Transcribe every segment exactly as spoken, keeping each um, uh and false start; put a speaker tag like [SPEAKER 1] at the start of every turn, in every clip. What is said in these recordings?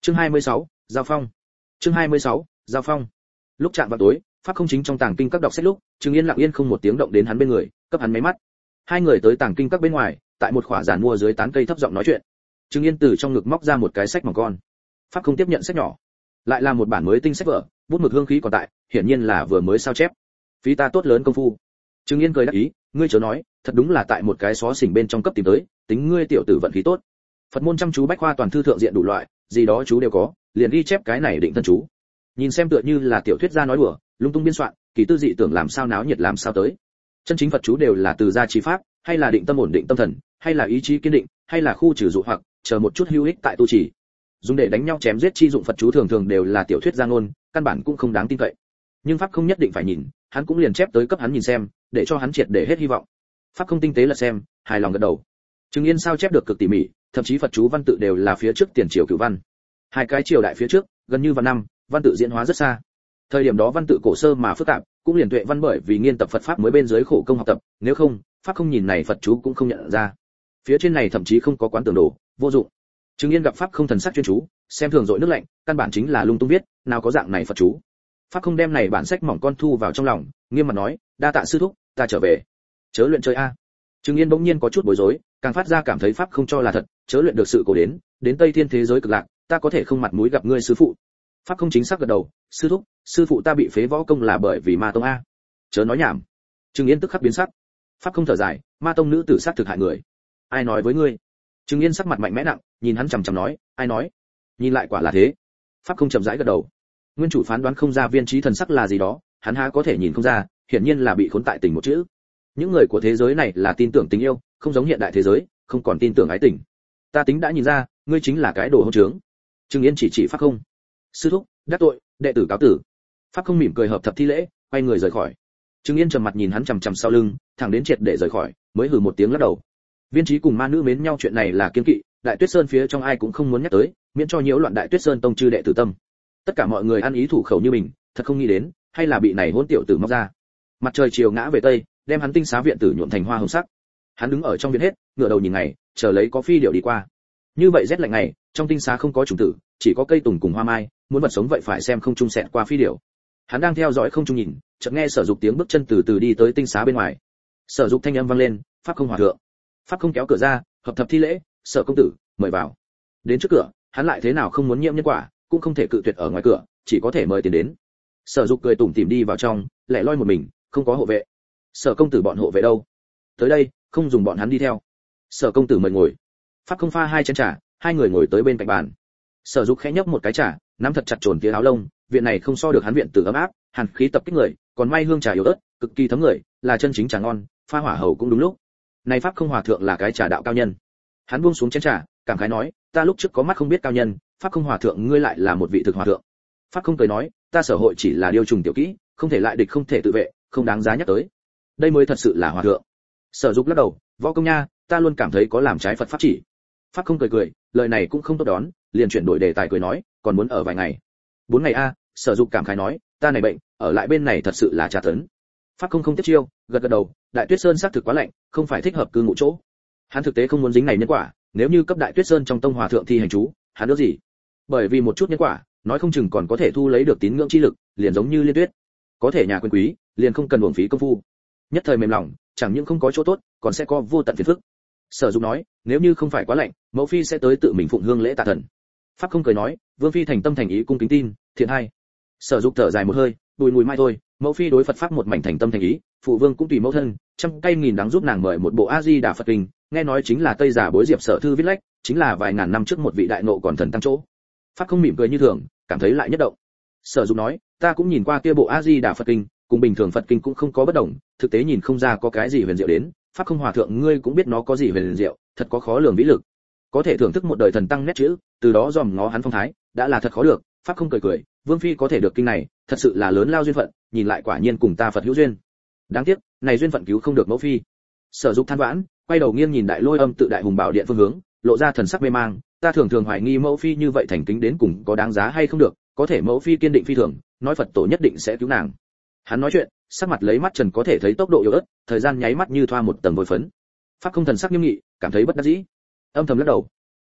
[SPEAKER 1] Chương hai mươi sáu, giao phong. Chương hai mươi sáu, giao phong. Lúc chạm vào tối, pháp không chính trong tàng kinh các đọc sách lúc, Trừng Yên lặng yên không một tiếng động đến hắn bên người, cấp hắn mấy mắt. Hai người tới tàng kinh các bên ngoài, tại một khỏa giàn mua dưới tán cây thấp giọng nói chuyện. Trừng Yên từ trong ngực móc ra một cái sách mỏng con. Pháp không tiếp nhận sách nhỏ, lại là một bản mới tinh sách vở, bút mực hương khí còn tại, hiển nhiên là vừa mới sao chép. Phí ta tốt lớn công phu. Trừng Yên cười đáp ý, ngươi chớ nói, thật đúng là tại một cái xó xỉnh bên trong cấp tìm tới, tính ngươi tiểu tử vận khí tốt. Phật môn chăm chú bách khoa toàn thư thượng diện đủ loại, gì đó chú đều có, liền ghi chép cái này định thân chú. Nhìn xem tựa như là tiểu thuyết gia nói đùa, lung tung biên soạn, kỳ tư dị tưởng làm sao náo nhiệt làm sao tới. Chân chính Phật chú đều là từ gia trí pháp, hay là định tâm ổn định tâm thần, hay là ý chí kiên định, hay là khu trừ dụ hoặc, chờ một chút hữu ích tại tu trì. Dùng để đánh nhau chém giết chi dụng Phật chú thường thường đều là tiểu thuyết gia ngôn, căn bản cũng không đáng tin cậy. Nhưng pháp không nhất định phải nhìn, hắn cũng liền chép tới cấp hắn nhìn xem, để cho hắn triệt để hết hy vọng. Pháp không tinh tế là xem, hài lòng gật đầu. Trừng Yên sao chép được cực tỉ mỉ, thậm chí Phật chú văn tự đều là phía trước tiền triều cửu văn. Hai cái triều đại phía trước, gần như vạn năm, văn tự diễn hóa rất xa. Thời điểm đó văn tự cổ sơ mà phức tạp, cũng liền tuệ văn bởi vì nghiên tập Phật pháp mới bên dưới khổ công học tập, nếu không, pháp không nhìn này Phật chú cũng không nhận ra. Phía trên này thậm chí không có quán tưởng đồ, vô dụng. Trừng Yên gặp pháp không thần sắc chuyên chú, xem thường dội nước lạnh, căn bản chính là lung tung viết, nào có dạng này Phật chú. Pháp không đem này bản sách mỏng con thu vào trong lòng, nghiêm mặt nói, đa tạ sư thúc, ta trở về. Chớ luyện chơi a. Trừng Yên bỗng nhiên có chút bối rối, càng phát ra cảm thấy pháp không cho là thật, chớ luyện được sự cổ đến, đến Tây Thiên thế giới cực lạc, ta có thể không mặt mũi gặp ngươi sư phụ. Pháp không chính xác gật đầu, sư thúc, sư phụ ta bị phế võ công là bởi vì ma tông a. Chớ nói nhảm. Trừng Yên tức khắc biến sắc. Pháp không thở dài, ma tông nữ tử sát thực hại người. Ai nói với ngươi? Trừng Yên sắc mặt mạnh mẽ nặng, nhìn hắn chằm chằm nói, ai nói? Nhìn lại quả là thế. Pháp không chậm rãi gật đầu. Nguyên chủ phán đoán không ra viên trí thần sắc là gì đó, hắn há có thể nhìn không ra, hiển nhiên là bị khốn tại tình một chữ. Những người của thế giới này là tin tưởng tình yêu, không giống hiện đại thế giới, không còn tin tưởng ái tình. Ta tính đã nhìn ra, ngươi chính là cái đồ hỗn trướng. Trừng Yên chỉ chỉ Pháp không. Sư thúc, đắc tội, đệ tử cáo tử. Pháp không mỉm cười hợp thập thi lễ, quay người rời khỏi. Trừng Yên trầm mặt nhìn hắn chằm chằm sau lưng, thẳng đến triệt để rời khỏi, mới hừ một tiếng lắc đầu. Viên trí cùng ma nữ mến nhau chuyện này là kiêng kỵ, Đại Tuyết Sơn phía trong ai cũng không muốn nhắc tới, miễn cho nhiễu loạn Đại Tuyết Sơn tông chư đệ tử tâm. Tất cả mọi người ăn ý thủ khẩu như mình, thật không nghĩ đến, hay là bị này hỗn tiểu tử móc ra. Mặt trời chiều ngã về tây, đem hắn tinh xá viện tử nhuộm thành hoa hồng sắc. Hắn đứng ở trong viện hết, ngửa đầu nhìn ngày, chờ lấy có phi điểu đi qua. Như vậy rét lạnh ngày, trong tinh xá không có trùng tử, chỉ có cây tùng cùng hoa mai, muốn vật sống vậy phải xem không trung xẹt qua phi điểu. Hắn đang theo dõi không trung nhìn, chợt nghe Sở Dục tiếng bước chân từ từ đi tới tinh xá bên ngoài. Sở Dục thanh âm vang lên, pháp không hòa thượng. Pháp không kéo cửa ra, hợp thập thi lễ, Sở công tử, mời vào. Đến trước cửa, hắn lại thế nào không muốn nhiễm nhân quả, cũng không thể cự tuyệt ở ngoài cửa, chỉ có thể mời tiền đến. Sở Dục cười tủm tỉm đi vào trong, lẻ loi một mình, không có hộ vệ. Sở công tử bọn hộ vệ đâu? Tới đây, không dùng bọn hắn đi theo. Sở công tử mời ngồi. Pháp không pha hai chén trà, hai người ngồi tới bên cạnh bàn. Sở Dục khẽ nhấp một cái trà, nắm thật chặt trồn tía áo lông, viện này không so được hắn viện tử ấm áp, hàn khí tập kích người, còn may hương trà yếu ớt, cực kỳ thấm người, là chân chính trà ngon, pha hỏa hầu cũng đúng lúc. Này pháp không hòa thượng là cái trà đạo cao nhân. Hắn buông xuống chén trà, cảm khái nói, ta lúc trước có mắt không biết cao nhân, pháp không hòa thượng ngươi lại là một vị thực hòa thượng. Pháp không cười nói, ta sở hội chỉ là điều trùng tiểu kỹ, không thể lại địch không thể tự vệ, không đáng giá nhắc tới. Đây mới thật sự là hòa thượng. Sở Dục lắc đầu, võ công nha, ta luôn cảm thấy có làm trái Phật pháp chỉ. Pháp không cười cười, lời này cũng không tốt đón, liền chuyển đổi đề tài cười nói, còn muốn ở vài ngày. Bốn ngày a, Sở Dục cảm khái nói, ta này bệnh, ở lại bên này thật sự là tra tấn. Pháp không không tiếp chiêu, gật gật đầu, Đại Tuyết Sơn xác thực quá lạnh, không phải thích hợp cư ngụ chỗ. Hắn thực tế không muốn dính này nhân quả, nếu như cấp Đại Tuyết Sơn trong tông hòa thượng thi hành chú, hắn được gì? Bởi vì một chút nhân quả, nói không chừng còn có thể thu lấy được tín ngưỡng chi lực, liền giống như Liên Tuyết. Có thể nhà quyền quý, liền không cần uổng phí công phu. Nhất thời mềm lòng, chẳng những không có chỗ tốt, còn sẽ có vô tận phiền phức. Sở Dục nói, nếu như không phải quá lạnh, mẫu phi sẽ tới tự mình phụng hương lễ tạ thần. Pháp không cười nói, vương phi thành tâm thành ý cung kính tin, thiện hay. Sở Dục thở dài một hơi, bùi mùi mai thôi, mẫu phi đối Phật pháp một mảnh thành tâm thành ý, phụ vương cũng tùy mẫu thân, trăm cây nghìn đắng giúp nàng mời một bộ A Di Đà Phật kinh, nghe nói chính là Tây giả bối diệp sở thư viết lách, chính là vài ngàn năm trước một vị đại nộ còn thần tăng chỗ. Pháp không mỉm cười như thường, cảm thấy lại nhất động. Sở Dục nói, ta cũng nhìn qua kia bộ A Di Đà Phật kinh, cùng bình thường Phật kinh cũng không có bất đồng, thực tế nhìn không ra có cái gì huyền diệu đến, pháp không hòa thượng ngươi cũng biết nó có gì huyền diệu, thật có khó lường vĩ lực. Có thể thưởng thức một đời thần tăng nét chữ, từ đó dòm ngó hắn phong thái, đã là thật khó được. Pháp không cười cười, vương phi có thể được kinh này, thật sự là lớn lao duyên phận, nhìn lại quả nhiên cùng ta Phật hữu duyên. Đáng tiếc, này duyên phận cứu không được mẫu phi. Sở Dục than vãn, quay đầu nghiêng nhìn Đại Lôi Âm tự Đại Hùng Bảo Điện phương hướng, lộ ra thần sắc mê mang, ta thường thường hoài nghi mẫu phi như vậy thành kính đến cùng có đáng giá hay không được, có thể mẫu phi kiên định phi thường, nói Phật tổ nhất định sẽ cứu nàng. Hắn nói chuyện, sắc mặt lấy mắt trần có thể thấy tốc độ yếu ớt, thời gian nháy mắt như thoa một tầng vôi phấn. Pháp không thần sắc nghiêm nghị, cảm thấy bất đắc dĩ, âm thầm lắc đầu.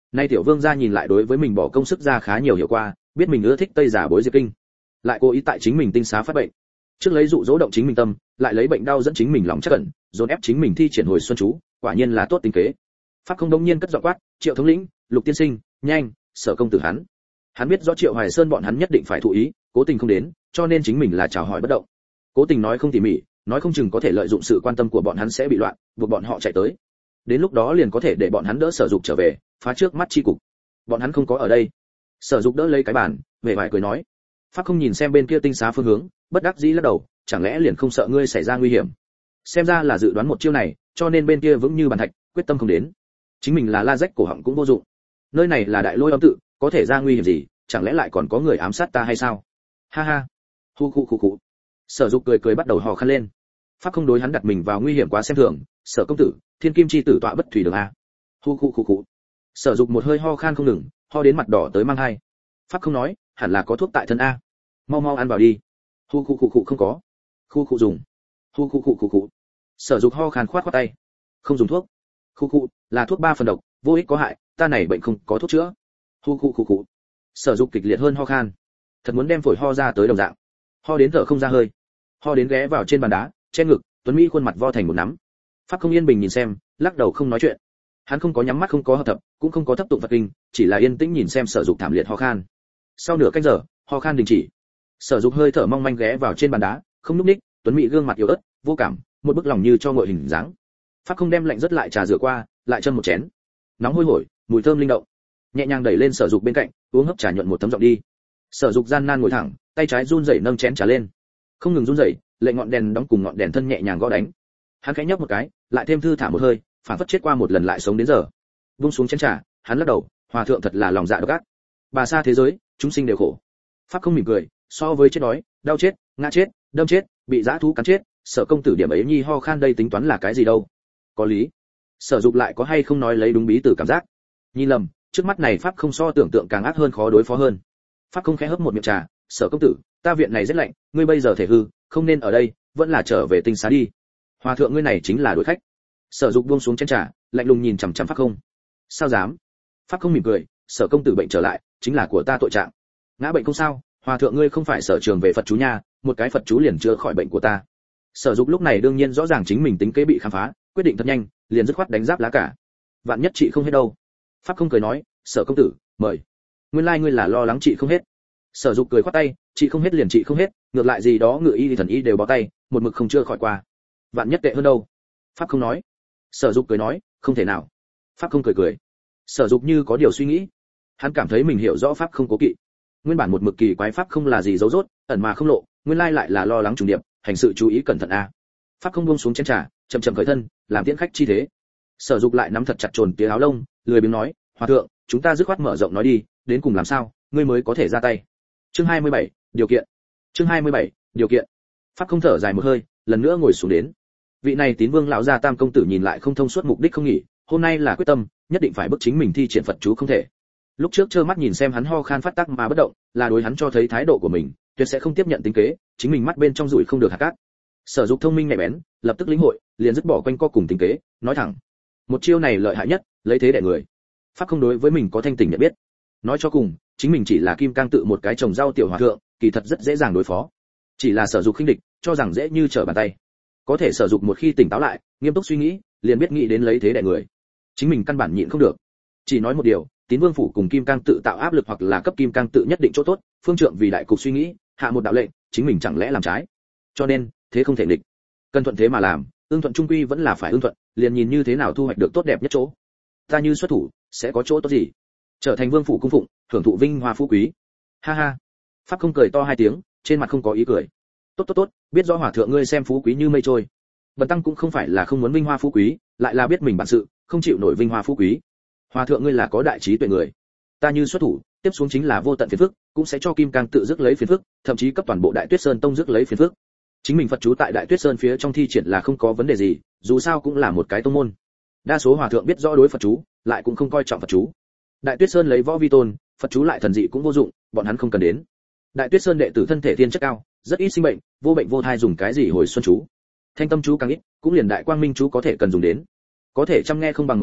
[SPEAKER 1] Nay tiểu vương gia nhìn lại đối với mình bỏ công sức ra khá nhiều hiệu qua, biết mình ưa thích Tây giả bối Diệp Kinh, lại cố ý tại chính mình tinh xá phát bệnh. Trước lấy dụ dỗ động chính mình tâm, lại lấy bệnh đau dẫn chính mình lòng chắc ẩn, dồn ép chính mình thi triển hồi xuân chú, quả nhiên là tốt tính kế. Pháp không đông nhiên cất giọng quát, Triệu thống lĩnh, Lục tiên sinh, nhanh, Sở công tử hắn. Hắn biết rõ Triệu Hoài Sơn bọn hắn nhất định phải thụ ý, cố tình không đến, cho nên chính mình là chào hỏi bất động. Cố tình nói không tỉ mỉ, nói không chừng có thể lợi dụng sự quan tâm của bọn hắn sẽ bị loạn, buộc bọn họ chạy tới. Đến lúc đó liền có thể để bọn hắn đỡ Sở Dục trở về, phá trước mắt chi cục. Bọn hắn không có ở đây. Sở Dục đỡ lấy cái bàn, vẻ vải cười nói. Pháp không nhìn xem bên kia tinh xá phương hướng, bất đắc dĩ lắc đầu, chẳng lẽ liền không sợ ngươi xảy ra nguy hiểm? Xem ra là dự đoán một chiêu này, cho nên bên kia vững như bàn thạch, quyết tâm không đến. Chính mình là la rách cổ họng cũng vô dụng. Nơi này là đại lôi âm tự, có thể ra nguy hiểm gì, chẳng lẽ lại còn có người ám sát ta hay sao? Ha ha. Hu khu khu khu. Sở Dục cười cười bắt đầu hò khăn lên. Pháp không đối hắn đặt mình vào nguy hiểm quá xem thường, Sở công tử, Thiên Kim chi tử tọa bất thủy đường a. Hu khu khu khu. Sở Dục một hơi ho khan không ngừng, ho đến mặt đỏ tới mang hai. Pháp không nói, hẳn là có thuốc tại thân a. Mau mau ăn vào đi. Hu khu khu khu không có. Khu khu dùng. Hu khu khu khu khu. Sở Dục ho khan khoát khoát tay. Không dùng thuốc. Khu khu, là thuốc ba phần độc, vô ích có hại, ta này bệnh không có thuốc chữa. Hu khu khu khu. Sở Dục kịch liệt hơn ho khan. Thật muốn đem phổi ho ra tới đồng dạng. Ho đến thở không ra hơi. Ho đến ghé vào trên bàn đá, che ngực, Tuấn Mỹ khuôn mặt vo thành một nắm. Pháp không yên bình nhìn xem, lắc đầu không nói chuyện. Hắn không có nhắm mắt không có hợp tập, cũng không có thấp tụng Phật kinh, chỉ là yên tĩnh nhìn xem Sở Dục thảm liệt ho khan. Sau nửa canh giờ, ho khan đình chỉ. Sở Dục hơi thở mong manh ghé vào trên bàn đá, không nhúc nhích, Tuấn Mỹ gương mặt yếu ớt, vô cảm, một bức lòng như cho ngội hình dáng. Pháp không đem lạnh rất lại trà rửa qua, lại châm một chén. Nóng hôi hổi, mùi thơm linh động. Nhẹ nhàng đẩy lên Sở Dục bên cạnh, uống hấp trà nhuận một tấm giọng đi. Sở Dục gian nan ngồi thẳng, tay trái run rẩy nâng chén trà lên. Không ngừng run rẩy, lệ ngọn đèn đóng cùng ngọn đèn thân nhẹ nhàng gõ đánh. Hắn khẽ nhấp một cái, lại thêm thư thả một hơi, phản phất chết qua một lần lại sống đến giờ. Buông xuống chén trà, hắn lắc đầu, hòa thượng thật là lòng dạ độc ác. Bà xa thế giới, chúng sinh đều khổ. Pháp không mỉm cười, so với chết đói, đau chết, ngã chết, đâm chết, bị dã thú cắn chết, Sở công tử điểm ấy nhi ho khan đây tính toán là cái gì đâu? Có lý. Sở Dục lại có hay không nói lấy đúng bí từ cảm giác. Nhìn lầm, trước mắt này Pháp không so tưởng tượng càng ác hơn khó đối phó hơn. Pháp không khẽ hấp một miệng trà, Sở công tử, ta viện này rất lạnh, ngươi bây giờ thể hư, không nên ở đây, vẫn là trở về tinh xá đi. Hòa thượng ngươi này chính là đối khách. Sở Dục buông xuống chén trà, lạnh lùng nhìn chằm chằm Pháp không. Sao dám? Pháp không mỉm cười, Sở công tử bệnh trở lại, chính là của ta tội trạng. Ngã bệnh không sao, hòa thượng ngươi không phải sở trường về Phật chú nha, một cái Phật chú liền chữa khỏi bệnh của ta. Sở Dục lúc này đương nhiên rõ ràng chính mình tính kế bị khám phá, quyết định thật nhanh, liền dứt khoát đánh giáp lá cả. Vạn nhất chị không hết đâu. Pháp không cười nói, Sở công tử, mời. Nguyên lai like ngươi là lo lắng chị không hết. Sở Dục cười khoát tay, chị không hết liền chị không hết, ngược lại gì đó ngự y thần y đều bó tay, một mực không chưa khỏi qua. Vạn nhất tệ hơn đâu. Pháp không nói. Sở Dục cười nói, không thể nào. Pháp không cười cười. Sở Dục như có điều suy nghĩ. Hắn cảm thấy mình hiểu rõ Pháp không cố kỵ. Nguyên bản một mực kỳ quái Pháp không là gì giấu rốt, ẩn mà không lộ, nguyên lai lại là lo lắng trùng điệp, hành sự chú ý cẩn thận a. Pháp không buông xuống chén trà, chậm chậm khởi thân, làm tiễn khách chi thế. Sở Dục lại nắm thật chặt trồn tía áo lông, lười biếng nói, hòa thượng, chúng ta dứt khoát mở rộng nói đi, đến cùng làm sao, ngươi mới có thể ra tay. Chương hai mươi bảy, điều kiện. Chương hai mươi bảy, điều kiện. Pháp không thở dài một hơi, lần nữa ngồi xuống đến. Vị này Tín Vương lão gia Tam công tử nhìn lại không thông suốt mục đích không nghỉ, hôm nay là quyết tâm, nhất định phải bức chính mình thi triển Phật chú không thể. Lúc trước trơ mắt nhìn xem hắn ho khan phát tác mà bất động, là đối hắn cho thấy thái độ của mình, tuyệt sẽ không tiếp nhận tính kế, chính mình mắt bên trong rủi không được hạt cát. Sở Dục thông minh nhạy bén, lập tức lĩnh hội, liền dứt bỏ quanh co cùng tính kế, nói thẳng. Một chiêu này lợi hại nhất, lấy thế đè người. Pháp không đối với mình có thanh tỉnh nhận biết. Nói cho cùng, chính mình chỉ là kim cang tự một cái trồng rau tiểu hòa thượng, kỳ thật rất dễ dàng đối phó. Chỉ là Sở Dục khinh địch, cho rằng dễ như trở bàn tay. Có thể Sở Dục một khi tỉnh táo lại, nghiêm túc suy nghĩ, liền biết nghĩ đến lấy thế đè người. Chính mình căn bản nhịn không được. Chỉ nói một điều, Tín Vương phủ cùng kim cang tự tạo áp lực hoặc là cấp kim cang tự nhất định chỗ tốt, phương trượng vì đại cục suy nghĩ, hạ một đạo lệnh, chính mình chẳng lẽ làm trái. Cho nên, thế không thể nghịch. Cần thuận thế mà làm, ương thuận trung quy vẫn là phải ương thuận, liền nhìn như thế nào thu hoạch được tốt đẹp nhất chỗ. Ta như xuất thủ, sẽ có chỗ tốt gì? Trở thành vương phủ cung phụng, hưởng thụ vinh hoa phú quý. Ha ha. Pháp không cười to hai tiếng, trên mặt không có ý cười. Tốt tốt tốt, biết rõ hòa thượng ngươi xem phú quý như mây trôi. Bần tăng cũng không phải là không muốn vinh hoa phú quý, lại là biết mình bản sự, không chịu nổi vinh hoa phú quý. Hòa thượng ngươi là có đại trí tuệ người. Ta như xuất thủ, tiếp xuống chính là vô tận phiền phức, cũng sẽ cho kim cang tự rước lấy phiền phức, thậm chí cấp toàn bộ đại tuyết sơn tông rước lấy phiền phức. Chính mình Phật chú tại đại tuyết sơn phía trong thi triển là không có vấn đề gì, dù sao cũng là một cái tông môn. Đa số hòa thượng biết rõ đối Phật chú, lại cũng không coi trọng Phật chú. Đại tuyết sơn lấy võ vi tôn, Phật chú lại thần dị cũng vô dụng, bọn hắn không cần đến. Đại tuyết sơn đệ tử thân thể thiên chất cao, rất ít sinh bệnh, vô bệnh vô thai dùng cái gì hồi xuân chú. Thanh tâm chú càng ít, cũng liền đại quang minh chú có thể cần dùng đến. Có thể chăm nghe không bằng một thấy,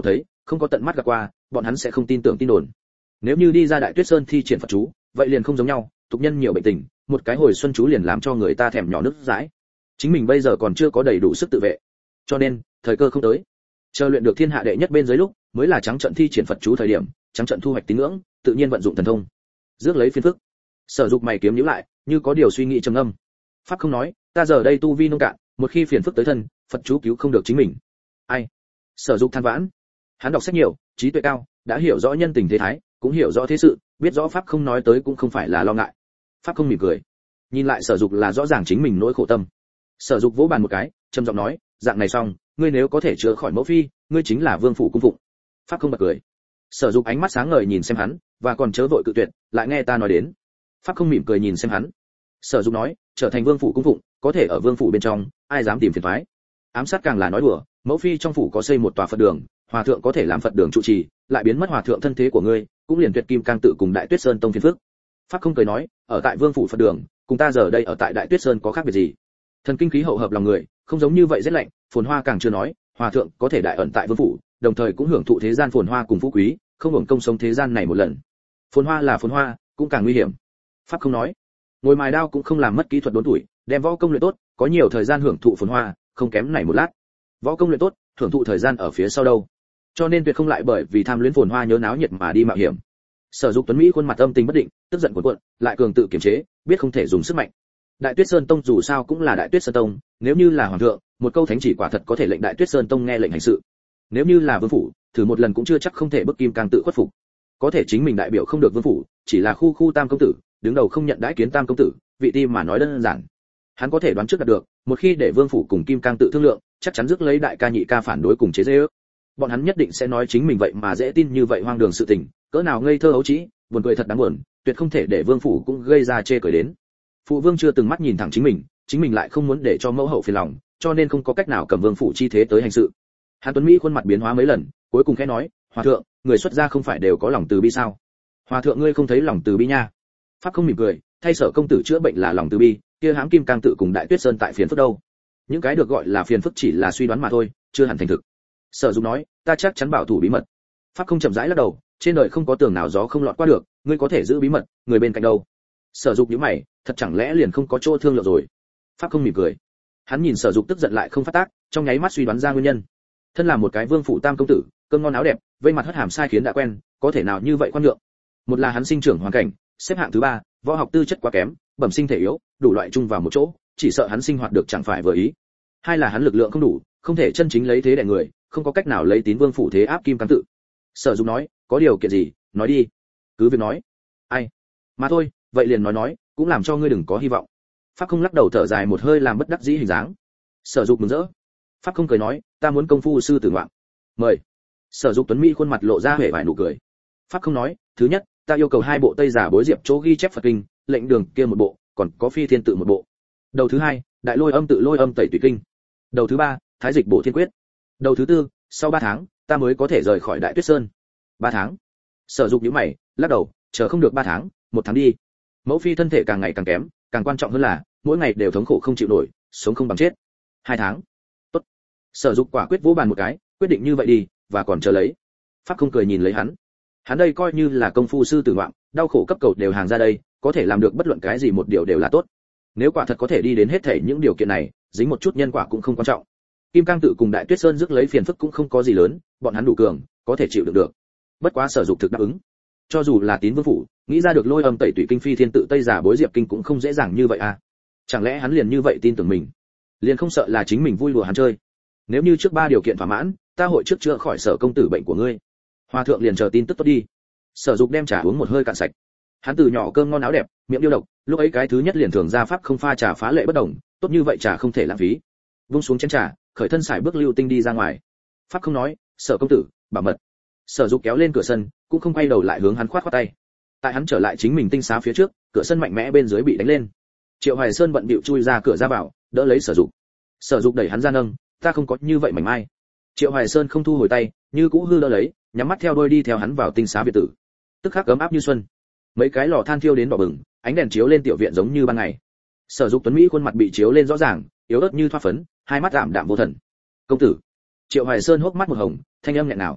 [SPEAKER 1] không có tận mắt gặp qua, bọn hắn sẽ không tin tưởng tin đồn. Nếu như đi ra Đại Tuyết Sơn thi triển Phật chú, vậy liền không giống nhau, tục nhân nhiều bệnh tình, một cái hồi xuân chú liền làm cho người ta thèm nhỏ nước dãi. Chính mình bây giờ còn chưa có đầy đủ sức tự vệ, cho nên thời cơ không tới. Chờ luyện được thiên hạ đệ nhất bên dưới lúc, mới là trắng trận thi triển Phật chú thời điểm, trắng trận thu hoạch tín ngưỡng, tự nhiên vận dụng thần thông, rước lấy phiền phức. Sở Dục mày kiếm nhíu lại, như có điều suy nghĩ trầm ngâm. Pháp không nói, ta giờ đây tu vi nông cạn, một khi phiền phức tới thân, Phật chú cứu không được chính mình. Ai? Sở Dục than vãn. Hắn đọc sách nhiều, trí tuệ cao, đã hiểu rõ nhân tình thế thái, cũng hiểu rõ thế sự, biết rõ Pháp không nói tới cũng không phải là lo ngại. Pháp không mỉm cười, nhìn lại Sở Dục là rõ ràng chính mình nỗi khổ tâm. Sở Dục vỗ bàn một cái, trầm giọng nói, dạng này xong, ngươi nếu có thể chữa khỏi mẫu phi, ngươi chính là vương phủ cung phụng. Pháp không bật cười. Sở Dục ánh mắt sáng ngời nhìn xem hắn, và còn chớ vội cự tuyệt, lại nghe ta nói đến. Pháp không mỉm cười nhìn xem hắn. Sở Dục nói, trở thành vương phủ cung phụng, có thể ở vương phủ bên trong, ai dám tìm phiền toái. Ám sát càng là nói đùa, mẫu phi trong phủ có xây một tòa Phật đường, hòa thượng có thể làm Phật đường trụ trì, lại biến mất hòa thượng thân thế của ngươi, cũng liền tuyệt kim cang tự cùng Đại Tuyết Sơn tông phiền phức. Pháp không cười nói, ở tại vương phủ Phật đường, cùng ta giờ đây ở tại Đại Tuyết Sơn có khác biệt gì? Thần kinh khí hậu hợp lòng người, không giống như vậy rất lạnh, phồn hoa càng chưa nói, hòa thượng có thể đại ẩn tại vương phủ, đồng thời cũng hưởng thụ thế gian phồn hoa cùng phú quý, không hưởng công sống thế gian này một lần. Phồn hoa là phồn hoa, cũng càng nguy hiểm. Pháp không nói, ngồi mài đao cũng không làm mất kỹ thuật đốn tuổi, đem võ công luyện tốt, có nhiều thời gian hưởng thụ phồn hoa, không kém này một lát. Võ công luyện tốt, hưởng thụ thời gian ở phía sau đâu. Cho nên tuyệt không lại bởi vì tham luyến phồn hoa nhớ náo nhiệt mà đi mạo hiểm. Sở Dục tuấn mỹ khuôn mặt âm tình bất định, tức giận cuộn cuộn, lại cường tự kiềm chế, biết không thể dùng sức mạnh. Đại Tuyết Sơn tông dù sao cũng là Đại Tuyết Sơn tông, nếu như là hoàng thượng, một câu thánh chỉ quả thật có thể lệnh Đại Tuyết Sơn tông nghe lệnh hành sự. Nếu như là vương phủ, thử một lần cũng chưa chắc không thể bức kim càng tự khuất phục. Có thể chính mình đại biểu không được vương phủ, chỉ là khu khu tam công tử, đứng đầu không nhận đãi kiến tam công tử, vị ti mà nói đơn giản. Hắn có thể đoán trước được, một khi để vương phủ cùng kim cang tự thương lượng, chắc chắn rước lấy đại ca nhị ca phản đối cùng chế giễu. Bọn hắn nhất định sẽ nói chính mình vậy mà dễ tin như vậy hoang đường sự tình, cỡ nào ngây thơ ấu trĩ, buồn cười thật đáng buồn, tuyệt không thể để vương phủ cũng gây ra chê cười đến. Phụ vương chưa từng mắt nhìn thẳng chính mình, chính mình lại không muốn để cho mẫu hậu phiền lòng, cho nên không có cách nào cầm vương phủ chi thế tới hành sự. Hàn Tuấn Mỹ khuôn mặt biến hóa mấy lần, cuối cùng khẽ nói, hòa thượng, người xuất gia không phải đều có lòng từ bi sao? Hòa thượng ngươi không thấy lòng từ bi nha? Pháp không mỉm cười, thay Sở công tử chữa bệnh là lòng từ bi, kia hãm kim cang tự cùng Đại Tuyết Sơn tại phiền phức đâu? Những cái được gọi là phiền phức chỉ là suy đoán mà thôi, chưa hẳn thành thực. Sở Dục nói, ta chắc chắn bảo thủ bí mật. Pháp không chậm rãi lắc đầu, trên đời không có tường nào gió không lọt qua được, ngươi có thể giữ bí mật, người bên cạnh đâu? Sở Dục nhíu mày, thật chẳng lẽ liền không có chỗ thương lượng rồi? Pháp không mỉm cười. Hắn nhìn Sở Dục tức giận lại không phát tác, trong nháy mắt suy đoán ra nguyên nhân. Thân là một cái vương phủ tam công tử, cơm ngon áo đẹp, vây mặt hất hàm sai khiến đã quen, có thể nào như vậy quan lượng? Một là hắn sinh trưởng hoàn cảnh, xếp hạng thứ ba, võ học tư chất quá kém, bẩm sinh thể yếu, đủ loại chung vào một chỗ, chỉ sợ hắn sinh hoạt được chẳng phải vừa ý. Hai là hắn lực lượng không đủ, không thể chân chính lấy thế đè người, không có cách nào lấy tín vương phủ thế áp kim cang tự. Sở Dục nói, có điều kiện gì, nói đi. Cứ việc nói. Ai? Mà thôi, vậy liền nói nói, cũng làm cho ngươi đừng có hy vọng. Pháp không lắc đầu thở dài một hơi làm bất đắc dĩ hình dáng. Sở Dục mừng rỡ. Pháp không cười nói, ta muốn công phu sư tử ngoạn. Mời. Sở Dục tuấn mỹ khuôn mặt lộ ra vẻ vài nụ cười. Pháp không nói, thứ nhất, ta yêu cầu hai bộ tây giả bối diệp chỗ ghi chép Phật kinh, lệnh đường kia một bộ, còn có phi thiên tự một bộ. Đầu thứ hai, đại lôi âm tự lôi âm tẩy tùy kinh. Đầu thứ ba, thái dịch bộ thiên quyết. Đầu thứ tư, sau ba tháng, ta mới có thể rời khỏi Đại Tuyết Sơn. Ba tháng. Sở Dục nhíu mày, lắc đầu, chờ không được ba tháng, một tháng đi. Mẫu phi thân thể càng ngày càng kém, càng quan trọng hơn là, mỗi ngày đều thống khổ không chịu nổi, sống không bằng chết. Hai tháng. Tốt. Sở Dục quả quyết vỗ bàn một cái, quyết định như vậy đi, và còn chờ lấy. Pháp không cười nhìn lấy hắn. Hắn đây coi như là công phu sư tử ngoạn, đau khổ cấp cầu đều hàng ra đây, có thể làm được bất luận cái gì một điều đều là tốt. Nếu quả thật có thể đi đến hết thể những điều kiện này, dính một chút nhân quả cũng không quan trọng. Kim Cang tự cùng Đại Tuyết Sơn rước lấy phiền phức cũng không có gì lớn, bọn hắn đủ cường, có thể chịu đựng được. Bất quá Sở Dục thực đáp ứng. Cho dù là tín vương phủ, nghĩ ra được lôi âm tẩy tùy kinh phi thiên tự tây giả bối diệp kinh cũng không dễ dàng như vậy à? Chẳng lẽ hắn liền như vậy tin tưởng mình, liền không sợ là chính mình vui đùa hắn chơi? Nếu như trước ba điều kiện thỏa mãn, ta hội trước chữa khỏi Sở công tử bệnh của ngươi. Hòa thượng liền chờ tin tức tốt đi. Sở Dục đem trà uống một hơi cạn sạch. Hắn từ nhỏ cơm ngon áo đẹp, miệng điêu độc, lúc ấy cái thứ nhất liền thường ra pháp không pha trà phá lệ bất đồng, tốt như vậy trà không thể lãng phí. Vung xuống chén trà, khởi thân xài bước lưu tinh đi ra ngoài. Pháp không nói, Sở công tử, bảo mật. Sở Dục kéo lên cửa sân, cũng không quay đầu lại hướng hắn khoát khoát tay. Tại hắn trở lại chính mình tinh xá phía trước, cửa sân mạnh mẽ bên dưới bị đánh lên. Triệu Hoài Sơn bận bịu chui ra cửa ra vào, đỡ lấy Sở Dục. Sở Dục đẩy hắn ra nâng, ta không có như vậy mảnh mai. Triệu Hoài Sơn không thu hồi tay, như cũ hư đỡ lấy, nhắm mắt theo đôi đi theo hắn vào tinh xá biệt tử. Tức khắc ấm áp như xuân. Mấy cái lò than thiêu đến đỏ bừng, ánh đèn chiếu lên tiểu viện giống như ban ngày. Sở Dục tuấn mỹ khuôn mặt bị chiếu lên rõ ràng, yếu ớt như thoa phấn, hai mắt ảm đạm vô thần. Công tử. Triệu Hoài Sơn hốc mắt một hồng, thanh âm nghẹn nào.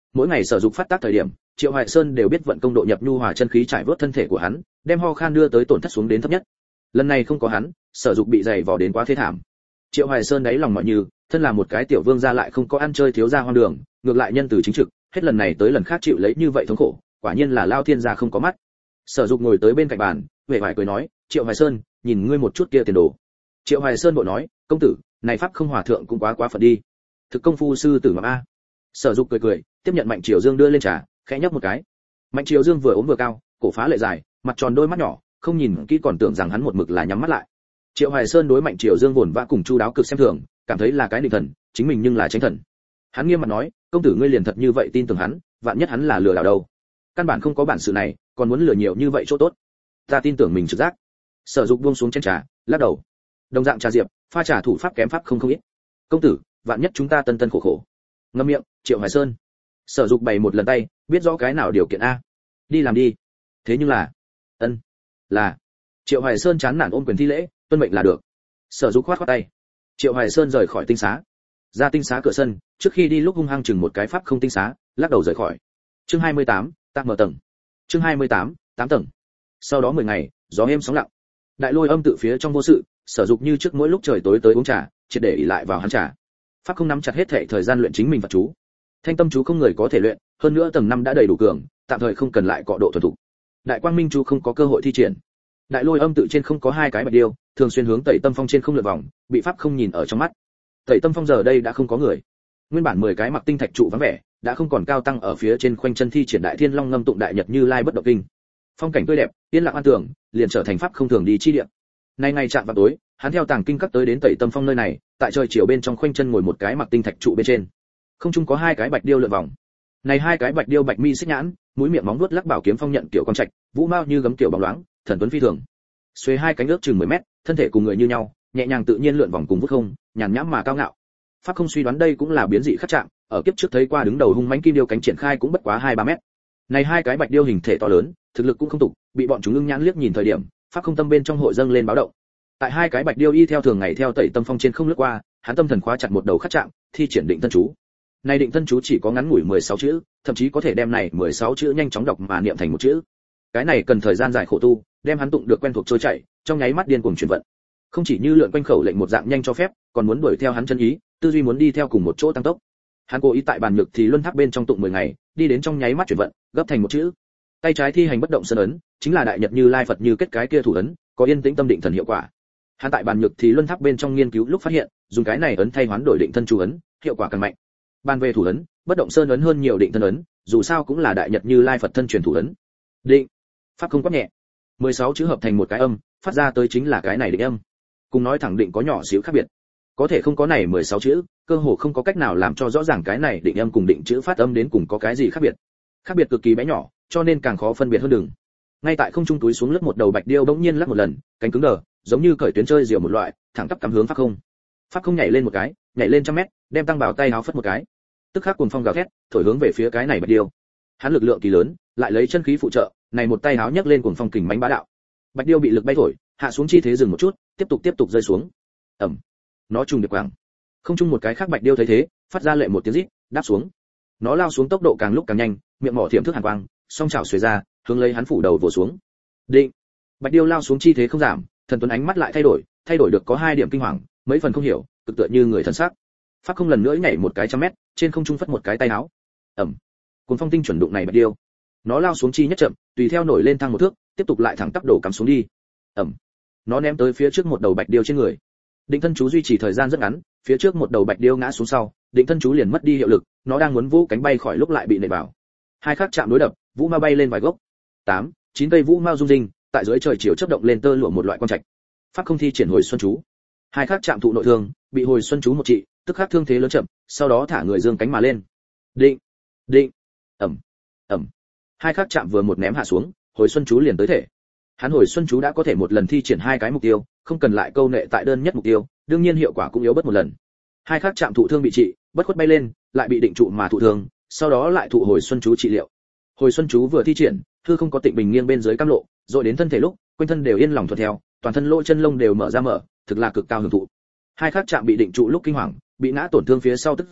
[SPEAKER 1] Mỗi ngày Sở Dục phát tác thời điểm, Triệu Hoài Sơn đều biết vận công độ nhập nhu hòa chân khí trải vớt thân thể của hắn, đem ho khan đưa tới tổn thất xuống đến thấp nhất. Lần này không có hắn, Sở Dục bị dày vò đến quá thê thảm. Triệu Hoài Sơn đáy lòng mọi như, thân là một cái tiểu vương gia lại không có ăn chơi thiếu gia hoang đường, ngược lại nhân từ chính trực, hết lần này tới lần khác chịu lấy như vậy thống khổ, quả nhiên là lao thiên gia không có mắt. Sở Dục ngồi tới bên cạnh bàn, vẻ vải cười nói, Triệu Hoài Sơn, nhìn ngươi một chút kia tiền đồ. Triệu Hoài Sơn bộ nói, công tử, này pháp không hòa thượng cũng quá quá phận đi. Thực công phu sư tử mà a. Sở Dục cười cười, tiếp nhận Mạnh Triều Dương đưa lên trà, khẽ nhấp một cái. Mạnh Triều Dương vừa ốm vừa cao, cổ phá lệ dài, mặt tròn đôi mắt nhỏ, không nhìn kỹ còn tưởng rằng hắn một mực là nhắm mắt lại. Triệu Hoài Sơn đối Mạnh Triều Dương vốn vã cùng chu đáo cực xem thường, cảm thấy là cái định thần, chính mình nhưng là tránh thần. Hắn nghiêm mặt nói, công tử ngươi liền thật như vậy tin tưởng hắn, vạn nhất hắn là lừa đảo đâu. Căn bản không có bản sự này, còn muốn lừa nhiều như vậy chỗ tốt. Ta tin tưởng mình trực giác. Sở Dục buông xuống chén trà, lắc đầu. Đồng dạng trà diệp, pha trà thủ pháp kém pháp không không ít. Công tử, vạn nhất chúng ta tân tân khổ khổ. Ngậm miệng, Triệu Hoài Sơn. Sở Dục bày một lần tay, biết rõ cái nào điều kiện a. Đi làm đi. Thế nhưng là, ân, là. Triệu Hoài Sơn chán nản ôm quyền thi lễ, tuân mệnh là được. Sở Dục khoát khoát tay. Triệu Hoài Sơn rời khỏi tinh xá. Ra tinh xá cửa sân, trước khi đi lúc hung hăng chừng một cái pháp không tinh xá, lắc đầu rời khỏi. Chương hai mươi tám, tác mở tầng. Chương hai mươi tám, tám tầng. Sau đó mười ngày, gió êm sóng lặng. Đại Lôi Âm tự phía trong vô sự, Sở Dục như trước mỗi lúc trời tối tới uống trà, triệt để ỷ lại vào hắn trà. Pháp không nắm chặt hết thảy thời gian luyện chính mình vật chú. Thanh tâm chú không người có thể luyện, hơn nữa tầng năm đã đầy đủ cường, tạm thời không cần lại cọ độ thuần thục. Đại Quang Minh chú không có cơ hội thi triển. Đại Lôi Âm tự trên không có hai cái bạch điêu, thường xuyên hướng Tẩy Tâm Phong trên không lượn vòng, bị pháp không nhìn ở trong mắt. Tẩy Tâm Phong giờ đây đã không có người. Nguyên bản mười cái mặc tinh thạch trụ vắng vẻ, đã không còn cao tăng ở phía trên khoanh chân thi triển Đại Thiên Long ngâm tụng Đại Nhật Như Lai bất động kinh. Phong cảnh tươi đẹp, yên lặng an tường, liền trở thành pháp không thường đi chi địa. Nay ngày chạm vào tối, hắn theo tàng kinh các tới đến Tẩy Tâm Phong nơi này, tại trời chiều bên trong khoanh chân ngồi một cái mặc tinh thạch trụ bên trên. Không trung có hai cái bạch điêu lượn vòng. Này hai cái bạch điêu bạch mi xích nhãn, mũi miệng móng vuốt lắc bảo kiếm phong nhận kiểu con trạch, vũ mao như gấm kiểu bóng loáng, thần tuấn phi thường. Xuề hai cánh ước chừng mười mét, thân thể cùng người như nhau, nhẹ nhàng tự nhiên lượn vòng cùng vút không, nhàn nhãm mà cao ngạo. Pháp không suy đoán đây cũng là biến dị khắc trạng, ở kiếp trước thấy qua đứng đầu hung mãnh kim điêu cánh triển khai cũng bất quá hai ba mét. Này hai cái bạch điêu hình thể to lớn, thực lực cũng không tục, bị bọn chúng ưng nhãn liếc nhìn thời điểm, pháp không tâm bên trong hội dâng lên báo động. Tại hai cái bạch điêu y theo thường ngày theo Tẩy Tâm Phong trên không lướt qua, hắn tâm thần khóa chặt một đầu khắc trạng, thi triển định thân chú. Này định thân chú chỉ có ngắn ngủi mười sáu chữ, thậm chí có thể đem này mười sáu chữ nhanh chóng đọc mà niệm thành một chữ. Cái này cần thời gian dài khổ tu, đem hắn tụng được quen thuộc trôi chảy, trong nháy mắt điên cuồng chuyển vận. Không chỉ như lượn quanh khẩu lệnh một dạng nhanh cho phép, còn muốn đuổi theo hắn chân ý, tư duy muốn đi theo cùng một chỗ tăng tốc. Hắn cố ý tại bàn nhược thì luân tháp bên trong tụng mười ngày, đi đến trong nháy mắt chuyển vận, gấp thành một chữ. Tay trái thi hành bất động sơn ấn, chính là Đại Nhật Như Lai Phật như kết cái kia thủ ấn, có yên tĩnh tâm định thần hiệu quả. Hắn tại bàn nhược thì luân tháp bên trong nghiên cứu lúc phát hiện, dùng cái này ấn thay hoán đổi định thân chú ấn, hiệu quả càng mạnh. Bàn về thủ ấn, bất động sơn ấn hơn nhiều định thân ấn, dù sao cũng là Đại Nhật Như Lai Phật thân truyền thủ ấn. Định, pháp không quát nhẹ. mười sáu chữ hợp thành một cái âm, phát ra tới chính là cái này định âm. Cùng nói thẳng định có nhỏ xíu khác biệt. Có thể không có này mười sáu chữ, cơ hồ không có cách nào làm cho rõ ràng cái này định âm cùng định chữ phát âm đến cùng có cái gì khác biệt. Khác biệt cực kỳ bé nhỏ, cho nên càng khó phân biệt hơn đường. Ngay tại không trung túi xuống lướt một đầu bạch điêu bỗng nhiên lắc một lần, cánh cứng đờ, giống như cởi tuyến chơi diều một loại, thẳng tắp cắm hướng pháp không. Pháp không nhảy lên một cái, nhảy lên trăm mét, đem tăng bảo tay áo phất một cái. Tức khắc cuồng phong gào thét, thổi hướng về phía cái này bạch điêu. Hắn lực lượng kỳ lớn, lại lấy chân khí phụ trợ, này một tay áo nhấc lên cuồng phong kình mãnh bá đạo. Bạch điêu bị lực bay thổi, hạ xuống chi thế dừng một chút, tiếp tục tiếp tục rơi xuống. Ầm. Nó trùng điệp quẳng. Không trung một cái khác bạch điêu thấy thế, phát ra lệ một tiếng rít, đáp xuống. Nó lao xuống tốc độ càng lúc càng nhanh, miệng mỏ thiểm thước hàn quang, song chảo xuề ra, hướng lấy hắn phủ đầu vồ xuống. Định. Bạch điêu lao xuống chi thế không giảm, thần tuấn ánh mắt lại thay đổi, thay đổi được có hai điểm kinh hoàng, mấy phần không hiểu, cực tựa như người thần sắc. Pháp không lần nữa nhảy một cái trăm mét, trên không trung phất một cái tay áo. Ầm. Cuốn phong tinh chuẩn đụng này bạch điêu. Nó lao xuống chi nhất chậm, tùy theo nổi lên thang một thước, tiếp tục lại thẳng tắp đổ cắm xuống đi. Ầm. Nó ném tới phía trước một đầu bạch điêu trên người. Định thân chú duy trì thời gian rất ngắn, phía trước một đầu bạch điêu ngã xuống sau, định thân chú liền mất đi hiệu lực, nó đang muốn vũ cánh bay khỏi lúc lại bị nện vào. Hai khắc chạm đối đập, vũ ma bay lên vài gốc. Tám, chín cây vũ mao rung rinh, tại dưới trời chiều chớp động lên tơ lụa một loại quan trạch. Pháp không thi triển hồi xuân chú. Hai khắc chạm thụ nội thương, bị hồi xuân chú một trị, tức khắc thương thế lớn chậm, sau đó thả người dương cánh mà lên. Định, định, ầm, ầm. Hai khắc chạm vừa một ném hạ xuống, hồi xuân chú liền tới thể. Hắn hồi xuân chú đã có thể một lần thi triển hai cái mục tiêu, không cần lại câu nệ tại đơn nhất mục tiêu, đương nhiên hiệu quả cũng yếu bớt một lần. Hai khắc chạm thụ thương bị trị, bất khuất bay lên, lại bị định trụ mà thụ thương, sau đó lại thụ hồi xuân chú trị liệu. Hồi xuân chú vừa thi triển, hư không có tịnh bình nghiêng bên dưới cam lộ, rồi đến thân thể lúc, quanh thân đều yên lòng thuận theo, toàn thân lỗ chân lông đều mở ra mở, thực là cực cao hưởng thụ. Hai khắc chạm bị định trụ lúc kinh hoàng, bị ngã tổn thương phía sau tức giận,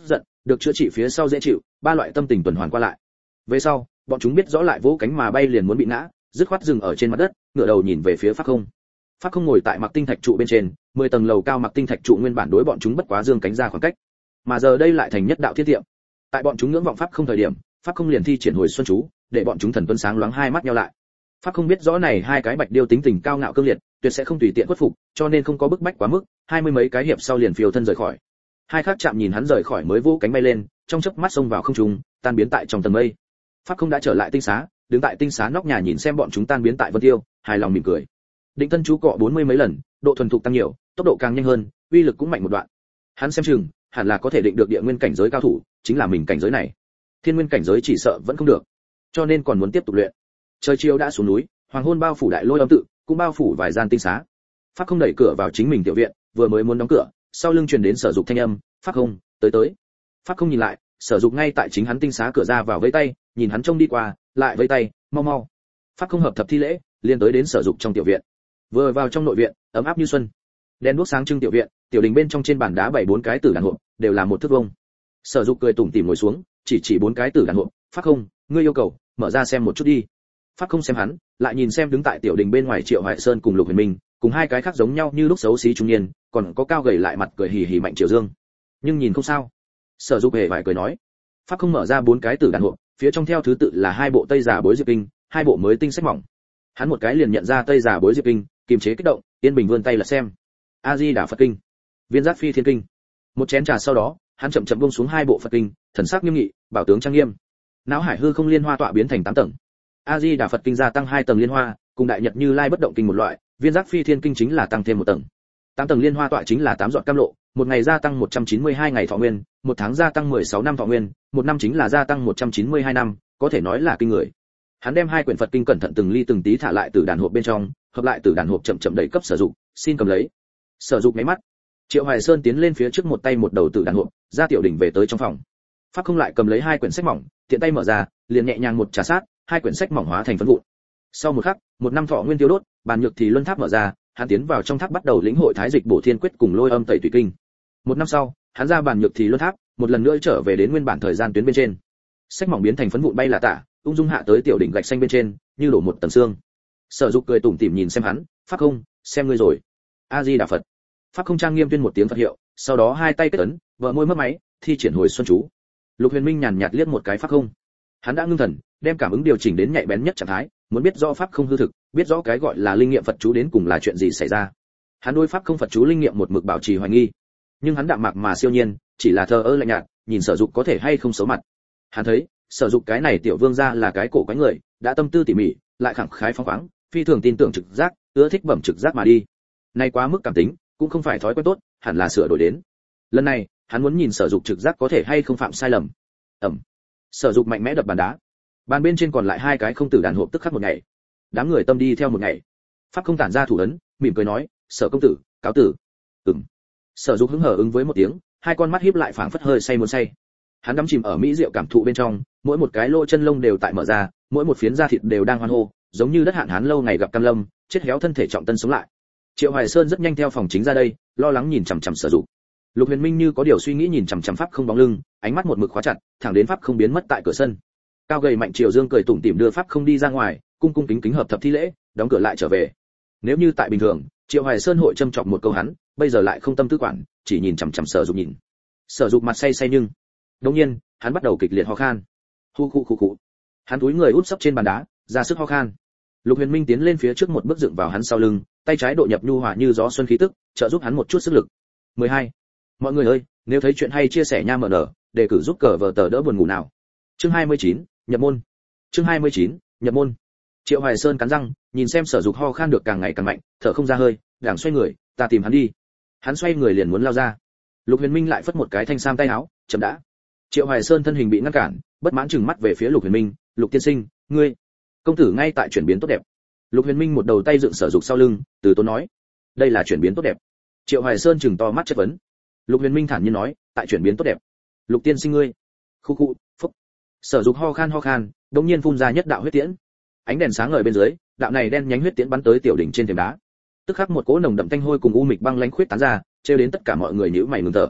[SPEAKER 1] được chữa trị phía sau dễ chịu, ba loại tâm tình tuần hoàn qua lại. Về sau, bọn chúng biết rõ lại vỗ cánh mà bay liền muốn bị ngã, dứt khoát dừng ở trên mặt đất, ngửa đầu nhìn về phía Pháp Không. Pháp Không ngồi tại Mặc Tinh Thạch trụ bên trên, mười tầng lầu cao Mặc Tinh Thạch trụ nguyên bản đối bọn chúng bất quá dương cánh ra khoảng cách, mà giờ đây lại thành nhất đạo thiết tiệm. Tại bọn chúng ngưỡng vọng Pháp Không thời điểm, Pháp Không liền thi triển hồi xuân chú, để bọn chúng thần tuấn sáng loáng hai mắt nheo lại. Pháp Không biết rõ này hai cái bạch điêu tính tình cao ngạo cương liệt, tuyệt sẽ không tùy tiện khuất phục, cho nên không có bức bách quá mức, hai mươi mấy cái hiệp sau liền phiêu thân rời khỏi. Hai khác chạm nhìn hắn rời khỏi mới vỗ cánh bay lên, trong chớp mắt xông vào không trung, tan biến tại trong tầng mây. Pháp Không đã trở lại tinh xá, đứng tại tinh xá nóc nhà nhìn xem bọn chúng tan biến tại vân tiêu, hài lòng mỉm cười. Định thân chú cọ bốn mươi mấy lần, độ thuần thục tăng nhiều, tốc độ càng nhanh hơn, uy lực cũng mạnh một đoạn. Hắn xem chừng, hẳn là có thể định được địa nguyên cảnh giới cao thủ, chính là mình cảnh giới này. Thiên nguyên cảnh giới chỉ sợ vẫn không được, cho nên còn muốn tiếp tục luyện. Trời chiều đã xuống núi, hoàng hôn bao phủ đại lôi âm tự, cũng bao phủ vài gian tinh xá. Pháp Không đẩy cửa vào chính mình tiểu viện, vừa mới muốn đóng cửa, sau lưng truyền đến Sở Dục thanh âm, "Pháp Không, tới tới." Pháp Không nhìn lại, Sở Dục ngay tại chính hắn tinh xá cửa ra vào vẫy tay, nhìn hắn trông đi qua, lại vẫy tay, "Mau mau." Pháp Không hợp thập thi lễ, liền tới đến Sở Dục trong tiểu viện. Vừa vào trong nội viện, ấm áp như xuân. Đèn đuốc sáng trưng tiểu viện, tiểu đình bên trong trên bàn đá bảy bốn cái tử đàn hộp, đều là một thước vuông. Sở Dục cười tủm tỉm ngồi xuống, chỉ chỉ bốn cái tử đàn hộp, "Pháp Không, ngươi yêu cầu, mở ra xem một chút đi." Pháp Không xem hắn, lại nhìn xem đứng tại tiểu đình bên ngoài Triệu Hoài Sơn cùng Lục Huyền Minh, cùng hai cái khác giống nhau như lúc xấu xí trung niên, còn có cao gầy lại mặt cười hì hì Mạnh Triều Dương. Nhưng nhìn không sao. Sở Dục hề vài cười nói. Pháp Không mở ra bốn cái tử đàn hộp, phía trong theo thứ tự là hai bộ Tây Giả Bối Diệp Kinh, hai bộ mới tinh sách mỏng. Hắn một cái liền nhận ra Tây Giả Bối Diệp Kinh, kiềm chế kích động, yên bình vươn tay là xem. A Di Đà Phật Kinh, Viên Giác Phi Thiên Kinh. Một chén trà sau đó, hắn chậm chậm buông xuống hai bộ Phật kinh, thần sắc nghiêm nghị, bảo tướng trang nghiêm. Não hải hư không liên hoa tọa biến thành tám tầng. A Di Đà Phật Kinh gia tăng hai tầng liên hoa, cùng Đại Nhật Như Lai bất động kinh một loại, Viên Giác Phi Thiên Kinh chính là tăng thêm một tầng. Tám tầng liên hoa tọa chính là tám giọt cam lộ, một ngày gia tăng một trăm chín mươi hai ngày thọ nguyên, một tháng gia tăng mười sáu năm thọ nguyên, một năm chính là gia tăng một trăm chín mươi hai năm, có thể nói là kinh người. Hắn đem hai quyển Phật kinh cẩn thận từng ly từng tí thả lại từ đàn hộp bên trong, hợp lại từ đàn hộp chậm chậm đẩy cấp Sở Dục, "Xin cầm lấy." Sở Dục mấy mắt. Triệu Hoài Sơn tiến lên phía trước một tay một đầu từ đàn hộp, ra tiểu đỉnh về tới trong phòng. Pháp Không lại cầm lấy hai quyển sách mỏng, tiện tay mở ra, liền nhẹ nhàng một trà sát, hai quyển sách mỏng hóa thành phấn vụn. Sau một khắc, một năm thọ nguyên tiêu đốt, bàn nhược thì luân tháp mở ra, hắn tiến vào trong tháp bắt đầu lĩnh hội thái dịch bổ thiên quyết cùng lôi âm tẩy tùy kinh. Một năm sau, hắn ra bàn nhược thì luân tháp, một lần nữa trở về đến nguyên bản thời gian tuyến bên trên. Sách mỏng biến thành phấn vụn bay là tả, ung dung hạ tới tiểu đỉnh gạch xanh bên trên, như đổ một tầng xương. Sở Dục cười tủm tỉm nhìn xem hắn, "Pháp Không, xem ngươi rồi." A Di Đà Phật. Pháp Không trang nghiêm tuyên một tiếng Phật hiệu, sau đó hai tay kết ấn, vợ môi mấp máy, thi triển hồi xuân chú. Lục Huyền Minh nhàn nhạt liếc một cái Pháp Không. Hắn đã ngưng thần, đem cảm ứng điều chỉnh đến nhạy bén nhất trạng thái, muốn biết rõ Pháp Không hư thực, biết rõ cái gọi là linh nghiệm Phật chú đến cùng là chuyện gì xảy ra. Hắn đối Pháp Không Phật chú linh nghiệm một mực bảo trì hoài nghi, nhưng hắn đạm mạc mà siêu nhiên, chỉ là thờ ơ lạnh nhạt, nhìn Sở Dục có thể hay không xấu mặt. Hắn thấy, Sở Dục cái này tiểu vương gia là cái cổ quái người, đã tâm tư tỉ mỉ, lại khẳng khái phóng khoáng, phi thường tin tưởng trực giác, ưa thích bẩm trực giác mà đi. Nay quá mức cảm tính, cũng không phải thói quen tốt, hẳn là sửa đổi đến. Lần này, hắn muốn nhìn Sở Dục trực giác có thể hay không phạm sai lầm. Ầm. Sở Dục mạnh mẽ đập bàn đá. Bàn bên trên còn lại hai cái không tử đàn hộp tức khắc một ngày. Đám người tâm đi theo một ngày. Pháp Không tản ra thủ ấn, mỉm cười nói, "Sở công tử, cáo tử." Ừm. Sở Dục hứng hở ứng với một tiếng, hai con mắt híp lại phảng phất hơi say muốn say. Hắn đắm chìm ở mỹ diệu cảm thụ bên trong, mỗi một cái lỗ chân lông đều tại mở ra, mỗi một phiến da thịt đều đang hoan hô, giống như đất hạn hán lâu ngày gặp cam lâm, chết héo thân thể trọng tân sống lại. Triệu Hoài Sơn rất nhanh theo phòng chính ra đây, lo lắng nhìn chằm chằm Sở Dục. Lục Huyền Minh như có điều suy nghĩ nhìn chằm chằm Pháp Không bóng lưng, ánh mắt một mực khóa chặt, thẳng đến Pháp Không biến mất tại cửa sân. Cao gầy Mạnh Triều Dương cười tủm tỉm đưa Pháp Không đi ra ngoài, cung cung kính kính hợp thập thi lễ, đóng cửa lại trở về. Nếu như tại bình thường, Triệu Hoài Sơn hội châm chọc một câu hắn, bây giờ lại không tâm tư quản, chỉ nhìn chằm chằm Sở Dục nhìn. Sở Dục mặt say say nhưng, đột nhiên, hắn bắt đầu kịch liệt ho khan. Hu khu khu khu. Hắn túi người úp sấp trên bàn đá, ra sức ho khan. Lục Huyền Minh tiến lên phía trước một bước dựng vào hắn sau lưng, tay trái độ nhập nhu hòa như gió xuân khí tức, trợ giúp hắn một chút sức lực. mười hai. Mọi người ơi, nếu thấy chuyện hay chia sẻ nha mở nở, đề cử giúp cờ vở tờ đỡ buồn ngủ nào. Chương hai mươi chín, nhập môn. Chương hai mươi chín, nhập môn. Triệu Hoài Sơn cắn răng, nhìn xem Sở Dục ho khan được càng ngày càng mạnh, thở không ra hơi, đảng xoay người, "Ta tìm hắn đi." Hắn xoay người liền muốn lao ra. Lục Huyền Minh lại phất một cái thanh sam tay áo, "Chậm đã." Triệu Hoài Sơn thân hình bị ngăn cản, bất mãn trừng mắt về phía Lục Huyền Minh, "Lục tiên sinh, ngươi..." "Công tử ngay tại chuyển biến tốt đẹp." Lục Huyền Minh một đầu tay dựng Sở Dục sau lưng, từ tốn nói, "Đây là chuyển biến tốt đẹp?" Triệu Hoài Sơn trừng to mắt chất vấn. Lục Huyền Minh thản nhiên nói, "Tại chuyển biến tốt đẹp." "Lục tiên sinh ngươi..." Khu khu, phúc. Sở Dục ho khan ho khan, đột nhiên phun ra nhất đạo huyết tiễn. Ánh đèn sáng ngời bên dưới, đạo này đen nhánh huyết tiễn bắn tới tiểu đỉnh trên thềm đá. Tức khắc một cỗ nồng đậm tanh hôi cùng u mịch băng lãnh khuyết tán ra, trêu đến tất cả mọi người nhíu mày ngừng thở.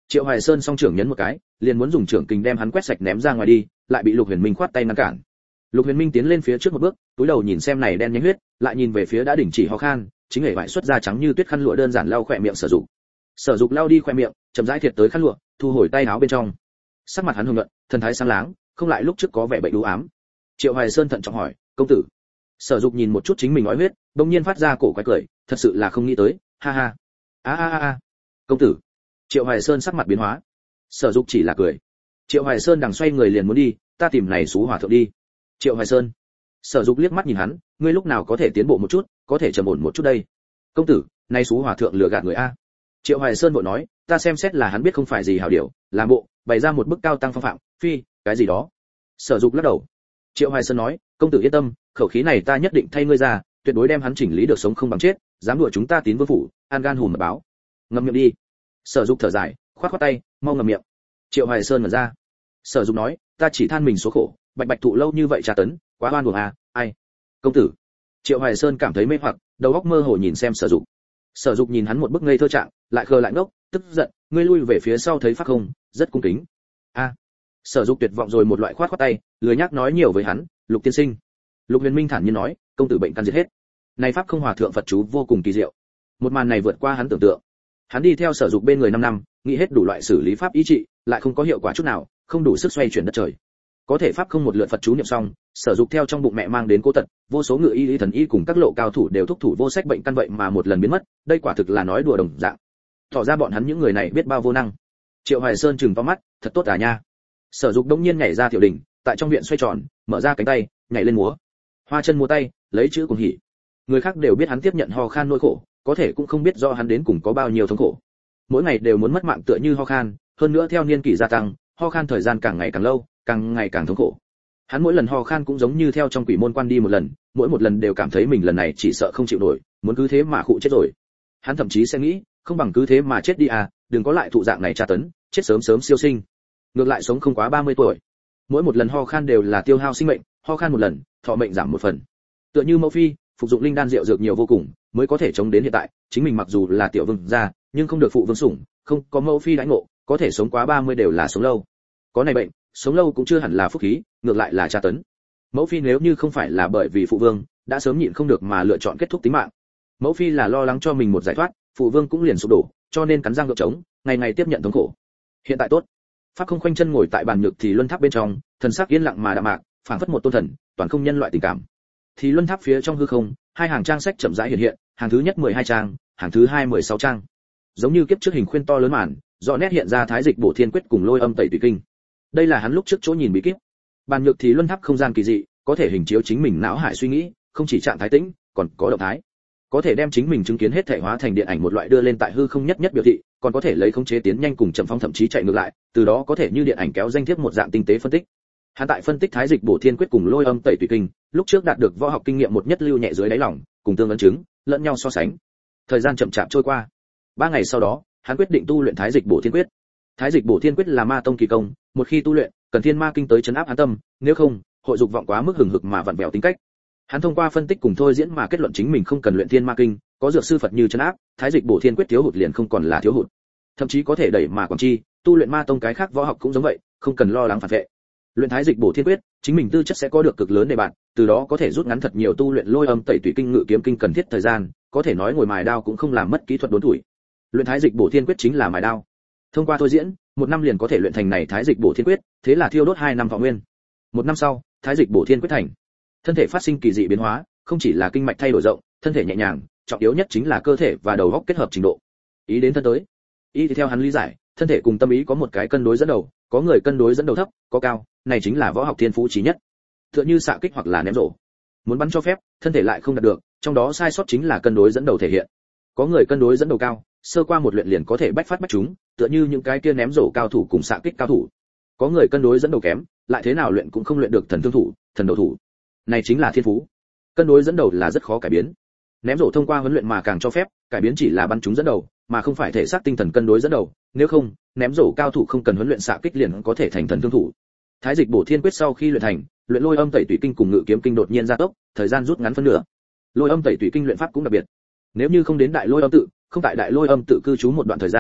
[SPEAKER 1] Triệu Hoài Sơn song trưởng nhấn một cái, liền muốn dùng trưởng kình đem hắn quét sạch ném ra ngoài đi, lại bị Lục Huyền Minh khoát tay ngăn cản. Lục Huyền Minh tiến lên phía trước một bước, túi đầu nhìn xem này đen nhánh huyết, lại nhìn về phía đã đình chỉ ho khan, chính hệ vải xuất ra trắng như tuyết khăn lụa đơn giản lau khỏe miệng Sở Dục. Sở Dục lau đi khỏe miệng, chậm rãi thiệt tới khăn lụa, thu hồi tay áo bên trong. Sắc mặt hắn hồng nhuận, thần thái sáng láng, không lại lúc trước có vẻ bệnh u ám. Triệu Hoài Sơn thận trọng hỏi, công tử. Sở Dục nhìn một chút chính mình ói huyết, bỗng nhiên phát ra cổ quái cười, thật sự là không nghĩ tới, ha ha. A a a. Công tử. Triệu Hoài Sơn sắc mặt biến hóa. Sở Dục chỉ là cười. Triệu Hoài Sơn đằng xoay người liền muốn đi, ta tìm này xú hòa thượng đi. Triệu Hoài Sơn. Sở Dục liếc mắt nhìn hắn, ngươi lúc nào có thể tiến bộ một chút, có thể trầm ổn một chút đây. Công tử, nay xú hòa thượng lừa gạt người a. Triệu Hoài Sơn vội nói, ta xem xét là hắn biết không phải gì hảo điều, làm bộ, bày ra một bức cao tăng phong phạm, phi, cái gì đó. Sở Dục lắc đầu. Triệu Hoài Sơn nói, công tử yên tâm, khẩu khí này ta nhất định thay ngươi ra, tuyệt đối đem hắn chỉnh lý được sống không bằng chết, dám đùa chúng ta Tín Vương phủ, an gan hùn mật báo. Ngậm miệng đi. Sở Dục thở dài, khoát khoát tay, mau ngậm miệng. Triệu Hoài Sơn mở ra. Sở Dục nói, ta chỉ than mình số khổ, bạch bạch thụ lâu như vậy tra tấn, quá oan uổng à, ai. Công tử. Triệu Hoài Sơn cảm thấy mê hoặc, đầu óc mơ hồ nhìn xem Sở Dục. Sở Dục nhìn hắn một bức ngây thơ trạng, lại khờ lại ngốc, tức giận, ngươi lui về phía sau thấy pháp không, rất cung kính. A. À. Sở Dục tuyệt vọng rồi một loại khoát khoát tay, lười nhác nói nhiều với hắn, Lục tiên sinh. Lục Huyền Minh thản nhiên nói, công tử bệnh căn diệt hết. Này pháp không hòa thượng Phật chú vô cùng kỳ diệu. Một màn này vượt qua hắn tưởng tượng. Hắn đi theo Sở Dục bên người năm năm, nghĩ hết đủ loại xử lý pháp ý trị, lại không có hiệu quả chút nào, không đủ sức xoay chuyển đất trời. Có thể pháp không một lượt Phật chú niệm xong, Sở Dục theo trong bụng mẹ mang đến cố tật, vô số ngự y lý thần y cùng các lộ cao thủ đều thúc thủ vô sách bệnh căn vậy mà một lần biến mất, đây quả thực là nói đùa đồng dạng. Tỏ ra bọn hắn những người này biết bao vô năng. Triệu Hoài Sơn trừng to mắt, thật tốt à nha. Sở Dục đống nhiên nhảy ra tiểu đỉnh, tại trong viện xoay tròn, mở ra cánh tay, nhảy lên múa. Hoa chân múa tay, lấy chữ cùng hỉ. Người khác đều biết hắn tiếp nhận ho khan nỗi khổ, có thể cũng không biết do hắn đến cùng có bao nhiêu thống khổ. Mỗi ngày đều muốn mất mạng tựa như ho khan, hơn nữa theo niên kỷ gia tăng, ho khan thời gian càng ngày càng lâu, càng ngày càng thống khổ. Hắn mỗi lần ho khan cũng giống như theo trong quỷ môn quan đi một lần, mỗi một lần đều cảm thấy mình lần này chỉ sợ không chịu nổi, muốn cứ thế mà khụ chết rồi. Hắn thậm chí sẽ nghĩ, không bằng cứ thế mà chết đi à, đừng có lại thụ dạng này tra tấn, chết sớm sớm siêu sinh. Ngược lại sống không quá ba mươi tuổi. Mỗi một lần ho khan đều là tiêu hao sinh mệnh, ho khan một lần, thọ mệnh giảm một phần. Tựa như Mẫu Phi, phục dụng linh đan rượu dược nhiều vô cùng, mới có thể chống đến hiện tại, chính mình mặc dù là tiểu vương gia, nhưng không được phụ vương sủng, không có Mẫu Phi đãi ngộ, có thể sống quá ba mươi đều là sống lâu. Có này bệnh, sống lâu cũng chưa hẳn là phúc khí, ngược lại là tra tấn. Mẫu Phi nếu như không phải là bởi vì phụ vương, đã sớm nhịn không được mà lựa chọn kết thúc tính mạng. Mẫu Phi là lo lắng cho mình một giải thoát, phụ vương cũng liền sụp đổ, cho nên cắn răng gượng chống, ngày ngày tiếp nhận thống khổ. Hiện tại tốt. Pháp không khoanh chân ngồi tại bàn nhược thì luân tháp bên trong, thần sắc yên lặng mà đạm mạc, phảng phất một tôn thần, toàn không nhân loại tình cảm. Thì luân tháp phía trong hư không, hai hàng trang sách chậm rãi hiện hiện, hàng thứ nhất mười hai trang, hàng thứ hai mười sáu trang. Giống như kiếp trước hình khuyên to lớn màn, rõ nét hiện ra thái dịch bổ thiên quyết cùng lôi âm tẩy tùy kinh. Đây là hắn lúc trước chỗ nhìn bí kíp. Bàn nhược thì luân tháp không gian kỳ dị, có thể hình chiếu chính mình não hải suy nghĩ, không chỉ trạng thái tĩnh, còn có động thái. Có thể đem chính mình chứng kiến hết thể hóa thành điện ảnh một loại đưa lên tại hư không nhất nhất biểu thị, còn có thể lấy khống chế tiến nhanh cùng chậm phong thậm chí chạy ngược lại, từ đó có thể như điện ảnh kéo danh thiếp một dạng tinh tế phân tích. Hắn tại phân tích thái dịch bổ thiên quyết cùng lôi âm tẩy tùy kinh, lúc trước đạt được võ học kinh nghiệm một nhất lưu nhẹ dưới đáy lòng, cùng tương ấn chứng, lẫn nhau so sánh. Thời gian chậm chạp trôi qua. Ba ngày sau đó, hắn quyết định tu luyện thái dịch bổ thiên quyết. Thái dịch bổ thiên quyết là ma tông kỳ công, một khi tu luyện, cần thiên ma kinh tới chấn áp hắn tâm, nếu không, hội dục vọng quá mức hừng hực mà vặn vẹo tính cách. Hắn thông qua phân tích cùng thôi diễn mà kết luận chính mình không cần luyện thiên ma kinh, có dược sư Phật như chấn áp, thái dịch bổ thiên quyết thiếu hụt liền không còn là thiếu hụt, thậm chí có thể đẩy mà quảng chi, tu luyện ma tông cái khác võ học cũng giống vậy, không cần lo lắng phản vệ. Luyện thái dịch bổ thiên quyết, chính mình tư chất sẽ có được cực lớn để bạn, từ đó có thể rút ngắn thật nhiều tu luyện lôi âm tẩy tùy kinh ngự kiếm kinh cần thiết thời gian, có thể nói ngồi mài đao cũng không làm mất kỹ thuật đốn tuổi. Luyện thái dịch bổ thiên quyết chính là mài đao. Thông qua thôi diễn, một năm liền có thể luyện thành này thái dịch bổ thiên quyết, thế là thiêu đốt hai năm thọ nguyên. Một năm sau, thái dịch bổ thiên quyết thành. Thân thể phát sinh kỳ dị biến hóa, không chỉ là kinh mạch thay đổi rộng, thân thể nhẹ nhàng, trọng yếu nhất chính là cơ thể và đầu óc kết hợp trình độ. Ý đến thân tới. Ý thì theo hắn lý giải, thân thể cùng tâm ý có một cái cân đối dẫn đầu, có người cân đối dẫn đầu thấp, có cao, này chính là võ học thiên phú chí nhất. Tựa như xạ kích hoặc là ném rổ. Muốn bắn cho phép, thân thể lại không đạt được, trong đó sai sót chính là cân đối dẫn đầu thể hiện. Có người cân đối dẫn đầu cao, sơ qua một luyện liền có thể bách phát bách trúng, tựa như những cái kia ném rổ cao thủ cùng xạ kích cao thủ. Có người cân đối dẫn đầu kém, lại thế nào luyện cũng không luyện được thần thương thủ, thần đầu thủ. Này chính là thiên phú. Cân đối dẫn đầu là rất khó cải biến. Ném rổ thông qua huấn luyện mà càng cho phép, cải biến chỉ là bắn trúng dẫn đầu, mà không phải thể xác tinh thần cân đối dẫn đầu, nếu không, ném rổ cao thủ không cần huấn luyện xạ kích liền có thể thành thần thương thủ. Thái dịch bổ thiên quyết sau khi luyện thành, luyện lôi âm tẩy tùy kinh cùng ngự kiếm kinh đột nhiên gia tốc, thời gian rút ngắn phân nửa. Lôi âm tẩy tùy kinh luyện pháp cũng đặc biệt. Nếu như không đến đại lôi âm tự, không tại đại lôi âm tự cư trú một đoạn thời gian,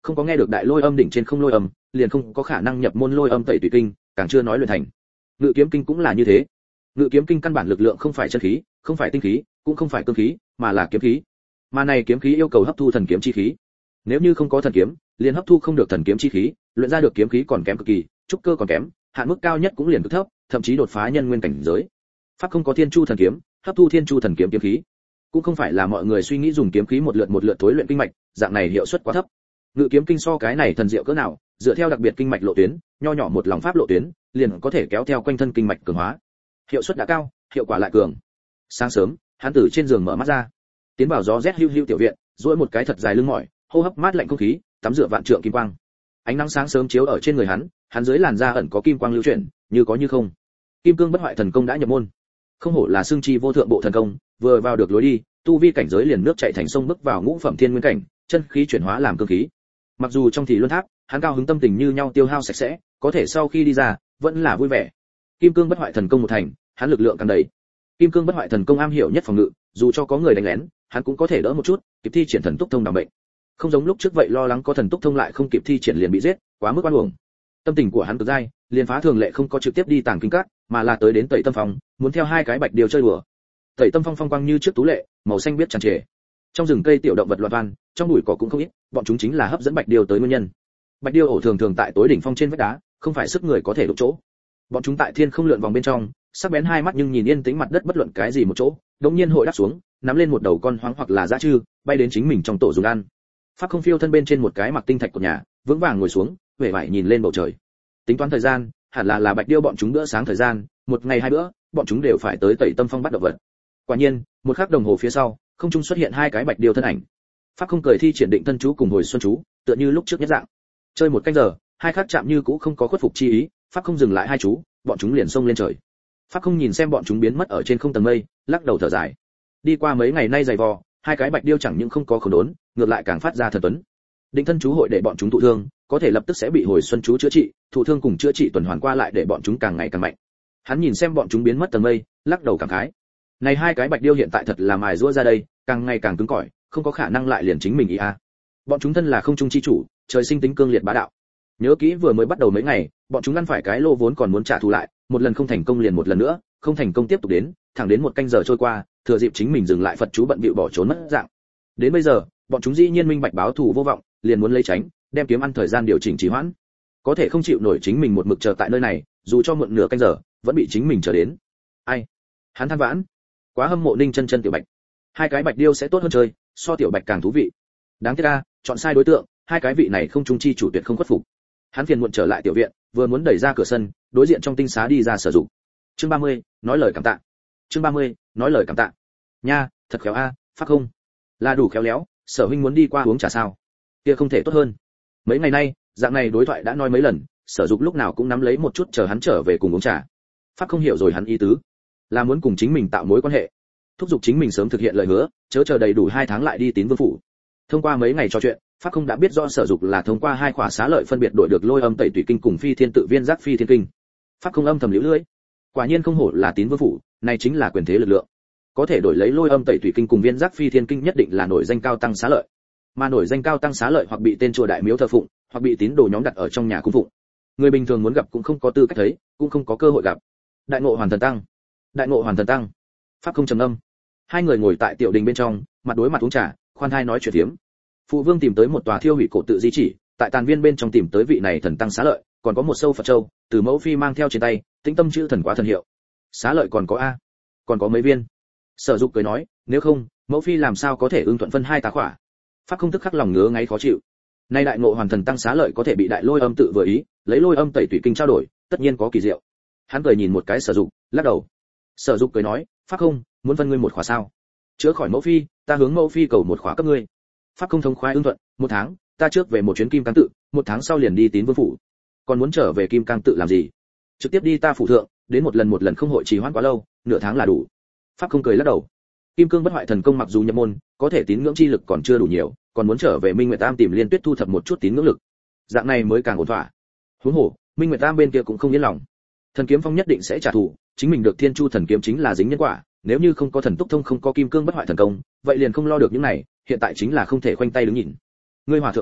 [SPEAKER 1] không có nghe được đại lôi âm đỉnh trên không lôi âm, liền không có khả năng nhập môn lôi âm tẩy tùy kinh, càng chưa nói luyện thành. Ngự kiếm kinh cũng là như thế. Ngự kiếm kinh căn bản lực lượng không phải chân khí, không phải tinh khí, cũng không phải cương khí, mà là kiếm khí. Mà này kiếm khí yêu cầu hấp thu thần kiếm chi khí. Nếu như không có thần kiếm, liền hấp thu không được thần kiếm chi khí, luyện ra được kiếm khí còn kém cực kỳ, trúc cơ còn kém, hạn mức cao nhất cũng liền cực thấp, thậm chí đột phá nhân nguyên cảnh giới. Pháp không có thiên chu thần kiếm, hấp thu thiên chu thần kiếm kiếm khí, cũng không phải là mọi người suy nghĩ dùng kiếm khí một lượt một lượt tối luyện kinh mạch, dạng này hiệu suất quá thấp. Ngự kiếm kinh so cái này thần diệu cỡ nào, dựa theo đặc biệt kinh mạch lộ tuyến, nho nhỏ một lòng pháp lộ tuyến, liền có thể kéo theo quanh thân kinh mạch cường hóa. Hiệu suất đã cao, hiệu quả lại cường. Sáng sớm, hắn từ trên giường mở mắt ra, tiến vào gió rét hưu hưu tiểu viện, duỗi một cái thật dài lưng mỏi, hô hấp mát lạnh không khí, tắm rửa vạn trượng kim quang. Ánh nắng sáng sớm chiếu ở trên người hắn, hắn dưới làn da ẩn có kim quang lưu chuyển, như có như không. Kim cương bất hoại thần công đã nhập môn. Không hổ là xương chi vô thượng bộ thần công, vừa vào được lối đi, tu vi cảnh giới liền nước chảy thành sông bước vào ngũ phẩm thiên nguyên cảnh, chân khí chuyển hóa làm cương khí. Mặc dù trong thì luân tháp, hắn cao hứng tâm tình như nhau tiêu hao sạch sẽ, có thể sau khi đi ra, vẫn là vui vẻ. Kim cương bất hoại thần công một thành, hắn lực lượng càng đầy. Kim cương bất hoại thần công am hiểu nhất phòng ngự, dù cho có người đánh lén, hắn cũng có thể đỡ một chút, kịp thi triển thần túc thông đảm bệnh. Không giống lúc trước vậy lo lắng có thần túc thông lại không kịp thi triển liền bị giết, quá mức oan uổng. Tâm tình của hắn cực dai, liền phá thường lệ không có trực tiếp đi tàng kinh các, mà là tới đến Tẩy Tâm Phong, muốn theo hai cái bạch điều chơi đùa. Tẩy Tâm Phong phong quang như trước tú lệ, màu xanh biết tràn trề. Trong rừng cây tiểu động vật loạn toan, trong bụi cỏ cũng không ít, bọn chúng chính là hấp dẫn bạch điêu tới nguyên nhân. Bạch điêu ổ thường thường tại tối đỉnh phong trên vách đá, không phải sức người có thể đụng chỗ. Bọn chúng tại thiên không lượn vòng bên trong, sắc bén hai mắt nhưng nhìn yên tĩnh mặt đất bất luận cái gì một chỗ, đống nhiên hội đáp xuống, nắm lên một đầu con hoang hoặc là dã trư, bay đến chính mình trong tổ dùng ăn. Pháp không phiêu thân bên trên một cái mặc tinh thạch của nhà, vững vàng ngồi xuống, vẻ vải nhìn lên bầu trời. Tính toán thời gian, hẳn là là bạch điêu bọn chúng bữa sáng thời gian, một ngày hai bữa, bọn chúng đều phải tới Tẩy Tâm Phong bắt động vật. Quả nhiên, một khắc đồng hồ phía sau, không trung xuất hiện hai cái bạch điêu thân ảnh. Pháp không cười thi triển định thân chú cùng hồi xuân chú, tựa như lúc trước nhất dạng. Chơi một canh giờ, hai khắc chạm như cũ không có khuất phục chi ý, Pháp không dừng lại hai chú, bọn chúng liền xông lên trời. Pháp không nhìn xem bọn chúng biến mất ở trên không tầng mây, lắc đầu thở dài. Đi qua mấy ngày nay dày vò, hai cái bạch điêu chẳng những không có khổ đốn, ngược lại càng phát ra thần tuấn. Định thân chú hội để bọn chúng thụ thương, có thể lập tức sẽ bị hồi xuân chú chữa trị, thụ thương cùng chữa trị tuần hoàn qua lại để bọn chúng càng ngày càng mạnh. Hắn nhìn xem bọn chúng biến mất tầng mây, lắc đầu cảm khái. Này hai cái bạch điêu hiện tại thật là mài giũa ra đây, càng ngày càng cứng cỏi, không có khả năng lại liền chính mình ý a. Bọn chúng thân là không trung chi chủ, trời sinh tính cương liệt bá đạo. Nhớ kỹ vừa mới bắt đầu mấy ngày, bọn chúng ăn phải cái lô vốn còn muốn trả thù lại, một lần không thành công liền một lần nữa, không thành công tiếp tục đến, thẳng đến một canh giờ trôi qua, thừa dịp chính mình dừng lại Phật chú bận bịu bỏ trốn mất dạng. Đến bây giờ, bọn chúng dĩ nhiên minh bạch báo thù vô vọng, liền muốn lấy tránh, đem kiếm ăn thời gian điều chỉnh trì hoãn. Có thể không chịu nổi chính mình một mực chờ tại nơi này, dù cho muộn nửa canh giờ, vẫn bị chính mình chờ đến. Ai? Hắn than vãn. Quá hâm mộ Ninh Chân Chân tiểu bạch. Hai cái bạch điêu sẽ tốt hơn chơi, so tiểu bạch càng thú vị. Đáng tiếc a, chọn sai đối tượng, hai cái vị này không trung chi chủ tuyệt không khuất phục. Hắn phiền muộn trở lại tiểu viện, vừa muốn đẩy ra cửa sân, đối diện trong tinh xá đi ra Sở Dục. Chương ba mươi, nói lời cảm tạ. Chương ba mươi, nói lời cảm tạ. Nha, thật khéo a, Pháp không? Là đủ khéo léo, Sở huynh muốn đi qua uống trà sao? Kia không thể tốt hơn. Mấy ngày nay, dạng này đối thoại đã nói mấy lần, Sở Dục lúc nào cũng nắm lấy một chút chờ hắn trở về cùng uống trà. Pháp không hiểu rồi hắn ý tứ, là muốn cùng chính mình tạo mối quan hệ, thúc giục chính mình sớm thực hiện lời hứa, chớ chờ đầy đủ hai tháng lại đi Tín Vương phủ. Thông qua mấy ngày trò chuyện, Pháp không đã biết rõ Sở Dục là thông qua hai khóa xá lợi phân biệt đổi được Lôi Âm Tẩy Tùy Kinh cùng Phi Thiên Tự Viên Giác Phi Thiên Kinh. Pháp không âm thầm liễu lưỡi, quả nhiên không hổ là Tín Vương phủ, này chính là quyền thế lực lượng. Có thể đổi lấy Lôi Âm Tẩy Tùy Kinh cùng Viên Giác Phi Thiên Kinh nhất định là nổi danh cao tăng xá lợi. Mà nổi danh cao tăng xá lợi hoặc bị tên chùa đại miếu thờ phụng, hoặc bị tín đồ nhóm đặt ở trong nhà cung phụng. Người bình thường muốn gặp cũng không có tư cách thấy, cũng không có cơ hội gặp. Đại ngộ hoàn thần tăng, đại ngộ hoàn thần tăng. Pháp không trầm âm. Hai người ngồi tại tiểu đình bên trong, mặt đối mặt uống trà, khoan thai nói chuyện thiếm. Phụ vương tìm tới một tòa thiêu hủy cổ tự di chỉ, tại tàn viên bên trong tìm tới vị này thần tăng xá lợi, còn có một sâu Phật châu, từ mẫu phi mang theo trên tay, tĩnh tâm chữ thần quá thần hiệu. Xá lợi còn có a, còn có mấy viên. Sở Dục cười nói, nếu không, mẫu phi làm sao có thể ưng thuận phân hai tá khỏa. Pháp không tức khắc lòng ngứa ngáy khó chịu. Nay đại ngộ hoàn thần tăng xá lợi có thể bị đại lôi âm tự vừa ý, lấy lôi âm tẩy tùy kinh trao đổi, tất nhiên có kỳ diệu. Hắn cười nhìn một cái Sở Dục, lắc đầu. Sở Dục cười nói, Pháp không, muốn phân ngươi một khóa sao? Chữa khỏi mẫu phi, ta hướng mẫu phi cầu một khóa cấp ngươi. Pháp không thông khoái ưng thuận, một tháng, ta trước về một chuyến Kim Cang tự, một tháng sau liền đi Tín Vương phủ. Còn muốn trở về Kim Cang tự làm gì? Trực tiếp đi ta phủ thượng, đến một lần một lần không hội trì hoãn quá lâu, nửa tháng là đủ. Pháp không cười lắc đầu. Kim cương bất hoại thần công mặc dù nhập môn, có thể tín ngưỡng chi lực còn chưa đủ nhiều, còn muốn trở về Minh Nguyệt Tam tìm Liên Tuyết thu thập một chút tín ngưỡng lực. Dạng này mới càng ổn thỏa. Huống hồ, Minh Nguyệt Tam bên kia cũng không yên lòng. Thần kiếm phong nhất định sẽ trả thù, chính mình được Thiên Chu thần kiếm chính là dính nhân quả, nếu như không có thần túc thông không có kim cương bất hoại thần công, vậy liền không lo được những này, hiện tại chính là không thể khoanh tay đứng nhìn. Ngươi hòa thượng này,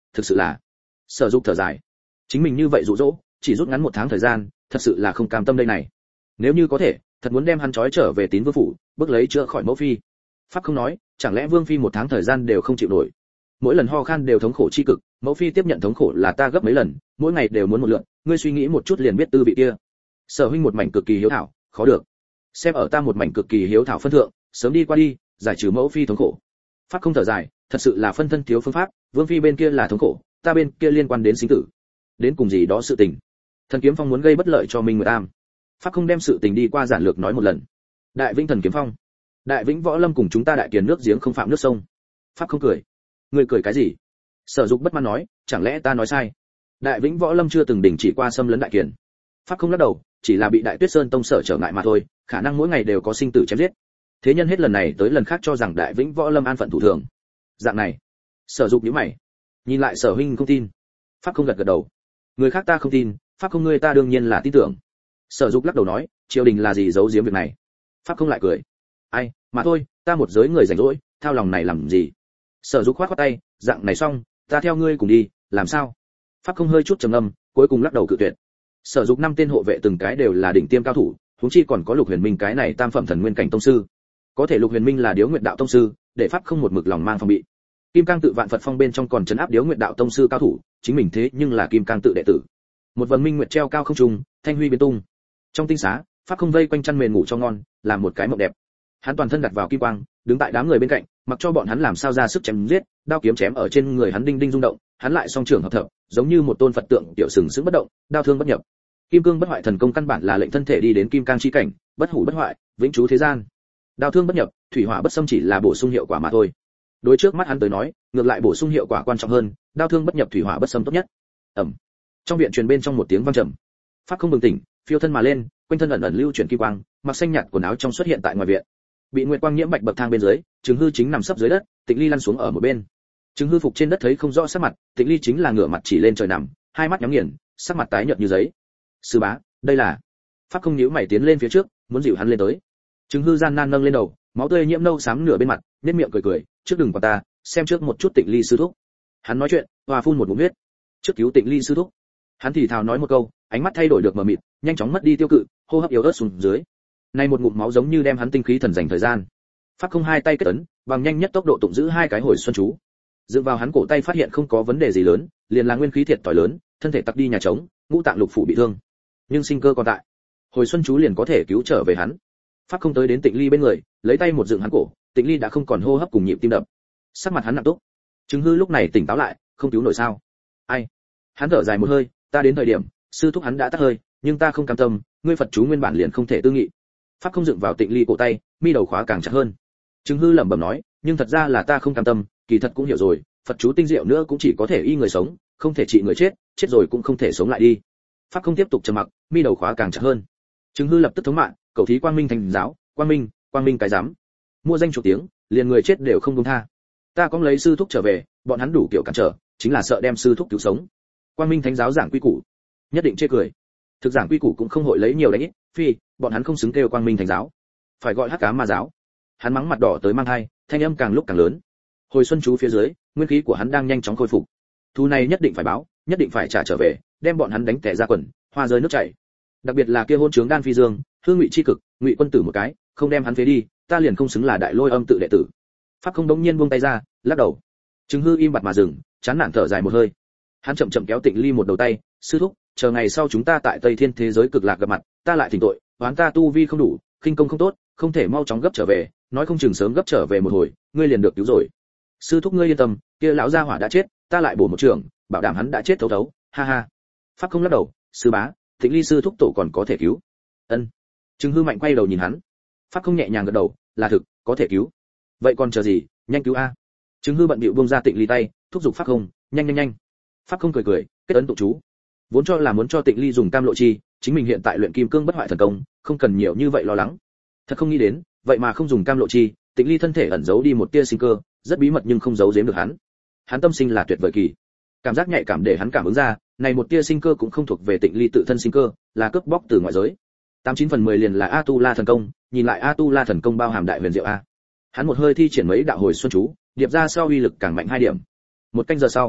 [SPEAKER 1] thực sự là. Sở Dục thở dài, chính mình như vậy dụ dỗ, chỉ rút ngắn một tháng thời gian, thật sự là không cam tâm đây này. Nếu như có thể, thật muốn đem hắn trói trở về Tín Vương phủ, bước lấy chữa khỏi mẫu phi. Pháp không nói, chẳng lẽ Vương phi một tháng thời gian đều không chịu nổi? Mỗi lần ho khan đều thống khổ chi cực, mẫu phi tiếp nhận thống khổ là ta gấp mấy lần, mỗi ngày đều muốn một lượt, ngươi suy nghĩ một chút liền biết tư vị kia. Sở huynh một mảnh cực kỳ hiếu thảo, khó được. Xem ở ta một mảnh cực kỳ hiếu thảo phân thượng, sớm đi qua đi, giải trừ mẫu phi thống khổ. Pháp không thở dài, thật sự là phân thân thiếu phương pháp, Vương phi bên kia là thống khổ, ta bên kia liên quan đến sinh tử. Đến cùng gì đó sự tình. Thần Kiếm Phong muốn gây bất lợi cho Minh Nguyệt Am. Pháp không đem sự tình đi qua giản lược nói một lần. Đại Vĩnh Thần Kiếm Phong, Đại Vĩnh Võ Lâm cùng chúng ta đại kiền nước giếng không phạm nước sông. Pháp không cười. Ngươi cười cái gì? Sở Dục bất mãn nói, chẳng lẽ ta nói sai? Đại Vĩnh Võ Lâm chưa từng đình chỉ qua xâm lấn đại kiền. Pháp không lắc đầu, chỉ là bị Đại Tuyết Sơn tông sở trở ngại mà thôi, khả năng mỗi ngày đều có sinh tử chém giết. Thế nhân hết lần này tới lần khác cho rằng Đại Vĩnh Võ Lâm an phận thủ thường. Dạng này. Sở Dục nhíu mày. Nhìn lại Sở huynh không tin. Pháp không gật gật đầu. Người khác ta không tin, Pháp không ngươi ta đương nhiên là tin tưởng. Sở Dục lắc đầu nói, triều đình là gì giấu giếm việc này? Pháp không lại cười. Ai, mà thôi, ta một giới người rảnh rỗi, thao lòng này làm gì? Sở Dục khoát khoát tay, dạng này xong, ta theo ngươi cùng đi, làm sao? Pháp không hơi chút trầm ngâm, cuối cùng lắc đầu cự tuyệt. Sở Dục năm tên hộ vệ từng cái đều là đỉnh tiêm cao thủ, huống chi còn có Lục Huyền Minh cái này tam phẩm thần nguyên cảnh tông sư. Có thể Lục Huyền Minh là Điếu Nguyệt đạo tông sư, để Pháp không một mực lòng mang phòng bị. Kim Cang tự Vạn Phật Phong bên trong còn trấn áp Điếu Nguyệt đạo tông sư cao thủ, chính mình thế nhưng là Kim Cang tự đệ tử. Một vầng minh nguyệt treo cao không trung, thanh huy biến tung. Trong tinh xá, Pháp không vây quanh chăn mền ngủ cho ngon, làm một cái mộng đẹp. Hắn toàn thân đặt vào kim quang, đứng tại đám người bên cạnh, mặc cho bọn hắn làm sao ra sức chém giết, đao kiếm chém ở trên người hắn đinh đinh rung động, hắn lại song trưởng hợp thập, giống như một tôn Phật tượng tiểu sừng sững bất động, đao thương bất nhập. Kim cương bất hoại thần công căn bản là lệnh thân thể đi đến kim cang chi cảnh, bất hủ bất hoại, vĩnh trú thế gian. Đao thương bất nhập, thủy hỏa bất xâm chỉ là bổ sung hiệu quả mà thôi. Đối trước mắt hắn tới nói, ngược lại bổ sung hiệu quả quan trọng hơn, đao thương bất nhập thủy hỏa bất xâm tốt nhất. Ầm. Trong viện truyền bên trong một tiếng vang trầm. Pháp không bừng tỉnh, phiêu thân mà lên, quanh thân ẩn ẩn lưu chuyển kim quang, mặc xanh nhạt quần áo trong xuất hiện tại ngoài viện. Bị nguyệt quang nhiễm bạch bậc thang bên dưới, Trừng Hư chính nằm sấp dưới đất, Tịnh Ly lăn xuống ở một bên. Trừng Hư phục trên đất thấy không rõ sắc mặt, Tịnh Ly chính là ngửa mặt chỉ lên trời nằm, hai mắt nhắm nghiền, sắc mặt tái nhợt như giấy. Sư bá, đây là. Pháp không nhíu mày tiến lên phía trước, muốn dịu hắn lên tới. Trừng Hư gian nan nâng lên đầu, máu tươi nhiễm nâu xám nửa bên mặt, nhếch miệng cười cười, trước đừng qua ta, xem trước một chút Tịnh Ly sư thúc. Hắn nói chuyện, hòa phun một ngụm huyết. Trước cứu Tịnh Ly sư thúc. Hắn thì thào nói một câu, ánh mắt thay đổi được mờ mịt, nhanh chóng mất đi tiêu cự, hô hấp yếu ớt xuống dưới. Nay một ngụm máu giống như đem hắn tinh khí thần dành thời gian. Pháp không hai tay kết ấn, bằng nhanh nhất tốc độ tụng giữ hai cái hồi xuân chú. Dựa vào hắn cổ tay phát hiện không có vấn đề gì lớn, liền là nguyên khí thiệt tỏi lớn, thân thể tặc đi nhà trống, ngũ tạng lục phủ bị thương, nhưng sinh cơ còn tại. Hồi xuân chú liền có thể cứu trở về hắn. Pháp không tới đến Tịnh Ly bên người, lấy tay một dựng hắn cổ, Tịnh Ly đã không còn hô hấp cùng nhịp tim đập. Sắc mặt hắn nặng túc. Trừng Hư lúc này tỉnh táo lại, không cứu nổi sao? Ai? Hắn thở dài một hơi, ta đến thời điểm, sư thúc hắn đã tắt hơi, nhưng ta không cam tâm, ngươi Phật chú nguyên bản liền không thể tư nghị. Pháp không dựng vào Tịnh Ly cổ tay, mi đầu khóa càng chặt hơn. Trừng Hư lẩm bẩm nói, nhưng thật ra là ta không cam tâm, kỳ thật cũng hiểu rồi, Phật chú tinh diệu nữa cũng chỉ có thể y người sống, không thể trị người chết, chết rồi cũng không thể sống lại đi. Pháp không tiếp tục trầm mặc, mi đầu khóa càng chặt hơn. Trừng Hư lập tức thống mạng, cầu thí Quang Minh thành giáo, Quang Minh, Quang Minh cái dám. Mua danh chủ tiếng, liền người chết đều không buông tha. Ta có lấy sư thúc trở về, bọn hắn đủ kiểu cản trở, chính là sợ đem sư thúc cứu sống. Quang Minh thánh giáo giảng quy củ, nhất định chê cười. Thực giảng quy củ cũng không hội lấy nhiều đánh ít, phi, bọn hắn không xứng kêu Quang Minh thánh giáo, phải gọi hắc ám ma giáo. Hắn mắng mặt đỏ tới mang hai, thanh âm càng lúc càng lớn. Hồi xuân chú phía dưới, nguyên khí của hắn đang nhanh chóng khôi phục. Thu này nhất định phải báo, nhất định phải trả trở về, đem bọn hắn đánh tẻ ra quần, hoa rơi nước chảy. Đặc biệt là kia hôn trướng Đan Phi Dương, hương ngụy chi cực, ngụy quân tử một cái, không đem hắn phế đi, ta liền không xứng là đại lôi âm tự đệ tử. Pháp không đống nhiên buông tay ra, lắc đầu. Trừng Hư im bặt mà dừng, chán nản thở dài một hơi. Hắn chậm chậm kéo Tịnh Ly một đầu tay, sư thúc, chờ ngày sau chúng ta tại Tây Thiên thế giới cực lạc gặp mặt, ta lại thỉnh tội, oán ta tu vi không đủ, khinh công không tốt, không thể mau chóng gấp trở về, nói không chừng sớm gấp trở về một hồi, ngươi liền được cứu rồi. Sư thúc ngươi yên tâm, kia lão gia hỏa đã chết, ta lại bổ một trường, bảo đảm hắn đã chết thấu thấu, ha ha. Pháp không lắc đầu, sư bá, Tịnh Ly sư thúc tổ còn có thể cứu. Ân. Trừng Hư mạnh quay đầu nhìn hắn. Pháp không nhẹ nhàng gật đầu, là thực, có thể cứu. Vậy còn chờ gì, nhanh cứu a. Trừng Hư bận bịu buông ra Tịnh Ly tay, thúc giục Pháp không, nhanh nhanh nhanh. Pháp không cười cười, kết ấn tụng chú. Vốn cho là muốn cho Tịnh Ly dùng cam lộ chi, chính mình hiện tại luyện kim cương bất hoại thần công, không cần nhiều như vậy lo lắng. Thật không nghĩ đến, vậy mà không dùng cam lộ chi, Tịnh Ly thân thể ẩn giấu đi một tia sinh cơ, rất bí mật nhưng không giấu giếm được hắn. Hắn tâm sinh là tuyệt vời kỳ, cảm giác nhạy cảm để hắn cảm ứng ra, này một tia sinh cơ cũng không thuộc về Tịnh Ly tự thân sinh cơ, là cướp bóc từ ngoại giới. tám chín phần mười liền là A Tu La thần công, nhìn lại A Tu La thần công bao hàm đại huyền diệu a. Hắn một hơi thi triển mấy đạo hồi xuân chú, điệp ra sau uy lực càng mạnh hai điểm. Một canh giờ sau,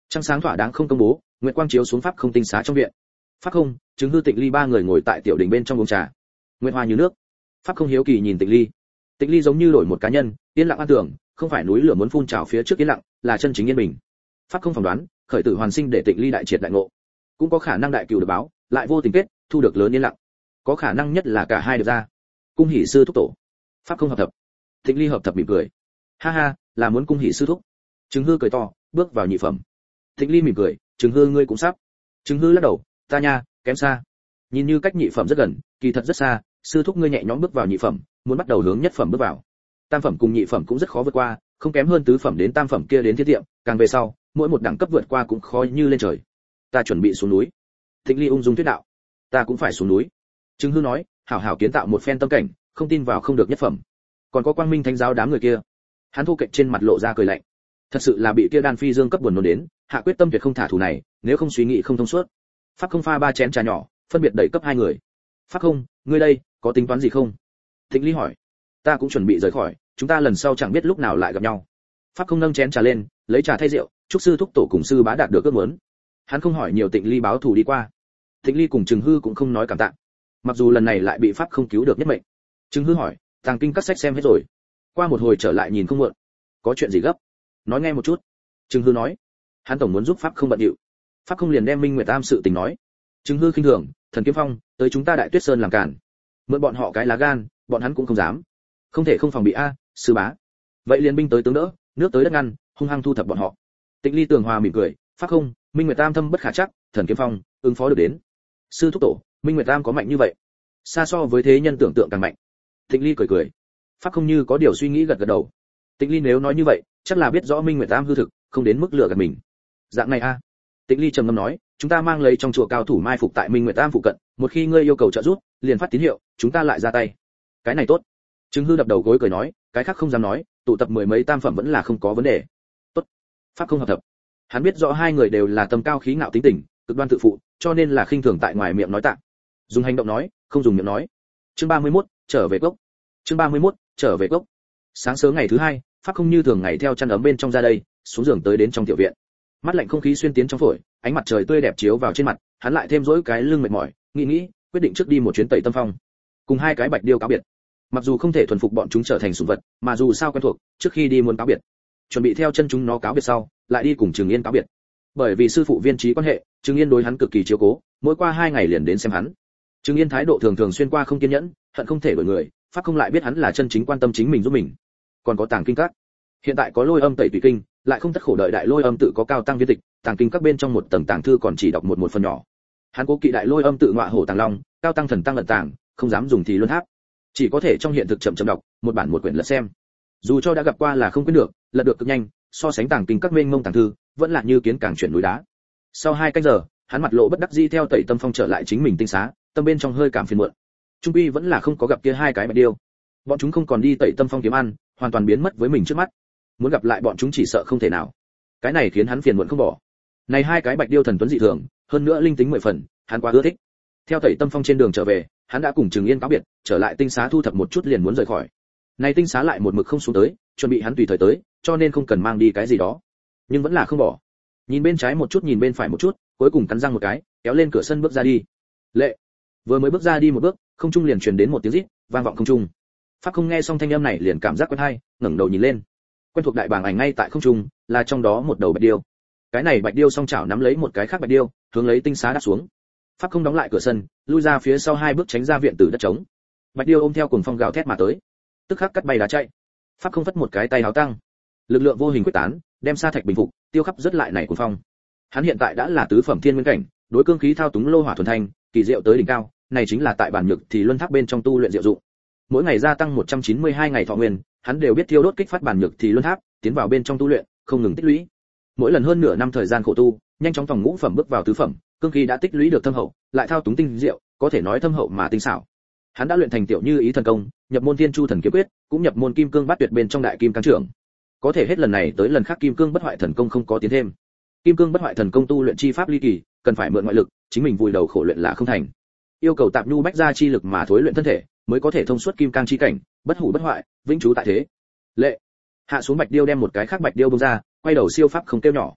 [SPEAKER 1] Trăng sáng thỏa đáng không công bố, nguyệt quang chiếu xuống pháp không tinh xá trong viện. Pháp không, Chứng Hư, Tịnh Ly ba người ngồi tại tiểu đình bên trong uống trà. Nguyệt hoa như nước. Pháp không hiếu kỳ nhìn Tịnh Ly. Tịnh Ly giống như đổi một cá nhân, yên lặng an tưởng, không phải núi lửa muốn phun trào phía trước yên lặng, là chân chính yên bình. Pháp không phỏng đoán, khởi tử hoàn sinh để Tịnh Ly đại triệt đại ngộ, cũng có khả năng đại cửu được báo, lại vô tình kết, thu được lớn yên lặng. Có khả năng nhất là cả hai được ra. Cung hỷ sư thúc tổ. Pháp không hợp thập. Tịnh Ly hợp thập mỉm cười. Ha ha, là muốn cung hỷ sư thúc. Chứng Hư cười to, bước vào nhị phẩm. Tịnh Ly mỉm cười, Chứng Hư ngươi cũng sắp. Chứng Hư lắc đầu, ta nha, kém xa. Nhìn như cách nhị phẩm rất gần, kỳ thật rất xa, sư thúc ngươi nhẹ nhõm bước vào nhị phẩm, muốn bắt đầu hướng nhất phẩm bước vào. Tam phẩm cùng nhị phẩm cũng rất khó vượt qua, không kém hơn tứ phẩm đến tam phẩm kia đến thiết tiệm, càng về sau, mỗi một đẳng cấp vượt qua cũng khó như lên trời. Ta chuẩn bị xuống núi. Tịnh Ly ung dung thuyết đạo. Ta cũng phải xuống núi. Chứng Hư nói, hảo hảo kiến tạo một phen tâm cảnh, không tin vào không được nhất phẩm. Còn có Quang Minh Thánh giáo đám người kia. Hắn thu cạnh trên mặt lộ ra cười lạnh. Thật sự là bị kia Đan Phi Dương cấp buồn nôn đến, hạ quyết tâm tuyệt không thả thù này, nếu không suy nghĩ không thông suốt. Pháp không pha ba chén trà nhỏ, phân biệt đẩy cấp hai người. Pháp không, ngươi đây, có tính toán gì không? Tịnh Ly hỏi. Ta cũng chuẩn bị rời khỏi, chúng ta lần sau chẳng biết lúc nào lại gặp nhau. Pháp không nâng chén trà lên, lấy trà thay rượu, chúc sư thúc tổ cùng sư bá đạt được ước muốn. Hắn không hỏi nhiều, Tịnh Ly báo thù đi qua. Tịnh Ly cùng Trừng Hư cũng không nói cảm tạ. Mặc dù lần này lại bị Pháp không cứu được nhất mệnh. Trừng Hư hỏi, tàng kinh các sách xem hết rồi. Qua một hồi trở lại nhìn không muộn. Có chuyện gì gấp? Nói nghe một chút. Trừng Hư nói. Hắn tổng muốn giúp Pháp không bận điệu. Pháp không liền đem Minh Nguyệt Tam sự tình nói. Trừng Hư khinh thường, Thần Kiếm Phong, tới chúng ta Đại Tuyết Sơn làm cản. Mượn bọn họ cái lá gan, bọn hắn cũng không dám. Không thể không phòng bị a, sư bá. Vậy liền binh tới tướng đỡ, nước tới đất ngăn, hung hăng thu thập bọn họ. Tịnh Ly tường hòa mỉm cười, Pháp không, Minh Nguyệt Tam thâm bất khả chắc, Thần Kiếm Phong, ứng phó được đến. Sư thúc tổ, Minh Nguyệt Tam có mạnh như vậy? Xa so với thế nhân tưởng tượng càng mạnh. Tịnh Ly cười cười. Pháp không như có điều suy nghĩ gật gật đầu. Tịnh Ly nếu nói như vậy, chắc là biết rõ Minh Nguyệt Tam hư thực, không đến mức lừa gạt mình. Dạng này a. Tịnh Ly trầm ngâm nói, chúng ta mang lấy trong chùa cao thủ mai phục tại Minh Nguyệt Tam phụ cận, một khi ngươi yêu cầu trợ giúp, liền phát tín hiệu, chúng ta lại ra tay. Cái này tốt. Chứng Hư đập đầu gối cười nói, cái khác không dám nói, tụ tập mười mấy tam phẩm vẫn là không có vấn đề. Tốt. Pháp không hợp thập. Hắn biết rõ hai người đều là tầm cao khí ngạo tính tình, cực đoan tự phụ, cho nên là khinh thường tại ngoài miệng nói tạ. Dùng hành động nói, không dùng miệng nói. Chương ba mươi mốt, trở về cốc. Chương ba mươi mốt, trở về cốc. Sáng sớm ngày thứ hai, Pháp không như thường ngày theo chăn ấm bên trong ra đây, xuống giường tới đến trong tiểu viện. Mắt lạnh không khí xuyên tiến trong phổi, ánh mặt trời tươi đẹp chiếu vào trên mặt, hắn lại thêm dỗi cái lưng mệt mỏi, nghĩ nghĩ, quyết định trước đi một chuyến Tẩy Tâm Phong. Cùng hai cái bạch điêu cáo biệt. Mặc dù không thể thuần phục bọn chúng trở thành sủng vật, mà dù sao quen thuộc, trước khi đi muốn cáo biệt. Chuẩn bị theo chân chúng nó cáo biệt sau, lại đi cùng Trừng Yên cáo biệt. Bởi vì sư phụ viên trí quan hệ, Trừng Yên đối hắn cực kỳ chiếu cố, mỗi qua hai ngày liền đến xem hắn. Trừng Yên thái độ thường thường xuyên qua không kiên nhẫn, hận không thể đổi người, Pháp không lại biết hắn là chân chính quan tâm chính mình giúp mình. Còn có Tàng Kinh Các. Hiện tại có Lôi Âm Tẩy Tùy Kinh, lại không tất khổ đợi Đại Lôi Âm tự có cao tăng viên tịch, Tàng Kinh Các bên trong một tầng tàng thư còn chỉ đọc một một phần nhỏ. Hắn cố kỵ Đại Lôi Âm tự ngọa hổ tàng long, cao tăng thần tăng lận tàng, không dám dùng thì luân tháp. Chỉ có thể trong hiện thực chậm chậm đọc, một bản một quyển lật xem. Dù cho đã gặp qua là không quên được, lật được cực nhanh, so sánh Tàng Kinh Các mênh mông tàng thư, vẫn là như kiến càng chuyển núi đá. Sau hai canh giờ, hắn mặt lộ bất đắc dĩ theo Tẩy Tâm Phong trở lại chính mình tinh xá, tâm bên trong hơi cảm phiền muộn. Trung quy vẫn là không có gặp kia hai cái bạch điêu. Bọn chúng không còn đi Tẩy Tâm Phong kiếm ăn, hoàn toàn biến mất với mình trước mắt. Muốn gặp lại bọn chúng chỉ sợ không thể nào. Cái này khiến hắn phiền muộn không bỏ. Này hai cái bạch điêu thần tuấn dị thường, hơn nữa linh tính mười phần, hắn quá ưa thích. Theo Tẩy Tâm Phong trên đường trở về, hắn đã cùng Trừng Yên cáo biệt, trở lại tinh xá thu thập một chút liền muốn rời khỏi. Này tinh xá lại một mực không xuống tới, chuẩn bị hắn tùy thời tới, cho nên không cần mang đi cái gì đó. Nhưng vẫn là không bỏ. Nhìn bên trái một chút nhìn bên phải một chút, cuối cùng cắn răng một cái, kéo lên cửa sân bước ra đi. Lệ. Vừa mới bước ra đi một bước, không trung liền truyền đến một tiếng rít, vang vọng không trung. Pháp không nghe xong thanh âm này liền cảm giác quen tai, ngẩng đầu nhìn lên. Quen thuộc đại bảng ảnh ngay tại không trung, là trong đó một đầu bạch điêu. Cái này bạch điêu song chảo nắm lấy một cái khác bạch điêu, hướng lấy tinh xá đáp xuống. Pháp không đóng lại cửa sân, lui ra phía sau hai bước tránh ra viện tử đất trống. Bạch điêu ôm theo cuồng phong gào thét mà tới, tức khắc cắt bay đá chạy. Pháp không vất một cái tay háo tăng, lực lượng vô hình quyết tán, đem sa thạch bình phục, tiêu khắp rất lại này cuồng phong. Hắn hiện tại đã là tứ phẩm thiên nguyên cảnh, đối cương khí thao túng lô hỏa thuần thanh, kỳ diệu tới đỉnh cao, này chính là tại bản nhược thì luân tháp bên trong tu luyện diệu dụng. Mỗi ngày gia tăng một trăm chín mươi hai ngày thọ nguyên, hắn đều biết thiêu đốt kích phát bản nhược thì luân tháp, tiến vào bên trong tu luyện, không ngừng tích lũy. Mỗi lần hơn nửa năm thời gian khổ tu, nhanh chóng phòng ngũ phẩm bước vào tứ phẩm, cương khí đã tích lũy được thâm hậu, lại thao túng tinh diệu, có thể nói thâm hậu mà tinh xảo. Hắn đã luyện thành tiểu như ý thần công, nhập môn thiên chu thần kiếm quyết, cũng nhập môn kim cương bát tuyệt bên trong đại kim cang trưởng. Có thể hết lần này tới lần khác kim cương bất hoại thần công không có tiến thêm. Kim cương bất hoại thần công tu luyện chi pháp ly kỳ, cần phải mượn ngoại lực, chính mình vùi đầu khổ luyện là không thành. Yêu cầu tạp nhu bách gia chi lực mà thối luyện thân thể, mới có thể thông suốt kim cang chi cảnh, bất hủ bất hoại, vĩnh trú tại thế. Lệ. Hạ xuống bạch điêu đem một cái khác bạch điêu bung ra, quay đầu siêu pháp không kêu nhỏ.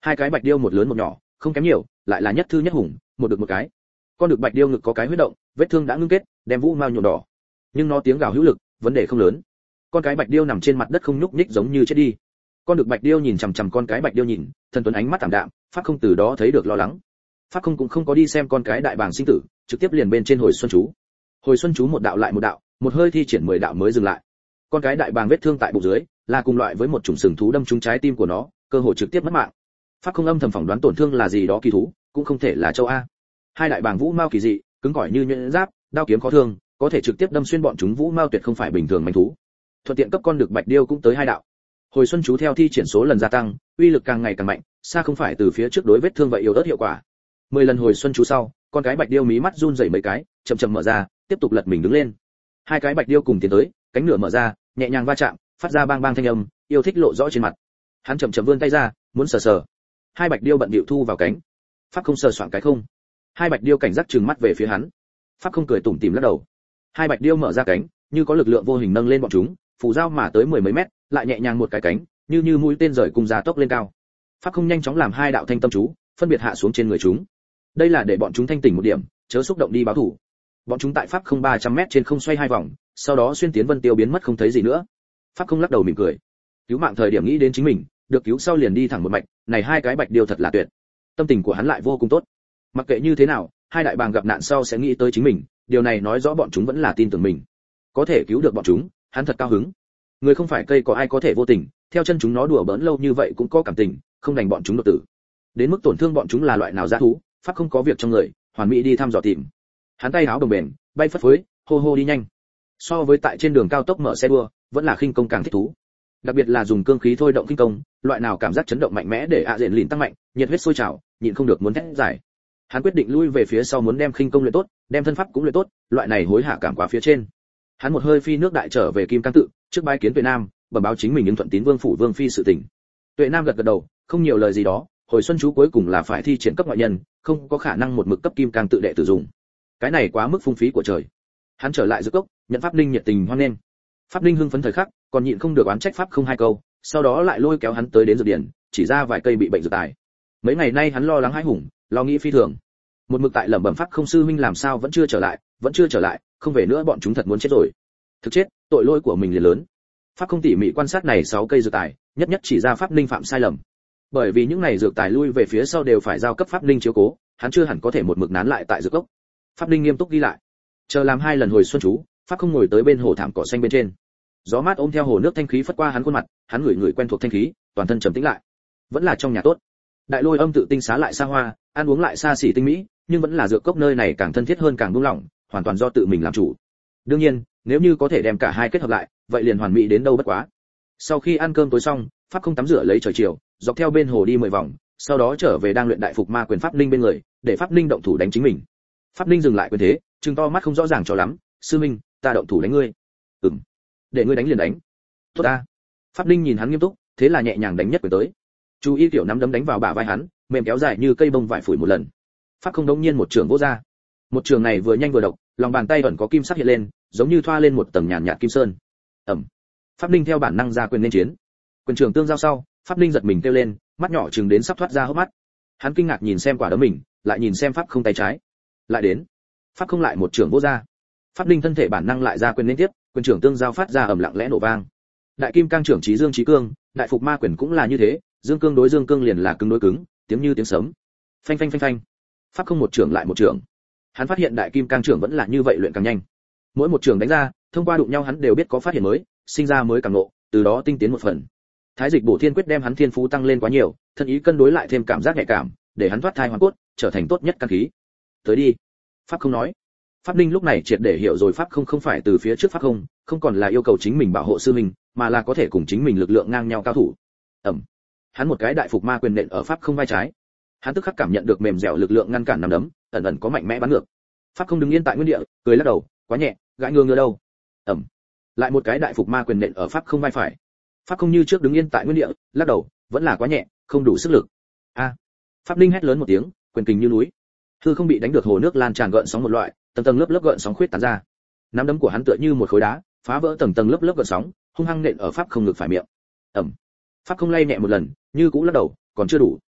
[SPEAKER 1] Hai cái bạch điêu một lớn một nhỏ, không kém nhiều, lại là nhất thư nhất hùng, một được một cái. Con được bạch điêu ngực có cái huyết động, vết thương đã ngưng kết, đem vũ mao nhuộm đỏ. Nhưng nó tiếng gào hữu lực, vấn đề không lớn. Con cái bạch điêu nằm trên mặt đất không nhúc nhích giống như chết đi. Con được bạch điêu nhìn chằm chằm con cái bạch điêu nhìn, thần tuấn ánh mắt thảm đạm, Pháp Không từ đó thấy được lo lắng. Pháp Không cũng không có đi xem con cái đại bàng sinh tử, trực tiếp liền bên trên hồi xuân chú. Hồi xuân chú một đạo lại một đạo, một hơi thi triển mười đạo mới dừng lại. Con cái đại bàng vết thương tại bụng dưới, là cùng loại với một chủng sừng thú đâm trúng trái tim của nó, cơ hội trực tiếp mất mạng. Pháp Không âm thầm phỏng đoán tổn thương là gì đó kỳ thú, cũng không thể là châu a. Hai đại bàng vũ mao kỳ dị, cứng cỏi như nhuyễn giáp, đao kiếm khó thương, có thể trực tiếp đâm xuyên bọn chúng vũ mao tuyệt không phải bình thường manh thú. Thuận tiện cấp con được bạch điêu cũng tới hai đạo. Hồi xuân chú theo thi triển số lần gia tăng, uy lực càng ngày càng mạnh, xa không phải từ phía trước đối vết thương vậy yếu ớt hiệu quả. Mười lần hồi xuân chú sau, con cái bạch điêu mí mắt run rẩy mấy cái, chậm chậm mở ra, tiếp tục lật mình đứng lên. Hai cái bạch điêu cùng tiến tới, cánh nửa mở ra, nhẹ nhàng va chạm, phát ra bang bang thanh âm, yêu thích lộ rõ trên mặt. Hắn chậm chậm vươn tay ra, muốn sờ sờ. Hai bạch điêu bận bịu thu vào cánh. Pháp Không sờ soạn cái không. Hai bạch điêu cảnh giác trừng mắt về phía hắn. Pháp Không cười tủm tỉm lắc đầu. Hai bạch điêu mở ra cánh, như có lực lượng vô hình nâng lên bọn chúng, phủ dao mà tới mười mấy mét, lại nhẹ nhàng một cái cánh, như như mũi tên rời cùng ra tốc lên cao. Pháp Không nhanh chóng làm hai đạo thanh tâm chú, phân biệt hạ xuống trên người chúng. Đây là để bọn chúng thanh tỉnh một điểm, chớ xúc động đi báo thủ. Bọn chúng tại Pháp Không ba trăm mét trên không xoay hai vòng, sau đó xuyên tiến vân tiêu biến mất không thấy gì nữa. Pháp Không lắc đầu mỉm cười. Cứu mạng thời điểm nghĩ đến chính mình, được cứu sau liền đi thẳng một mạch, này hai cái bạch điêu thật là tuyệt. Tâm tình của hắn lại vô cùng tốt. Mặc kệ như thế nào, hai đại bàng gặp nạn sau sẽ nghĩ tới chính mình, điều này nói rõ bọn chúng vẫn là tin tưởng mình. Có thể cứu được bọn chúng, hắn thật cao hứng. Người không phải cây có ai có thể vô tình, theo chân chúng nó đùa bỡn lâu như vậy cũng có cảm tình, không đành bọn chúng đột tử. Đến mức tổn thương bọn chúng là loại nào dã thú, Pháp Không có việc trong người, hoàn mỹ đi thăm dò tìm. Hắn tay háo đồng bền, bay phất phới, hô hô đi nhanh. So với tại trên đường cao tốc mở xe đua, vẫn là khinh công càng thích thú. Đặc biệt là dùng cương khí thôi động khinh công, loại nào cảm giác chấn động mạnh mẽ để ạ diện lìn tăng mạnh, nhiệt huyết sôi trào, nhịn không được muốn thét giải. Hắn quyết định lui về phía sau muốn đem khinh công luyện tốt, đem thân pháp cũng luyện tốt, loại này hối hả cảm quá phía trên. Hắn một hơi phi nước đại trở về Kim Cang tự, trước bái kiến Tuệ Nam, bẩm báo chính mình ứng thuận tín vương phủ vương phi sự tình. Tuệ Nam gật gật đầu, không nhiều lời gì đó, hồi xuân chú cuối cùng là phải thi triển cấp ngoại nhân, không có khả năng một mực cấp Kim Cang tự đệ tử dùng. Cái này quá mức phung phí của trời. Hắn trở lại dược cốc, nhận Pháp Ninh nhiệt tình hoan nghênh. Pháp Ninh hưng phấn thời khắc, còn nhịn không được oán trách Pháp Không hai câu, sau đó lại lôi kéo hắn tới đến dược điển, chỉ ra vài cây bị bệnh dược tài. Mấy ngày nay hắn lo lắng hãi hùng, lo nghĩ phi thường. Một mực tại lẩm bẩm Pháp Không sư huynh làm sao vẫn chưa trở lại, vẫn chưa trở lại, không về nữa bọn chúng thật muốn chết rồi. Thực chết, tội lỗi của mình liền lớn. Pháp Không tỉ mỉ quan sát này sáu cây dược tài, nhất nhất chỉ ra Pháp Ninh phạm sai lầm. Bởi vì những này dược tài lui về phía sau đều phải giao cấp Pháp Ninh chiếu cố, hắn chưa hẳn có thể một mực nán lại tại dược cốc. Pháp Ninh nghiêm túc ghi lại. Chờ làm hai lần hồi xuân chú, Pháp Không ngồi tới bên hồ thảm cỏ xanh bên trên. Gió mát ôm theo hồ nước thanh khí phất qua hắn khuôn mặt, hắn ngửi ngửi quen thuộc thanh khí, toàn thân trầm tĩnh lại. Vẫn là trong nhà tốt. Đại Lôi Âm tự tinh xá lại xa hoa, ăn uống lại xa xỉ tinh mỹ, nhưng vẫn là dược cốc nơi này càng thân thiết hơn càng buông lỏng, hoàn toàn do tự mình làm chủ. Đương nhiên, nếu như có thể đem cả hai kết hợp lại, vậy liền hoàn mỹ đến đâu bất quá. Sau khi ăn cơm tối xong, Pháp Không tắm rửa lấy trời chiều, dọc theo bên hồ đi mười vòng, sau đó trở về đang luyện đại phục ma quyền Pháp Ninh bên người, để Pháp Ninh động thủ đánh chính mình. Pháp Ninh dừng lại quyền thế, trừng to mắt không rõ ràng cho lắm, sư minh, ta động thủ đánh ngươi. Ừm, để ngươi đánh liền đánh. Tốt ta. Pháp Ninh nhìn hắn nghiêm túc, thế là nhẹ nhàng đánh nhất quyền tới. Chú ý tiểu nắm đấm đánh vào bả vai hắn, mềm kéo dài như cây bông vải phủi một lần. Pháp Không đống nhiên một trường vỗ ra. Một trường này vừa nhanh vừa độc, lòng bàn tay ẩn có kim sắc hiện lên, giống như thoa lên một tầng nhàn nhạt kim sơn. Ầm. Pháp Ninh theo bản năng ra quyền nên chiến. Quyền trường tương giao sau, Pháp Ninh giật mình kêu lên, mắt nhỏ trừng đến sắp thoát ra hốc mắt. Hắn kinh ngạc nhìn xem quả đấm mình, lại nhìn xem Pháp Không tay trái. Lại đến. Pháp Không lại một trường vỗ ra. Pháp Ninh thân thể bản năng lại ra quyền liên tiếp, quyền trưởng tương giao phát ra ầm lặng lẽ nổ vang. Đại Kim Cang trưởng chí dương chí cương, đại phục ma quyền cũng là như thế, dương cương đối dương cương liền là cứng đối cứng, tiếng như tiếng sấm. Phanh phanh phanh phanh. Pháp Không một trưởng lại một trưởng. Hắn phát hiện đại Kim Cang trưởng vẫn là như vậy luyện càng nhanh. Mỗi một trưởng đánh ra, thông qua đụng nhau hắn đều biết có phát hiện mới, sinh ra mới càng ngộ, từ đó tinh tiến một phần. Thái Dịch Bổ Thiên Quyết đem hắn thiên phú tăng lên quá nhiều, thân ý cân đối lại thêm cảm giác nhạy cảm, để hắn thoát thai hoàn cốt, trở thành tốt nhất căn khí. Tới đi. Pháp Không nói. Pháp Ninh lúc này triệt để hiểu rồi Pháp Không không phải từ phía trước Pháp Không, không còn là yêu cầu chính mình bảo hộ sư mình, mà là có thể cùng chính mình lực lượng ngang nhau cao thủ. Ầm. Hắn một cái đại phục ma quyền nện ở Pháp Không vai trái. Hắn tức khắc cảm nhận được mềm dẻo lực lượng ngăn cản nắm đấm, ẩn ẩn có mạnh mẽ bắn ngược. Pháp Không đứng yên tại nguyên địa, cười lắc đầu, quá nhẹ, gãi ngương ngửa đâu. Ầm. Lại một cái đại phục ma quyền nện ở Pháp Không vai phải. Pháp Không như trước đứng yên tại nguyên địa, lắc đầu, vẫn là quá nhẹ, không đủ sức lực. A. Pháp Ninh hét lớn một tiếng, quyền kình như núi. Hư không bị đánh được hồ nước lan tràn gợn sóng một loại, tầng tầng lớp lớp gợn sóng khuyết tán ra. Nắm đấm của hắn tựa như một khối đá, phá vỡ tầng tầng lớp lớp gợn sóng, hung hăng nện ở Pháp Không ngực phải miệng. Ầm. Pháp Không lay nhẹ một lần, như cũng lắc đầu, còn chưa đủ.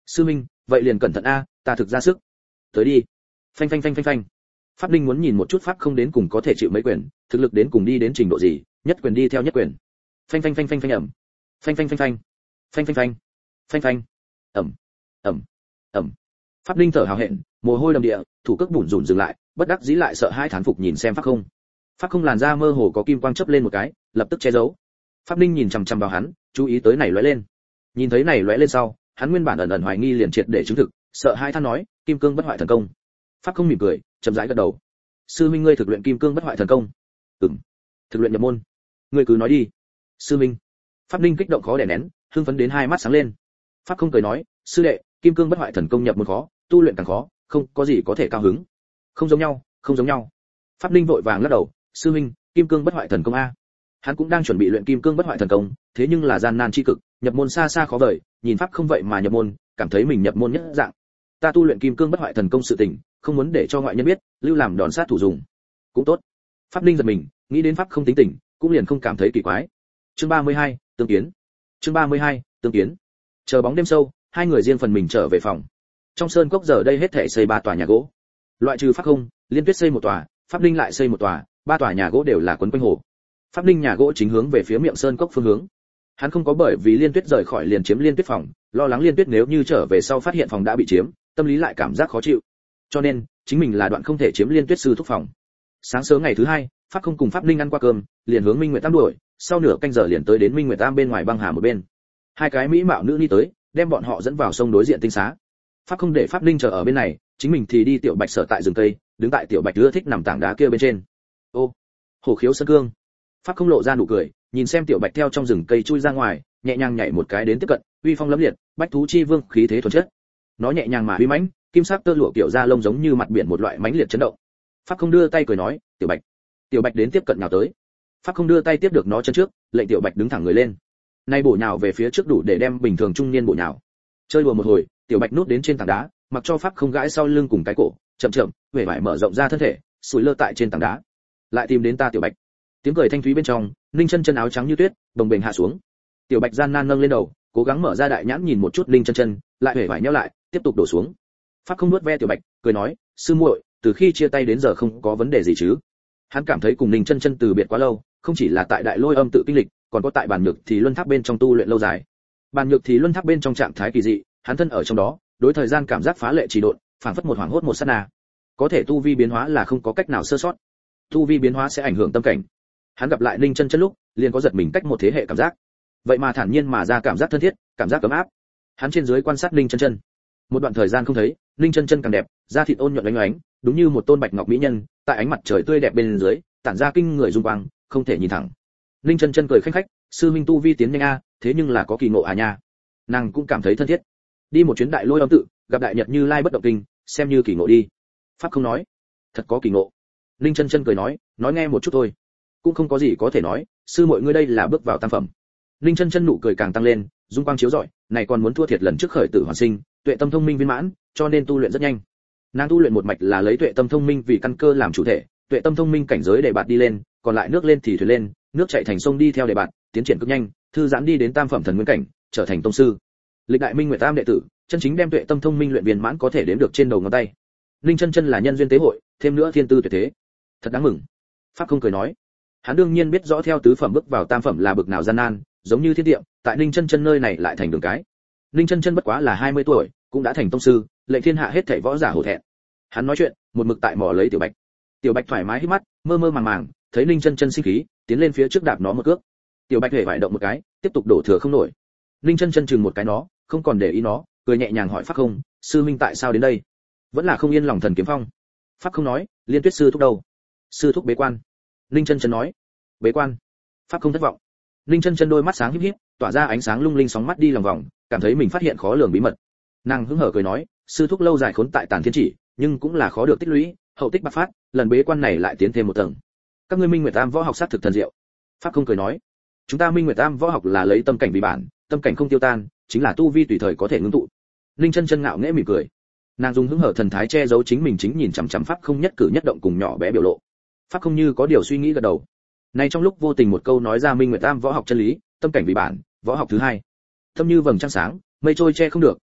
[SPEAKER 1] Sư minh, vậy liền cẩn thận a, ta thực ra sức. Tới đi. Phanh phanh phanh phanh phanh. Pháp Ninh muốn nhìn một chút pháp không đến cùng có thể chịu mấy quyền, thực lực đến cùng đi đến trình độ gì, nhất quyền đi theo nhất quyền. Phanh phanh phanh phanh phanh ầm. Phanh phanh phanh phanh. Phanh phanh phanh. Phanh phanh. Ầm. Ầm. Ầm. Pháp Ninh thở hào hẹn, mồ hôi đầm địa, thủ cước bủn rủn dừng lại, bất đắc dĩ lại sợ hai thán phục nhìn xem pháp không. Pháp không làn da mơ hồ có kim quang chớp lên một cái, lập tức che giấu. Pháp Ninh nhìn chằm chằm vào hắn, chú ý tới này lóe lên. Nhìn thấy này lóe lên sau, hắn nguyên bản ẩn ẩn hoài nghi liền triệt để chứng thực, sợ hai than nói, kim cương bất hoại thần công. Pháp không mỉm cười, chậm rãi gật đầu. Sư minh ngươi thực luyện kim cương bất hoại thần công? Ừm. Thực luyện nhập môn. Ngươi cứ nói đi. Sư minh. Pháp Ninh kích động khó đè nén, hưng phấn đến hai mắt sáng lên. Pháp không cười nói, sư đệ, kim cương bất hoại thần công nhập môn khó, tu luyện càng khó, không có gì có thể cao hứng. Không giống nhau, không giống nhau. Pháp Ninh vội vàng lắc đầu, sư minh, kim cương bất hoại thần công a. Hắn cũng đang chuẩn bị luyện kim cương bất hoại thần công, thế nhưng là gian nan chi cực, nhập môn xa xa khó vời, nhìn pháp không vậy mà nhập môn, cảm thấy mình nhập môn nhất dạng. Ta tu luyện kim cương bất hoại thần công sự tình, không muốn để cho ngoại nhân biết, lưu làm đòn sát thủ dùng. Cũng tốt. Pháp Ninh giật mình, nghĩ đến pháp không tính tình, cũng liền không cảm thấy kỳ quái. Chương ba mươi hai, tương kiến. Chương ba mươi hai, tương kiến. Chờ bóng đêm sâu, hai người riêng phần mình trở về phòng. Trong sơn cốc giờ đây hết thảy xây ba tòa nhà gỗ. Loại trừ pháp không, Liên Tuyết xây một tòa, Pháp Ninh lại xây một tòa, ba tòa nhà gỗ đều là quấn quanh hồ. Pháp Ninh nhà gỗ chính hướng về phía miệng sơn cốc phương hướng. Hắn không có bởi vì Liên Tuyết rời khỏi liền chiếm Liên Tuyết phòng, lo lắng Liên Tuyết nếu như trở về sau phát hiện phòng đã bị chiếm, tâm lý lại cảm giác khó chịu. Cho nên, chính mình là đoạn không thể chiếm Liên Tuyết sư thúc phòng. Sáng sớm ngày thứ hai, Pháp không cùng Pháp Ninh ăn qua cơm, liền hướng Minh Nguyệt Tam đuổi, sau nửa canh giờ liền tới đến Minh Nguyệt Tam bên ngoài băng hà một bên. Hai cái mỹ mạo nữ đi tới, đem bọn họ dẫn vào sông đối diện tinh xá. Pháp không để Pháp Ninh chờ ở bên này, chính mình thì đi tiểu Bạch sở tại rừng cây, đứng tại tiểu Bạch ưa thích nằm tảng đá kia bên trên. Ô, hổ khiếu sơn cương. Pháp không lộ ra nụ cười, nhìn xem tiểu Bạch theo trong rừng cây chui ra ngoài, nhẹ nhàng nhảy một cái đến tiếp cận, uy phong lẫm liệt, bách thú chi vương khí thế thuần chất. Nó nhẹ nhàng mà uy mãnh, kim sắc tơ lụa kiểu da lông giống như mặt biển một loại mãnh liệt chấn động. Pháp không đưa tay cười nói, tiểu Bạch. Tiểu Bạch đến tiếp cận nhào tới. Pháp không đưa tay tiếp được nó chân trước, lệnh tiểu Bạch đứng thẳng người lên. Nay bổ nhào về phía trước đủ để đem bình thường trung niên bổ nhào. Chơi đùa một hồi, tiểu Bạch nút đến trên tảng đá, mặc cho Pháp không gãi sau lưng cùng cái cổ, chậm chậm, vẻ vải mở rộng ra thân thể, sủi lơ tại trên tảng đá. Lại tìm đến ta tiểu Bạch. Tiếng cười thanh thúy bên trong, Ninh Chân Chân áo trắng như tuyết, bồng bềnh hạ xuống. Tiểu Bạch gian nan nâng lên đầu, cố gắng mở ra đại nhãn nhìn một chút Ninh Chân Chân, lại vẻ vải nheo lại, tiếp tục đổ xuống. Pháp không nuốt ve tiểu Bạch, cười nói, sư muội, từ khi chia tay đến giờ không có vấn đề gì chứ? Hắn cảm thấy cùng Ninh Chân Chân từ biệt quá lâu, không chỉ là tại Đại Lôi Âm tự kinh lịch, còn có tại bàn nhược thì luân tháp bên trong tu luyện lâu dài. Bàn nhược thì luân tháp bên trong trạng thái kỳ dị, hắn thân ở trong đó, đối thời gian cảm giác phá lệ trì độn, phảng phất một hoảng hốt một sát na. Có thể tu vi biến hóa là không có cách nào sơ sót. Tu vi biến hóa sẽ ảnh hưởng tâm cảnh. Hắn gặp lại Ninh Chân Chân lúc, liền có giật mình cách một thế hệ cảm giác. Vậy mà thản nhiên mà ra cảm giác thân thiết, cảm giác ấm áp. Hắn trên dưới quan sát Ninh Chân Chân. Một đoạn thời gian không thấy, Ninh Chân Chân càng đẹp, da thịt ôn nhuận ánh ánh, đúng như một tôn bạch ngọc mỹ nhân, tại ánh mặt trời tươi đẹp bên dưới, tản ra kinh người dung quang, không thể nhìn thẳng. Ninh Chân Chân cười khanh khách, sư minh tu vi tiến nhanh a, thế nhưng là có kỳ ngộ à nha. Nàng cũng cảm thấy thân thiết. Đi một chuyến Đại Lôi Âm tự, gặp Đại Nhật Như Lai bất động kinh, xem như kỳ ngộ đi. Pháp không nói, thật có kỳ ngộ. Ninh Chân Chân cười nói, nói nghe một chút thôi. Cũng không có gì có thể nói, sư muội ngươi đây là bước vào tam phẩm. Ninh Chân Chân nụ cười càng tăng lên, dung quang chiếu rọi, này còn muốn thua thiệt lần trước khởi tử hoàn sinh, tuệ tâm thông minh viên mãn, cho nên tu luyện rất nhanh. Nàng tu luyện một mạch là lấy tuệ tâm thông minh vì căn cơ làm chủ thể, tuệ tâm thông minh cảnh giới để bạt đi lên, còn lại nước lên thì thuyền lên, nước chảy thành sông đi theo để bạt, tiến triển cực nhanh, thư giãn đi đến tam phẩm thần nguyên cảnh, trở thành tông sư. Lịch đại Minh Nguyệt Tam đệ tử, chân chính đem tuệ tâm thông minh luyện viên mãn có thể đếm được trên đầu ngón tay. Ninh Chân Chân là nhân duyên tế hội, thêm nữa thiên tư tuyệt thế, thật đáng mừng. Pháp không cười nói, hắn đương nhiên biết rõ theo tứ phẩm bước vào tam phẩm là bực nào gian nan, giống như thiên tiệm, tại Ninh Chân Chân nơi này lại thành đường cái. Ninh Chân Chân bất quá là hai mươi tuổi, cũng đã thành tông sư, lệnh thiên hạ hết thảy võ giả hổ thẹn. Hắn nói chuyện, một mực tại mò lấy tiểu Bạch. Tiểu Bạch thoải mái hít mắt, mơ mơ màng màng, thấy Ninh Chân Chân sinh khí, tiến lên phía trước đạp nó một cước. Tiểu Bạch hề vải động một cái, tiếp tục đổ thừa không nổi. Ninh Chân Chân chừng một cái nó, không còn để ý nó, cười nhẹ nhàng hỏi Pháp không, sư minh tại sao đến đây? Vẫn là không yên lòng thần kiếm phong. Pháp không nói, Liên Tuyết sư thúc đâu? Sư thúc bế quan. Ninh Chân Chân nói, bế quan. Pháp không thất vọng. Ninh Chân Chân đôi mắt sáng híp híp, tỏa ra ánh sáng lung linh sóng mắt đi lòng vòng, cảm thấy mình phát hiện khó lường bí mật. Nàng hứng hở cười nói, sư thúc lâu dài khốn tại Tản Thiên Chỉ, nhưng cũng là khó được tích lũy, hậu tích bạc phát, lần bế quan này lại tiến thêm một tầng. Các ngươi Minh Nguyệt Tam võ học sát thực thần diệu. Pháp không cười nói, chúng ta Minh Nguyệt Tam võ học là lấy tâm cảnh vì bản, tâm cảnh không tiêu tan, chính là tu vi tùy thời có thể ngưng tụ. Ninh Chân Chân ngạo nghễ mỉm cười. Nàng dùng hứng hở thần thái che giấu chính mình, chính nhìn chằm chằm Pháp không nhất cử nhất động cùng nhỏ bé biểu lộ. Pháp không như có điều suy nghĩ gật đầu. Này trong lúc vô tình một câu nói ra Minh Nguyệt Tam võ học chân lý, tâm cảnh vì bản, võ học thứ hai. Tâm như vầng trăng sáng, mây trôi che không được,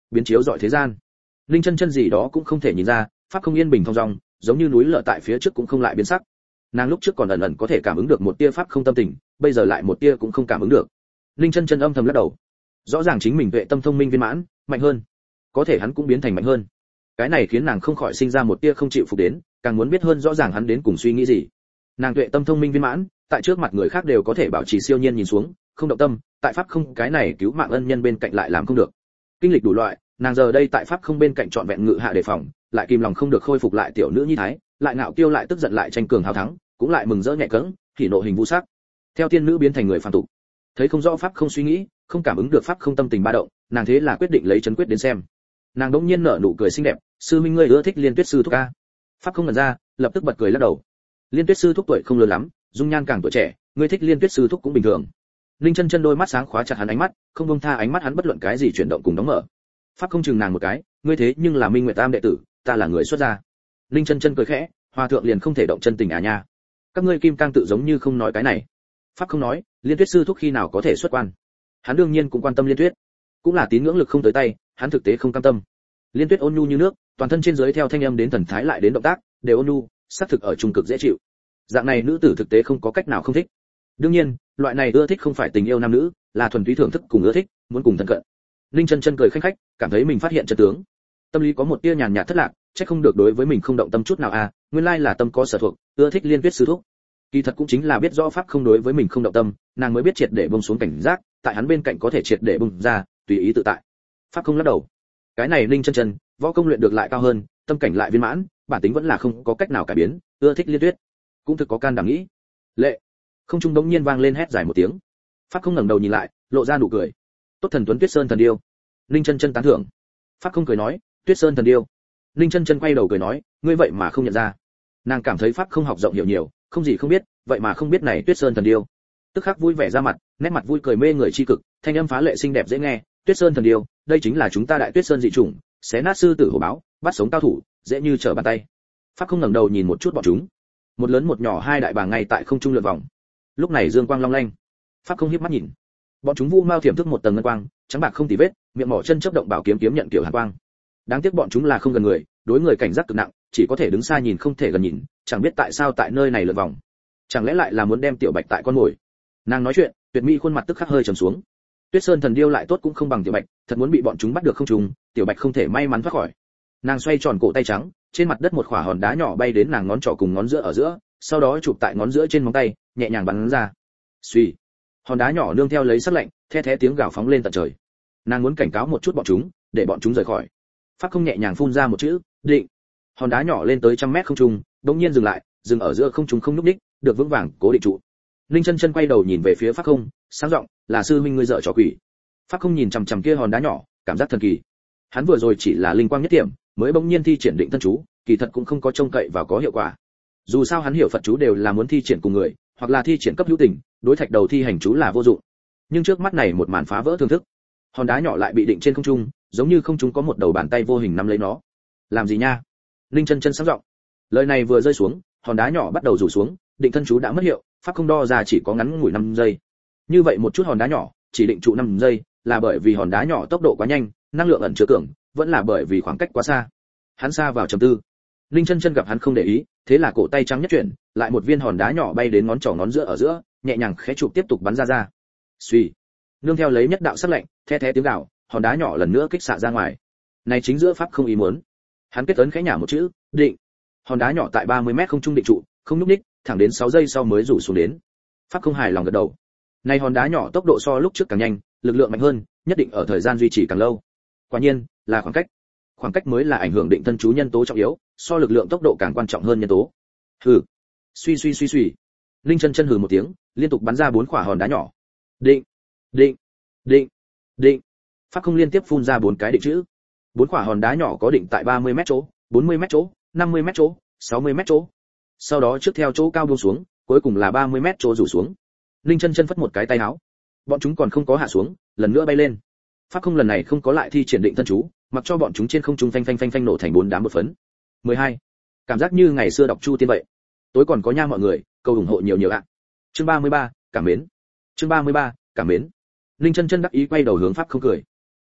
[SPEAKER 1] biến chiếu dọi thế gian. Linh Chân Chân gì đó cũng không thể nhìn ra, pháp không yên bình thong dong, giống như núi lở tại phía trước cũng không lại biến sắc. Nàng lúc trước còn ẩn ẩn có thể cảm ứng được một tia pháp không tâm tình, bây giờ lại một tia cũng không cảm ứng được. Linh Chân Chân âm thầm lắc đầu. Rõ ràng chính mình tuệ tâm thông minh viên mãn, mạnh hơn, có thể hắn cũng biến thành mạnh hơn. Cái này khiến nàng không khỏi sinh ra một tia không chịu phục đến, càng muốn biết hơn rõ ràng hắn đến cùng suy nghĩ gì. Nàng tuệ tâm thông minh viên mãn, tại trước mặt người khác đều có thể bảo trì siêu nhiên nhìn xuống, không động tâm, tại pháp không cái này cứu mạng ân nhân bên cạnh lại làm không được. Kinh lịch đủ loại, nàng giờ đây tại pháp không bên cạnh trọn vẹn ngự hạ đề phòng, lại kìm lòng không được khôi phục lại tiểu nữ nhi thái, lại ngạo kiêu lại tức giận lại tranh cường hào thắng, cũng lại mừng rỡ nhẹ cẫng, thì nộ hình vu sắc. Theo tiên nữ biến thành người phàm tục, thấy không rõ pháp không suy nghĩ, không cảm ứng được pháp không tâm tình ba động, nàng thế là quyết định lấy chấn quyết đến xem. Nàng đỗng nhiên nở nụ cười xinh đẹp, sư minh ngươi ưa thích Liên Tuyết sư thúc a? Pháp không ngẩn ra, lập tức bật cười lắc đầu. Liên Tuyết sư thúc tuổi không lớn lắm, dung nhan càng tuổi trẻ, ngươi thích Liên Tuyết sư thúc cũng bình thường. Linh Chân Chân đôi mắt sáng khóa chặt hắn ánh mắt, không buông tha ánh mắt hắn bất luận cái gì chuyển động cùng đóng mở. Pháp không chừng nàng một cái, ngươi thế nhưng là Minh Nguyệt Tam đệ tử, ta là người xuất gia. Linh Chân Chân cười khẽ, hòa thượng liền không thể động chân tình à nha. Các ngươi kim cang tự giống như không nói cái này. Pháp không nói, Liên Tuyết sư thúc khi nào có thể xuất quan? Hắn đương nhiên cũng quan tâm Liên Tuyết, cũng là tín ngưỡng lực không tới tay, hắn thực tế không cam tâm. Liên Tuyết ôn nhu như nước, toàn thân trên dưới theo thanh âm đến thần thái lại đến động tác, đều ôn nhu, sắc thực ở trung cực dễ chịu. Dạng này nữ tử thực tế không có cách nào không thích. Đương nhiên, loại này ưa thích không phải tình yêu nam nữ, là thuần túy thưởng thức cùng ưa thích, muốn cùng thân cận. Linh Chân Chân cười khanh khách, cảm thấy mình phát hiện chân tướng. Tâm lý có một tia nhàn nhạt thất lạc, chắc không được đối với mình không động tâm chút nào à, nguyên lai là tâm có sở thuộc, ưa thích Liên Tuyết sư thúc. Kỳ thật cũng chính là biết rõ pháp không đối với mình không động tâm, nàng mới biết triệt để buông xuống cảnh giác, tại hắn bên cạnh có thể triệt để bùng ra, tùy ý tự tại. Pháp không lắc đầu. Cái này Linh Chân Chân, võ công luyện được lại cao hơn, tâm cảnh lại viên mãn, bản tính vẫn là không có cách nào cải biến, ưa thích Liên Tuyết, cũng thực có can đảm nghĩ. Lệ. Không trung đống nhiên vang lên hét dài một tiếng. Pháp không ngẩng đầu nhìn lại, lộ ra nụ cười. Tốt thần tuấn Tuyết Sơn thần điêu. Linh Chân Chân tán thưởng. Pháp không cười nói, Tuyết Sơn thần điêu. Linh Chân Chân quay đầu cười nói, ngươi vậy mà không nhận ra. Nàng cảm thấy pháp không học rộng hiểu nhiều, không gì không biết, vậy mà không biết này Tuyết Sơn thần điêu. Tức khắc vui vẻ ra mặt, nét mặt vui cười mê người chi cực, thanh âm phá lệ xinh đẹp dễ nghe, Tuyết Sơn thần điêu, đây chính là chúng ta Đại Tuyết Sơn dị chủng, xé nát sư tử hổ báo, bắt sống cao thủ, dễ như trở bàn tay. Pháp không ngẩng đầu nhìn một chút bọn chúng. Một lớn một nhỏ hai đại bàng ngay tại không trung lượn vòng. Lúc này dương quang long lanh. Pháp không hiếp mắt nhìn. Bọn chúng vu mao thiểm thức một tầng ngân quang, trắng bạc không tì vết, miệng mỏ chân chớp động bảo kiếm kiếm nhận kiểu hàn quang. Đáng tiếc bọn chúng là không gần người, đối người cảnh giác cực nặng, chỉ có thể đứng xa nhìn không thể gần nhìn, chẳng biết tại sao tại nơi này lượn vòng. Chẳng lẽ lại là muốn đem tiểu bạch tại con mồi? Nàng nói chuyện, tuyệt mỹ khuôn mặt tức khắc hơi trầm xuống. Tuyết Sơn thần điêu lại tốt cũng không bằng tiểu bạch, thật muốn bị bọn chúng bắt được không trùng, tiểu bạch không thể may mắn thoát khỏi. Nàng xoay tròn cổ tay trắng, trên mặt đất một quả hòn đá nhỏ bay đến nàng ngón trỏ cùng ngón giữa ở giữa, sau đó chụp tại ngón giữa trên móng tay, nhẹ nhàng bắn ra. Suy, hòn đá nhỏ nương theo lấy sắc lạnh, the thé tiếng gào phóng lên tận trời. Nàng muốn cảnh cáo một chút bọn chúng, để bọn chúng rời khỏi. Pháp không nhẹ nhàng phun ra một chữ, định. Hòn đá nhỏ lên tới trăm mét không trung, đột nhiên dừng lại, dừng ở giữa không trung không nhúc nhích, được vững vàng cố định trụ. Linh Chân Chân quay đầu nhìn về phía Pháp không, sáng giọng, là sư minh ngươi dở trò quỷ. Pháp không nhìn chằm chằm kia hòn đá nhỏ, cảm giác thần kỳ. Hắn vừa rồi chỉ là linh quang nhất điểm, mới bỗng nhiên thi triển định thân chú, kỳ thật cũng không có trông cậy vào có hiệu quả. Dù sao hắn hiểu Phật chú đều là muốn thi triển cùng người, hoặc là thi triển cấp hữu tình, đối thạch đầu thi hành chú là vô dụng. Nhưng trước mắt này một màn phá vỡ thường thức. Hòn đá nhỏ lại bị định trên không trung, giống như không trung có một đầu bàn tay vô hình nắm lấy nó. Làm gì nha? Linh Chân Chân sáng giọng. Lời này vừa rơi xuống, hòn đá nhỏ bắt đầu rủ xuống, định thân chú đã mất hiệu, pháp không đo ra chỉ có ngắn ngủi năm giây. Như vậy một chút hòn đá nhỏ, chỉ định trụ năm giây, là bởi vì hòn đá nhỏ tốc độ quá nhanh, năng lượng ẩn chứa cường, vẫn là bởi vì khoảng cách quá xa. Hắn xa vào trầm tư. Linh Chân Chân gặp hắn không để ý, thế là cổ tay trắng nhất chuyển, lại một viên hòn đá nhỏ bay đến ngón trỏ ngón giữa ở giữa, nhẹ nhàng khẽ chụp tiếp tục bắn ra ra. Suy, nương theo lấy nhất đạo sắc lạnh, the thé tiếng gào, hòn đá nhỏ lần nữa kích xạ ra ngoài. Này chính giữa pháp không ý muốn. Hắn kết ấn khẽ nhả một chữ, định. Hòn đá nhỏ tại ba mươi mét không trung định trụ, không nhúc nhích, thẳng đến sáu giây sau mới rủ xuống đến. Pháp không hài lòng gật đầu. Này hòn đá nhỏ tốc độ so lúc trước càng nhanh, lực lượng mạnh hơn, nhất định ở thời gian duy trì càng lâu. Quả nhiên, là khoảng cách. Khoảng cách mới là ảnh hưởng định thân chú nhân tố trọng yếu, so lực lượng tốc độ càng quan trọng hơn nhân tố. Hừ. Suy suy suy suy. Linh Chân Chân hừ một tiếng, liên tục bắn ra bốn quả hòn đá nhỏ. Định, định, định, định. Pháp không liên tiếp phun ra bốn cái định chữ. Bốn quả hòn đá nhỏ có định tại ba mươi mét chỗ, bốn mươi mét chỗ, năm mươi mét chỗ, sáu mươi mét chỗ. Sau đó trước theo chỗ cao buông xuống, cuối cùng là ba mươi mét chỗ rủ xuống. Linh Chân Chân phất một cái tay áo. Bọn chúng còn không có hạ xuống, lần nữa bay lên. Pháp không lần này không có lại thi triển định thân chú, mặc cho bọn chúng trên không trung phanh phanh phanh phanh nổ thành bốn đám một phấn. mười hai. Cảm giác như ngày xưa đọc Chu Tiên vậy. Tối còn có nha mọi người, cầu ủng hộ nhiều nhiều ạ. Chương ba mươi ba, cảm mến. Chương ba mươi ba, cảm mến. Linh Chân Chân đắc ý quay đầu hướng Pháp không cười.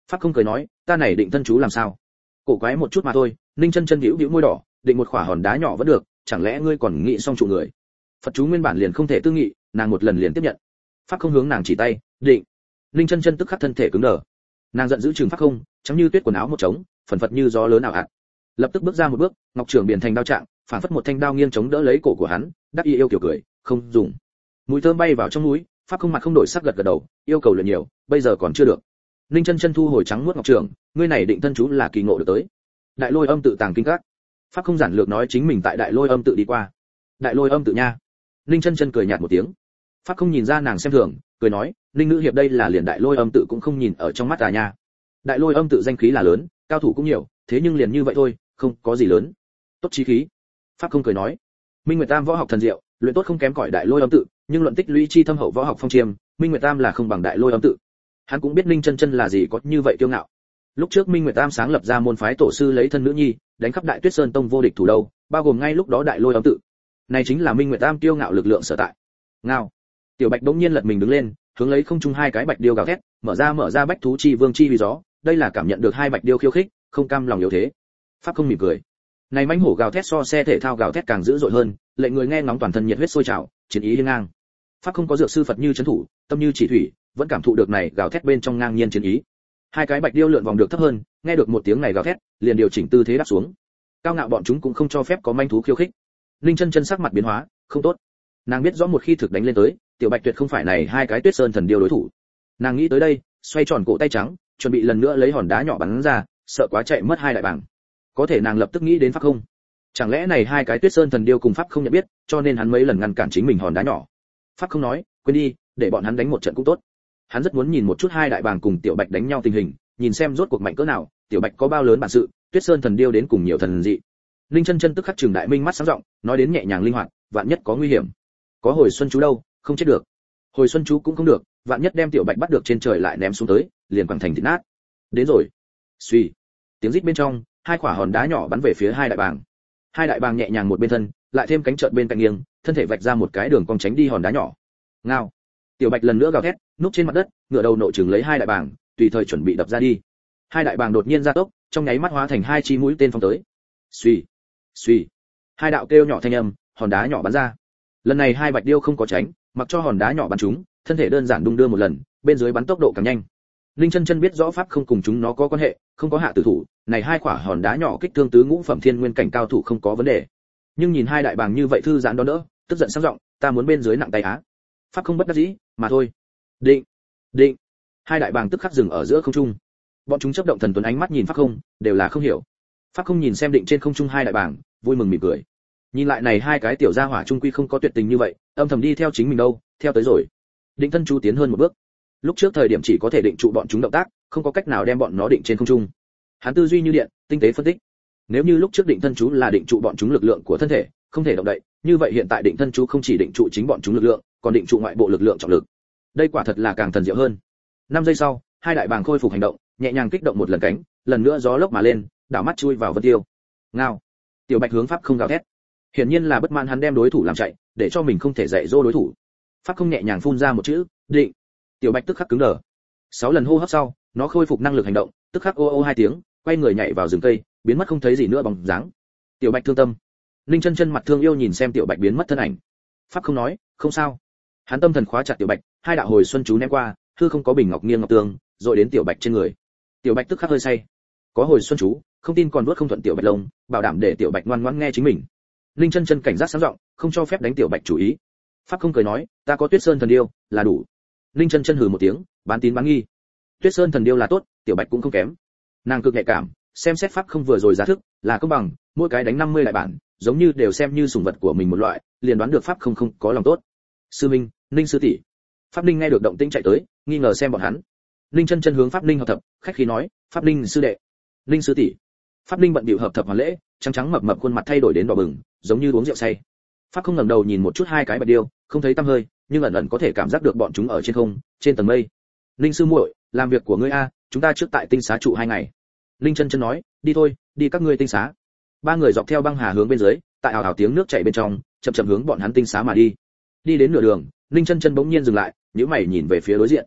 [SPEAKER 1] Pháp không cười nói, ta này định thân chú làm sao? Cổ quái một chút mà thôi. Ninh Chân Chân nhíu nhíu môi đỏ, định một khỏa hòn đá nhỏ vẫn được, chẳng lẽ ngươi còn nghĩ xong trụ người? Phật chú nguyên bản liền không thể tư nghị, nàng một lần liền tiếp nhận. Pháp không hướng nàng chỉ tay, định. Ninh Chân Chân tức khắc thân thể cứng đờ. Nàng giận dữ trừng Pháp không, trắng như tuyết quần áo một trống, phần phật như gió lớn ảo ạt. Lập tức bước ra một bước, ngọc trường biển thành đao trạng, phản phất một thanh đao nghiêng chống đỡ lấy cổ của hắn, đắc ý yêu kiểu cười, không dùng. Mùi thơm bay vào trong núi, Pháp không mặt không đổi sắc gật gật đầu, yêu cầu luyện nhiều, bây giờ còn chưa được. Ninh Chân Chân thu hồi trắng muốt ngọc trường, ngươi này định thân chú là kỳ ngộ được tới. Đại Lôi Âm tự tàng kinh các. Pháp không giản lược nói chính mình tại Đại Lôi Âm tự đi qua. Đại Lôi Âm tự nha. Ninh Chân Chân cười nhạt một tiếng. Pháp không nhìn ra nàng xem thường, cười nói, Ninh nữ hiệp đây là liền Đại Lôi Âm tự cũng không nhìn ở trong mắt à nha. Đại Lôi Âm tự danh khí là lớn, cao thủ cũng nhiều, thế nhưng liền như vậy thôi, không có gì lớn. Tốt chí khí. Pháp không cười nói, Minh Nguyệt Tam võ học thần diệu, luyện tốt không kém cỏi Đại Lôi Âm tự, nhưng luận tích lũy chi thâm hậu võ học phong chiêm, Minh Nguyệt Tam là không bằng Đại Lôi Âm tự. Hắn cũng biết Ninh Chân Chân là gì có như vậy kiêu ngạo. Lúc trước Minh Nguyệt Tam sáng lập ra môn phái tổ sư lấy thân nữ nhi, đánh khắp Đại Tuyết Sơn tông vô địch thủ đâu, bao gồm ngay lúc đó Đại Lôi Âm tự. Này chính là Minh Nguyệt Tam kiêu ngạo lực lượng sở tại. Ngao. Tiểu Bạch đống nhiên lật mình đứng lên, hướng lấy không trung hai cái bạch điêu gào thét, mở ra mở ra bách thú chi vương chi vì gió, đây là cảm nhận được hai bạch điêu khiêu khích, không cam lòng yếu thế. Pháp không mỉm cười. Này mãnh hổ gào thét so xe thể thao gào thét càng dữ dội hơn, lệnh người nghe ngóng toàn thân nhiệt huyết sôi trào, chiến ý hiên ngang. Pháp không có dược sư Phật như trấn thủ, tâm như chỉ thủy, vẫn cảm thụ được này gào thét bên trong ngang nhiên chiến ý. Hai cái bạch điêu lượn vòng được thấp hơn, nghe được một tiếng này gào thét, liền điều chỉnh tư thế đáp xuống. Cao ngạo bọn chúng cũng không cho phép có manh thú khiêu khích. Linh Chân Chân sắc mặt biến hóa, không tốt. Nàng biết rõ một khi thực đánh lên tới, tiểu bạch tuyệt không phải này hai cái Tuyết Sơn thần điêu đối thủ. Nàng nghĩ tới đây, xoay tròn cổ tay trắng, chuẩn bị lần nữa lấy hòn đá nhỏ bắn ra, sợ quá chạy mất hai đại bảng. Có thể nàng lập tức nghĩ đến Pháp không. Chẳng lẽ này hai cái Tuyết Sơn thần điêu cùng Pháp không nhận biết, cho nên hắn mấy lần ngăn cản chính mình hòn đá nhỏ. Pháp không nói, quên đi, để bọn hắn đánh một trận cũng tốt. Hắn rất muốn nhìn một chút hai đại bàng cùng tiểu bạch đánh nhau tình hình, nhìn xem rốt cuộc mạnh cỡ nào, tiểu bạch có bao lớn bản sự, Tuyết Sơn thần điêu đến cùng nhiều thần dị. Linh Chân Chân tức khắc trừng đại minh mắt sáng rộng, nói đến nhẹ nhàng linh hoạt, vạn nhất có nguy hiểm. Có hồi xuân chú đâu, không chết được. Hồi xuân chú cũng không được, vạn nhất đem tiểu bạch bắt được trên trời lại ném xuống tới, liền quẳng thành thịt nát. Đến rồi. Suy. Tiếng rít bên trong, hai quả hòn đá nhỏ bắn về phía hai đại bàng. Hai đại bàng nhẹ nhàng một bên thân, lại thêm cánh trợn bên cạnh nghiêng, thân thể vạch ra một cái đường cong tránh đi hòn đá nhỏ. Ngao. Tiểu bạch lần nữa gào thét, núp trên mặt đất, ngửa đầu nộ chừng lấy hai đại bàng, tùy thời chuẩn bị đập ra đi. Hai đại bàng đột nhiên ra tốc, trong nháy mắt hóa thành hai chi mũi tên phóng tới. Suy. Suy. Hai đạo kêu nhỏ thanh âm, hòn đá nhỏ bắn ra. Lần này hai bạch điêu không có tránh, mặc cho hòn đá nhỏ bắn chúng, thân thể đơn giản đung đưa một lần, bên dưới bắn tốc độ càng nhanh. Linh Chân Chân biết rõ pháp không cùng chúng nó có quan hệ, không có hạ tử thủ, này hai quả hòn đá nhỏ kích thương tứ ngũ phẩm thiên nguyên cảnh cao thủ không có vấn đề. Nhưng nhìn hai đại bàng như vậy thư giãn đó đỡ, tức giận sang giọng, ta muốn bên dưới nặng tay á. Pháp không bất đắc dĩ, mà thôi. Định, định. Hai đại bàng tức khắc dừng ở giữa không trung. Bọn chúng chớp động thần tuấn ánh mắt nhìn pháp không, đều là không hiểu. Pháp không nhìn xem định trên không trung hai đại bàng, vui mừng mỉm cười. Nhìn lại này hai cái tiểu gia hỏa trung quy không có tuyệt tình như vậy, âm thầm đi theo chính mình đâu, theo tới rồi. Định thân chú tiến hơn một bước. Lúc trước thời điểm chỉ có thể định trụ bọn chúng động tác, không có cách nào đem bọn nó định trên không trung. Hắn tư duy như điện, tinh tế phân tích. Nếu như lúc trước định thân chú là định trụ bọn chúng lực lượng của thân thể, không thể động đậy, như vậy hiện tại định thân chú không chỉ định trụ chính bọn chúng lực lượng, còn định trụ ngoại bộ lực lượng trọng lực. Đây quả thật là càng thần diệu hơn. Năm giây sau, hai đại bàng khôi phục hành động, nhẹ nhàng kích động một lần cánh, lần nữa gió lốc mà lên, đảo mắt chui vào vân tiêu. Ngao. Tiểu Bạch hướng pháp không gào thét. Hiển nhiên là bất mãn hắn đem đối thủ làm chạy, để cho mình không thể dạy dỗ đối thủ. Pháp không nhẹ nhàng phun ra một chữ, định. Tiểu Bạch tức khắc cứng đờ. Sáu lần hô hấp sau, nó khôi phục năng lực hành động, tức khắc ô ô hai tiếng, quay người nhảy vào rừng cây, biến mất không thấy gì nữa bóng dáng. Tiểu Bạch thương tâm. Linh Chân Chân mặt thương yêu nhìn xem Tiểu Bạch biến mất thân ảnh. Pháp không nói, không sao. Hắn tâm thần khóa chặt Tiểu Bạch, hai đạo hồi xuân chú ném qua, hư không có bình ngọc nghiêng ngọc tương, rồi đến Tiểu Bạch trên người. Tiểu Bạch tức khắc hơi say. Có hồi xuân chú, không tin còn nuốt không thuận Tiểu Bạch lông, bảo đảm để Tiểu Bạch ngoan ngoãn nghe chính mình. Linh Chân Chân cảnh giác sáng giọng, không cho phép đánh Tiểu Bạch chủ ý. Pháp không cười nói, ta có Tuyết Sơn thần điêu, là đủ. Linh Chân Chân hừ một tiếng, bán tín bán nghi. Tuyết Sơn thần điêu là tốt, Tiểu Bạch cũng không kém. Nàng cực nhạy cảm, xem xét pháp không vừa rồi giá thức, là công bằng, mỗi cái đánh năm mươi đại bản, giống như đều xem như sủng vật của mình một loại, liền đoán được pháp không không có lòng tốt. Sư Minh, Ninh sư tỷ. Pháp Ninh nghe được động tĩnh chạy tới, nghi ngờ xem bọn hắn. Linh Chân Chân hướng Pháp Ninh hợp thập, khách khí nói, Pháp Ninh sư đệ. Ninh sư tỷ. Pháp Ninh bận bịu hợp thập hoàn lễ, trắng trắng mập mập khuôn mặt thay đổi đến đỏ bừng, giống như uống rượu say. Pháp không ngẩng đầu nhìn một chút hai cái bạch điêu, không thấy tăm hơi, nhưng ẩn ẩn có thể cảm giác được bọn chúng ở trên không, trên tầng mây. Linh sư muội, làm việc của ngươi a, chúng ta trước tại tinh xá trụ hai ngày. Linh Chân Chân nói, đi thôi, đi các ngươi tinh xá. Ba người dọc theo băng hà hướng bên dưới, tại ảo ảo tiếng nước chảy bên trong, chậm chậm hướng bọn hắn tinh xá mà đi. Đi đến nửa đường, Linh Chân Chân bỗng nhiên dừng lại, nhíu mày nhìn về phía đối diện.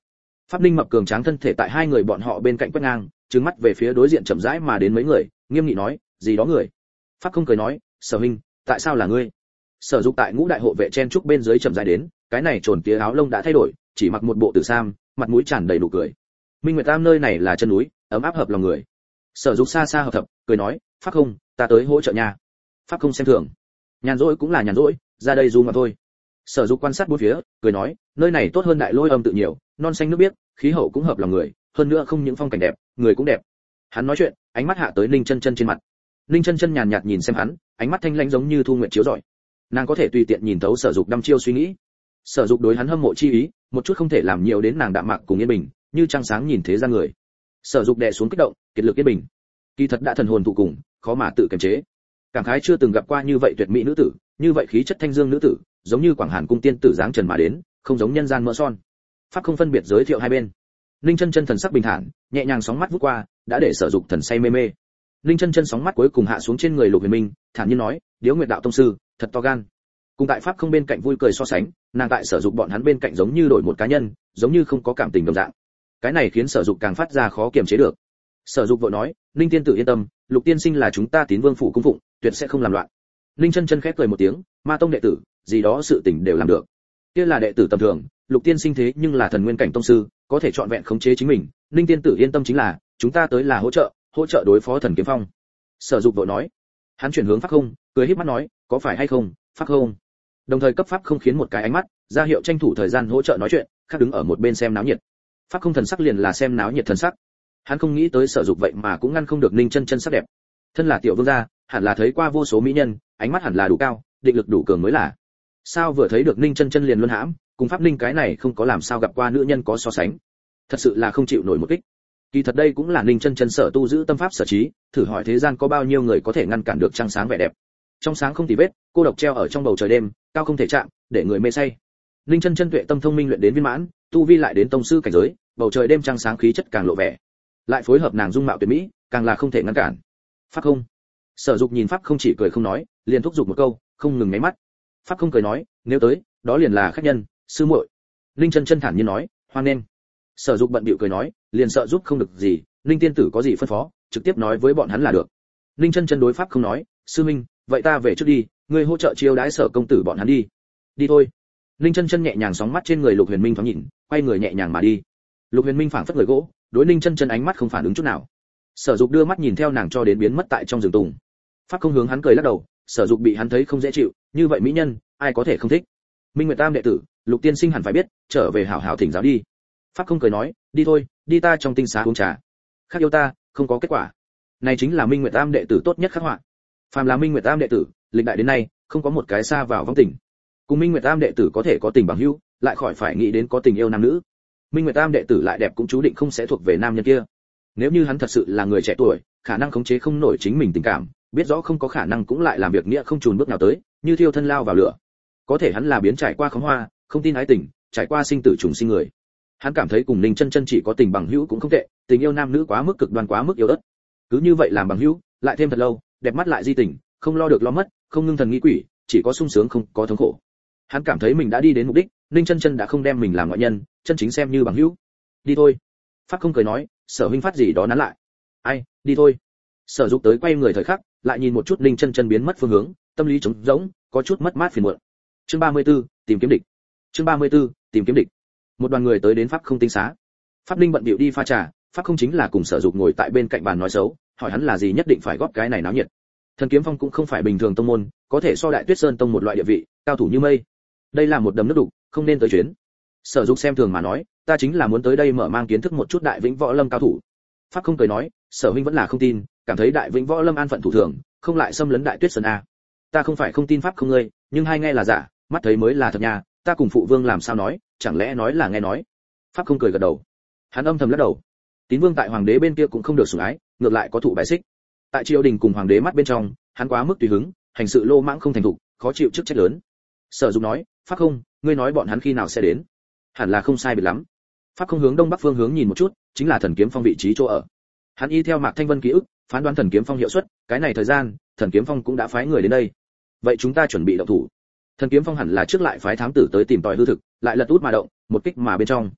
[SPEAKER 1] Pháp Ninh mập cường tráng thân thể tại hai người bọn họ bên cạnh quét ngang, trừng mắt về phía đối diện chậm rãi mà đến mấy người, nghiêm nghị nói, gì đó người. Pháp không cười nói, Sở huynh, tại sao là ngươi? Sở Dục tại ngũ đại hộ vệ chen trúc bên dưới chậm rãi đến, cái này trồn tía áo lông đã thay đổi, chỉ mặc một bộ tử sam, mặt mũi tràn đầy nụ cười. Minh Nguyệt Tam nơi này là chân núi, ấm áp hợp lòng người. Sở Dục xa xa hợp thập, cười nói, Pháp không, ta tới hỗ trợ nhà. Pháp không xem thường, nhàn rỗi cũng là nhàn rỗi, ra đây du mà thôi. Sở Dục quan sát bốn phía, cười nói, nơi này tốt hơn Đại Lôi Âm tự nhiều, non xanh nước biếc, khí hậu cũng hợp lòng người, hơn nữa không những phong cảnh đẹp, người cũng đẹp. Hắn nói chuyện, ánh mắt hạ tới Ninh Chân Chân trên mặt. Ninh Chân Chân nhàn nhạt nhìn xem hắn, ánh mắt thanh lãnh giống như thu nguyệt chiếu rọi. Nàng có thể tùy tiện nhìn thấu Sở Dục đăm chiêu suy nghĩ. Sở Dục đối hắn hâm mộ chi ý, một chút không thể làm nhiều đến nàng đạm mạc cùng yên bình, như trăng sáng nhìn thế gian người. Sở Dục đè xuống kích động, kiệt lực yên bình. Kỳ thật đã thần hồn tụ cùng, khó mà tự kiềm chế. Cảm khái chưa từng gặp qua như vậy tuyệt mỹ nữ tử, như vậy khí chất thanh dương nữ tử, giống như Quảng Hàn cung tiên tử dáng trần mà đến, không giống nhân gian mỡ son. Pháp không phân biệt giới thiệu hai bên. Ninh Chân Chân thần sắc bình thản, nhẹ nhàng sóng mắt vút qua, đã để Sở Dục thần say mê mê. Ninh Chân Chân sóng mắt cuối cùng hạ xuống trên người Lục Huyền Minh, thản nhiên nói, Điếu Nguyệt đạo tông sư, thật to gan. Cùng tại Pháp không bên cạnh vui cười so sánh, nàng tại Sở Dục bọn hắn bên cạnh giống như đổi một cá nhân, giống như không có cảm tình đồng dạng. Cái này khiến Sở Dục càng phát ra khó kiềm chế được. Sở Dục vội nói, Ninh tiên tử yên tâm, Lục tiên sinh là chúng ta Tín Vương phủ cung phụng, tuyệt sẽ không làm loạn. Ninh Chân Chân khép cười một tiếng, Ma tông đệ tử, gì đó sự tình đều làm được. Kia là đệ tử tầm thường, Lục tiên sinh thế nhưng là thần nguyên cảnh tông sư, có thể chọn vẹn khống chế chính mình, Ninh tiên tử yên tâm chính là, chúng ta tới là hỗ trợ, hỗ trợ đối phó thần kiếm phong. Sở Dục vội nói. Hắn chuyển hướng Pháp không, cười híp mắt nói, có phải hay không, Pháp không. Đồng thời cấp Pháp không khiến một cái ánh mắt, ra hiệu tranh thủ thời gian hỗ trợ nói chuyện, khác đứng ở một bên xem náo nhiệt. Pháp không thần sắc liền là xem náo nhiệt thần sắc. Hắn không nghĩ tới Sở Dục vậy mà cũng ngăn không được Ninh Chân Chân sắc đẹp. Thân là tiểu vương gia, hẳn là thấy qua vô số mỹ nhân, ánh mắt hẳn là đủ cao, định lực đủ cường mới là. Sao vừa thấy được Ninh Chân Chân liền luân hãm, cùng Pháp Ninh cái này không có làm sao gặp qua nữ nhân có so sánh. Thật sự là không chịu nổi một kích. Kỳ thật đây cũng là Ninh Chân Chân sở tu giữ tâm pháp sở trí, thử hỏi thế gian có bao nhiêu người có thể ngăn cản được trăng sáng vẻ đẹp. Trong sáng không tì vết, cô độc treo ở trong bầu trời đêm, cao không thể chạm, để người mê say. Ninh Chân Chân tuệ tâm thông minh luyện đến viên mãn, tu vi lại đến tông sư cảnh giới, bầu trời đêm trăng sáng khí chất càng lộ vẻ. Lại phối hợp nàng dung mạo tuyệt mỹ, càng là không thể ngăn cản. Pháp không. Sở Dục nhìn Pháp không chỉ cười không nói, liền thúc giục một câu, không ngừng nháy mắt. Pháp không cười nói, nếu tới, đó liền là khách nhân, sư muội. Ninh Chân Chân thản nhiên nói, hoan nghênh. Sở Dục bận bịu cười nói, liền sợ giúp không được gì, Ninh tiên tử có gì phân phó, trực tiếp nói với bọn hắn là được. Ninh Chân Chân đối Pháp không nói, sư minh, vậy ta về trước đi, ngươi hỗ trợ chiêu đãi Sở công tử bọn hắn đi. Đi thôi. Ninh Chân Chân nhẹ nhàng sóng mắt trên người Lục Huyền Minh thoáng nhìn, quay người nhẹ nhàng mà đi. Lục Huyền Minh phảng phất người gỗ, đối Ninh Chân Chân ánh mắt không phản ứng chút nào. Sở Dục đưa mắt nhìn theo nàng cho đến biến mất tại trong rừng tùng. Pháp không hướng hắn cười lắc đầu, Sở Dục bị hắn thấy không dễ chịu, như vậy mỹ nhân, ai có thể không thích. Minh Nguyệt Tam đệ tử, Lục tiên sinh hẳn phải biết, trở về hảo hảo thỉnh giáo đi. Pháp không cười nói, đi thôi, đi ta trong tinh xá uống trà. Khác yêu ta, không có kết quả. Này chính là Minh Nguyệt Tam đệ tử tốt nhất khắc họa. Phàm là Minh Nguyệt Tam đệ tử, lịch đại đến nay, không có một cái xa vào vong tình. Cùng Minh Nguyệt Tam đệ tử có thể có tình bằng hữu, lại khỏi phải nghĩ đến có tình yêu nam nữ. Minh Nguyệt Tam đệ tử lại đẹp cũng chú định không sẽ thuộc về nam nhân kia. Nếu như hắn thật sự là người trẻ tuổi, khả năng khống chế không nổi chính mình tình cảm, biết rõ không có khả năng cũng lại làm việc nghĩa không chùn bước nào tới, như thiêu thân lao vào lửa. Có thể hắn là biến trải qua khóm hoa, không tin ái tình, trải qua sinh tử trùng sinh người. Hắn cảm thấy cùng Ninh Chân Chân chỉ có tình bằng hữu cũng không tệ, tình yêu nam nữ quá mức cực đoan quá mức yếu ớt. Cứ như vậy làm bằng hữu, lại thêm thật lâu, đẹp mắt lại di tình, không lo được lo mất, không ngưng thần nghĩ quỷ, chỉ có sung sướng không có thống khổ. Hắn cảm thấy mình đã đi đến mục đích, Ninh Chân Chân đã không đem mình làm ngoại nhân, chân chính xem như bằng hữu. Đi thôi. Pháp không cười nói, Sở huynh phát gì đó nắn lại. Ai, đi thôi. Sở Dục tới quay người thời khắc, lại nhìn một chút Ninh Chân Chân biến mất phương hướng, tâm lý trống rỗng, có chút mất mát phiền muộn. Chương ba mươi tư, tìm kiếm địch. Chương ba mươi tư, tìm kiếm địch. Một đoàn người tới đến Pháp không tinh xá. Pháp Ninh bận bịu đi pha trà, Pháp không chính là cùng Sở Dục ngồi tại bên cạnh bàn nói xấu, hỏi hắn là gì nhất định phải góp cái này náo nhiệt. Thần Kiếm Phong cũng không phải bình thường tông môn, có thể so Đại Tuyết Sơn tông một loại địa vị, cao thủ như mây. Đây là một đầm nước đục, không nên tới chuyến. Sở Dục xem thường mà nói, ta chính là muốn tới đây mở mang kiến thức một chút Đại Vĩnh Võ Lâm cao thủ. Pháp không cười nói, Sở huynh vẫn là không tin, cảm thấy Đại Vĩnh Võ Lâm an phận thủ thường, không lại xâm lấn Đại Tuyết Sơn a. Ta không phải không tin Pháp không ngươi, nhưng hai nghe là giả, mắt thấy mới là thật nha, ta cùng phụ vương làm sao nói, chẳng lẽ nói là nghe nói. Pháp không cười gật đầu. Hắn âm thầm lắc đầu. Tín Vương tại hoàng đế bên kia cũng không được sủng ái, ngược lại có thụ bái xích. Tại triều đình cùng hoàng đế mắt bên trong, hắn quá mức tùy hứng, hành sự lô mãng không thành thục, khó chịu chức trách lớn. Sở Dục nói, Pháp không, ngươi nói bọn hắn khi nào sẽ đến? Hẳn là không sai biệt lắm. Pháp không hướng đông bắc phương hướng nhìn một chút, chính là Thần Kiếm Phong vị trí chỗ ở. Hắn y theo Mạc Thanh Vân ký ức, phán đoán Thần Kiếm Phong hiệu suất, cái này thời gian, Thần Kiếm Phong cũng đã phái người đến đây. Vậy chúng ta chuẩn bị động thủ. Thần Kiếm Phong hẳn là trước lại phái thám tử tới tìm tòi hư thực, lại lật út mà động, một kích mà bên trong.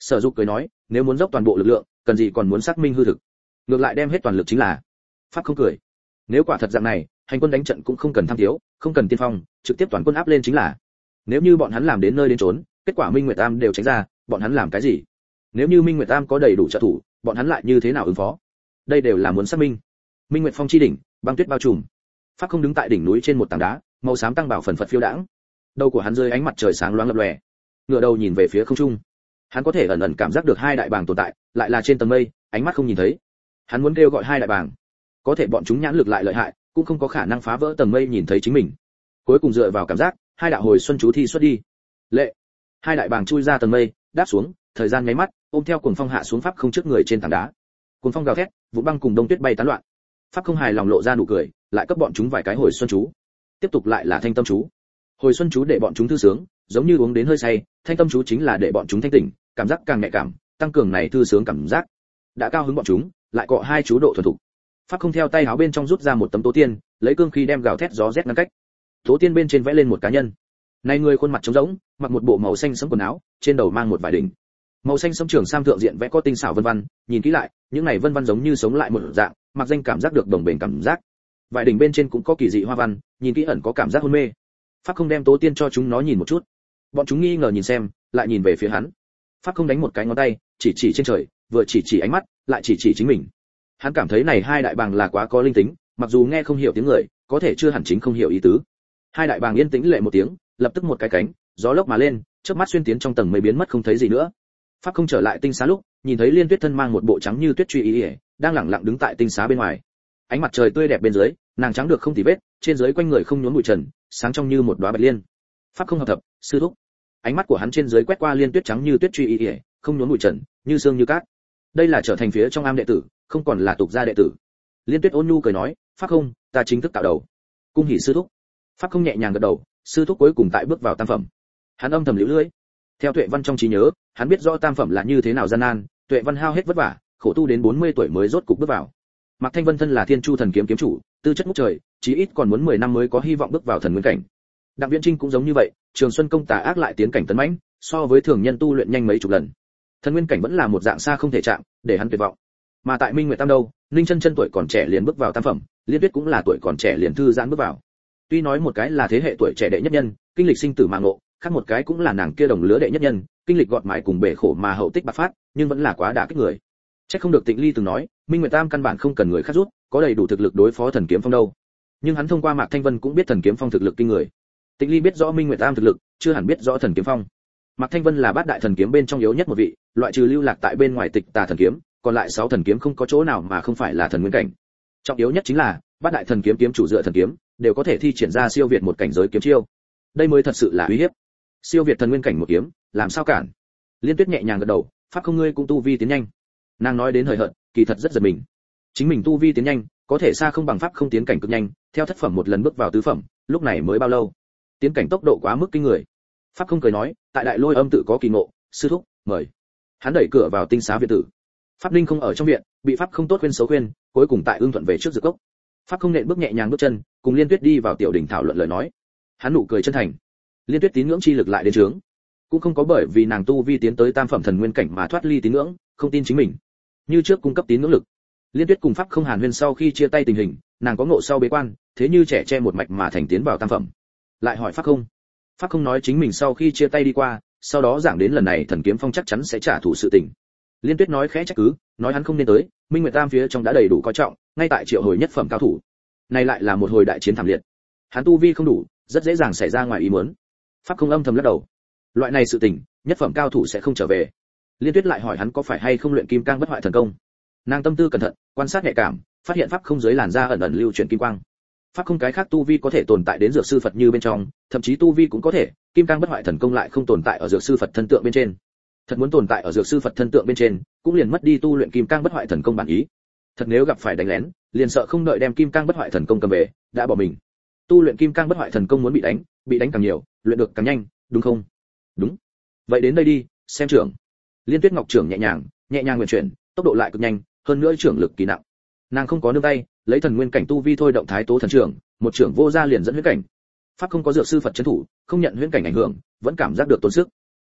[SPEAKER 1] Sở Dục cười nói, nếu muốn dốc toàn bộ lực lượng, cần gì còn muốn xác minh hư thực, ngược lại đem hết toàn lực chính là. Pháp không cười, nếu quả thật dạng này, hành quân đánh trận cũng không cần tham thiếu, không cần tiên phong, trực tiếp toàn quân áp lên chính là. Nếu như bọn hắn làm đến nơi đến trốn, kết quả Minh Nguyệt Tam đều tránh ra, bọn hắn làm cái gì? Nếu như Minh Nguyệt Tam có đầy đủ trợ thủ, bọn hắn lại như thế nào ứng phó? Đây đều là muốn xác minh. Minh Nguyệt Phong chi đỉnh, băng tuyết bao trùm. Pháp không đứng tại đỉnh núi trên một tảng đá, màu xám tăng bảo phần phật phiêu đãng. Đầu của hắn dưới ánh mặt trời sáng loáng lập lòe. Ngửa đầu nhìn về phía không trung. Hắn có thể ẩn ẩn cảm giác được hai đại bàng tồn tại, lại là trên tầng mây, ánh mắt không nhìn thấy. Hắn muốn kêu gọi hai đại bàng, có thể bọn chúng nhãn lực lại lợi hại, cũng không có khả năng phá vỡ tầng mây nhìn thấy chính mình. Cuối cùng dựa vào cảm giác, hai đạo hồi xuân chú thi xuất đi. Lệ. Hai đại bàng chui ra tầng mây, đáp xuống, thời gian nháy mắt, ôm theo cuồng phong hạ xuống pháp không trước người trên tảng đá. Cuồng phong gào thét, vụ băng cùng đông tuyết bay tán loạn. Pháp không hài lòng lộ ra nụ cười, lại cấp bọn chúng vài cái hồi xuân chú. Tiếp tục lại là thanh tâm chú. Hồi xuân chú để bọn chúng thư sướng, giống như uống đến hơi say, thanh tâm chú chính là để bọn chúng thanh tỉnh, cảm giác càng nhạy cảm, tăng cường này thư sướng cảm giác. Đã cao hứng bọn chúng, lại cọ hai chú độ thuần thục. Pháp không theo tay áo bên trong rút ra một tấm tố tiên, lấy cương khí đem gào thét gió rét ngăn cách. Tố tiên bên trên vẽ lên một cá nhân. Này người khuôn mặt trống rỗng, mặc một bộ màu xanh sẫm quần áo, trên đầu mang một vải đỉnh. Màu xanh sẫm trường sam thượng diện vẽ có tinh xảo vân văn, nhìn kỹ lại, những này vân văn giống như sống lại một dạng, mặc danh cảm giác được đồng bền cảm giác. Vải đỉnh bên trên cũng có kỳ dị hoa văn, nhìn kỹ ẩn có cảm giác hôn mê. Pháp không đem tố tiên cho chúng nó nhìn một chút. Bọn chúng nghi ngờ nhìn xem, lại nhìn về phía hắn. Pháp không đánh một cái ngón tay, chỉ chỉ trên trời, vừa chỉ chỉ ánh mắt, lại chỉ chỉ chính mình. Hắn cảm thấy này hai đại bàng là quá có linh tính, mặc dù nghe không hiểu tiếng người, có thể chưa hẳn chính không hiểu ý tứ. Hai đại bàng yên tĩnh lệ một tiếng, lập tức một cái cánh, gió lốc mà lên, chớp mắt xuyên tiến trong tầng mây biến mất không thấy gì nữa. Pháp không trở lại tinh xá lúc, nhìn thấy Liên Tuyết thân mang một bộ trắng như tuyết truy y, đang lẳng lặng đứng tại tinh xá bên ngoài. Ánh mặt trời tươi đẹp bên dưới, nàng trắng được không tì vết, trên dưới quanh người không nhốn bụi trần, sáng trong như một đóa bạch liên. Pháp không hợp thập, sư thúc. Ánh mắt của hắn trên dưới quét qua Liên Tuyết trắng như tuyết truy y, không nhốn bụi trần, như sương như cát. Đây là trở thành phía trong am đệ tử, không còn là tục gia đệ tử. Liên Tuyết ôn nhu cười nói, Pháp không, ta chính thức tạo đầu. Cung hỉ sư thúc. Pháp không nhẹ nhàng gật đầu, sư thúc cuối cùng tại bước vào tam phẩm. Hắn âm thầm liễu lưỡi. Theo Tuệ Văn trong trí nhớ, hắn biết rõ tam phẩm là như thế nào gian nan, Tuệ Văn hao hết vất vả, khổ tu đến bốn mươi tuổi mới rốt cục bước vào. Mạc Thanh Vân thân là Thiên Chu thần kiếm kiếm chủ, tư chất ngút trời, chí ít còn muốn mười năm mới có hy vọng bước vào thần nguyên cảnh. Đặng Viễn Trinh cũng giống như vậy, Trường Xuân công tà ác lại tiến cảnh tấn mãnh, so với thường nhân tu luyện nhanh mấy chục lần. Thần nguyên cảnh vẫn là một dạng xa không thể chạm, để hắn tuyệt vọng. Mà tại Minh Nguyệt Tam đâu, Ninh Chân Chân tuổi còn trẻ liền bước vào tam phẩm, Liên Tuyết cũng là tuổi còn trẻ liền thư giãn bước vào. Tuy nói một cái là thế hệ tuổi trẻ đệ nhất nhân, kinh lịch sinh tử mà ngộ, khác một cái cũng là nàng kia đồng lứa đệ nhất nhân, kinh lịch gọt mài cùng bể khổ mà hậu tích bạc phát, nhưng vẫn là quá đả kích người. Chắc không được Tịnh Ly từng nói, Minh Nguyệt Tam căn bản không cần người khác giúp, có đầy đủ thực lực đối phó Thần Kiếm Phong đâu. Nhưng hắn thông qua Mạc Thanh Vân cũng biết Thần Kiếm Phong thực lực kinh người. Tịnh Ly biết rõ Minh Nguyệt Tam thực lực, chưa hẳn biết rõ Thần Kiếm Phong. Mạc Thanh Vân là bát đại thần kiếm bên trong yếu nhất một vị, loại trừ lưu lạc tại bên ngoài Tịch Tà thần kiếm, còn lại sáu thần kiếm không có chỗ nào mà không phải là thần nguyên cảnh. Trọng yếu nhất chính là, bát đại thần kiếm kiếm chủ dựa thần kiếm, đều có thể thi triển ra siêu việt một cảnh giới kiếm chiêu. Đây mới thật sự là uy hiếp. Siêu việt thần nguyên cảnh một kiếm, làm sao cản? Liên Tuyết nhẹ nhàng gật đầu, pháp không ngươi cũng tu vi tiến nhanh. Nàng nói đến hời hợt, kỳ thật rất giật mình. Chính mình tu vi tiến nhanh, có thể xa không bằng pháp không tiến cảnh cực nhanh, theo thất phẩm một lần bước vào tứ phẩm, lúc này mới bao lâu? Tiến cảnh tốc độ quá mức kinh người. Pháp không cười nói, tại Đại Lôi Âm tự có kỳ ngộ, sư thúc, mời. Hắn đẩy cửa vào tinh xá viện tử. Pháp Linh không ở trong viện, bị pháp không tốt khuyên xấu khuyên, cuối cùng tại ương thuận về trước dược cốc. Pháp không nện bước nhẹ nhàng bước chân, cùng Liên Tuyết đi vào tiểu đỉnh thảo luận lời nói. Hắn nụ cười chân thành. Liên Tuyết tín ngưỡng chi lực lại đến trướng, cũng không có bởi vì nàng tu vi tiến tới tam phẩm thần nguyên cảnh mà thoát ly tín ngưỡng, không tin chính mình. Như trước cung cấp tín ngưỡng lực. Liên Tuyết cùng pháp không hàn huyên sau khi chia tay tình hình, nàng có ngộ sau bế quan, thế như trẻ che một mạch mà thành tiến vào tam phẩm. Lại hỏi pháp không, pháp không nói chính mình sau khi chia tay đi qua, sau đó giảng đến lần này thần kiếm phong chắc chắn sẽ trả thù sự tình. Liên Tuyết nói khẽ trách cứ, nói hắn không nên tới, Minh Nguyệt Tam phía trong đã đầy đủ coi trọng, ngay tại triệu hồi nhất phẩm cao thủ. Này lại là một hồi đại chiến thảm liệt. Hắn tu vi không đủ, rất dễ dàng xảy ra ngoài ý muốn. Pháp không âm thầm lắc đầu. Loại này sự tình, nhất phẩm cao thủ sẽ không trở về. Liên Tuyết lại hỏi hắn có phải hay không luyện kim cang bất hoại thần công. Nàng tâm tư cẩn thận, quan sát nhạy cảm, phát hiện pháp không dưới làn da ẩn ẩn lưu chuyển kim quang. Pháp không cái khác tu vi có thể tồn tại đến dược sư Phật như bên trong, thậm chí tu vi cũng có thể, kim cang bất hoại thần công lại không tồn tại ở dược sư Phật thân tượng bên trên. Thật muốn tồn tại ở dược sư Phật thân tượng bên trên, cũng liền mất đi tu luyện kim cang bất hoại thần công bản ý. Thật nếu gặp phải đánh lén, liền sợ không đợi đem kim cang bất hoại thần công cầm về, đã bỏ mình. Tu luyện kim cang bất hoại thần công muốn bị đánh, bị đánh càng nhiều, luyện được càng nhanh, đúng không? Đúng. Vậy đến đây đi, xem trưởng. Liên Tuyết ngọc trưởng nhẹ nhàng, nhẹ nhàng nguyện chuyển, tốc độ lại cực nhanh, hơn nữa trưởng lực kỳ nặng. Nàng không có nương tay, lấy thần nguyên cảnh tu vi thôi động thái tố thần trưởng, một trưởng vô ra liền dẫn huyễn cảnh. Pháp không có dược sư Phật trấn thủ, không nhận huyễn cảnh ảnh hưởng, vẫn cảm giác được tốn sức.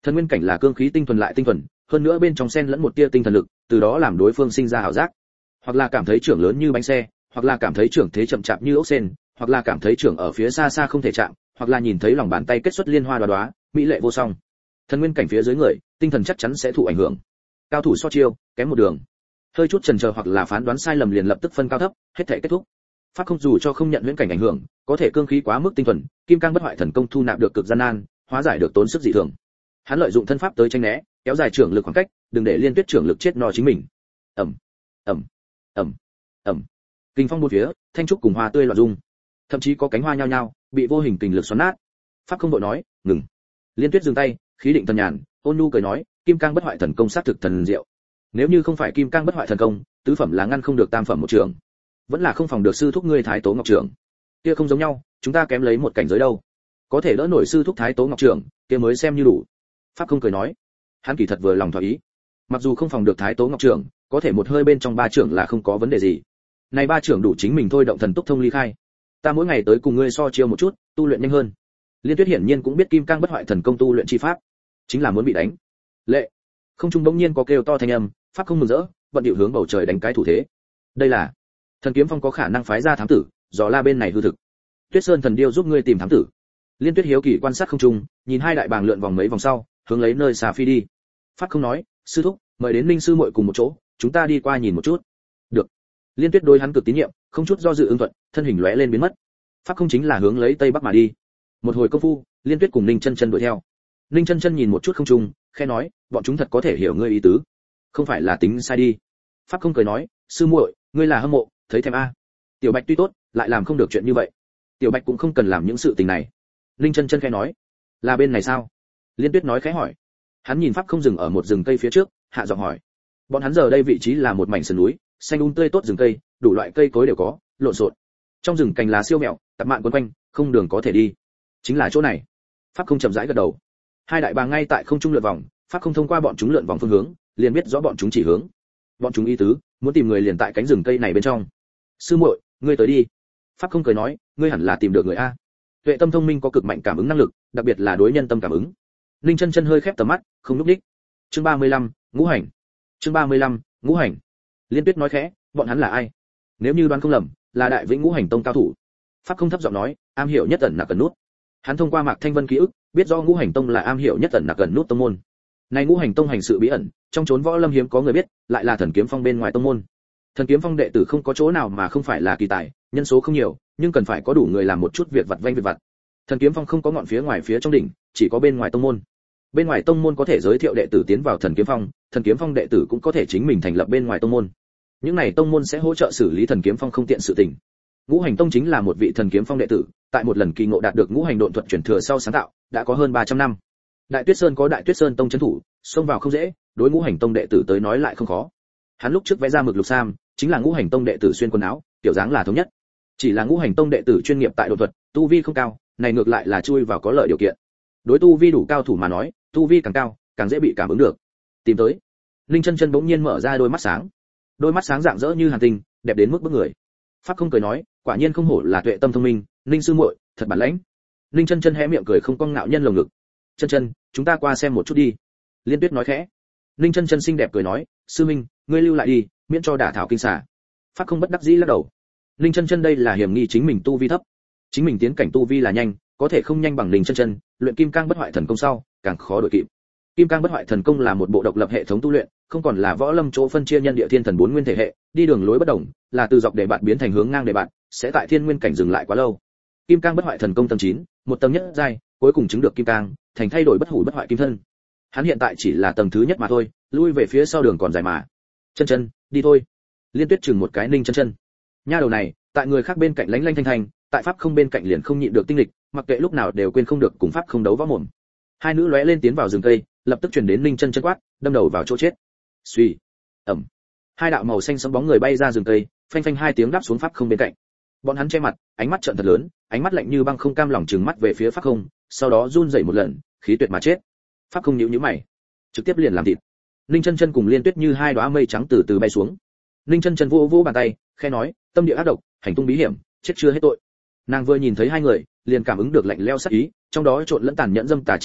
[SPEAKER 1] Thần nguyên cảnh là cương khí tinh thuần lại tinh thuần, hơn nữa bên trong xen lẫn một tia tinh thần lực, từ đó làm đối phương sinh ra ảo giác, hoặc là cảm thấy trưởng lớn như bánh xe, hoặc là cảm thấy trưởng thế chậm chạp như ốc sên, hoặc là cảm thấy trưởng ở phía xa xa không thể chạm, hoặc là nhìn thấy lòng bàn tay kết xuất liên hoa đóa đóa, mỹ lệ vô song. Thần nguyên cảnh phía dưới người, tinh thần chắc chắn sẽ thụ ảnh hưởng. Cao thủ so chiêu, kém một đường. Hơi chút chần chờ hoặc là phán đoán sai lầm liền lập tức phân cao thấp, hết thảy kết thúc. Pháp không dù cho không nhận huyễn cảnh ảnh hưởng, có thể cương khí quá mức tinh thuần, kim cang bất hoại thần công thu nạp được cực gian nan, hóa giải được tốn sức dị thường. Hắn lợi dụng thân pháp tới tránh né, kéo dài trưởng lực khoảng cách, đừng để Liên Tuyết trưởng lực chết no chính mình. Ầm, ầm, ầm, ầm. Kình phong bốn phía, thanh trúc cùng hoa tươi loạn rung, thậm chí có cánh hoa nhao nhao bị vô hình kình lực xoắn nát. Pháp không đội nói, ngừng. Liên Tuyết dừng tay, khí định thần nhàn, ôn nhu cười nói, kim cang bất hoại thần công sát thực thần diệu. Nếu như không phải kim cang bất hoại thần công, tứ phẩm là ngăn không được tam phẩm một trường, vẫn là không phòng được sư thúc ngươi Thái Tố Ngọc Trường. Kia không giống nhau, chúng ta kém lấy một cảnh giới đâu. Có thể đỡ nổi sư thúc Thái Tố Ngọc Trường, kia mới xem như đủ. Pháp không cười nói, hắn kỳ thật vừa lòng thỏa ý. Mặc dù không phòng được Thái Tố Ngọc Trường, có thể một hơi bên trong ba trưởng là không có vấn đề gì. Này ba trưởng đủ chính mình thôi động thần túc thông ly khai. Ta mỗi ngày tới cùng ngươi so chiêu một chút, tu luyện nhanh hơn. Liên Tuyết hiển nhiên cũng biết kim cang bất hoại thần công tu luyện chi pháp, chính là muốn bị đánh. Lệ. Không trung bỗng nhiên có kêu to thanh âm, Pháp không mừng rỡ, vận điệu hướng bầu trời đánh cái thủ thế. Đây là Thần Kiếm Phong có khả năng phái ra thám tử, dò la bên này hư thực. Tuyết Sơn thần điêu giúp ngươi tìm thám tử. Liên Tuyết hiếu kỳ quan sát không trung, nhìn hai đại bàng lượn vòng mấy vòng sau, hướng lấy nơi xa phi đi. Pháp không nói, sư thúc, mời đến Linh sư muội cùng một chỗ, chúng ta đi qua nhìn một chút. Được. Liên Tuyết đối hắn cực tín nhiệm, không chút do dự ứng thuận, thân hình lóe lên biến mất. Pháp không chính là hướng lấy tây bắc mà đi. Một hồi công phu, Liên Tuyết cùng Ninh Chân Chân đuổi theo. Ninh Chân Chân nhìn một chút không trung, khẽ nói, bọn chúng thật có thể hiểu ngươi ý tứ, không phải là tính sai đi. Pháp không cười nói, sư muội, ngươi là hâm mộ, thấy thèm a. Tiểu Bạch tuy tốt, lại làm không được chuyện như vậy. Tiểu Bạch cũng không cần làm những sự tình này. Ninh Chân Chân khẽ nói, là bên này sao? Liên Tuyết nói khẽ hỏi. Hắn nhìn Pháp không dừng ở một rừng cây phía trước, hạ giọng hỏi. Bọn hắn giờ đây vị trí là một mảnh sườn núi, xanh um tươi tốt rừng cây, đủ loại cây cối đều có, lộn xộn. Trong rừng cành lá siêu mẹo, tạp mạn quấn quanh, không đường có thể đi. Chính là chỗ này. Pháp không chậm rãi gật đầu. Hai đại bàng ngay tại không trung lượn vòng, Pháp không thông qua bọn chúng lượn vòng phương hướng, liền biết rõ bọn chúng chỉ hướng. Bọn chúng ý tứ, muốn tìm người liền tại cánh rừng cây này bên trong. Sư muội, ngươi tới đi. Pháp không cười nói, ngươi hẳn là tìm được người a. Tuệ tâm thông minh có cực mạnh cảm ứng năng lực, đặc biệt là đối nhân tâm cảm ứng. Linh Chân Chân hơi khép tầm mắt, không lúc đích. Chương ba mươi lăm, ngũ hành. Chương ba mươi lăm, ngũ hành. Liên Tuyết nói khẽ, bọn hắn là ai? Nếu như đoán không lầm, là Đại Vĩnh Ngũ Hành Tông cao thủ. Pháp không thấp giọng nói, am hiểu nhất ẩn nặc gần nút. Hắn thông qua Mạc Thanh Vân ký ức, biết rõ Ngũ Hành Tông là am hiểu nhất ẩn nặc gần nút tông môn. Này Ngũ Hành Tông hành sự bí ẩn, trong chốn võ lâm hiếm có người biết, lại là Thần Kiếm Phong bên ngoài tông môn. Thần Kiếm Phong đệ tử không có chỗ nào mà không phải là kỳ tài, nhân số không nhiều, nhưng cần phải có đủ người làm một chút việc vặt vanh việc vặt. Thần Kiếm Phong không có ngọn phía ngoài phía trong đỉnh, chỉ có bên ngoài tông môn. Bên ngoài tông môn có thể giới thiệu đệ tử tiến vào Thần Kiếm Phong, Thần Kiếm Phong đệ tử cũng có thể chính mình thành lập bên ngoài tông môn. Những này tông môn sẽ hỗ trợ xử lý Thần Kiếm Phong không tiện sự tình. Ngũ Hành Tông chính là một vị Thần Kiếm Phong đệ tử, tại một lần kỳ ngộ đạt được ngũ hành độn thuật truyền thừa sau sáng tạo, đã có hơn ba trăm năm. Đại Tuyết Sơn có Đại Tuyết Sơn Tông trấn thủ, xông vào không dễ, đối Ngũ Hành Tông đệ tử tới nói lại không khó. Hắn lúc trước vẽ ra mực lục sam, chính là Ngũ Hành Tông đệ tử xuyên quần áo, tiểu dáng là thống nhất. Chỉ là Ngũ Hành Tông đệ tử chuyên nghiệp tại độn thuật, tu vi không cao, này ngược lại là chui vào có lợi điều kiện. Đối tu vi đủ cao thủ mà nói, tu vi càng cao, càng dễ bị cảm ứng được. Tìm tới. Linh Chân Chân bỗng nhiên mở ra đôi mắt sáng. Đôi mắt sáng rạng rỡ như hàn tinh, đẹp đến mức bức người. Pháp không cười nói, quả nhiên không hổ là tuệ tâm thông minh, Linh sư muội, thật bản lãnh. Linh Chân Chân hé miệng cười không cong ngạo nhân lồng ngực. Chân Chân, chúng ta qua xem một chút đi. Liên Tuyết nói khẽ. Linh Chân Chân xinh đẹp cười nói, sư minh, ngươi lưu lại đi, miễn cho đả thảo kinh xà. Pháp không bất đắc dĩ lắc đầu. Linh Chân Chân đây là hiểm nghi chính mình tu vi thấp. Chính mình tiến cảnh tu vi là nhanh, có thể không nhanh bằng Linh Chân Chân, luyện kim cang bất hoại thần công sau, càng khó đuổi kịp. Kim cang bất hoại thần công là một bộ độc lập hệ thống tu luyện, không còn là võ lâm chỗ phân chia nhân địa thiên thần bốn nguyên thể hệ, đi đường lối bất đồng, là từ dọc đề bạn biến thành hướng ngang đề bạn, sẽ tại thiên nguyên cảnh dừng lại quá lâu. Kim cang bất hoại thần công tầng chín, một tầng nhất giai, cuối cùng chứng được kim cang, thành thay đổi bất hủ bất hoại kim thân. Hắn hiện tại chỉ là tầng thứ nhất mà thôi, lui về phía sau đường còn dài mà. Chân Chân, đi thôi. Liên Tuyết chừng một cái Ninh Chân Chân. Nha đầu này, tại người khác bên cạnh lánh lánh thanh thanh, tại pháp không bên cạnh liền không nhịn được tinh lịch, mặc kệ lúc nào đều quên không được cùng pháp không đấu võ mồm. Hai nữ lóe lên tiến vào rừng cây, lập tức truyền đến Ninh Chân Chân quát, đâm đầu vào chỗ chết. Suy, ầm. Hai đạo màu xanh sẫm bóng người bay ra rừng cây, phanh phanh hai tiếng đáp xuống pháp không bên cạnh. Bọn hắn che mặt, ánh mắt trợn thật lớn, ánh mắt lạnh như băng không cam lòng trừng mắt về phía pháp không, sau đó run rẩy một lần, khí tuyệt mà chết. Pháp không nhíu nhíu mày, trực tiếp liền làm thịt. Ninh Chân Chân cùng Liên Tuyết như hai đóa mây trắng từ từ bay xuống. Ninh Chân Chân vỗ vỗ bàn tay, khẽ nói, tâm địa ác độc, hành tung bí hiểm, chết chưa hết tội. Nàng vừa nhìn thấy hai người, liền cảm ứng được lạnh lẽo sát ý, trong đó trộn lẫn tàn nhẫn dâm tà chi ý,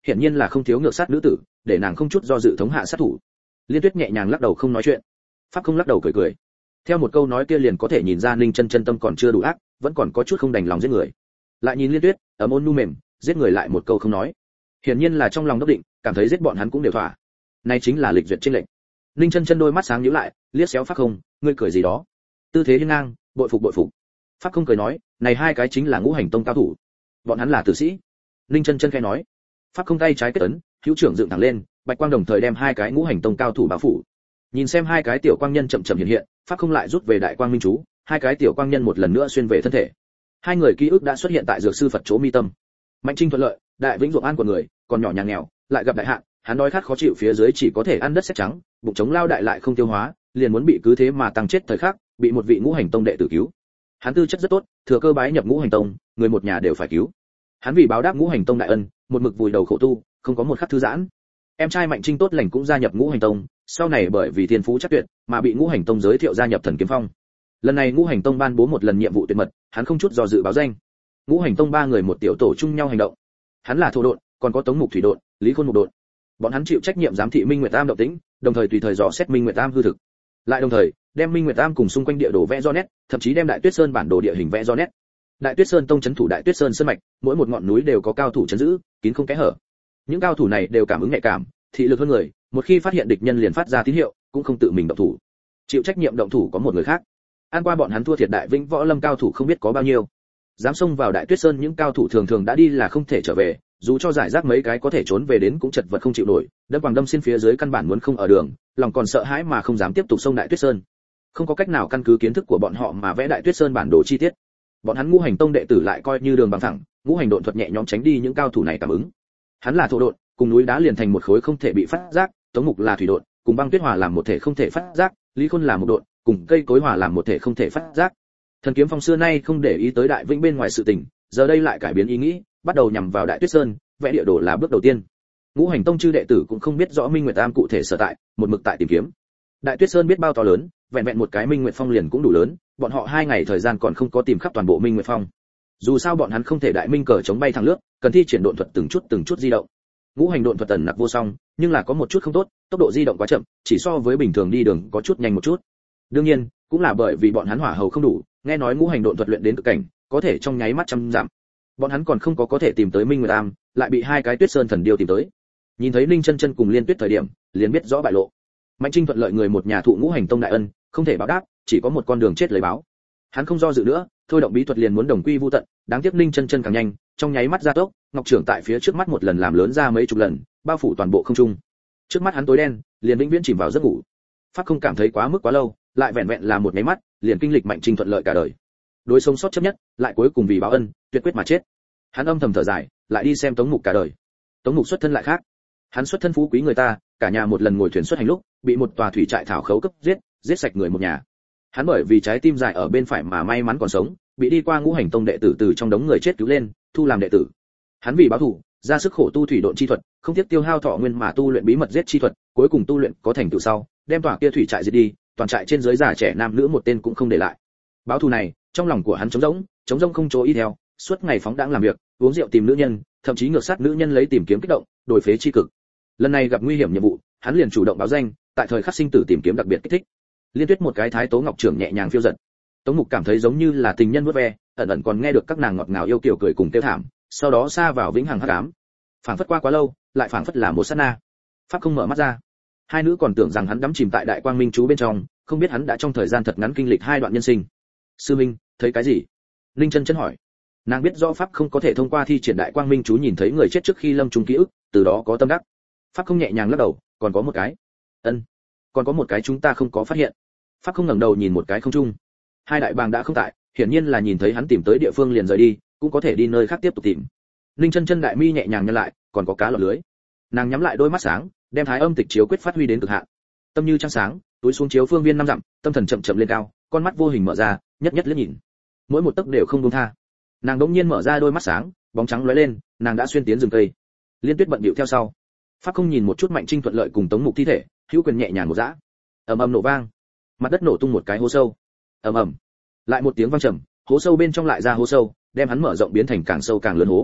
[SPEAKER 1] hiển nhiên là không thiếu ngược sát nữ tử, để nàng không chút do dự thống hạ sát thủ. Liên Tuyết nhẹ nhàng lắc đầu không nói chuyện. Pháp Không lắc đầu cười cười. Theo một câu nói kia liền có thể nhìn ra Ninh Chân Chân tâm còn chưa đủ ác, vẫn còn có chút không đành lòng giết người. Lại nhìn Liên Tuyết, ấm ôn nu mềm, giết người lại một câu không nói. Hiển nhiên là trong lòng đốc định, cảm thấy giết bọn hắn cũng đều thỏa. Này chính là lịch duyệt trên lệnh. Ninh Chân Chân đôi mắt sáng nhíu lại, liếc xéo Pháp Không, ngươi cười gì đó? Tư thế hiên ngang, bội phục bội phục. Pháp Không cười nói, này hai cái chính là ngũ hành tông cao thủ. Bọn hắn là tử sĩ. Ninh Chân Chân khẽ nói. Pháp Không tay trái kết ấn, hữu trưởng dựng thẳng lên, bạch quang đồng thời đem hai cái ngũ hành tông cao thủ bao phủ. Nhìn xem hai cái tiểu quang nhân chậm chậm hiện hiện, Pháp Không lại rút về đại quang minh chú, hai cái tiểu quang nhân một lần nữa xuyên về thân thể. Hai người ký ức đã xuất hiện tại dược sư Phật chỗ mi tâm. Mạnh Trinh thuận lợi, đại vĩnh ruộng an của người, còn nhỏ nhà nghèo, lại gặp đại hạn, hắn đói khát khó chịu phía dưới chỉ có thể ăn đất sét trắng, bụng trống lao đại lại không tiêu hóa, liền muốn bị cứ thế mà tăng chết thời khắc, bị một vị ngũ hành tông đệ tử cứu. Hắn tư chất rất tốt, thừa cơ bái nhập ngũ hành tông, người một nhà đều phải cứu. Hắn vì báo đáp ngũ hành tông đại ân, một mực vùi đầu khổ tu, không có một khắc thư giãn. Em trai Mạnh Trinh tốt lành cũng gia nhập ngũ hành tông, sau này bởi vì thiên phú chắc tuyệt, mà bị ngũ hành tông giới thiệu gia nhập thần kiếm phong. Lần này ngũ hành tông ban bố một lần nhiệm vụ tuyệt mật, hắn không chút do dự báo danh. Ngũ hành tông ba người một tiểu tổ chung nhau hành động. Hắn là thổ độn, còn có Tống Mục thủy độn, Lý Khôn mục độn. Bọn hắn chịu trách nhiệm giám thị Minh Nguyệt Tam động tĩnh, đồng thời tùy thời dò xét Minh Nguyệt Tam hư thực. Lại đồng thời, đem Minh Nguyệt Tam cùng xung quanh địa đồ vẽ rõ nét, thậm chí đem Đại Tuyết Sơn bản đồ địa hình vẽ rõ nét. Đại Tuyết Sơn tông trấn thủ Đại Tuyết Sơn sơn mạch, mỗi một ngọn núi đều có cao thủ trấn giữ, kín không kẽ hở. Những cao thủ này đều cảm ứng nhạy cảm, thị lực hơn người, một khi phát hiện địch nhân liền phát ra tín hiệu, cũng không tự mình động thủ. Chịu trách nhiệm động thủ có một người khác. An qua bọn hắn thua thiệt Đại Vĩnh Võ Lâm cao thủ không biết có bao nhiêu. Dám xông vào Đại Tuyết Sơn những cao thủ thường thường đã đi là không thể trở về, dù cho giải rác mấy cái có thể trốn về đến cũng chật vật không chịu nổi, đâm quàng đâm xin phía dưới căn bản muốn không ở đường, lòng còn sợ hãi mà không dám tiếp tục xông Đại Tuyết Sơn. Không có cách nào căn cứ kiến thức của bọn họ mà vẽ Đại Tuyết Sơn bản đồ chi tiết. Bọn hắn ngũ hành tông đệ tử lại coi như đường bằng thẳng, ngũ hành độn thuật nhẹ nhõm tránh đi những cao thủ này cảm ứng. Hắn là thổ độn, cùng núi đá liền thành một khối không thể bị phát giác, Tống Mục là thủy độn, cùng băng tuyết hòa làm một thể không thể phát giác, Lý Khôn là một độn, cùng cây cối hòa làm một thể không thể phát giác. Thần kiếm phong xưa nay không để ý tới Đại Vĩnh bên ngoài sự tình, giờ đây lại cải biến ý nghĩ, bắt đầu nhằm vào Đại Tuyết Sơn, vẽ địa đồ là bước đầu tiên. Ngũ hành tông chư đệ tử cũng không biết rõ Minh Nguyệt Tam cụ thể sở tại, một mực tại tìm kiếm. Đại Tuyết Sơn biết bao to lớn, vẹn vẹn một cái Minh Nguyệt Phong liền cũng đủ lớn, bọn họ hai ngày thời gian còn không có tìm khắp toàn bộ Minh Nguyệt Phong. Dù sao bọn hắn không thể đại minh cờ chống bay thẳng lướt, cần thi triển độn thuật từng chút từng chút di động. Ngũ hành độn thuật tần nặc vô song, nhưng là có một chút không tốt, tốc độ di động quá chậm, chỉ so với bình thường đi đường có chút nhanh một chút. Đương nhiên, cũng là bởi vì bọn hắn hỏa hầu không đủ, nghe nói ngũ hành độn thuật luyện đến cực cảnh, có thể trong nháy mắt trăm dặm. Bọn hắn còn không có có thể tìm tới Minh Nguyệt Tam, lại bị hai cái Tuyết Sơn thần điêu tìm tới. Nhìn thấy Ninh Chân Chân cùng Liên Tuyết thời điểm, liền biết rõ bại lộ. Mạnh Trinh thuận lợi người một nhà thụ ngũ hành tông đại ân, không thể báo đáp, chỉ có một con đường chết lấy báo. Hắn không do dự nữa, thôi động bí thuật liền muốn đồng quy vu tận, đáng tiếc Ninh Chân Chân càng nhanh, trong nháy mắt gia tốc, ngọc trưởng tại phía trước mắt một lần làm lớn ra mấy chục lần, bao phủ toàn bộ không trung. Trước mắt hắn tối đen, liền vĩnh viễn chìm vào giấc ngủ. Pháp không cảm thấy quá mức quá lâu, lại vẹn vẹn là một nháy mắt, liền kinh lịch Mạnh Trinh thuận lợi cả đời. Đối sống sót chấp nhất, lại cuối cùng vì báo ân, tuyệt quyết mà chết. Hắn âm thầm thở dài, lại đi xem Tống Mục cả đời. Tống Mục xuất thân lại khác. Hắn xuất thân phú quý người ta, cả nhà một lần ngồi thuyền xuất hành lúc, bị một tòa thủy trại thảo khấu cấp giết, giết sạch người một nhà. Hắn bởi vì trái tim dài ở bên phải mà may mắn còn sống, bị đi qua ngũ hành tông đệ tử từ trong đống người chết cứu lên, thu làm đệ tử. Hắn vì báo thù, ra sức khổ tu thủy độn chi thuật, không tiếc tiêu hao thọ nguyên mà tu luyện bí mật giết chi thuật, cuối cùng tu luyện có thành tựu sau, đem tòa kia thủy trại diệt đi, toàn trại trên dưới già trẻ nam nữ một tên cũng không để lại. Báo thù này, trong lòng của hắn trống rỗng, trống rỗng không chỗ y theo, suốt ngày phóng đãng làm việc, uống rượu tìm nữ nhân, thậm chí ngược sát nữ nhân lấy tìm kiếm kích động, đổi phế chi cực. Lần này gặp nguy hiểm nhiệm vụ, hắn liền chủ động báo danh, tại thời khắc sinh tử tìm kiếm đặc biệt kích thích. Liên Tuyết một cái thái tố ngọc trưởng nhẹ nhàng phiêu giật. Tống Mục cảm thấy giống như là tình nhân vuốt ve, ẩn ẩn còn nghe được các nàng ngọt ngào yêu kiều cười cùng kêu thảm, sau đó xa vào vĩnh hằng hắc ám. Phảng phất qua quá lâu, lại phảng phất là một sát na. Pháp không mở mắt ra. Hai nữ còn tưởng rằng hắn đắm chìm tại đại quang minh chú bên trong, không biết hắn đã trong thời gian thật ngắn kinh lịch hai đoạn nhân sinh. Sư minh, thấy cái gì? Linh Chân Chân hỏi. Nàng biết rõ pháp không có thể thông qua thi triển đại quang minh chú nhìn thấy người chết trước khi lâm chung ký ức, từ đó có tâm đắc. Pháp không nhẹ nhàng lắc đầu, còn có một cái. Ân, còn có một cái chúng ta không có phát hiện. Pháp không ngẩng đầu nhìn một cái không trung. Hai đại bàng đã không tại, hiển nhiên là nhìn thấy hắn tìm tới địa phương liền rời đi, cũng có thể đi nơi khác tiếp tục tìm. Linh Chân Chân đại mi nhẹ nhàng nhăn lại, còn có cá lọt lưới. Nàng nhắm lại đôi mắt sáng, đem thái âm tịch chiếu quyết phát huy đến cực hạn. Tâm như trăng sáng, túi xuống chiếu phương viên năm dặm, tâm thần chậm chậm lên cao, con mắt vô hình mở ra, nhất nhất liếc nhìn. Mỗi một tấc đều không buông tha. Nàng đống nhiên mở ra đôi mắt sáng, bóng trắng lóe lên, nàng đã xuyên tiến rừng cây. Liên Tuyết bận bịu theo sau. Pháp không nhìn một chút Mạnh Trinh thuận lợi cùng Tống Mục thi thể, hữu quyền nhẹ nhàng một dã. Ầm ầm nổ vang, mặt đất nổ tung một cái hố sâu. Ầm ầm, lại một tiếng vang trầm, hố sâu bên trong lại ra hố sâu, đem hắn mở rộng biến thành càng sâu càng lớn hố.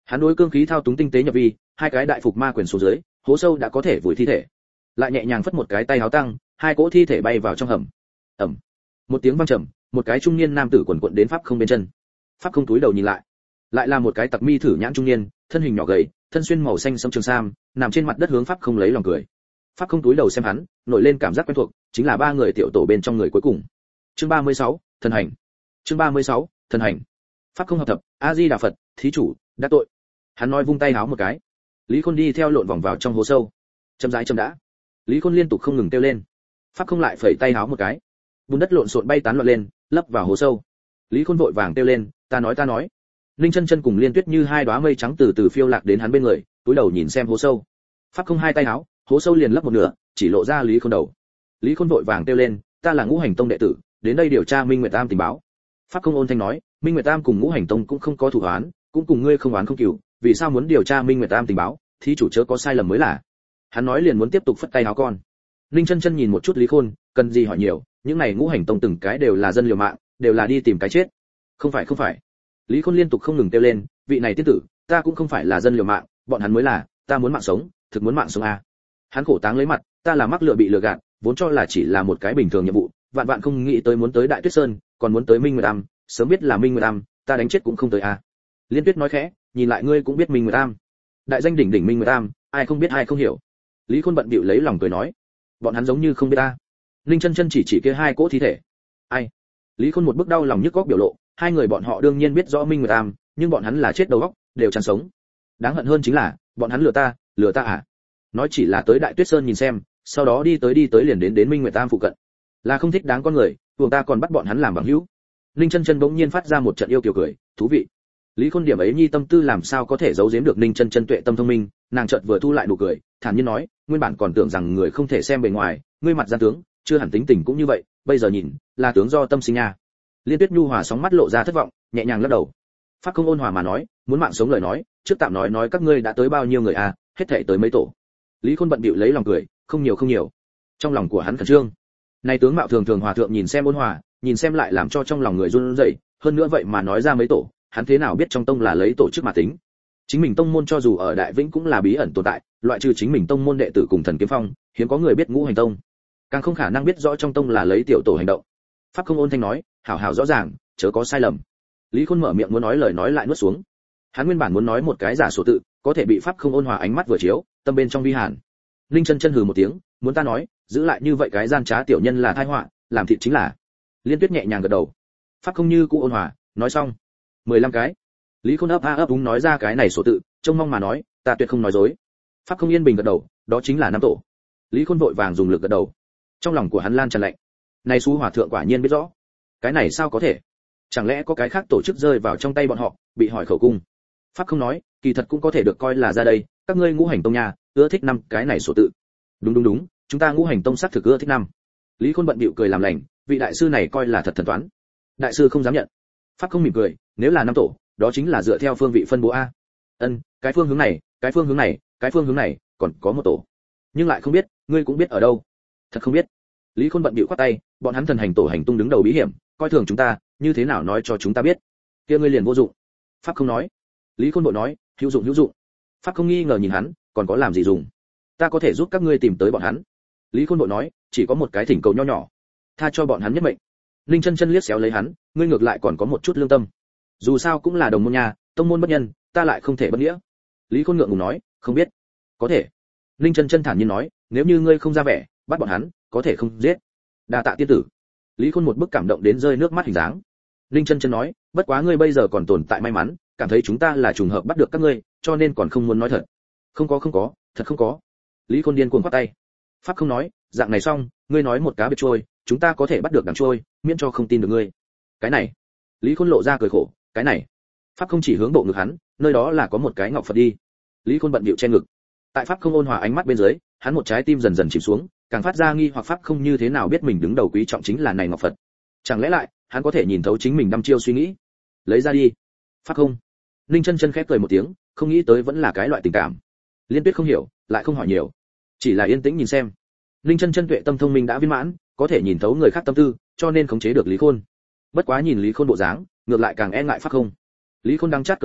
[SPEAKER 1] Hắn đối cương khí thao túng tinh tế nhập vi, hai cái đại phục ma quyền xuống dưới, hố sâu đã có thể vùi thi thể. Lại nhẹ nhàng phất một cái tay háo tăng, hai cỗ thi thể bay vào trong hầm. Ầm. Một tiếng vang trầm, một cái trung niên nam tử quần quật đến pháp không bên chân. Pháp không túi đầu nhìn lại, lại là một cái tặc mi thử nhãn trung niên, thân hình nhỏ gầy, thân xuyên màu xanh sẫm trường sam, nằm trên mặt đất hướng pháp không lấy lòng cười. Pháp không túi đầu xem hắn, nổi lên cảm giác quen thuộc, chính là ba người tiểu tổ bên trong người cuối cùng. Chương ba mươi sáu, thần hành. Chương ba mươi sáu, thần hành. Pháp không hợp thập, A Di Đà Phật, thí chủ, đã tội. Hắn nói vung tay háo một cái. Lý Khôn đi theo lộn vòng vào trong hố sâu. Chậm rãi chậm đã. Lý Khôn liên tục không ngừng kêu lên. Pháp không lại phẩy tay háo một cái. Bùn đất lộn xộn bay tán loạn lên, lấp vào hố sâu. Lý Khôn vội vàng kêu lên, ta nói ta nói. Linh Chân Chân cùng Liên Tuyết như hai đóa mây trắng từ từ phiêu lạc đến hắn bên người, cúi đầu nhìn xem hố sâu. Pháp không hai tay háo, hố sâu liền lấp một nửa, chỉ lộ ra Lý Khôn đầu. Lý Khôn vội vàng kêu lên, ta là Ngũ Hành Tông đệ tử, đến đây điều tra Minh Nguyệt Tam tình báo. Pháp không ôn thanh nói, Minh Nguyệt Tam cùng Ngũ Hành Tông cũng không có thủ oán, cũng cùng ngươi không oán không cừu, vì sao muốn điều tra Minh Nguyệt Tam tình báo, thí chủ chớ có sai lầm mới là. Hắn nói liền muốn tiếp tục phất tay áo con. Linh Chân Chân nhìn một chút Lý Khôn, cần gì hỏi nhiều, những này Ngũ Hành Tông từng cái đều là dân liều mạng, đều là đi tìm cái chết. Không phải không phải. Lý Khôn liên tục không ngừng kêu lên, vị này tiên tử, ta cũng không phải là dân liều mạng, bọn hắn mới là, ta muốn mạng sống, thực muốn mạng sống à. Hắn khổ táng lấy mặt, ta là mắc lừa bị lừa gạt, vốn cho là chỉ là một cái bình thường nhiệm vụ, vạn vạn không nghĩ tới muốn tới Đại Tuyết Sơn, còn muốn tới Minh Nguyệt Am, sớm biết là Minh Nguyệt Am, ta đánh chết cũng không tới à. Liên Tuyết nói khẽ, nhìn lại ngươi cũng biết Minh Nguyệt Am. Đại danh đỉnh đỉnh Minh Nguyệt Am, ai không biết ai không hiểu. Lý Khôn bận bịu lấy lòng cười nói, bọn hắn giống như không biết ta. Linh Chân Chân chỉ chỉ kia hai cỗ thi thể. Ai? Lý Khôn một bức đau lòng nhức góc biểu lộ, hai người bọn họ đương nhiên biết rõ Minh Nguyệt Am, nhưng bọn hắn là chết đầu óc, đều chẳng sống. Đáng hận hơn chính là, bọn hắn lừa ta, lừa ta à? Nói chỉ là tới Đại Tuyết Sơn nhìn xem, sau đó đi tới đi tới liền đến đến Minh Nguyệt Am phụ cận. Là không thích đáng con người, buồng ta còn bắt bọn hắn làm bằng hữu. Ninh Chân Chân bỗng nhiên phát ra một trận yêu kiều cười, thú vị. Lý Khôn điểm ấy nhi tâm tư làm sao có thể giấu giếm được Ninh Chân Chân tuệ tâm thông minh, nàng chợt vừa thu lại nụ cười, thản nhiên nói, nguyên bản còn tưởng rằng người không thể xem bề ngoài, ngươi mặt gian tướng, chưa hẳn tính tình cũng như vậy, bây giờ nhìn, là tướng do tâm sinh nha. Liên Tuyết nhu hòa sóng mắt lộ ra thất vọng, nhẹ nhàng lắc đầu. Pháp không ôn hòa mà nói, muốn mạng sống lời nói, trước tạm nói nói các ngươi đã tới bao nhiêu người à, hết thảy tới mấy tổ. Lý Khôn bận bịu lấy lòng cười, không nhiều không nhiều. Trong lòng của hắn khẩn trương. Này tướng mạo thường thường hòa thượng nhìn xem ôn hòa, nhìn xem lại làm cho trong lòng người run rẩy, hơn nữa vậy mà nói ra mấy tổ, hắn thế nào biết trong tông là lấy tổ chức mà tính. Chính mình tông môn cho dù ở Đại Vĩnh cũng là bí ẩn tồn tại, loại trừ chính mình tông môn đệ tử cùng Thần Kiếm Phong, hiếm có người biết Ngũ Hành Tông, càng không khả năng biết rõ trong tông là lấy tiểu tổ hành động. Pháp không ôn thanh nói, hảo hảo rõ ràng, chớ có sai lầm. Lý Khôn mở miệng muốn nói lời nói lại nuốt xuống. Hắn nguyên bản muốn nói một cái giả sổ tự, có thể bị Pháp không ôn hòa ánh mắt vừa chiếu, tâm bên trong vi hàn. Linh Chân Chân hừ một tiếng, muốn ta nói, giữ lại như vậy cái gian trá tiểu nhân là tai họa, làm thịt chính là. Liên Tuyết nhẹ nhàng gật đầu. Pháp không như cũ ôn hòa, nói xong. mười lăm cái. Lý Khôn ấp a ấp úng nói ra cái này sổ tự, trông mong mà nói, ta tuyệt không nói dối. Pháp không yên bình gật đầu, đó chính là năm tổ. Lý Khôn vội vàng dùng lực gật đầu. Trong lòng của hắn lan tràn lạnh. Này xú hòa thượng quả nhiên biết rõ. Cái này sao có thể? Chẳng lẽ có cái khác tổ chức rơi vào trong tay bọn họ, bị hỏi khẩu cung? Pháp không nói, kỳ thật cũng có thể được coi là ra đây, các ngươi Ngũ Hành Tông nhà, ưa thích năm cái này sổ tự. Đúng đúng đúng, chúng ta Ngũ Hành Tông xác thực ưa thích năm. Lý Khôn bận bịu cười làm lành, vị đại sư này coi là thật thần toán. Đại sư không dám nhận. Pháp không mỉm cười, nếu là năm tổ, đó chính là dựa theo phương vị phân bố a. Ân, cái phương hướng này, cái phương hướng này, cái phương hướng này, còn có một tổ. Nhưng lại không biết, ngươi cũng biết ở đâu. Thật không biết. Lý Khôn bận bịu khoát tay, bọn hắn thần hành tổ hành tung đứng đầu bí hiểm, coi thường chúng ta, như thế nào nói cho chúng ta biết? Kia ngươi liền vô dụng. Pháp không nói. Lý Khôn bội nói, hữu dụng hữu dụng. Pháp không nghi ngờ nhìn hắn, còn có làm gì dùng? Ta có thể giúp các ngươi tìm tới bọn hắn. Lý Khôn bội nói, chỉ có một cái thỉnh cầu nho nhỏ, tha cho bọn hắn nhất mệnh. Linh Chân Chân liếc xéo lấy hắn, ngươi ngược lại còn có một chút lương tâm. Dù sao cũng là đồng môn nhà, tông môn bất nhân, ta lại không thể bất nghĩa. Lý Khôn ngượng ngùng nói, không biết. Có thể. Linh Chân Chân thản nhiên nói, nếu như ngươi không ra vẻ, bắt bọn hắn, có thể không giết. Đa tạ tiên tử. Lý Khôn một bức cảm động đến rơi nước mắt hình dáng. Linh Chân Chân nói, bất quá ngươi bây giờ còn tồn tại may mắn, cảm thấy chúng ta là trùng hợp bắt được các ngươi, cho nên còn không muốn nói thật. Không có không có, thật không có. Lý Khôn điên cuồng quát tay. Pháp không nói, dạng này xong, ngươi nói một cá biệt trôi, chúng ta có thể bắt được đằng trôi, miễn cho không tin được ngươi. Cái này. Lý Khôn lộ ra cười khổ, cái này. Pháp không chỉ hướng bộ ngực hắn, nơi đó là có một cái ngọc Phật đi. Lý Khôn bận bịu che ngực. Tại Pháp không ôn hòa ánh mắt bên dưới, hắn một trái tim dần dần chìm xuống, càng phát ra nghi hoặc Pháp không như thế nào biết mình đứng đầu quý trọng chính là này ngọc Phật. Chẳng lẽ lại, hắn có thể nhìn thấu chính mình đăm chiêu suy nghĩ? Lấy ra đi. Pháp không. Ninh Chân Chân khép cười một tiếng, không nghĩ tới vẫn là cái loại tình cảm. Liên Tuyết không hiểu, lại không hỏi nhiều, chỉ là yên tĩnh nhìn xem. Ninh Chân Chân tuệ tâm thông minh đã viên mãn, có thể nhìn thấu người khác tâm tư, cho nên khống chế được Lý Khôn. Bất quá nhìn Lý Khôn bộ dáng, ngược lại càng e ngại Pháp không. Lý Khôn đang chát cười cười,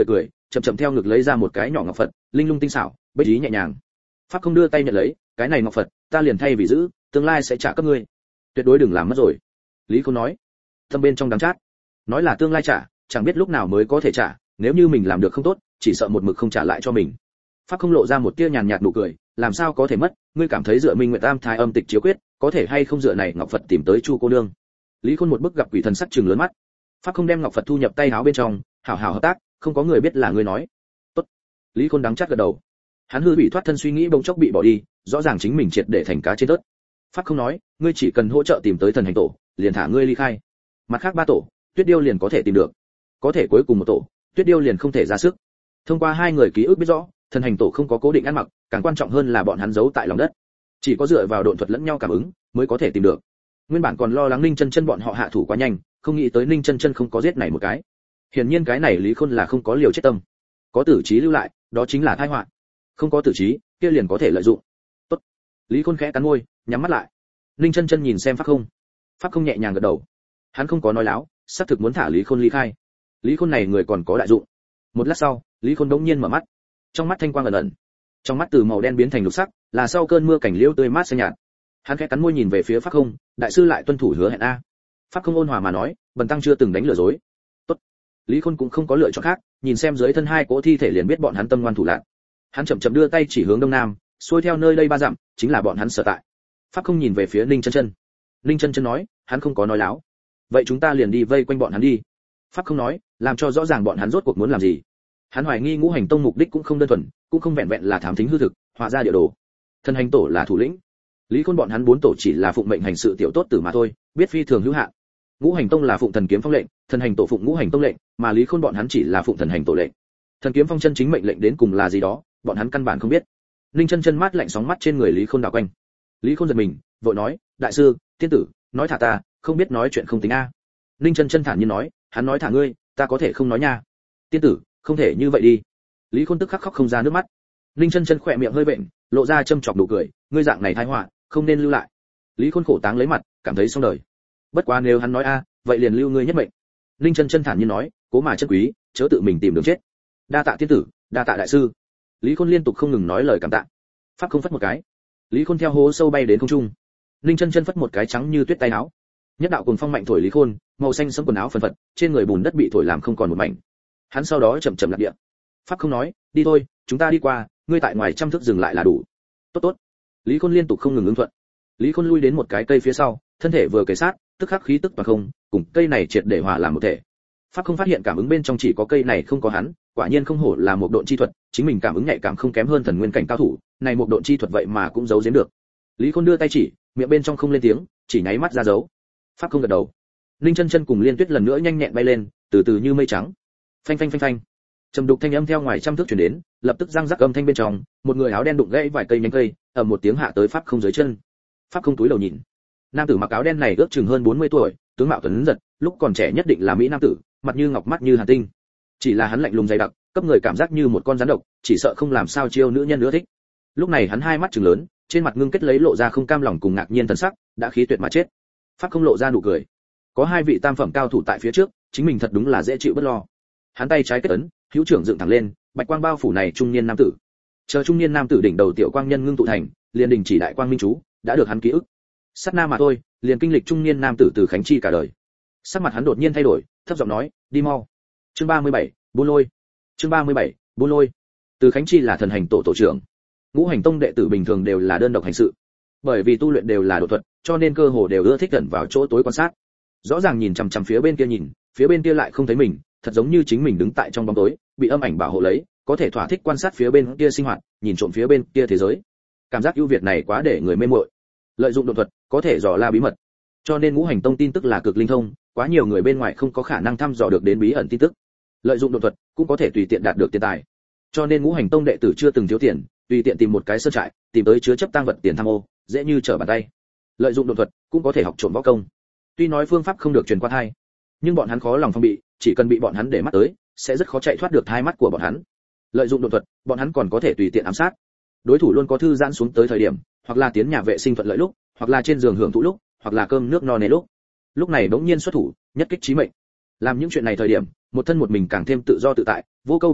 [SPEAKER 1] chậm chậm theo ngực lấy ra một cái nhỏ ngọc phật, linh lung tinh xảo, bích ý nhẹ nhàng. Pháp không đưa tay nhận lấy, cái này ngọc phật, ta liền thay vì giữ, tương lai sẽ trả cấp ngươi. Tuyệt đối đừng làm mất rồi. Lý Khôn nói. Thâm bên trong đắng chát. Nói là tương lai trả, chẳng biết lúc nào mới có thể trả, nếu như mình làm được không tốt, chỉ sợ một mực không trả lại cho mình. Pháp không lộ ra một tia nhàn nhạt nụ cười, làm sao có thể mất, ngươi cảm thấy dựa Minh Nguyệt Tam Thái âm tịch chiếu quyết, có thể hay không dựa này ngọc phật tìm tới Chu cô nương. Lý Khôn một bức gặp quỷ thần sắc trừng lớn mắt. Pháp không đem ngọc phật thu nhập tay áo bên trong, hảo hảo hợp tác, không có người biết là ngươi nói. Tốt. Lý Khôn đắng chát gật đầu. Hắn hư bị thoát thân suy nghĩ bỗng chốc bị bỏ đi, rõ ràng chính mình triệt để thành cá trên tớt. Pháp không nói, ngươi chỉ cần hỗ trợ tìm tới thần hành tổ, liền thả ngươi ly khai. Mặt khác ba tổ, Tuyết Điêu liền có thể tìm được. Có thể cuối cùng một tổ, Tuyết Điêu liền không thể ra sức. Thông qua hai người ký ức biết rõ, thần hành tổ không có cố định ăn mặc, càng quan trọng hơn là bọn hắn giấu tại lòng đất. Chỉ có dựa vào độn thuật lẫn nhau cảm ứng, mới có thể tìm được. Nguyên bản còn lo lắng Ninh Chân Chân bọn họ hạ thủ quá nhanh, không nghĩ tới Ninh Chân Chân không có giết này một cái. Hiển nhiên cái này Lý Khôn là không có liều chết tâm. Có tử trí lưu lại, đó chính là tai họa. Không có tử trí, kia liền có thể lợi dụng. Tốt. Lý Khôn khẽ cắn môi, nhắm mắt lại. Ninh Chân Chân nhìn xem Pháp Không. Pháp Không nhẹ nhàng gật đầu. Hắn không có nói láo, xác thực muốn thả Lý Khôn ly khai. Lý Khôn này người còn có đại dụng. Một lát sau, Lý Khôn đống nhiên mở mắt. Trong mắt thanh quang ẩn ẩn. Trong mắt từ màu đen biến thành lục sắc, là sau cơn mưa cảnh liễu tươi mát xanh nhạt. Hắn khẽ cắn môi nhìn về phía Pháp Không, đại sư lại tuân thủ hứa hẹn a. Pháp Không ôn hòa mà nói, bần tăng chưa từng đánh lừa dối. Tốt. Lý Khôn cũng không có lựa chọn khác, nhìn xem dưới thân hai cỗ thi thể liền biết bọn hắn tâm ngoan thủ lạn. Hắn chậm chậm đưa tay chỉ hướng đông nam, xuôi theo nơi đây ba dặm, chính là bọn hắn sở tại. Pháp Không nhìn về phía Ninh Chân Chân. Ninh Chân Chân nói, hắn không có nói láo. Vậy chúng ta liền đi vây quanh bọn hắn đi. Pháp Không nói, làm cho rõ ràng bọn hắn rốt cuộc muốn làm gì. Hắn hoài nghi ngũ hành tông mục đích cũng không đơn thuần, cũng không vẹn vẹn là thám thính hư thực, hóa ra địa đồ. Thần hành tổ là thủ lĩnh. Lý Khôn bọn hắn bốn tổ chỉ là phụng mệnh hành sự tiểu tốt tử mà thôi, biết phi thường hữu hạn. Ngũ hành tông là phụng thần kiếm phong lệnh, thần hành tổ phụng ngũ hành tông lệnh, mà Lý Khôn bọn hắn chỉ là phụng thần hành tổ lệnh. Thần kiếm phong chân chính mệnh lệnh đến cùng là gì đó, bọn hắn căn bản không biết. Ninh Chân Chân mát lạnh sóng mắt trên người Lý Khôn đảo quanh. Lý Khôn giật mình, vội nói, đại sư, tiên tử, nói thả ta, không biết nói chuyện không tính a. Ninh Chân Chân thản nhiên nói, hắn nói thả ngươi, ta có thể không nói nha. Tiên tử, không thể như vậy đi. Lý Khôn tức khắc khóc không ra nước mắt. Ninh Chân Chân khỏe miệng hơi vện, lộ ra châm chọc nụ cười, ngươi dạng này tai họa, không nên lưu lại. Lý Khôn khổ táng lấy mặt, cảm thấy xong đời. Bất quá nếu hắn nói a, vậy liền lưu ngươi nhất mệnh. Ninh Chân Chân thản nhiên nói, cố mà chân quý, chớ tự mình tìm đường chết. Đa tạ tiên tử, đa tạ đại sư. Lý Khôn liên tục không ngừng nói lời cảm tạ. Pháp Không phất một cái. Lý Khôn theo hố sâu bay đến không trung. Ninh Chân Chân phất một cái trắng như tuyết tay áo. Nhất đạo cuồng phong mạnh thổi Lý Khôn, màu xanh sẫm quần áo phần phật, trên người bùn đất bị thổi làm không còn một mảnh. Hắn sau đó chậm chậm lạc địa. Pháp Không nói, đi thôi, chúng ta đi qua, ngươi tại ngoài trăm thước dừng lại là đủ. Tốt tốt. Lý Khôn liên tục không ngừng ứng thuận. Lý Khôn lui đến một cái cây phía sau, thân thể vừa kề sát, tức khắc khí tức toàn không, cùng cây này triệt để hòa làm một thể. Pháp Không phát hiện cảm ứng bên trong chỉ có cây này không có hắn, quả nhiên không hổ là một độn chi thuật, chính mình cảm ứng nhạy cảm không kém hơn thần nguyên cảnh cao thủ, này một độn chi thuật vậy mà cũng giấu giếm được. Lý Khôn đưa tay chỉ, miệng bên trong không lên tiếng, chỉ nháy mắt ra dấu. Pháp Không gật đầu. Ninh Chân Chân cùng Liên Tuyết lần nữa nhanh nhẹn bay lên, từ từ như mây trắng. Phanh phanh phanh phanh. Trầm đục thanh âm theo ngoài trăm thước truyền đến, lập tức răng rắc âm thanh bên trong, một người áo đen đụng gãy vài cây nhánh cây, ầm một tiếng hạ tới Pháp Không dưới chân. Pháp Không túi đầu nhìn. Nam tử mặc áo đen này ước chừng hơn bốn mươi tuổi, tướng mạo tuấn giật, lúc còn trẻ nhất định là mỹ nam tử, mặt như ngọc mắt như hàn tinh. Chỉ là hắn lạnh lùng dày đặc, cấp người cảm giác như một con rắn độc, chỉ sợ không làm sao chiêu nữ nhân nữa thích. Lúc này hắn hai mắt trừng lớn, trên mặt ngưng kết lấy lộ ra không cam lòng cùng ngạc nhiên thần sắc, đã khí tuyệt mà chết. Pháp Không lộ ra nụ cười. Có hai vị tam phẩm cao thủ tại phía trước, chính mình thật đúng là dễ chịu bất lo. Hắn tay trái kết ấn, hữu trưởng dựng thẳng lên, bạch quang bao phủ này trung niên nam tử. Chờ trung niên nam tử đỉnh đầu tiểu quang nhân ngưng tụ thành, liền đình chỉ đại quang minh chú, đã được hắn ký ức. Sát na mà thôi, liền kinh lịch trung niên nam tử từ khánh chi cả đời. Sắc mặt hắn đột nhiên thay đổi, thấp giọng nói, đi mau. Chương ba mươi bảy, Buôn Lôi. Chương ba mươi bảy, Buôn Lôi. Từ khánh chi là thần hành tổ tổ trưởng. Ngũ hành tông đệ tử bình thường đều là đơn độc hành sự. Bởi vì tu luyện đều là độ thuật, cho nên cơ hồ đều ưa thích gần vào chỗ tối quan sát. Rõ ràng nhìn chằm chằm phía bên kia nhìn, phía bên kia lại không thấy mình, thật giống như chính mình đứng tại trong bóng tối, bị âm ảnh bảo hộ lấy, có thể thỏa thích quan sát phía bên kia sinh hoạt, nhìn trộm phía bên kia thế giới. Cảm giác ưu việt này quá để người mê muội. Lợi dụng độ thuật, có thể dò la bí mật. Cho nên ngũ hành tông tin tức là cực linh thông, quá nhiều người bên ngoài không có khả năng thăm dò được đến bí ẩn tin tức. Lợi dụng độ thuật, cũng có thể tùy tiện đạt được tiền tài. Cho nên ngũ hành tông đệ tử chưa từng thiếu tiền, tùy tiện tìm một cái sơn trại, tìm tới chứa chấp tang vật tiền tham ô, dễ như trở bàn tay. Lợi dụng độ thuật, cũng có thể học trộm võ công. Tuy nói phương pháp không được truyền qua thai, nhưng bọn hắn khó lòng phòng bị, chỉ cần bị bọn hắn để mắt tới, sẽ rất khó chạy thoát được thai mắt của bọn hắn. Lợi dụng độ thuật, bọn hắn còn có thể tùy tiện ám sát. Đối thủ luôn có thư giãn xuống tới thời điểm, hoặc là tiến nhà vệ sinh thuận lợi lúc, hoặc là trên giường hưởng thụ lúc, hoặc là cơm nước no nê lúc. Lúc này bỗng nhiên xuất thủ, nhất kích chí mệnh. Làm những chuyện này thời điểm, một thân một mình càng thêm tự do tự tại, vô câu vô thúc,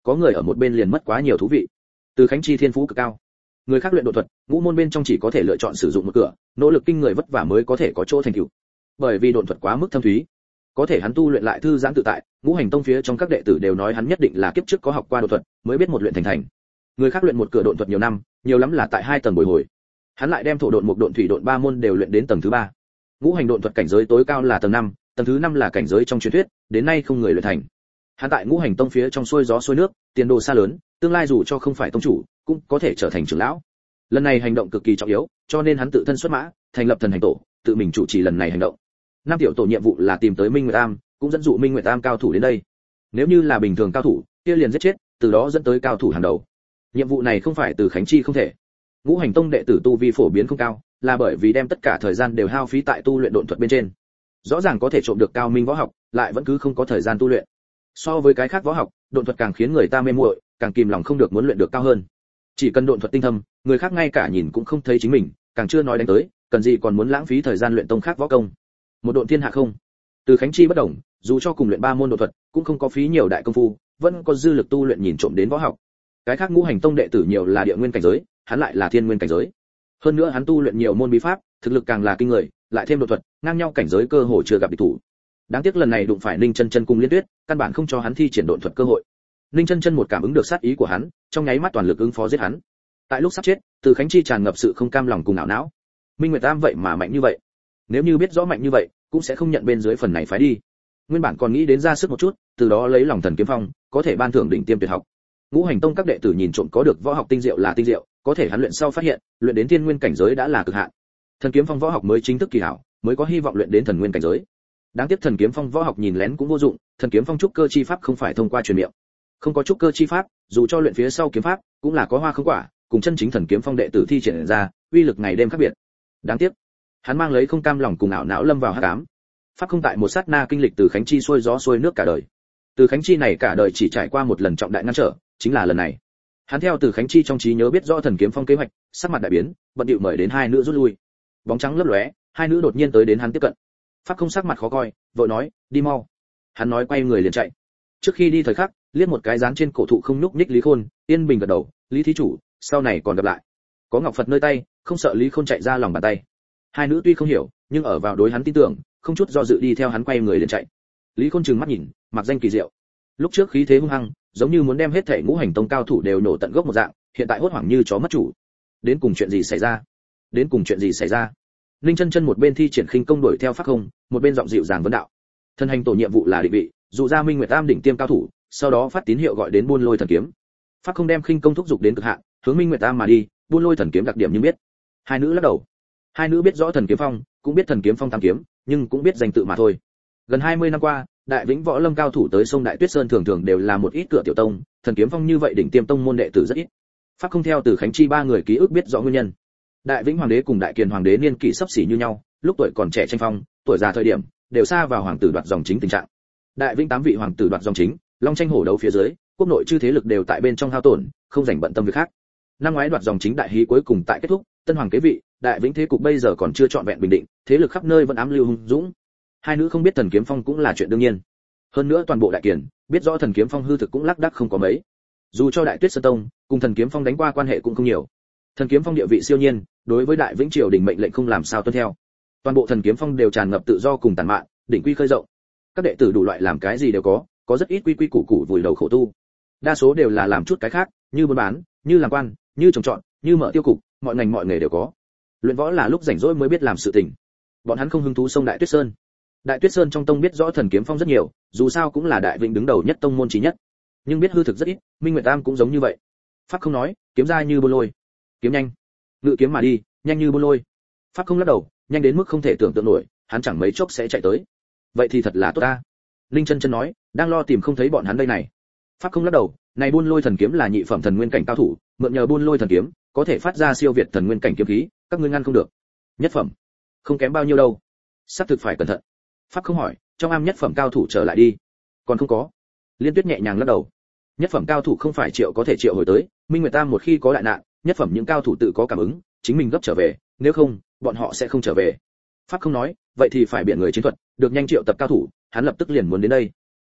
[SPEAKER 1] có người ở một bên liền mất quá nhiều thú vị. Từ Khánh Chi thiên phú cực cao, người khác luyện độ thuật, ngũ môn bên trong chỉ có thể lựa chọn sử dụng một cửa, nỗ lực kinh người vất vả mới có thể có chỗ thành tựu. Bởi vì độ thuật quá mức thâm thúy, có thể hắn tu luyện lại thư giãn tự tại, ngũ hành tông phía trong các đệ tử đều nói hắn nhất định là kiếp trước có học qua độ thuật, mới biết một luyện thành thành. Người khác luyện một cửa độ thuật nhiều năm, nhiều lắm là tại hai tầng bồi hồi. Hắn lại đem thổ độn, mộc độn, thủy độn ba môn đều luyện đến tầng thứ ba. Ngũ hành độn thuật cảnh giới tối cao là tầng năm, tầng thứ năm là cảnh giới trong truyền thuyết, đến nay không người luyện thành. Hắn tại ngũ hành tông phía trong xuôi gió xuôi nước, tiền đồ xa lớn, tương lai dù cho không phải tông chủ, cũng có thể trở thành trưởng lão. Lần này hành động cực kỳ trọng yếu, cho nên hắn tự thân xuất mã, thành lập thần hành tổ, tự mình chủ trì lần này hành động. Năm tiểu tổ nhiệm vụ là tìm tới Minh Nguyệt Am, cũng dẫn dụ Minh Nguyệt Am cao thủ đến đây. Nếu như là bình thường cao thủ, kia liền giết chết, từ đó dẫn tới cao thủ hàng đầu. Nhiệm vụ này không phải từ Khánh Chi không thể. Ngũ hành tông đệ tử tu vi phổ biến không cao, là bởi vì đem tất cả thời gian đều hao phí tại tu luyện độn thuật bên trên. Rõ ràng có thể trộm được cao minh võ học, lại vẫn cứ không có thời gian tu luyện. So với cái khác võ học, độn thuật càng khiến người ta mê muội, càng kìm lòng không được muốn luyện được cao hơn. Chỉ cần độn thuật tinh thâm, người khác ngay cả nhìn cũng không thấy chính mình, càng chưa nói đánh tới, cần gì còn muốn lãng phí thời gian luyện tông khác võ công. Một độn thiên hạ không. Từ Khánh Chi bất động, dù cho cùng luyện ba môn độn thuật, cũng không có phí nhiều đại công phu, vẫn có dư lực tu luyện nhìn trộm đến võ học. Cái khác ngũ hành tông đệ tử nhiều là địa nguyên cảnh giới, hắn lại là thiên nguyên cảnh giới. Hơn nữa hắn tu luyện nhiều môn bí pháp, thực lực càng là kinh người, lại thêm độn thuật, ngang nhau cảnh giới cơ hội chưa gặp địch thủ. Đáng tiếc lần này đụng phải Ninh Chân Chân cùng Liên Tuyết, căn bản không cho hắn thi triển độn thuật cơ hội. Ninh Chân Chân một cảm ứng được sát ý của hắn, trong nháy mắt toàn lực ứng phó giết hắn. Tại lúc sắp chết, Từ Khánh Chi tràn ngập sự không cam lòng cùng ảo não. Minh Nguyệt Am vậy mà mạnh như vậy, nếu như biết rõ mạnh như vậy, cũng sẽ không nhận bên dưới phần này phái đi. Nguyên bản còn nghĩ đến ra sức một chút, từ đó lấy lòng Thần Kiếm Phong, có thể ban thưởng đỉnh tiêm tuyệt học. Ngũ hành tông các đệ tử nhìn trộm có được võ học tinh diệu là tinh diệu, có thể hắn luyện sau phát hiện, luyện đến thiên nguyên cảnh giới đã là cực hạn. Thần Kiếm Phong võ học mới chính thức kỳ hảo, mới có hy vọng luyện đến thần nguyên cảnh giới. Đáng tiếc Thần Kiếm Phong võ học nhìn lén cũng vô dụng, Thần Kiếm Phong trúc cơ chi pháp không phải thông qua truyền miệng. Không có trúc cơ chi pháp, dù cho luyện phía sau kiếm pháp, cũng là có hoa không quả, cùng chân chính Thần Kiếm Phong đệ tử thi triển ra, uy lực ngày đêm khác biệt. Đáng tiếc, hắn mang lấy không cam lòng cùng ảo não lâm vào hắc ám. Pháp không tại một sát na kinh lịch Từ Khánh Chi xuôi gió xuôi nước cả đời. Từ Khánh Chi này cả đời chỉ trải qua một lần trọng đại ngăn trở, chính là lần này. Hắn theo Từ Khánh Chi trong trí nhớ biết rõ Thần Kiếm Phong kế hoạch, sắc mặt đại biến, bận điệu mời đến hai nữ rút lui. Bóng trắng lấp lóe, hai nữ đột nhiên tới đến hắn tiếp cận. Pháp không sắc mặt khó coi, vội nói, đi mau. Hắn nói quay người liền chạy. Trước khi đi thời khắc, liếc một cái dán trên cổ thụ không nhúc nhích Lý Khôn, yên bình gật đầu, Lý thí chủ, sau này còn gặp lại. Có ngọc Phật nơi tay, không sợ Lý Khôn chạy ra lòng bàn tay. Hai nữ tuy không hiểu, nhưng ở vào đối hắn tin tưởng, không chút do dự đi theo hắn quay người liền chạy. Lý Khôn trừng mắt nhìn, mặc danh kỳ diệu. Lúc trước khí thế hung hăng, giống như muốn đem hết thể ngũ hành tông cao thủ đều nổ tận gốc một dạng, hiện tại hốt hoảng như chó mất chủ. Đến cùng chuyện gì xảy ra? Đến cùng chuyện gì xảy ra? Ninh Chân Chân một bên thi triển khinh công đuổi theo Pháp Không, một bên giọng dịu dàng vấn đạo. Thân hành tổ nhiệm vụ là định vị, dụ ra Minh Nguyệt Am đỉnh tiêm cao thủ, sau đó phát tín hiệu gọi đến Buôn Lôi Thần Kiếm. Pháp Không đem khinh công thúc giục đến cực hạn, hướng Minh Nguyệt Am mà đi, Buôn Lôi Thần Kiếm đặc điểm nhưng biết. Hai nữ lắc đầu. Hai nữ biết rõ Thần Kiếm Phong, cũng biết Thần Kiếm Phong tam kiếm, nhưng cũng biết danh tự mà thôi. Gần hai mươi năm qua, Đại Vĩnh võ lâm cao thủ tới sông Đại Tuyết Sơn thường thường đều là một ít cửa tiểu tông, Thần Kiếm Phong như vậy đỉnh tiêm tông môn đệ tử rất ít. Pháp Không theo Từ Khánh Chi ba người ký ức biết rõ nguyên nhân. Đại Vĩnh hoàng đế cùng Đại Kiền hoàng đế niên kỷ sắp xỉ như nhau, lúc tuổi còn trẻ tranh phong, tuổi già thời điểm đều xa vào hoàng tử đoạt dòng chính tình trạng. Đại Vĩnh tám vị hoàng tử đoạt dòng chính, long tranh hổ đấu phía dưới, quốc nội chư thế lực đều tại bên trong hao tổn, không rảnh bận tâm việc khác. Năm ngoái đoạt dòng chính đại hí cuối cùng tại kết thúc, tân hoàng kế vị, Đại Vĩnh thế cục bây giờ còn chưa trọn vẹn bình định, thế lực khắp nơi vẫn ám lưu hung dũng. Hai nữ không biết Thần Kiếm Phong cũng là chuyện đương nhiên. Hơn nữa toàn bộ Đại Kiền biết rõ Thần Kiếm Phong hư thực cũng lác đác không có mấy. Dù cho Đại Tuyết Sơn Tông cùng Thần Kiếm Phong đánh qua quan hệ cũng không nhiều. Thần Kiếm Phong địa vị siêu nhiên, đối với Đại Vĩnh triều đình mệnh lệnh không làm sao tuân theo. Toàn bộ Thần Kiếm Phong đều tràn ngập tự do cùng tàn mạn, đỉnh quy khơi rộng. Các đệ tử đủ loại làm cái gì đều có, có rất ít quy quy củ củ vùi đầu khổ tu. Đa số đều là làm chút cái khác, như buôn bán, như làm quan, như trồng trọt, như mở tiêu cục, mọi ngành mọi nghề đều có. Luyện võ là lúc rảnh rỗi mới biết làm sự tình. Bọn hắn không hứng thú sông Đại Tuyết Sơn. Đại Tuyết Sơn trong tông biết rõ Thần Kiếm Phong rất nhiều, dù sao cũng là Đại Vĩnh đứng đầu nhất tông môn chí nhất, nhưng biết hư thực rất ít. Minh Nguyệt Am cũng giống như vậy. Pháp Không nói, kiếm ra như buôn lôi, kiếm nhanh, ngự kiếm mà đi, nhanh như buôn lôi. Pháp Không lắc đầu, nhanh đến mức không thể tưởng tượng nổi, hắn chẳng mấy chốc sẽ chạy tới. Vậy thì thật là tốt ta. Linh Chân Chân nói, đang lo tìm không thấy bọn hắn đây này. Pháp Không lắc đầu, này Buôn Lôi Thần Kiếm là nhị phẩm thần nguyên cảnh cao thủ, mượn nhờ Buôn Lôi Thần Kiếm, có thể phát ra siêu việt thần nguyên cảnh kiếm khí, các ngươi ngăn không được. Nhất phẩm, không kém bao nhiêu đâu. Sắp thực phải cẩn thận. Pháp Không hỏi, trong am nhất phẩm cao thủ trở lại đi. Còn không có. Liên Tuyết nhẹ nhàng lắc đầu. Nhất phẩm cao thủ không phải triệu có thể triệu hồi tới, Minh Nguyệt Tam một khi có đại nạn, nhất phẩm những cao thủ tự có cảm ứng, chính mình gấp trở về, nếu không, bọn họ sẽ không trở về. Pháp Không nói, vậy thì phải biển người chiến thuật, được nhanh triệu tập cao thủ, hắn lập tức liền muốn đến đây.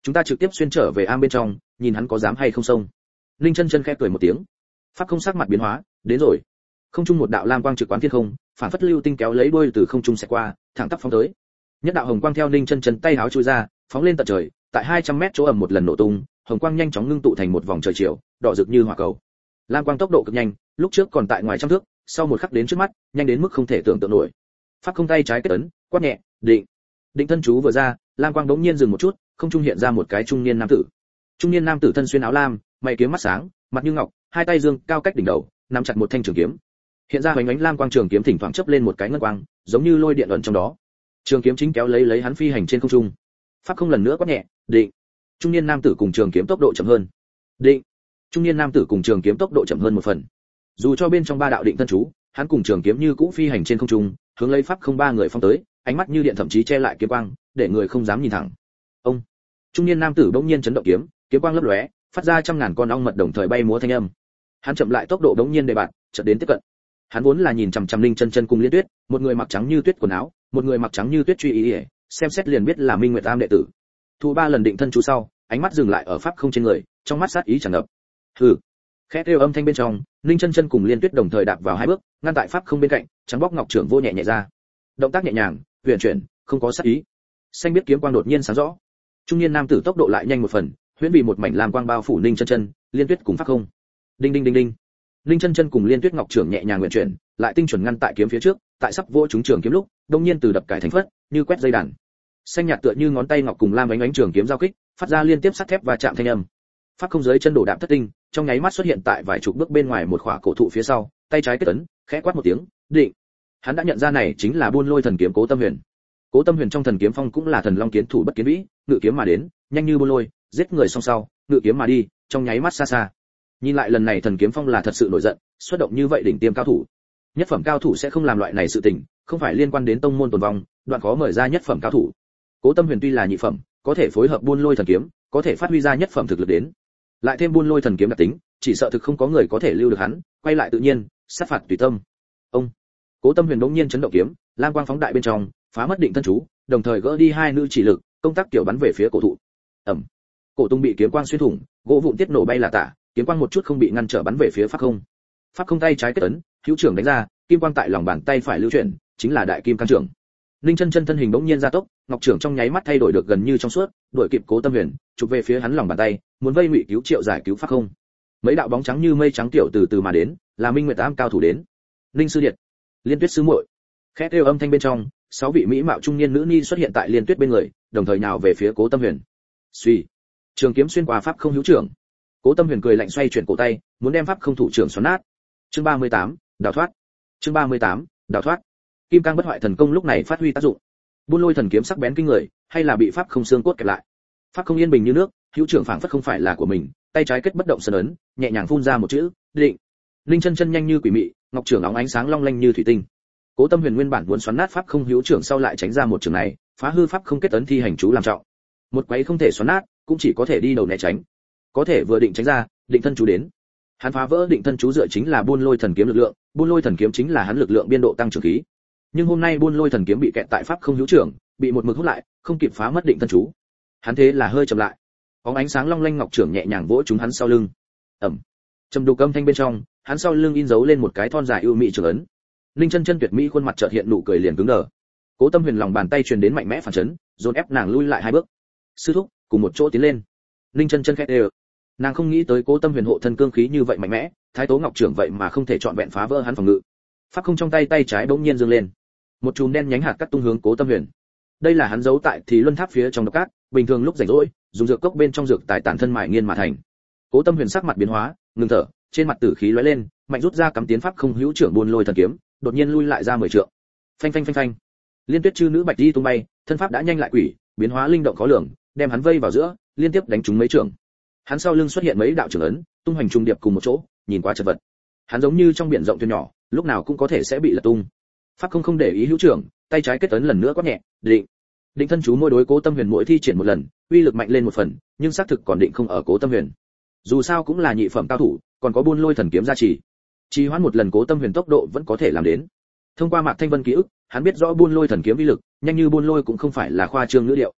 [SPEAKER 1] chúng ta trực tiếp xuyên trở về am bên trong, nhìn hắn có dám hay không xông. Ninh Chân Chân khẽ cười một tiếng. Pháp không sắc mặt biến hóa, đến rồi. Không trung một đạo lam quang trực quán thiên không, phản phất lưu tinh kéo lấy đuôi từ không trung xẹt qua, thẳng tắp phóng tới. Nhất đạo hồng quang theo Ninh Chân Chân tay háo chui ra, phóng lên tận trời, tại hai trăm mét chỗ ầm một lần nổ tung, hồng quang nhanh chóng ngưng tụ thành một vòng trời chiều, đỏ rực như hỏa cầu. Lam quang tốc độ cực nhanh, lúc trước còn tại ngoài trăm thước, sau một khắc đến trước mắt, nhanh đến mức không thể tưởng tượng nổi. Pháp không tay trái kết ấn, quát nhẹ, định. Định thân chú vừa ra, lam quang bỗng nhiên dừng một chút, không trung hiện ra một cái trung niên nam tử. Trung niên nam tử thân xuyên áo lam, mày kiếm mắt sáng, mặt như ngọc, hai tay dương cao cách đỉnh đầu, nắm chặt một thanh trường kiếm. Hiện ra ánh ánh lam quang trường kiếm thỉnh thoảng chớp lên một cái ngân quang, giống như lôi điện ẩn trong đó. Trường kiếm chính kéo lấy lấy hắn phi hành trên không trung. Pháp không lần nữa quát nhẹ, định. Trung niên nam tử cùng trường kiếm tốc độ chậm hơn. Định. Trung niên nam tử cùng trường kiếm tốc độ chậm hơn một phần. Dù cho bên trong ba đạo định thân chú, hắn cùng trường kiếm như cũ phi hành trên không trung, hướng lấy pháp không ba người phong tới, ánh mắt như điện thậm chí che lại kiếm quang, để người không dám nhìn thẳng. Ông. Trung niên nam tử bỗng nhiên chấn động kiếm, kiếm quang lấp lóe, phát ra trăm ngàn con ong mật đồng thời bay múa thanh âm. Hắn chậm lại tốc độ bỗng nhiên để bạn, chợt đến tiếp cận. Hắn vốn là nhìn chằm chằm Linh Chân Chân cùng Liên Tuyết, một người mặc trắng như tuyết quần áo, một người mặc trắng như tuyết truy y, xem xét liền biết là Minh Nguyệt Am đệ tử. Thu ba lần định thân chú sau, ánh mắt dừng lại ở pháp không trên người, trong mắt sát ý tràn ngập. Hừ. Khẽ kêu âm thanh bên trong, Linh Chân Chân cùng Liên Tuyết đồng thời đạp vào hai bước, ngăn tại pháp không bên cạnh, trắng bóc ngọc trưởng vô nhẹ nhẹ ra. Động tác nhẹ nhàng, huyền chuyển, không có sát ý. Xanh biết kiếm quang đột nhiên sáng rõ. Trung niên nam tử tốc độ lại nhanh một phần, huyễn vì một mảnh lam quang bao phủ Linh Chân Chân, Liên Tuyết cùng pháp không. Đinh đinh đinh đinh. Linh Chân Chân cùng Liên Tuyết ngọc trưởng nhẹ nhàng huyền chuyển, lại tinh chuẩn ngăn tại kiếm phía trước, tại sắp vỗ chúng trường kiếm lúc, đột nhiên từ đập cải thành phất, như quét dây đàn. Xanh nhạt tựa như ngón tay ngọc cùng lam ánh ánh trường kiếm giao kích, phát ra liên tiếp sắt thép và chạm thanh âm. Pháp không dưới chân đổ đạp thất tinh, trong nháy mắt xuất hiện tại vài chục bước bên ngoài một khỏa cổ thụ phía sau, tay trái kết ấn, khẽ quát một tiếng, định. Hắn đã nhận ra này chính là buôn lôi thần kiếm Cố Tâm Huyền. Cố Tâm Huyền trong thần kiếm phong cũng là thần long kiến thủ bất kiến vĩ, ngự kiếm mà đến, nhanh như buôn lôi, giết người song sau, ngự kiếm mà đi, trong nháy mắt xa xa. Nhìn lại lần này thần kiếm phong là thật sự nổi giận, xuất động như vậy đỉnh tiêm cao thủ. Nhất phẩm cao thủ sẽ không làm loại này sự tình, không phải liên quan đến tông môn tồn vong, đoạn khó mời ra nhất phẩm cao thủ. Cố Tâm Huyền tuy là nhị phẩm, có thể phối hợp buôn lôi thần kiếm, có thể phát huy ra nhất phẩm thực lực đến. Lại thêm buôn lôi thần kiếm đặc tính, chỉ sợ thực không có người có thể lưu được hắn, quay lại tự nhiên, sát phạt tùy tâm. Ông. Cố Tâm Huyền đống nhiên chấn động kiếm, lam quang phóng đại bên trong, phá mất định thân chú, đồng thời gỡ đi hai nữ chỉ lực, công tác kiểu bắn về phía cổ thụ. Ầm. Cổ tung bị kiếm quang xuyên thủng, gỗ vụn tiết nổ bay là tả, kiếm quang một chút không bị ngăn trở bắn về phía pháp không. Pháp không tay trái kết ấn, hữu trưởng đánh ra, kim quang tại lòng bàn tay phải lưu chuyển, chính là đại kim cang trưởng. Linh Chân Chân thân hình bỗng nhiên gia tốc, ngọc trưởng trong nháy mắt thay đổi được gần như trong suốt, đuổi kịp Cố Tâm Huyền, chụp về phía hắn lòng bàn tay, muốn vây Ngụy Cứu Triệu giải cứu pháp không. Mấy đạo bóng trắng như mây trắng tiểu từ từ mà đến, là Minh Nguyệt Am cao thủ đến. Linh sư điệt, Liên Tuyết sư muội. Khẽ kêu âm thanh bên trong, sáu vị mỹ mạo trung niên nữ ni xuất hiện tại Liên Tuyết bên người, đồng thời nhào về phía Cố Tâm Huyền. Suy, trường kiếm xuyên qua pháp không hữu trưởng. Cố Tâm Huyền cười lạnh xoay chuyển cổ tay, muốn đem pháp không thủ trưởng xoắn nát. Chương ba mươi tám, đào thoát. Chương ba mươi tám, đào thoát. Kim cang bất hoại thần công lúc này phát huy tác dụng. Buôn lôi thần kiếm sắc bén kinh người, hay là bị pháp không xương cốt kẹp lại. Pháp không yên bình như nước, hữu trưởng phảng phất không phải là của mình, tay trái kết bất động sơn ấn, nhẹ nhàng phun ra một chữ, định. Linh Chân Chân nhanh như quỷ mị, ngọc trưởng óng ánh sáng long lanh như thủy tinh. Cố Tâm Huyền nguyên bản muốn xoắn nát pháp không hữu trưởng sau lại tránh ra một trường này, phá hư pháp không kết ấn thi hành chú làm trọng. Một quấy không thể xoắn nát, cũng chỉ có thể đi đầu né tránh. Có thể vừa định tránh ra, định thân chú đến. Hắn phá vỡ định thân chú dựa chính là buôn lôi thần kiếm lực lượng, buôn lôi thần kiếm chính là hắn lực lượng biên độ tăng trưởng khí. Nhưng hôm nay buôn lôi thần kiếm bị kẹt tại pháp không hữu trưởng, bị một mực hút lại, không kịp phá mất định thân chú. Hắn thế là hơi chậm lại. Bóng ánh sáng long lanh ngọc trưởng nhẹ nhàng vỗ trúng hắn sau lưng. Ầm. Trầm đục âm thanh bên trong, hắn sau lưng in dấu lên một cái thon dài ưu mỹ trường ấn. Linh Chân Chân tuyệt mỹ khuôn mặt chợt hiện nụ cười liền cứng đờ. Cố Tâm Huyền lòng bàn tay truyền đến mạnh mẽ phản chấn, dồn ép nàng lui lại hai bước. Sư thúc, cùng một chỗ tiến lên. Linh Chân Chân khẽ đều. Nàng không nghĩ tới Cố Tâm Huyền hộ thân cương khí như vậy mạnh mẽ, Thái Tố Ngọc trưởng vậy mà không thể chọn vẹn phá vỡ hắn phòng ngự. Pháp không trong tay tay trái bỗng nhiên giương lên, một chùm đen nhánh hạt cắt tung hướng Cố Tâm Huyền. Đây là hắn giấu tại thì luân tháp phía trong độc cát, bình thường lúc rảnh rỗi, dùng dược cốc bên trong dược tài tản thân mài nghiên mà thành. Cố Tâm Huyền sắc mặt biến hóa, ngừng thở, trên mặt tử khí lóe lên, mạnh rút ra cắm tiến pháp không hữu trưởng buôn lôi thần kiếm, đột nhiên lui lại ra mười trượng. Phanh phanh phanh phanh. Liên Tuyết chư nữ bạch đi tung bay, thân pháp đã nhanh lại quỷ, biến hóa linh động khó lường, đem hắn vây vào giữa, liên tiếp đánh trúng mấy trường. Hắn sau lưng xuất hiện mấy đạo trưởng ấn, tung hoành trùng điệp cùng một chỗ, nhìn quá chật vật. Hắn giống như trong biển rộng thuyền nhỏ, lúc nào cũng có thể sẽ bị lật tung. Pháp không không để ý hữu trưởng, tay trái kết ấn lần nữa quát nhẹ, định. Định thân chú môi đối Cố Tâm Huyền mỗi thi triển một lần, uy lực mạnh lên một phần, nhưng xác thực còn định không ở Cố Tâm Huyền. Dù sao cũng là nhị phẩm cao thủ, còn có buôn lôi thần kiếm gia trì. Trì hoãn một lần Cố Tâm Huyền tốc độ vẫn có thể làm đến. Thông qua Mạc Thanh Vân ký ức, hắn biết rõ buôn lôi thần kiếm uy lực, nhanh như buôn lôi cũng không phải là khoa trương ngữ điệu.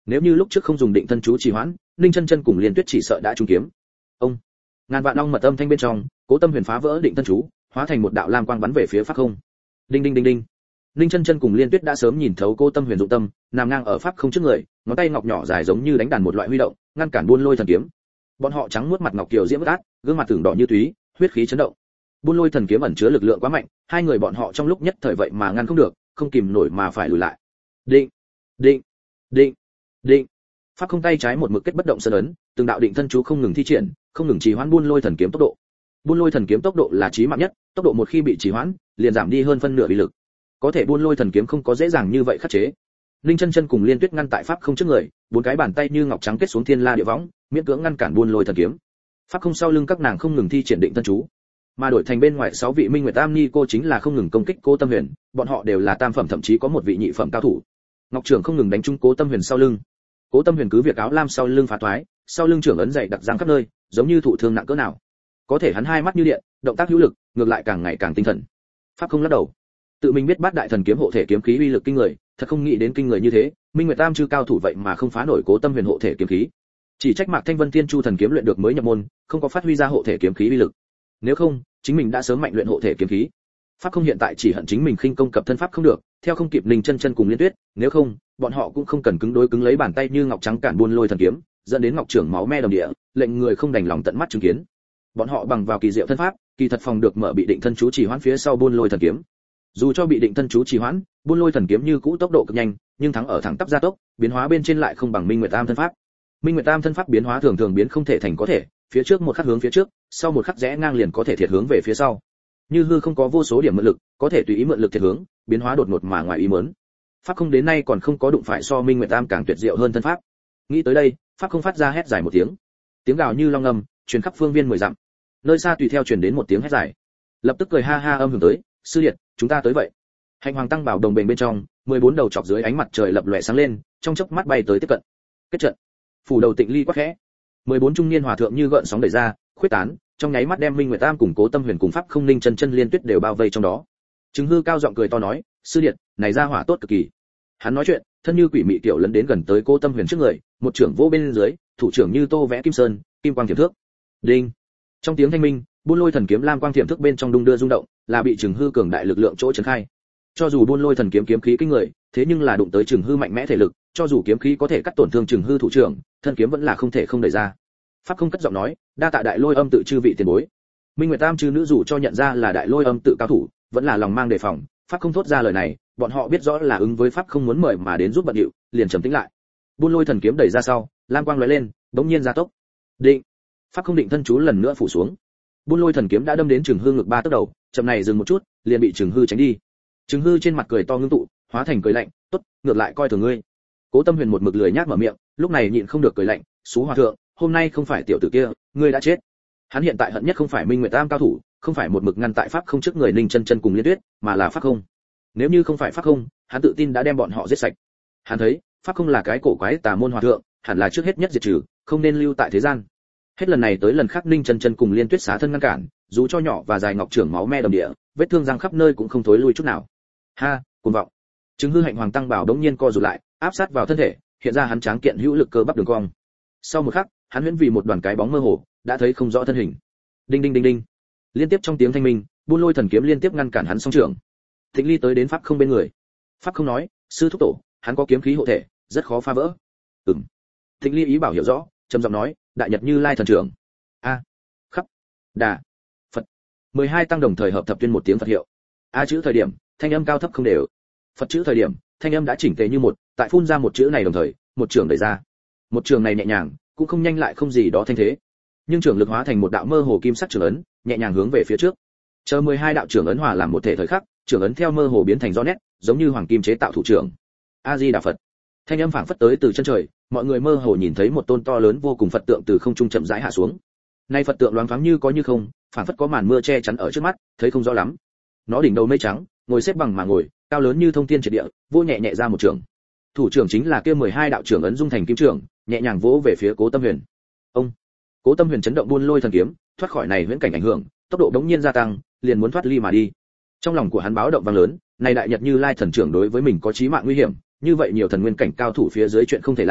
[SPEAKER 1] Nếu như lúc trước không dùng định thân chú trì hoãn, Ninh Chân Chân cùng Liên Tuyết chỉ sợ đã trúng kiếm. Ông, ngàn vạn ong mật âm thanh bên trong, Cố Tâm Huyền phá vỡ định thân chú, hóa thành một đạo lam quang bắn về phía pháp không. Đinh đinh đinh đinh. Ninh Chân Chân cùng Liên Tuyết đã sớm nhìn thấu Cố Tâm Huyền dụng tâm, nằm ngang ở pháp không trước người, ngón tay ngọc nhỏ dài giống như đánh đàn một loại huy động, ngăn cản buôn lôi thần kiếm. Bọn họ trắng muốt mặt ngọc kiều diễm át, gương mặt tưởng đỏ như túy, huyết khí chấn động. Buôn lôi thần kiếm ẩn chứa lực lượng quá mạnh, hai người bọn họ trong lúc nhất thời vậy mà ngăn không được, không kìm nổi mà phải lùi lại. Định, định, định, định. Pháp không tay trái một mực kết bất động sơn ấn, từng đạo định thân chú không ngừng thi triển, không ngừng trì hoãn buôn lôi thần kiếm tốc độ. Buôn lôi thần kiếm tốc độ là chí mạng nhất, tốc độ một khi bị trì hoãn, liền giảm đi hơn phân nửa uy lực. Có thể buôn lôi thần kiếm không có dễ dàng như vậy khắc chế. Linh Chân Chân cùng Liên Tuyết ngăn tại pháp không trước người, bốn cái bàn tay như ngọc trắng kết xuống thiên la địa võng, miễn cưỡng ngăn cản buôn lôi thần kiếm. Pháp không sau lưng các nàng không ngừng thi triển định thân chú, mà đổi thành bên ngoài sáu vị Minh Nguyệt Tam Ni cô chính là không ngừng công kích Cố Tâm Huyền, bọn họ đều là tam phẩm thậm chí có một vị nhị phẩm cao thủ. Ngọc trưởng không ngừng đánh trúng Cố Tâm Huyền sau lưng. Cố Tâm Huyền cứ việc áo lam sau lưng phá thoái, sau lưng trưởng ấn dày đặc giang khắp nơi, giống như thụ thương nặng cỡ nào. Có thể hắn hai mắt như điện, động tác hữu lực, ngược lại càng ngày càng tinh thần. Pháp không lắc đầu, tự mình biết bát đại thần kiếm hộ thể kiếm khí uy lực kinh người, thật không nghĩ đến kinh người như thế, Minh Nguyệt Tam chư cao thủ vậy mà không phá nổi Cố Tâm Huyền hộ thể kiếm khí. Chỉ trách Mạc Thanh Vân Thiên Chu thần kiếm luyện được mới nhập môn, không có phát huy ra hộ thể kiếm khí uy lực. Nếu không, chính mình đã sớm mạnh luyện hộ thể kiếm khí. Pháp không hiện tại chỉ hận chính mình khinh công cập thân pháp không được, theo không kịp Ninh Chân Chân cùng Liên Tuyết, nếu không, bọn họ cũng không cần cứng đối cứng lấy bàn tay như ngọc trắng cản buôn lôi thần kiếm, dẫn đến ngọc trưởng máu me đồng địa, lệnh người không đành lòng tận mắt chứng kiến. Bọn họ bằng vào kỳ diệu thân pháp, kỳ thật phòng được mở bị định thân chú chỉ hoãn phía sau buôn lôi thần kiếm. Dù cho bị định thân chú trì hoãn, buôn lôi thần kiếm như cũ tốc độ cực nhanh, nhưng thắng ở thẳng tắp gia tốc, biến hóa bên trên lại không bằng Minh Nguyệt Tam thân pháp. Minh Nguyệt Tam thân pháp biến hóa thường thường biến không thể thành có thể, phía trước một khắc hướng phía trước, sau một khắc rẽ ngang liền có thể thiệt hướng về phía sau. Như hư không có vô số điểm mượn lực, có thể tùy ý mượn lực thiệt hướng, biến hóa đột ngột mà ngoài ý muốn. Pháp không đến nay còn không có đụng phải so Minh Nguyệt Tam càng tuyệt diệu hơn thân pháp. Nghĩ tới đây, pháp không phát ra hét dài một tiếng. Tiếng gào như long ngâm, truyền khắp phương viên mười dặm. Nơi xa tùy theo truyền đến một tiếng hét dài. Lập tức cười ha ha âm hưởng tới, sư điệt, chúng ta tới vậy. Hành hoàng tăng bảo đồng bền bên trong, mười bốn đầu chọc dưới ánh mặt trời lập lòe sáng lên, trong chớp mắt bay tới tiếp cận. Kết trận. Phủ đầu Tịnh Ly quát khẽ. mười bốn trung niên hòa thượng như gợn sóng đẩy ra, khuyết tán, trong nháy mắt đem Minh Nguyệt Tam cùng Cố Tâm Huyền cùng pháp không Ninh Chân Chân Liên Tuyết đều bao vây trong đó. Trừng Hư cao giọng cười to nói, sư điện, này ra hỏa tốt cực kỳ. Hắn nói chuyện, thân như quỷ mị tiểu lấn đến gần tới Cố Tâm Huyền trước người, một trưởng vô bên dưới, thủ trưởng như tô vẽ kim sơn, kim quang thiểm thước. Đinh. Trong tiếng thanh minh, buôn lôi thần kiếm lam quang thiểm thước bên trong đung đưa rung động, là bị Trừng Hư cường đại lực lượng chỗ trấn khai. Cho dù buôn lôi thần kiếm kiếm khí kinh người, thế nhưng là đụng tới Trừng Hư mạnh mẽ thể lực, cho dù kiếm khí có thể cắt tổn thương Trừng Hư thủ trưởng, thân kiếm vẫn là không thể không đẩy ra. Pháp không cất giọng nói, đa tạ đại lôi âm tự chư vị tiền bối. Minh Nguyệt Tam chư nữ dù cho nhận ra là đại lôi âm tự cao thủ, vẫn là lòng mang đề phòng. Pháp không thốt ra lời này, bọn họ biết rõ là ứng với pháp không muốn mời mà đến giúp bận điệu, liền trầm tĩnh lại. Buôn lôi thần kiếm đẩy ra sau, lam quang lóe lên, bỗng nhiên gia tốc. Định. Pháp không định thân chú lần nữa phủ xuống. Buôn lôi thần kiếm đã đâm đến Trừng Hư ngực ba tấc đầu, chậm này dừng một chút, liền bị Trừng Hư tránh đi. Trừng Hư trên mặt cười to ngưng tụ, hóa thành cười lạnh, tốt, ngược lại coi thường ngươi. Cố Tâm Huyền một mực lười nhác mở miệng, lúc này nhịn không được cười lạnh, xú hòa thượng, hôm nay không phải tiểu tử kia, ngươi đã chết. Hắn hiện tại hận nhất không phải Minh Nguyệt Tam cao thủ, không phải một mực ngăn tại pháp không trước người Ninh Chân Chân cùng Liên Tuyết, mà là pháp không. Nếu như không phải pháp không, hắn tự tin đã đem bọn họ giết sạch. Hắn thấy, pháp không là cái cổ quái tà môn hòa thượng, hẳn là trước hết nhất diệt trừ, không nên lưu tại thế gian. Hết lần này tới lần khác Ninh Chân Chân cùng Liên Tuyết xá thân ngăn cản, dù cho nhỏ và dài ngọc trưởng máu me đầm địa, vết thương răng khắp nơi cũng không thối lui chút nào. Ha, cuồng vọng. Trừng Hư hạnh hoàng tăng bảo đống nhiên co rụt lại, áp sát vào thân thể, hiện ra hắn tráng kiện hữu lực cơ bắp đường cong. Sau một khắc, hắn huyễn vì một đoàn cái bóng mơ hồ, đã thấy không rõ thân hình. Đinh đinh đinh đinh. Liên tiếp trong tiếng thanh minh, buôn lôi thần kiếm liên tiếp ngăn cản hắn song trưởng. Thịnh Ly tới đến pháp không bên người. Pháp không nói, sư thúc tổ, hắn có kiếm khí hộ thể, rất khó phá vỡ. Ừm. Thịnh Ly ý bảo hiểu rõ, trầm giọng nói, đại nhật Như Lai thần trưởng. A. Khắp. Đà. Phật. mười hai tăng đồng thời hợp thập tuyên một tiếng Phật hiệu. A chữ thời điểm, thanh âm cao thấp không đều. Phật chữ thời điểm, thanh âm đã chỉnh tề như một, tại phun ra một chữ này đồng thời, một trường đẩy ra. Một trường này nhẹ nhàng, cũng không nhanh lại không gì đó thanh thế. Nhưng trường lực hóa thành một đạo mơ hồ kim sắc trường ấn, nhẹ nhàng hướng về phía trước. Chờ mười hai đạo trường ấn hòa làm một thể thời khắc, trường ấn theo mơ hồ biến thành rõ nét, giống như hoàng kim chế tạo thủ trưởng. A Di Đà Phật. Thanh âm phảng phất tới từ chân trời, mọi người mơ hồ nhìn thấy một tôn to lớn vô cùng Phật tượng từ không trung chậm rãi hạ xuống. Nay Phật tượng loáng thoáng như có như không, phảng phất có màn mưa che chắn ở trước mắt, thấy không rõ lắm. Nó đỉnh đầu mây trắng, ngồi xếp bằng mà ngồi, cao lớn như thông thiên triệt địa, vô nhẹ nhẹ ra một trường. Thủ trưởng chính là kia mười hai đạo trưởng ấn dung thành kim trưởng, nhẹ nhàng vỗ về phía Cố Tâm Huyền. Ông. Cố Tâm Huyền chấn động buôn lôi thần kiếm, thoát khỏi này huyễn cảnh ảnh hưởng, tốc độ đống nhiên gia tăng, liền muốn thoát ly mà đi. Trong lòng của hắn báo động vang lớn, này đại nhật Như Lai thần trưởng đối với mình có chí mạng nguy hiểm, như vậy nhiều thần nguyên cảnh cao thủ phía dưới chuyện không thể làm,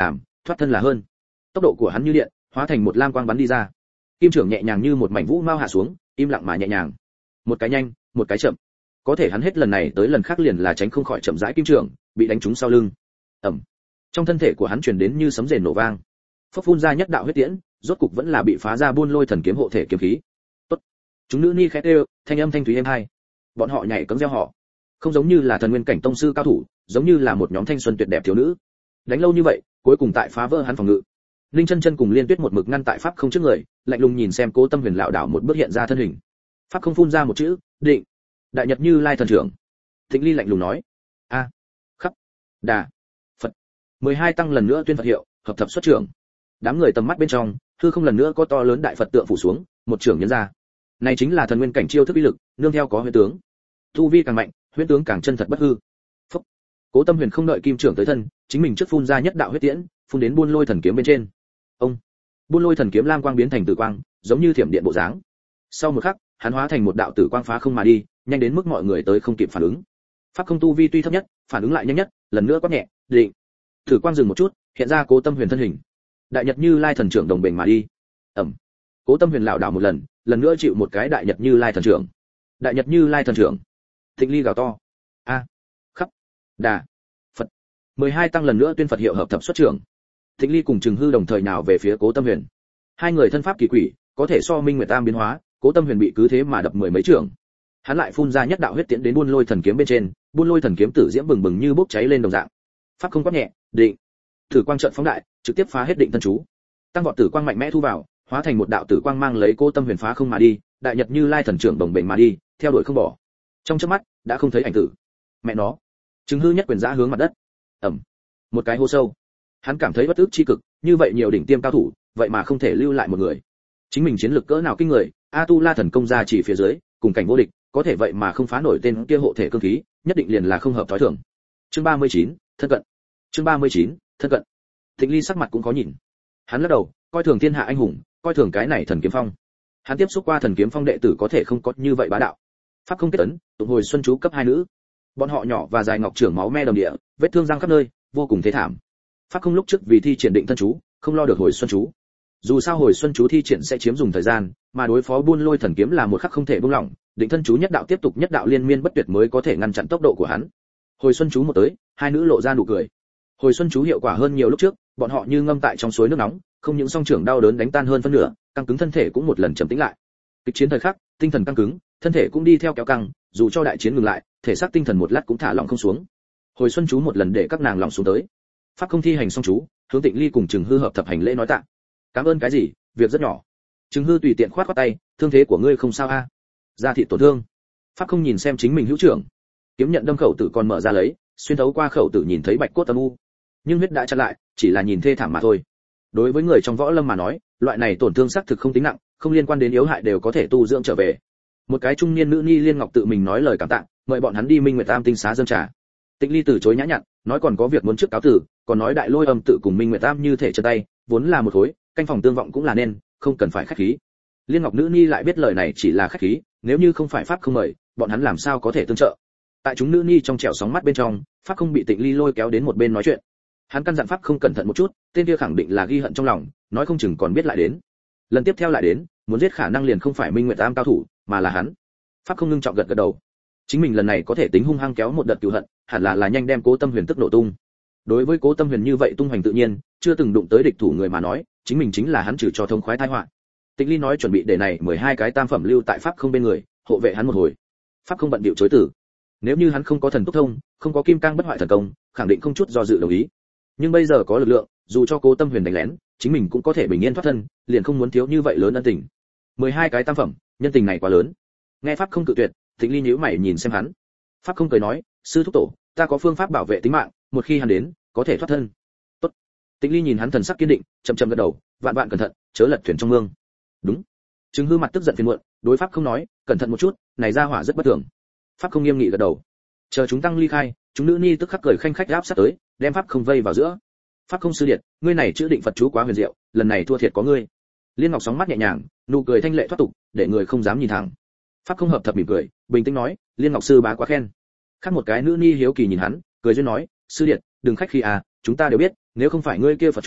[SPEAKER 1] thoát thân là hơn. Tốc độ của hắn như điện, hóa thành một lam quang bắn đi ra. Kim trưởng nhẹ nhàng như một mảnh vũ mao hạ xuống, im lặng mà nhẹ nhàng. Một cái nhanh, một cái chậm. Có thể hắn hết lần này tới lần khác liền là tránh không khỏi chậm rãi kim trưởng, bị đánh trúng sau lưng. Ầm. Trong thân thể của hắn truyền đến như sấm rền nổ vang. Phốc phun ra nhất đạo huyết tiễn, rốt cục vẫn là bị phá ra buôn lôi thần kiếm hộ thể kiếm khí. Tốt. Chúng nữ ni khẽ kêu, thanh âm thanh thúy êm hai. Bọn họ nhảy cấm reo họ. Không giống như là thần nguyên cảnh tông sư cao thủ, giống như là một nhóm thanh xuân tuyệt đẹp thiếu nữ. Đánh lâu như vậy, cuối cùng tại phá vỡ hắn phòng ngự. Linh Chân Chân cùng Liên Tuyết một mực ngăn tại pháp không trước người, lạnh lùng nhìn xem Cố Tâm Huyền lảo đảo một bước hiện ra thân hình. Pháp không phun ra một chữ, định. Đại Nhật Như Lai thần trưởng. Thịnh Ly lạnh lùng nói, a, khắp, đà, Phật. mười hai tăng lần nữa tuyên Phật hiệu, hợp thập xuất trưởng. Đám người tầm mắt bên trong, hư không lần nữa có to lớn đại Phật tượng phủ xuống, một trưởng nhấn ra. Này chính là thần nguyên cảnh chiêu thức uy lực, nương theo có huyễn tướng. Tu vi càng mạnh, huyễn tướng càng chân thật bất hư. Phúc. Cố Tâm Huyền không đợi kim trưởng tới thân, chính mình trước phun ra nhất đạo huyết tiễn, phun đến buôn lôi thần kiếm bên trên. Ông. Buôn lôi thần kiếm lam quang biến thành tử quang, giống như thiểm điện bộ dáng. Sau một khắc, hắn hóa thành một đạo tử quang phá không mà đi, nhanh đến mức mọi người tới không kịp phản ứng. Pháp không tu vi tuy thấp nhất, phản ứng lại nhanh nhất, lần nữa quát nhẹ, định. Tử quang dừng một chút, hiện ra Cố Tâm Huyền thân hình. Đại Nhật Như Lai thần trưởng đồng bền mà đi. Ầm. Cố Tâm Huyền lảo đảo một lần, lần nữa chịu một cái Đại Nhật Như Lai thần trưởng. Đại Nhật Như Lai thần trưởng. Thịnh Ly gào to. A. Khắp. Đà. Phật. mười hai tăng lần nữa tuyên Phật hiệu hợp thập xuất trưởng. Thịnh Ly cùng Trừng Hư đồng thời nào về phía Cố Tâm Huyền. Hai người thân pháp kỳ quỷ, có thể so Minh Nguyệt Tam biến hóa, Cố Tâm Huyền bị cứ thế mà đập mười mấy trưởng. Hắn lại phun ra nhất đạo huyết tiễn đến buôn lôi thần kiếm bên trên, buôn lôi thần kiếm tử diễm bừng bừng như bốc cháy lên đồng dạng. Pháp không quát nhẹ, định. Tử quang trận phóng đại, trực tiếp phá hết định thân chú. Tăng vọt tử quang mạnh mẽ thu vào, hóa thành một đạo tử quang mang lấy Cố Tâm Huyền phá không mà đi, Đại Nhật Như Lai thần trưởng đồng bền mà đi, theo đuổi không bỏ. Trong chớp mắt, đã không thấy ảnh tử. Mẹ nó. Trừng Hư nhất quyền giã hướng mặt đất. Ầm. Một cái hố sâu. Hắn cảm thấy bất ức chi cực, như vậy nhiều đỉnh tiêm cao thủ, vậy mà không thể lưu lại một người. Chính mình chiến lực cỡ nào kinh người, A Tu La thần công ra chỉ phía dưới, cùng cảnh vô địch, có thể vậy mà không phá nổi tên kia hộ thể cương khí, nhất định liền là không hợp thói thường. Chương ba mươi chín, thân cận. Chương ba mươi chín, thân cận. Thịnh Ly sắc mặt cũng có nhìn. Hắn lắc đầu, coi thường thiên hạ anh hùng, coi thường cái này thần kiếm phong. Hắn tiếp xúc qua thần kiếm phong đệ tử có thể không có như vậy bá đạo. Pháp không kết ấn, tụng hồi xuân chú cấp hai nữ. Bọn họ nhỏ và dài ngọc trưởng máu me đầm địa, vết thương răng khắp nơi, vô cùng thế thảm. Pháp không lúc trước vì thi triển định thân chú, không lo được hồi xuân chú. Dù sao hồi xuân chú thi triển sẽ chiếm dùng thời gian, mà đối phó buôn lôi thần kiếm là một khắc không thể buông lỏng, định thân chú nhất đạo tiếp tục nhất đạo liên miên bất tuyệt mới có thể ngăn chặn tốc độ của hắn. Hồi xuân chú một tới, hai nữ lộ ra nụ cười. Hồi xuân chú hiệu quả hơn nhiều lúc trước, bọn họ như ngâm tại trong suối nước nóng, không những song trưởng đau đớn đánh tan hơn phân nửa, căng cứng thân thể cũng một lần trầm tĩnh lại. Kịch chiến thời khắc, tinh thần căng cứng, thân thể cũng đi theo kéo căng, dù cho đại chiến ngừng lại, thể xác tinh thần một lát cũng thả lỏng không xuống. Hồi xuân chú một lần để các nàng lỏng xuống tới. Pháp không thi hành xong chú, hướng Tịnh Ly cùng Trừng Hư hợp thập hành lễ nói tạ. Cảm ơn cái gì, việc rất nhỏ. Trừng Hư tùy tiện khoát khoát tay, thương thế của ngươi không sao a? À? Da thịt tổn thương. Pháp không nhìn xem chính mình hữu trưởng, kiếm nhận đâm khẩu tử còn mở ra lấy, xuyên thấu qua khẩu tử nhìn thấy bạch cốt âm u, nhưng huyết đã chặn lại, chỉ là nhìn thê thảm mà thôi. Đối với người trong võ lâm mà nói, loại này tổn thương xác thực không tính nặng, không liên quan đến yếu hại đều có thể tu dưỡng trở về. Một cái trung niên nữ nhi Liên Ngọc tự mình nói lời cảm tạ, mời bọn hắn đi Minh Nguyệt Tam tinh xá dâng trà. Tịnh Ly từ chối nhã nhặn, nói còn có việc muốn trước cáo tử, còn nói Đại Lôi Âm tự cùng Minh Nguyệt Tam như thể chân tay, vốn là một khối, canh phòng tương vọng cũng là nên, không cần phải khách khí. Liên Ngọc nữ nhi lại biết lời này chỉ là khách khí, nếu như không phải pháp không mời, bọn hắn làm sao có thể tương trợ. Tại chúng nữ nhi trong trẻo sóng mắt bên trong, pháp không bị Tịnh Ly lôi kéo đến một bên nói chuyện. Hắn căn dặn pháp không cẩn thận một chút, tên kia khẳng định là ghi hận trong lòng, nói không chừng còn biết lại đến. Lần tiếp theo lại đến, muốn giết khả năng liền không phải Minh Nguyệt Tam cao thủ, mà là hắn. Pháp không ngưng trọng gật gật đầu. Chính mình lần này có thể tính hung hăng kéo một đợt cừu hận, hẳn là là nhanh đem Cố Tâm Huyền tức nổ tung. Đối với Cố Tâm Huyền như vậy tung hoành tự nhiên, chưa từng đụng tới địch thủ người mà nói, chính mình chính là hắn trừ cho thông khoái tai họa. Tịnh Ly nói chuẩn bị để này mười hai cái tam phẩm lưu tại pháp không bên người, hộ vệ hắn một hồi. Pháp không bận bịu chối từ. Nếu như hắn không có thần túc thông, không có kim cang bất hoại thần công, khẳng định không chút do dự đồng ý. Nhưng bây giờ có lực lượng, dù cho Cố Tâm Huyền đánh lén, chính mình cũng có thể bình yên thoát thân, liền không muốn thiếu như vậy lớn ân tình. mười hai cái tam phẩm, nhân tình này quá lớn. Nghe pháp không cự tuyệt, Tịnh Ly nhíu mày nhìn xem hắn. Pháp không cười nói, sư thúc tổ, ta có phương pháp bảo vệ tính mạng, một khi hắn đến, có thể thoát thân. Tốt. Tịnh Ly nhìn hắn thần sắc kiên định, chậm chậm gật đầu, vạn vạn cẩn thận, chớ lật thuyền trong mương. Đúng. Trừng Hư mặt tức giận phiền muộn, đối pháp không nói, cẩn thận một chút, này ra hỏa rất bất thường. Pháp không nghiêm nghị gật đầu. Chờ chúng tăng ly khai, chúng nữ ni tức khắc cười khanh khách áp sát tới, đem pháp không vây vào giữa. Pháp không sư điệt, ngươi này chữ định Phật chú quá huyền diệu, lần này thua thiệt có ngươi. Liên Ngọc sóng mắt nhẹ nhàng, nụ cười thanh lệ thoát tục, để người không dám nhìn thẳng. Pháp không hợp thập mỉm cười, bình tĩnh nói, Liên Ngọc sư bá quá khen. Khác một cái nữ ni hiếu kỳ nhìn hắn, cười duyên nói, sư điệt, đừng khách khí à, chúng ta đều biết, nếu không phải ngươi kia Phật chú,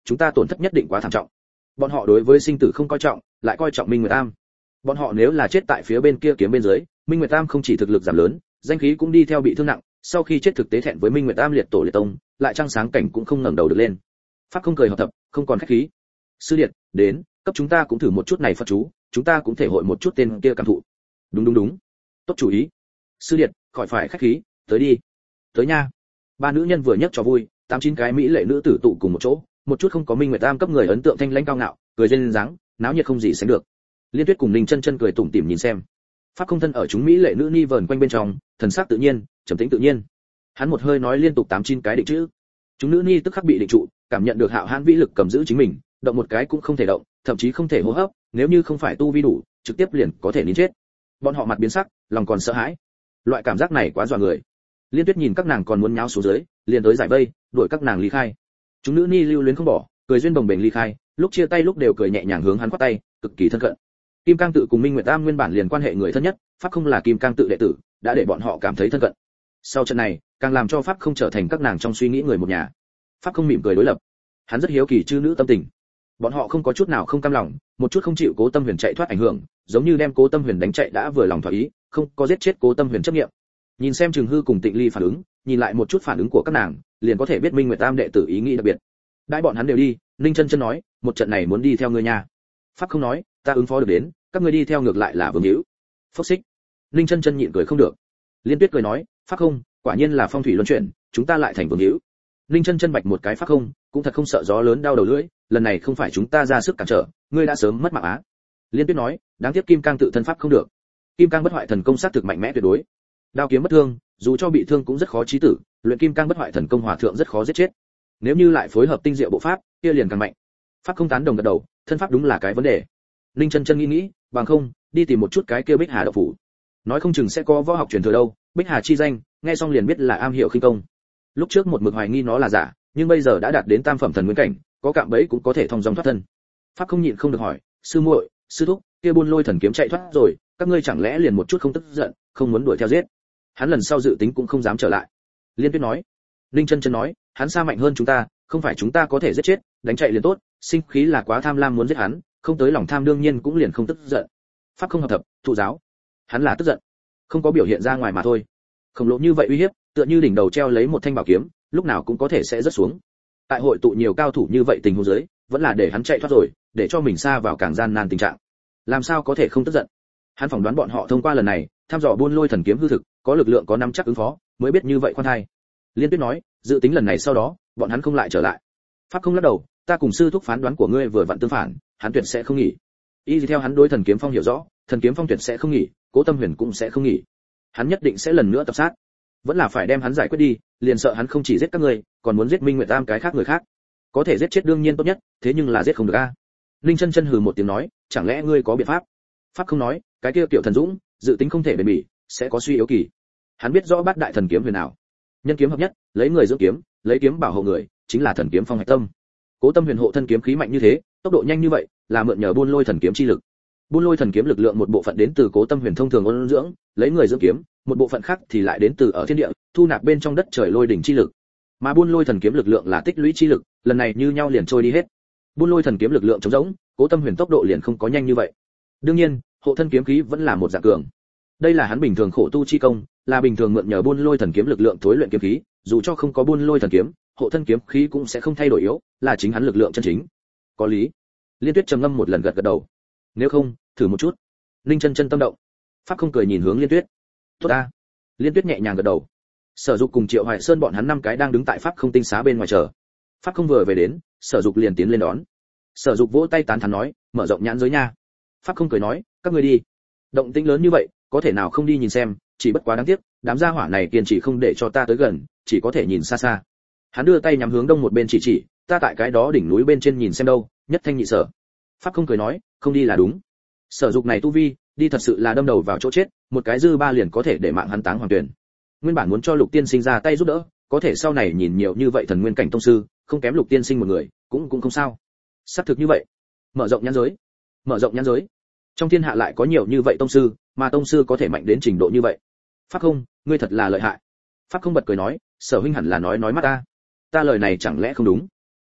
[SPEAKER 1] chúng ta tổn thất nhất định quá thảm trọng. Bọn họ đối với sinh tử không coi trọng, lại coi trọng Minh Nguyệt Tam. Bọn họ nếu là chết tại phía bên kia kiếm bên dưới, Minh Nguyệt Tam không chỉ thực lực giảm lớn, danh khí cũng đi theo bị thương nặng, sau khi chết thực tế thẹn với Minh Nguyệt Tam liệt tổ liệt tông, lại trăng sáng cảnh cũng không ngẩng đầu được lên. Pháp không cười hợp thập, không còn khách khí. Sư điệt, đến, cấp chúng ta cũng thử một chút này Phật chú, chúng ta cũng thể hội một chút tên kia cảm thụ. Đúng đúng đúng. Tốt chủ ý. Sư điệt, khỏi phải khách khí, tới đi. Tới nha. Ba nữ nhân vừa nhấc cho vui, tám chín cái mỹ lệ nữ tử tụ cùng một chỗ, một chút không có Minh Nguyệt Tam cấp người ấn tượng thanh lãnh cao ngạo, cười duyên dáng, náo nhiệt không gì sánh được. Liên Tuyết cùng Ninh Chân Chân cười tủm tỉm nhìn xem. Pháp không thân ở chúng mỹ lệ nữ ni vờn quanh bên trong, thần sắc tự nhiên, trầm tĩnh tự nhiên. Hắn một hơi nói liên tục tám chín cái định chữ. Chúng nữ ni tức khắc bị định trụ, cảm nhận được hạo hãn vĩ lực cầm giữ chính mình, động một cái cũng không thể động, thậm chí không thể hô hấp, nếu như không phải tu vi đủ, trực tiếp liền có thể nín chết. Bọn họ mặt biến sắc, lòng còn sợ hãi. Loại cảm giác này quá dọa người. Liên Tuyết nhìn các nàng còn muốn nháo xuống dưới, liền tới giải vây, đuổi các nàng ly khai. Chúng nữ ni lưu luyến không bỏ, cười duyên bồng bềnh ly khai, lúc chia tay lúc đều cười nhẹ nhàng hướng hắn quát tay, cực kỳ thân cận. Kim Cang tự cùng Minh Nguyệt Tam nguyên bản liền quan hệ người thân nhất, pháp không là Kim Cang tự đệ tử, đã để bọn họ cảm thấy thân cận. Sau trận này, càng làm cho pháp không trở thành các nàng trong suy nghĩ người một nhà. Pháp không mỉm cười đối lập. Hắn rất hiếu kỳ chư nữ tâm tình. Bọn họ không có chút nào không cam lòng, một chút không chịu Cố Tâm Huyền chạy thoát ảnh hưởng, giống như đem Cố Tâm Huyền đánh chạy đã vừa lòng thỏa ý, không có giết chết Cố Tâm Huyền chấp niệm. Nhìn xem Trường Hư cùng Tịnh Ly phản ứng, nhìn lại một chút phản ứng của các nàng, liền có thể biết Minh Nguyệt Tam đệ tử ý nghĩ đặc biệt. Đại bọn hắn đều đi, Ninh Chân Chân nói, một trận này muốn đi theo ngươi nha. Pháp không nói, ta ứng phó được đến, các ngươi đi theo ngược lại là vương hữu. Phốc xích. Ninh Chân Chân nhịn cười không được. Liên Tuyết cười nói, Pháp không, quả nhiên là phong thủy luân chuyển, chúng ta lại thành vương hữu. Ninh Chân Chân bạch một cái Pháp không, cũng thật không sợ gió lớn đau đầu lưỡi, lần này không phải chúng ta ra sức cản trở, ngươi đã sớm mất mạng á. Liên Tuyết nói, đáng tiếc Kim Cang tự thân pháp không được. Kim Cang bất hoại thần công sát thực mạnh mẽ tuyệt đối. Đao kiếm bất thương, dù cho bị thương cũng rất khó chí tử, luyện Kim Cang bất hoại thần công hòa thượng rất khó giết chết. Nếu như lại phối hợp tinh diệu bộ pháp, kia liền càng mạnh. Pháp không tán đồng gật đầu, thân pháp đúng là cái vấn đề. Ninh Chân Chân nghĩ nghĩ, bằng không, đi tìm một chút cái kia Bích Hà đạo phủ. Nói không chừng sẽ có võ học truyền thừa đâu, Bích Hà chi danh, nghe xong liền biết là am hiểu khinh công. Lúc trước một mực hoài nghi nó là giả, nhưng bây giờ đã đạt đến tam phẩm thần nguyên cảnh, có cạm bẫy cũng có thể thông dong thoát thân. Pháp không nhịn không được hỏi, sư muội, sư thúc, kia buôn lôi thần kiếm chạy thoát rồi, các ngươi chẳng lẽ liền một chút không tức giận, không muốn đuổi theo giết? Hắn lần sau dự tính cũng không dám trở lại. Liên Tuyết nói. Ninh Chân Chân nói, hắn xa mạnh hơn chúng ta, không phải chúng ta có thể giết chết, đánh chạy liền tốt, sinh khí là quá tham lam muốn giết hắn, không tới lòng tham đương nhiên cũng liền không tức giận. Pháp không hợp thập, thụ giáo. Hắn là tức giận, không có biểu hiện ra ngoài mà thôi. Khổng lồ như vậy uy hiếp, tựa như đỉnh đầu treo lấy một thanh bảo kiếm, lúc nào cũng có thể sẽ rớt xuống. Tại hội tụ nhiều cao thủ như vậy tình huống dưới, vẫn là để hắn chạy thoát rồi, để cho mình xa vào càng gian nan tình trạng. Làm sao có thể không tức giận? Hắn phỏng đoán bọn họ thông qua lần này, thăm dò buôn lôi thần kiếm hư thực, có lực lượng có nắm chắc ứng phó, mới biết như vậy khoan thai. Liên Tuyết nói, dự tính lần này sau đó, bọn hắn không lại trở lại. Pháp không lắc đầu, ta cùng sư thúc phán đoán của ngươi vừa vặn tương phản, hắn tuyệt sẽ không nghỉ. Y theo hắn đối thần kiếm phong hiểu rõ, thần kiếm phong tuyệt sẽ không nghỉ, Cố Tâm Huyền cũng sẽ không nghỉ. Hắn nhất định sẽ lần nữa tập sát. Vẫn là phải đem hắn giải quyết đi, liền sợ hắn không chỉ giết các ngươi, còn muốn giết Minh Nguyệt Tam cái khác người khác. Có thể giết chết đương nhiên tốt nhất, thế nhưng là giết không được a. Linh Chân Chân hừ một tiếng nói, chẳng lẽ ngươi có biện pháp? Pháp không nói, cái kia tiểu thần dũng, dự tính không thể bền bỉ, sẽ có suy yếu kỳ. Hắn biết rõ bát đại thần kiếm huyền nào. Nhân kiếm hợp nhất, lấy người dưỡng kiếm, lấy kiếm bảo hộ người, chính là thần kiếm phong hạch tâm. Cố Tâm Huyền hộ thân kiếm khí mạnh như thế, tốc độ nhanh như vậy, là mượn nhờ buôn lôi thần kiếm chi lực. Buôn lôi thần kiếm lực lượng một bộ phận đến từ Cố Tâm Huyền thông thường ôn dưỡng, lấy người dưỡng kiếm, một bộ phận khác thì lại đến từ ở thiên địa, thu nạp bên trong đất trời lôi đỉnh chi lực. Mà buôn lôi thần kiếm lực lượng là tích lũy chi lực, lần này như nhau liền trôi đi hết. Buôn lôi thần kiếm lực lượng trống rỗng, Cố Tâm Huyền tốc độ liền không có nhanh như vậy. Đương nhiên, hộ thân kiếm khí vẫn là một dạng cường. Đây là hắn bình thường khổ tu chi công, là bình thường mượn nhờ buôn lôi thần kiếm lực lượng thối luyện kiếm khí, dù cho không có buôn lôi thần kiếm, hộ thân kiếm khí cũng sẽ không thay đổi yếu, là chính hắn lực lượng chân chính. Có lý. Liên Tuyết trầm ngâm một lần gật gật đầu. Nếu không, thử một chút. Linh Chân Chân tâm động. Pháp không cười nhìn hướng Liên Tuyết. Tốt a. Liên Tuyết nhẹ nhàng gật đầu. Sở Dục cùng Triệu Hoài Sơn bọn hắn năm cái đang đứng tại Pháp không tinh xá bên ngoài chờ. Pháp không vừa về đến, Sở Dục liền tiến lên đón. Sở Dục vỗ tay tán thán nói, mở rộng nhãn giới nha. Pháp không cười nói, các ngươi đi. Động tĩnh lớn như vậy, có thể nào không đi nhìn xem, chỉ bất quá đáng tiếc, đám gia hỏa này kiên trì không để cho ta tới gần, chỉ có thể nhìn xa xa. Hắn đưa tay nhắm hướng đông một bên chỉ chỉ, ta tại cái đó đỉnh núi bên trên nhìn xem đâu, nhất thanh nhị sở. Pháp không cười nói, không đi là đúng. Sở Dục này tu vi, đi thật sự là đâm đầu vào chỗ chết, một cái dư ba liền có thể để mạng hắn táng hoàng tuyển. Nguyên bản muốn cho Lục Tiên Sinh ra tay giúp đỡ, có thể sau này nhìn nhiều như vậy thần nguyên cảnh tông sư, không kém Lục Tiên Sinh một người, cũng cũng không sao. Xác thực như vậy. Mở rộng nhãn giới. Mở rộng nhãn giới. Trong thiên hạ lại có nhiều như vậy tông sư, mà tông sư có thể mạnh đến trình độ như vậy. Pháp không, ngươi thật là lợi hại. Pháp không bật cười nói, Sở huynh hẳn là nói nói mắt ta. Ta lời này chẳng lẽ không đúng?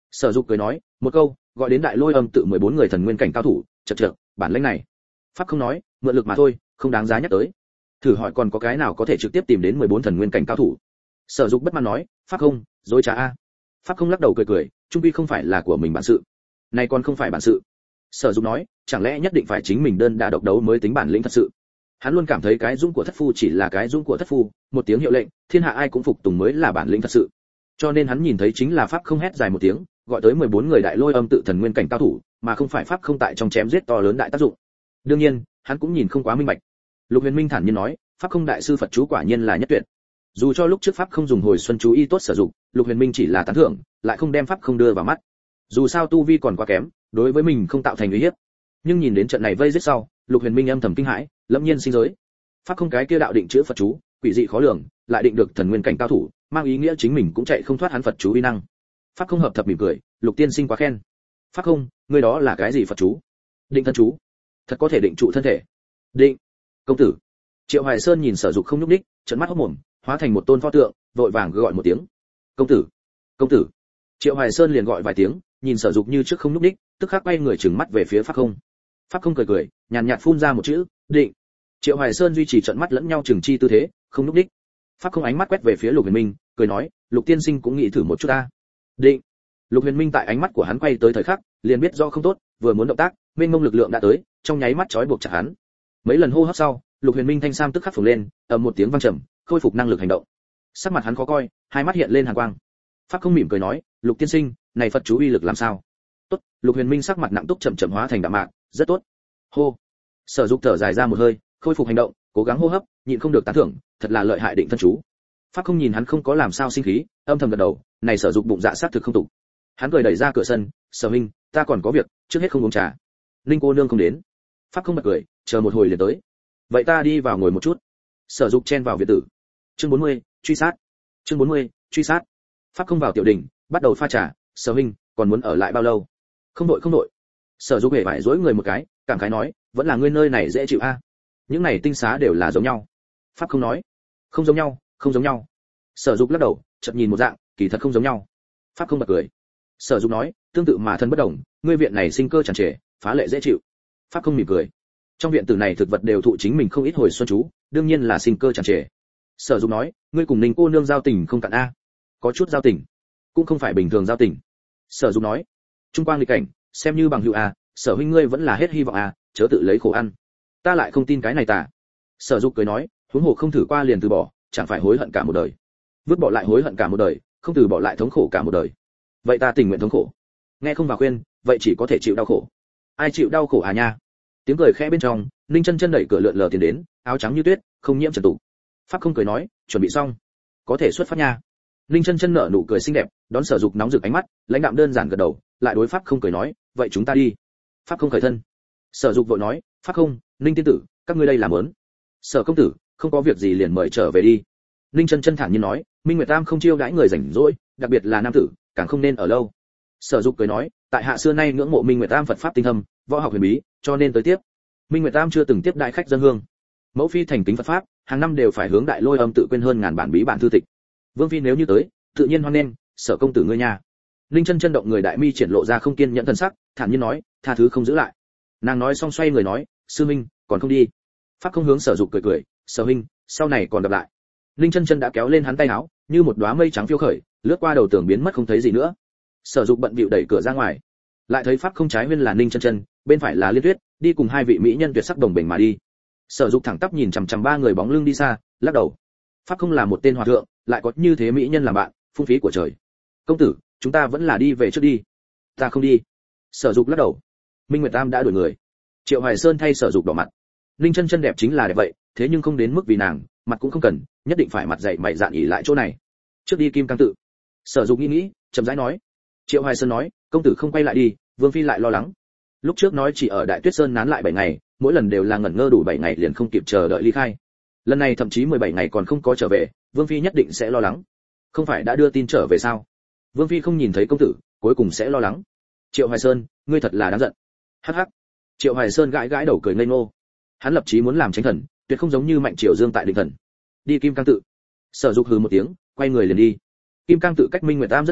[SPEAKER 1] Sở Dục cười nói, một câu, gọi đến đại lôi âm tự mười bốn người thần nguyên cảnh cao thủ, chậc chậc, bản lĩnh này. Pháp không nói, mượn lực mà thôi, không đáng giá nhắc tới. Thử hỏi còn có cái nào có thể trực tiếp tìm đến mười bốn thần nguyên cảnh cao thủ? Sở Dục bất mãn nói, Pháp không, dối trá a. Pháp không lắc đầu cười cười, trung quy không phải là của mình bản sự. Này còn không phải bản sự. Sở Dục nói, chẳng lẽ nhất định phải chính mình đơn đả độc đấu mới tính bản lĩnh thật sự? Hắn luôn cảm thấy cái dũng của thất phu chỉ là cái dũng của thất phu, một tiếng hiệu lệnh, thiên hạ ai cũng phục tùng mới là bản lĩnh thật sự. Cho nên hắn nhìn thấy chính là Pháp không hét dài một tiếng, gọi tới mười bốn người đại lôi âm tự thần nguyên cảnh cao thủ, mà không phải Pháp không tại trong chém giết to lớn đại tác dụng. Đương nhiên, hắn cũng nhìn không quá minh bạch. Lục Huyền Minh thản nhiên nói, Pháp không đại sư Phật chú quả nhiên là nhất tuyệt. Dù cho lúc trước Pháp không dùng hồi xuân chú y tốt sử dụng, Lục Huyền Minh chỉ là tán thưởng, lại không đem Pháp không đưa vào mắt. Dù sao tu vi còn quá kém, đối với mình không tạo thành uy hiếp. Nhưng nhìn đến trận này vây giết sau, Lục Huyền Minh âm thầm kinh hãi, lâm nhiên sinh giới. Pháp không cái kia đạo định chữ Phật chú, quỷ dị khó lường, lại định được thần nguyên cảnh cao thủ, mang ý nghĩa chính mình cũng chạy không thoát hắn Phật chú uy năng. Pháp không hợp thập mỉm cười, Lục tiên sinh quá khen. Pháp không, ngươi đó là cái gì Phật chú? Định thân chú. Thật có thể định trụ thân thể. Định. Công tử. Triệu Hoài Sơn nhìn Sở Dục không nhúc nhích, trợn mắt hốt mồm, hóa thành một tôn pho tượng, vội vàng gọi một tiếng. Công tử. Công tử. Triệu Hoài Sơn liền gọi vài tiếng, nhìn Sở Dục như trước không nhúc nhích, tức khắc quay người trừng mắt về phía Pháp không. Pháp không cười cười, nhàn nhạt phun ra một chữ, định. Triệu Hoài Sơn duy trì trận mắt lẫn nhau trừng chi tư thế, không nhúc nhích. Pháp không ánh mắt quét về phía Lục Huyền Minh, cười nói, Lục tiên sinh cũng nghĩ thử một chút ta. Định. Lục Huyền Minh tại ánh mắt của hắn quay tới thời khắc, liền biết do không tốt, vừa muốn động tác, mênh mông lực lượng đã tới, trong nháy mắt trói buộc chặt hắn. Mấy lần hô hấp sau, Lục Huyền Minh thanh sam tức khắc phồng lên, ầm một tiếng vang trầm, khôi phục năng lực hành động. Sắc mặt hắn khó coi, hai mắt hiện lên hàn quang. Pháp không mỉm cười nói, Lục tiên sinh, này Phật chú uy lực làm sao? Tốt. Lục Huyền Minh sắc mặt nặng túc chậm chậm hóa thành đạm mạc, rất tốt. Hô. Sở Dục thở dài ra một hơi, khôi phục hành động, cố gắng hô hấp, nhịn không được tán thưởng, thật là lợi hại định thân chú. Pháp không nhìn hắn không có làm sao sinh khí, âm thầm gật đầu, này Sở Dục bụng dạ sát thực không tục. Hắn cười đẩy ra cửa sân, Sở Minh, ta còn có việc, trước hết không uống trà. Linh cô nương không đến. Pháp không bật cười, chờ một hồi liền tới. Vậy ta đi vào ngồi một chút. Sở Dục chen vào viện tử. Chương bốn mươi, truy sát. Chương bốn mươi, truy sát. Pháp không vào tiểu đình, bắt đầu pha trà. Sở Minh, còn muốn ở lại bao lâu? Không đội không đội. Sở Dục hề vải dối người một cái, cảm khái nói, vẫn là ngươi nơi này dễ chịu a. Những này tinh xá đều là giống nhau. Pháp không nói, không giống nhau, không giống nhau. Sở Dục lắc đầu, chợt nhìn một dạng, kỳ thật không giống nhau. Pháp không bật cười. Sở Dục nói, tương tự mà thân bất đồng, ngươi viện này sinh cơ tràn trề, phá lệ dễ chịu. Pháp không mỉm cười. Trong viện tử này thực vật đều thụ chính mình không ít hồi xuân chú, đương nhiên là sinh cơ tràn trề. Sở Dục nói, ngươi cùng Ninh cô nương giao tình không cạn a. Có chút giao tình, cũng không phải bình thường giao tình. Sở Dục nói, trung quang nghịch cảnh, xem như bằng hữu a, Sở huynh ngươi vẫn là hết hy vọng a, chớ tự lấy khổ ăn. Ta lại không tin cái này tà. Sở Dục cười nói, huống hồ không thử qua liền từ bỏ, chẳng phải hối hận cả một đời. Vứt bỏ lại hối hận cả một đời, không từ bỏ lại thống khổ cả một đời. Vậy ta tình nguyện thống khổ. Nghe không vào khuyên, vậy chỉ có thể chịu đau khổ. Ai chịu đau khổ à nha? Tiếng cười khẽ bên trong, Ninh Chân Chân đẩy cửa lượn lờ tiến đến, áo trắng như tuyết, không nhiễm trần tục. Pháp không cười nói, chuẩn bị xong, có thể xuất phát nha. Ninh Chân Chân nở nụ cười xinh đẹp, đón Sở Dục nóng rực ánh mắt, lãnh đạm đơn giản gật đầu, lại đối Pháp không cười nói, vậy chúng ta đi. Pháp không khởi thân. Sở Dục vội nói, Pháp không, Ninh tiên tử, các ngươi đây làm ớn. Sở công tử, không có việc gì liền mời trở về đi. Ninh Chân Chân thản nhiên nói, Minh Nguyệt Tam không chiêu đãi người rảnh rỗi, đặc biệt là nam tử, càng không nên ở lâu. Sở Dục cười nói, tại hạ xưa nay ngưỡng mộ Minh Nguyệt Tam Phật pháp tinh thâm, võ học huyền bí, cho nên tới tiếp. Minh Nguyệt Tam chưa từng tiếp đại khách dân hương. Mẫu phi thành kính Phật pháp, hàng năm đều phải hướng đại lôi âm tự quên hơn ngàn bản bí bản thư tịch. Vương phi nếu như tới, tự nhiên hoan nghênh, Sở công tử ngươi nhà. Ninh Chân Chân động người đại mi triển lộ ra không kiên nhẫn thần sắc, thản nhiên nói, tha thứ không giữ lại. Nàng nói xong xoay người nói, sư minh, còn không đi. Pháp không hướng Sở Dục cười cười, Sở huynh, sau này còn gặp lại. Ninh Chân Chân đã kéo lên hắn tay áo, như một đóa mây trắng phiêu khởi, lướt qua đầu tường biến mất không thấy gì nữa. Sở Dục bận bịu đẩy cửa ra ngoài, lại thấy Pháp không trái bên là Ninh Chân Chân, bên phải là Liên Tuyết, đi cùng hai vị mỹ nhân tuyệt sắc đồng bình mà đi. Sở Dục thẳng tắp nhìn chằm chằm ba người bóng lưng đi xa, lắc đầu. Pháp không là một tên hòa thượng, lại có như thế mỹ nhân làm bạn, phung phí của trời. Công tử, chúng ta vẫn là đi về trước đi. Ta không đi. Sở Dục lắc đầu. Minh Nguyệt Tam đã đuổi người. Triệu Hoài Sơn thay Sở Dục đỏ mặt. Ninh Chân Chân đẹp chính là đẹp vậy, thế nhưng không đến mức vì nàng, mặt cũng không cần, nhất định phải mặt dày mày dạn ỉ lại chỗ này. Trước đi Kim Cang tự. Sở Dục nghĩ nghĩ, chậm rãi nói. Triệu Hoài Sơn nói, công tử không quay lại đi, Vương phi lại lo lắng. Lúc trước nói chỉ ở Đại Tuyết Sơn nán lại bảy ngày, mỗi lần đều là ngẩn ngơ đủ bảy ngày liền không kịp chờ đợi ly khai. Lần này thậm chí mười bảy ngày còn không có trở về, Vương phi nhất định sẽ lo lắng. Không phải đã đưa tin trở về sao? Vương phi không nhìn thấy công tử, cuối cùng sẽ lo lắng. Triệu Hoài Sơn, ngươi thật là đáng giận. Hắc hắc. Triệu Hoài Sơn gãi gãi đầu cười ngây ngô. Hắn lập chí muốn làm Chánh Thần, tuyệt không giống như Mạnh Triều Dương tại Định Thần. Đi Kim Cang tự. Sở Dục hừ một tiếng, quay người liền đi. Kim Cang tự cách Minh Nguyệt Tam rất gần,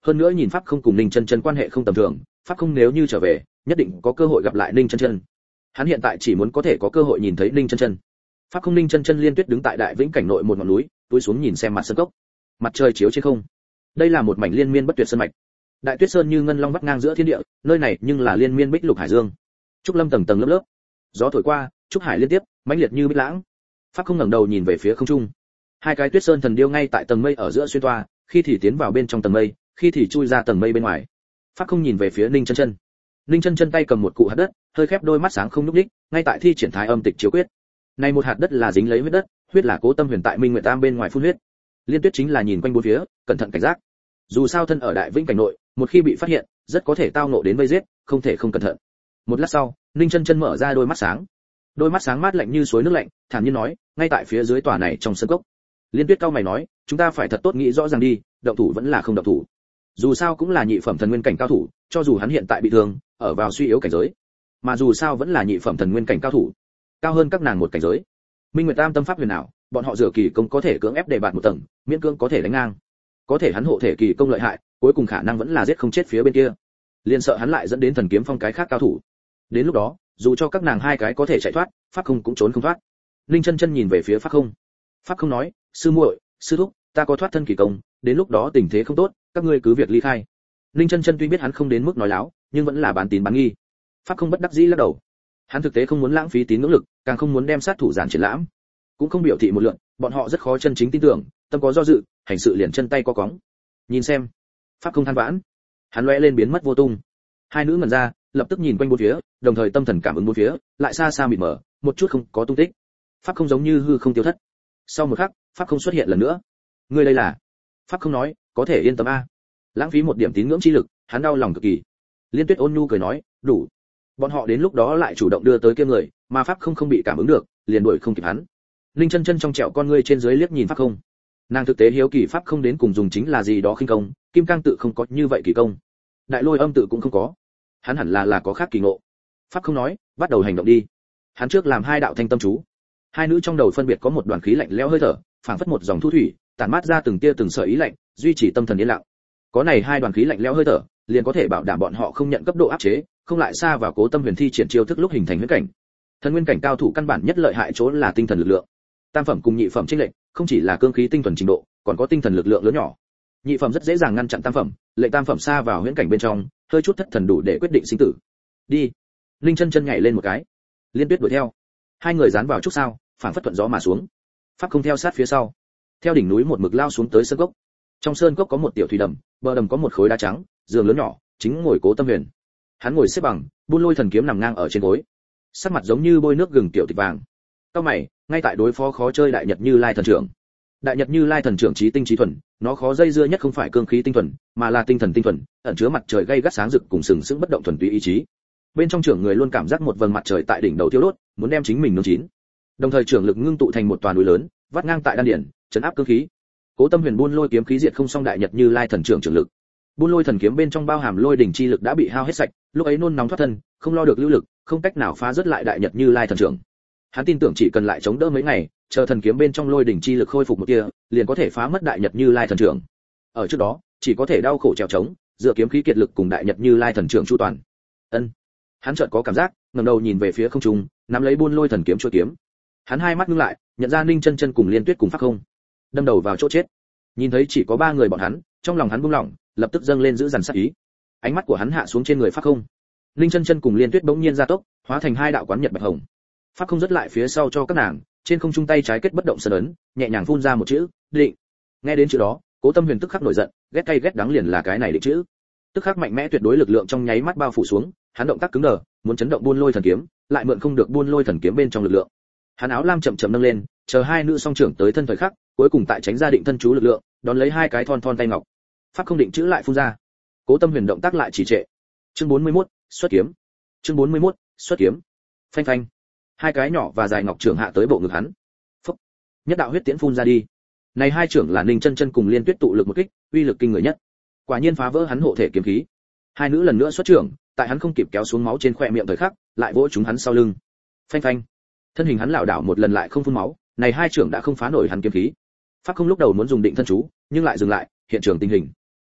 [SPEAKER 1] hơn nữa nhìn pháp không cùng Ninh Chân Chân quan hệ không tầm thường, pháp không nếu như trở về, nhất định có cơ hội gặp lại Ninh Chân Chân. Hắn hiện tại chỉ muốn có thể có cơ hội nhìn thấy Ninh Chân Chân. Pháp không Ninh Chân Chân Liên Tuyết đứng tại Đại Vĩnh cảnh nội một ngọn núi, túi xuống nhìn xem mặt sơn cốc. Mặt trời chiếu trên không. Đây là một mảnh liên miên bất tuyệt sơn mạch. Đại Tuyết Sơn như ngân long vắt ngang giữa thiên địa, nơi này nhưng là liên miên bích lục hải dương. Trúc lâm tầng tầng lớp lớp. Gió thổi qua, trúc hải liên tiếp, mãnh liệt như bích lãng. Pháp không ngẩng đầu nhìn về phía không trung. Hai cái Tuyết Sơn thần điêu ngay tại tầng mây ở giữa xuyên toa, khi thì tiến vào bên trong tầng mây, khi thì chui ra tầng mây bên ngoài. Pháp không nhìn về phía Ninh Chân Chân. Ninh Chân Chân tay cầm một cụ hạt đất, hơi khép đôi mắt sáng không nhúc nhích, ngay tại thi triển thái âm tịch chiếu quyết. Này một hạt đất là dính lấy huyết đất, huyết là Cố Tâm Huyền tại Minh Nguyệt Tam bên ngoài phun huyết. Liên Tuyết chính là nhìn quanh bốn phía, cẩn thận cảnh giác. Dù sao thân ở Đại Vĩnh cảnh nội, một khi bị phát hiện, rất có thể tao ngộ đến vây giết, không thể không cẩn thận. Một lát sau, Ninh Chân Chân mở ra đôi mắt sáng. Đôi mắt sáng mát lạnh như suối nước lạnh, thản nhiên nói, ngay tại phía dưới tòa này trong sân cốc. Liên Tuyết cao mày nói, chúng ta phải thật tốt nghĩ rõ ràng đi, động thủ vẫn là không động thủ. Dù sao cũng là nhị phẩm thần nguyên cảnh cao thủ, cho dù hắn hiện tại bị thương, ở vào suy yếu cảnh giới, mà dù sao vẫn là nhị phẩm thần nguyên cảnh cao thủ, cao hơn các nàng một cảnh giới. Minh Nguyệt Tam tâm pháp huyền ảo, bọn họ dựa kỳ công có thể cưỡng ép đề bạt một tầng, miễn cưỡng có thể đánh ngang. Có thể hắn hộ thể kỳ công lợi hại, cuối cùng khả năng vẫn là giết không chết phía bên kia. Liên sợ hắn lại dẫn đến thần kiếm phong cái khác cao thủ. Đến lúc đó, dù cho các nàng hai cái có thể chạy thoát, pháp không cũng trốn không thoát. Linh Chân Chân nhìn về phía pháp không. Pháp không nói, sư muội, sư thúc, ta có thoát thân kỳ công, đến lúc đó tình thế không tốt, các ngươi cứ việc ly khai. Linh Chân Chân tuy biết hắn không đến mức nói láo, nhưng vẫn là bán tín bán nghi. Pháp không bất đắc dĩ lắc đầu. Hắn thực tế không muốn lãng phí tín ngưỡng lực, càng không muốn đem sát thủ giản triển lãm, cũng không biểu thị một lượt, bọn họ rất khó chân chính tin tưởng, tâm có do dự, hành sự liền chân tay co cóng. Nhìn xem, pháp không than vãn, hắn lóe lên biến mất vô tung. Hai nữ ngẩn ra, lập tức nhìn quanh bốn phía, đồng thời tâm thần cảm ứng bốn phía, lại xa xa mịt mờ, một chút không có tung tích. Pháp không giống như hư không tiêu thất. Sau một khắc, pháp không xuất hiện lần nữa. Ngươi đây là? Pháp không nói, có thể yên tâm a. Lãng phí một điểm tín ngưỡng chi lực, hắn đau lòng cực kỳ. Liên Tuyết ôn nhu cười nói, đủ. Bọn họ đến lúc đó lại chủ động đưa tới kia người, mà pháp không không bị cảm ứng được, liền đuổi không kịp hắn. Linh Chân Chân trong trẻo con ngươi trên dưới liếc nhìn pháp không. Nàng thực tế hiếu kỳ pháp không đến cùng dùng chính là gì đó khinh công, kim cang tự không có như vậy kỳ công, đại lôi âm tự cũng không có, hắn hẳn là là có khác kỳ ngộ. Pháp không nói, bắt đầu hành động đi. Hắn trước làm hai đạo thanh tâm chú. Hai nữ trong đầu phân biệt có một đoàn khí lạnh lẽo hơi thở, phảng phất một dòng thu thủy, tản mát ra từng tia từng sợi ý lạnh, duy trì tâm thần yên lặng. Có này hai đoàn khí lạnh lẽo hơi thở, liền có thể bảo đảm bọn họ không nhận cấp độ áp chế, không lại xa vào Cố Tâm Huyền thi triển chiêu thức lúc hình thành huyễn cảnh. Thần nguyên cảnh cao thủ căn bản nhất lợi hại chỗ là tinh thần lực lượng. Tam phẩm cùng nhị phẩm chênh lệch, không chỉ là cương khí tinh thuần trình độ, còn có tinh thần lực lượng lớn nhỏ. Nhị phẩm rất dễ dàng ngăn chặn tam phẩm, lệnh tam phẩm xa vào huyễn cảnh bên trong, hơi chút thất thần đủ để quyết định sinh tử. Đi. Linh Chân Chân nhảy lên một cái, Liên Tuyết đuổi theo. Hai người dán vào chút sao, phảng phất thuận gió mà xuống. Pháp không theo sát phía sau, theo đỉnh núi một mực lao xuống tới sơn cốc. Trong sơn cốc có một tiểu thủy đầm, bờ đầm có một khối đá trắng, giường lớn nhỏ, chính ngồi Cố Tâm Huyền. Hắn ngồi xếp bằng, buôn lôi thần kiếm nằm ngang ở trên gối, sắc mặt giống như bôi nước gừng tiểu tịch vàng. Cao mày, ngay tại đối phó khó chơi đại nhật Như Lai thần trưởng. Đại nhật Như Lai thần trưởng trí tinh trí thuần, nó khó dây dưa nhất không phải cương khí tinh thuần, mà là tinh thần tinh thuần, ẩn chứa mặt trời gay gắt sáng rực cùng sừng sững bất động thuần túy ý chí. Bên trong trưởng người luôn cảm giác một vầng mặt trời tại đỉnh đầu thiêu đốt, muốn đem chính mình nướng chín. Đồng thời trưởng lực ngưng tụ thành một toàn núi lớn, vắt ngang tại đan điển, chấn áp cương khí. Cố Tâm Huyền buôn lôi kiếm khí diệt không xong đại nhật Như Lai thần trưởng trưởng lực. Buôn lôi thần kiếm bên trong bao hàm lôi đỉnh chi lực đã bị hao hết sạch, lúc ấy nôn nóng thoát thân, không lo được lưu lực, không cách nào phá rớt lại đại nhật Như Lai thần trưởng. Hắn tin tưởng chỉ cần lại chống đỡ mấy ngày, chờ thần kiếm bên trong lôi đỉnh chi lực khôi phục một tia, liền có thể phá mất đại nhật Như Lai thần trưởng. Ở trước đó, chỉ có thể đau khổ trèo trống, dựa kiếm khí kiệt lực cùng đại nhật Như Lai thần trưởng chu toàn. Ân. Hắn chợt có cảm giác, ngẩng đầu nhìn về phía không trung, nắm lấy buôn lôi thần kiếm chuôi kiếm. Hắn hai mắt ngưng lại, nhận ra Ninh Chân Chân cùng Liên Tuyết cùng Pháp Không, đâm đầu vào chỗ chết. Nhìn thấy chỉ có ba người bọn hắn, trong lòng hắn buông lỏng, lập tức dâng lên giữ dằn sát ý. Ánh mắt của hắn hạ xuống trên người Pháp Không. Ninh Chân Chân cùng Liên Tuyết bỗng nhiên gia tốc, hóa thành hai đạo quán nhật bạch hồng. Pháp Không rất lại phía sau cho các nàng, trên không trung tay trái kết bất động sơn ấn, nhẹ nhàng phun ra một chữ, định. Nghe đến chữ đó, Cố Tâm Huyền tức khắc nổi giận, ghét cay ghét đắng liền là cái này định chữ. Tức khắc mạnh mẽ tuyệt đối lực lượng trong nháy mắt bao phủ xuống, hắn động tác cứng đờ, muốn chấn động buôn lôi thần kiếm, lại mượn không được buôn lôi thần kiếm bên trong lực lượng. Hắn áo lam chậm chậm nâng lên, chờ hai nữ song trưởng tới thân thời khắc, cuối cùng tại tránh ra định thân chú lực lượng, đón lấy hai cái thon thon tay ngọc. Pháp Không định chữ lại phun ra. Cố Tâm Huyền động tác lại trì trệ. Chương bốn mươi mốt, xuất kiếm. Chương bốn mươi mốt, xuất kiếm. Phanh phanh. Hai cái nhỏ và dài ngọc trưởng hạ tới bộ ngực hắn. Phốc. Nhất đạo huyết tiễn phun ra đi. Này hai trưởng là Ninh Chân Chân cùng Liên Tuyết tụ lực một kích, uy lực kinh người nhất. Quả nhiên phá vỡ hắn hộ thể kiếm khí. Hai nữ lần nữa xuất trưởng, tại hắn không kịp kéo xuống máu trên khóe miệng thời khắc, lại vỗ chúng hắn sau lưng. Phanh phanh. Thân hình hắn lảo đảo một lần lại không phun máu, này hai trưởng đã không phá nổi hắn kiếm khí. Pháp Không lúc đầu muốn dùng định thân chú, nhưng lại dừng lại, hiện trường tình hình.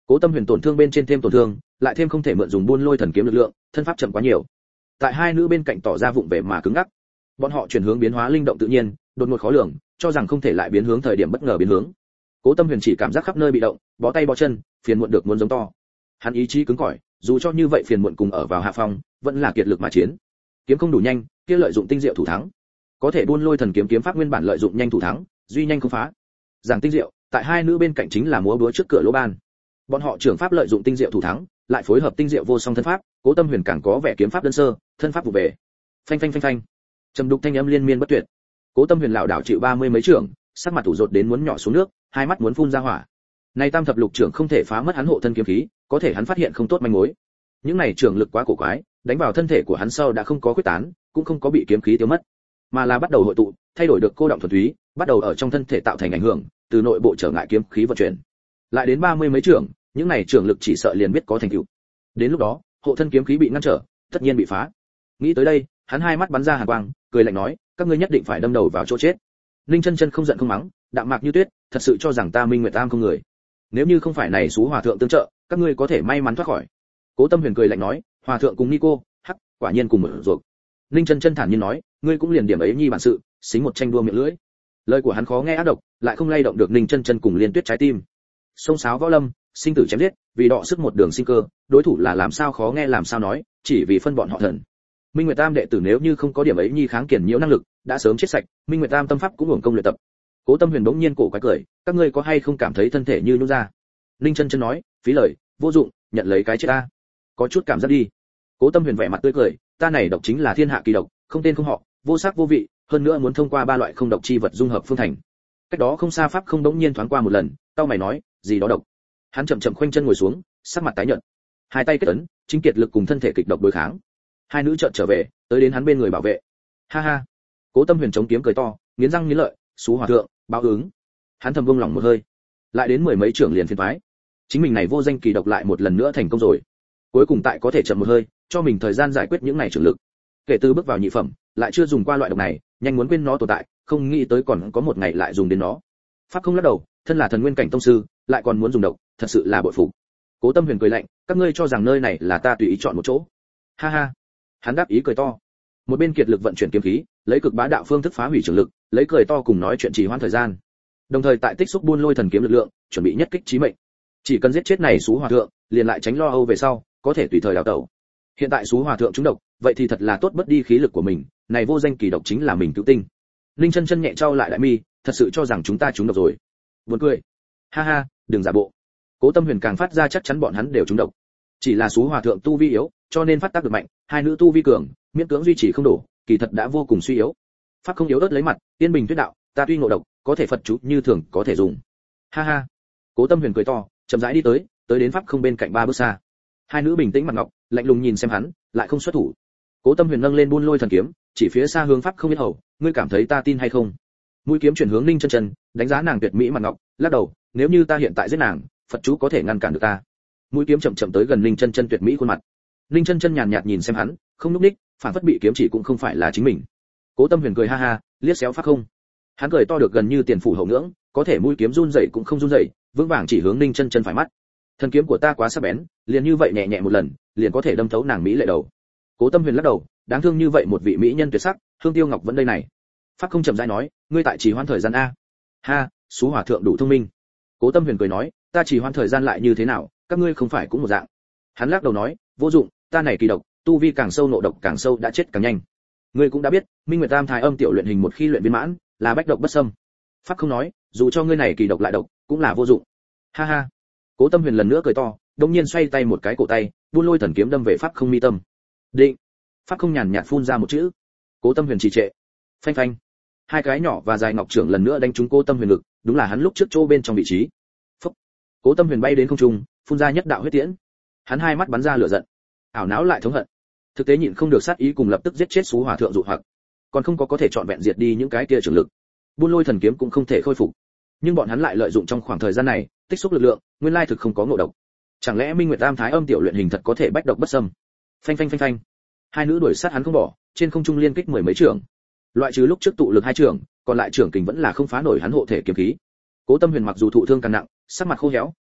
[SPEAKER 1] Cố Tâm Huyền tổn thương bên trên thêm tổn thương, lại thêm không thể mượn dùng buôn lôi thần kiếm lực lượng, thân pháp chậm quá nhiều. Tại hai nữ bên cạnh tỏ ra vụng về mà cứng ngắc. Bọn họ chuyển hướng biến hóa linh động tự nhiên, đột ngột khó lường, cho rằng không thể lại biến hướng thời điểm bất ngờ biến hướng. Cố Tâm Huyền chỉ cảm giác khắp nơi bị động, bó tay bó chân, phiền muộn được muốn giống to. Hắn ý chí cứng cỏi, dù cho như vậy phiền muộn cùng ở vào hạ phong, vẫn là kiệt lực mà chiến. Kiếm không đủ nhanh, kia lợi dụng tinh diệu thủ thắng. Có thể buôn lôi thần kiếm kiếm pháp nguyên bản lợi dụng nhanh thủ thắng, duy nhanh không phá. Giảng tinh diệu, tại hai nữ bên cạnh chính là múa búa trước cửa lỗ ban. Bọn họ trưởng pháp lợi dụng tinh diệu thủ thắng, lại phối hợp tinh diệu vô song thân pháp, Cố Tâm Huyền càng có vẻ kiếm pháp đơn sơ, thân pháp vụ về. Phanh phanh phanh phanh. Trầm đục thanh âm liên miên bất tuyệt. Cố Tâm Huyền lảo đảo chịu ba mươi mấy trưởng, sắc mặt ủ rột đến muốn nhỏ xuống nước, hai mắt muốn phun ra hỏa. Này tam thập lục trưởng không thể phá mất hắn hộ thân kiếm khí, có thể hắn phát hiện không tốt manh mối. Những này trưởng lực quá cổ quái, đánh vào thân thể của hắn sau đã không có quyết tán, cũng không có bị kiếm khí tiêu mất, mà là bắt đầu hội tụ, thay đổi được cô động thuần túy, bắt đầu ở trong thân thể tạo thành ảnh hưởng, từ nội bộ trở ngại kiếm khí vận chuyển. Lại đến ba mươi mấy trưởng, những này trưởng lực chỉ sợ liền biết có thành tựu. Đến lúc đó, hộ thân kiếm khí bị ngăn trở, tất nhiên bị phá. Nghĩ tới đây, hắn hai mắt bắn ra hàn quang, cười lạnh nói, các ngươi nhất định phải đâm đầu vào chỗ chết. Ninh Chân Chân không giận không mắng, đạm mạc như tuyết, thật sự cho rằng ta Minh Nguyệt Tam không người. Nếu như không phải này xú hòa thượng tương trợ, các ngươi có thể may mắn thoát khỏi. Cố Tâm Huyền cười lạnh nói, hòa thượng cùng Nico, hắc, quả nhiên cùng mở ruột. Ninh Chân Chân thản nhiên nói, ngươi cũng liền điểm ấy nhi bản sự, xính một tranh đua miệng lưỡi. Lời của hắn khó nghe ác độc, lại không lay động được Ninh Chân Chân cùng Liên Tuyết trái tim. Sông sáo võ lâm, sinh tử chém giết, vì đọ sức một đường sinh cơ, đối thủ là làm sao khó nghe làm sao nói, chỉ vì phân bọn họ thần. Minh Nguyệt Tam đệ tử nếu như không có điểm ấy nhi kháng kiển nhiễu năng lực, đã sớm chết sạch, Minh Nguyệt Tam tâm pháp cũng hưởng công luyện tập. Cố Tâm Huyền bỗng nhiên cổ quái cười, các ngươi có hay không cảm thấy thân thể như nhũn ra? Ninh Chân Chân nói, phí lời, vô dụng, nhận lấy cái chết ta. Có chút cảm giác đi. Cố Tâm Huyền vẻ mặt tươi cười, ta này độc chính là thiên hạ kỳ độc, không tên không họ, vô sắc vô vị, hơn nữa muốn thông qua ba loại không độc chi vật dung hợp phương thành. Cách đó không xa pháp không đống nhiên thoáng qua một lần, tao mày nói, gì đó độc. Hắn chậm chậm khoanh chân ngồi xuống, sắc mặt tái nhợt, hai tay kết ấn, chính kiệt lực cùng thân thể kịch độc đối kháng. Hai nữ chợt trở về, tới đến hắn bên người bảo vệ. Ha ha. Cố Tâm Huyền chống kiếm cười to, nghiến răng nghiến lợi, xú hòa thượng, báo ứng. Hắn thầm buông lòng một hơi, lại đến mười mấy trưởng liền phiền toái. Chính mình này vô danh kỳ độc lại một lần nữa thành công rồi. Cuối cùng tại có thể chậm một hơi, cho mình thời gian giải quyết những này trưởng lực. Kể từ bước vào nhị phẩm, lại chưa dùng qua loại độc này, nhanh muốn quên nó tồn tại, không nghĩ tới còn có một ngày lại dùng đến nó. Pháp không lắc đầu, thân là thần nguyên cảnh tông sư, lại còn muốn dùng độc, thật sự là bội phục. Cố Tâm Huyền cười lạnh, các ngươi cho rằng nơi này là ta tùy ý chọn một chỗ? Ha ha. Hắn đáp ý cười to. Một bên kiệt lực vận chuyển kiếm khí, lấy cực bá đạo phương thức phá hủy trường lực, lấy cười to cùng nói chuyện trì hoãn thời gian. Đồng thời tại tích xúc buôn lôi thần kiếm lực lượng, chuẩn bị nhất kích chí mệnh. Chỉ cần giết chết này xú hòa thượng, liền lại tránh lo âu về sau, có thể tùy thời đào tẩu. Hiện tại xú hòa thượng trúng độc, vậy thì thật là tốt bất đi khí lực của mình, này vô danh kỳ độc chính là mình cứu tinh. Linh Chân Chân nhẹ trao lại đại mi, thật sự cho rằng chúng ta trúng độc rồi. Buồn cười. Ha ha, đừng giả bộ. Cố Tâm Huyền càng phát ra chắc chắn bọn hắn đều trúng độc. Chỉ là xú hòa thượng tu vi yếu, cho nên phát tác được mạnh, hai nữ tu vi cường, miễn cưỡng duy trì không đủ, kỳ thật đã vô cùng suy yếu. Pháp không yếu ớt lấy mặt, tiên bình tuyết đạo, ta tuy ngộ độc, có thể Phật chú như thường có thể dùng. Ha ha. Cố Tâm Huyền cười to, chậm rãi đi tới, tới đến pháp không bên cạnh ba bước xa. Hai nữ bình tĩnh mặt ngọc, lạnh lùng nhìn xem hắn, lại không xuất thủ. Cố Tâm Huyền nâng lên buôn lôi thần kiếm, chỉ phía xa hướng pháp không biết hầu, ngươi cảm thấy ta tin hay không? Mũi kiếm chuyển hướng Ninh Chân Chân, đánh giá nàng tuyệt mỹ mặt ngọc, lắc đầu, nếu như ta hiện tại giết nàng, Phật chú có thể ngăn cản được ta. Mũi kiếm chậm chậm tới gần Ninh Chân Chân tuyệt mỹ khuôn mặt. Ninh Chân Chân nhàn nhạt nhìn xem hắn, không lúc ních, phản phất bị kiếm chỉ cũng không phải là chính mình. Cố Tâm Huyền cười ha ha, liếc xéo pháp không. Hắn cười to được gần như tiền phủ hậu ngưỡng, có thể mũi kiếm run rẩy cũng không run rẩy, vững vàng chỉ hướng Ninh Chân Chân phải mắt. Thần kiếm của ta quá sắc bén, liền như vậy nhẹ nhẹ một lần, liền có thể đâm thấu nàng mỹ lệ đầu. Cố Tâm Huyền lắc đầu, đáng thương như vậy một vị mỹ nhân tuyệt sắc, Hương Tiêu Ngọc vẫn đây này. Pháp không chậm rãi nói, ngươi tại trì hoãn thời gian a. Ha, xú hòa thượng đủ thông minh. Cố Tâm Huyền cười nói, ta trì hoãn thời gian lại như thế nào, các ngươi không phải cũng một dạng. Hắn lắc đầu nói, vô dụng, ta này kỳ độc, tu vi càng sâu nộ độc càng sâu đã chết càng nhanh. Ngươi cũng đã biết, Minh Nguyệt Tam Thái Âm tiểu luyện hình một khi luyện viên mãn, là bách độc bất xâm. Pháp không nói, dù cho ngươi này kỳ độc lại độc, cũng là vô dụng. Ha ha. Cố Tâm Huyền lần nữa cười to, đột nhiên xoay tay một cái cổ tay, buôn lôi thần kiếm đâm về pháp không mi tâm. Định. Pháp không nhàn nhạt phun ra một chữ. Cố Tâm Huyền trì trệ. Phanh phanh. Hai cái nhỏ và dài ngọc trưởng lần nữa đánh trúng Cố Tâm Huyền ngực, đúng là hắn lúc trước chỗ bên trong vị trí. Phốc. Cố Tâm Huyền bay đến không trung, phun ra nhất đạo huyết tiễn. Hắn hai mắt bắn ra lửa giận, ảo não lại thống hận. Thực tế nhịn không được sát ý cùng lập tức giết chết xú hòa thượng dụ hoặc, còn không có có thể chọn vẹn diệt đi những cái kia trường lực. Buôn lôi thần kiếm cũng không thể khôi phục, nhưng bọn hắn lại lợi dụng trong khoảng thời gian này tích xúc lực lượng, nguyên lai thực không có ngộ độc. Chẳng lẽ Minh Nguyệt Tam Thái Âm tiểu luyện hình thật có thể bách độc bất xâm? Phanh phanh phanh phanh. Hai nữ đuổi sát hắn không bỏ, trên không trung liên kích mười mấy trường. Loại trừ lúc trước tụ lực hai trường, còn lại trường kình vẫn là không phá nổi hắn hộ thể kiếm khí. Cố Tâm Huyền mặc dù thụ thương càng nặng, sắc mặt khô héo,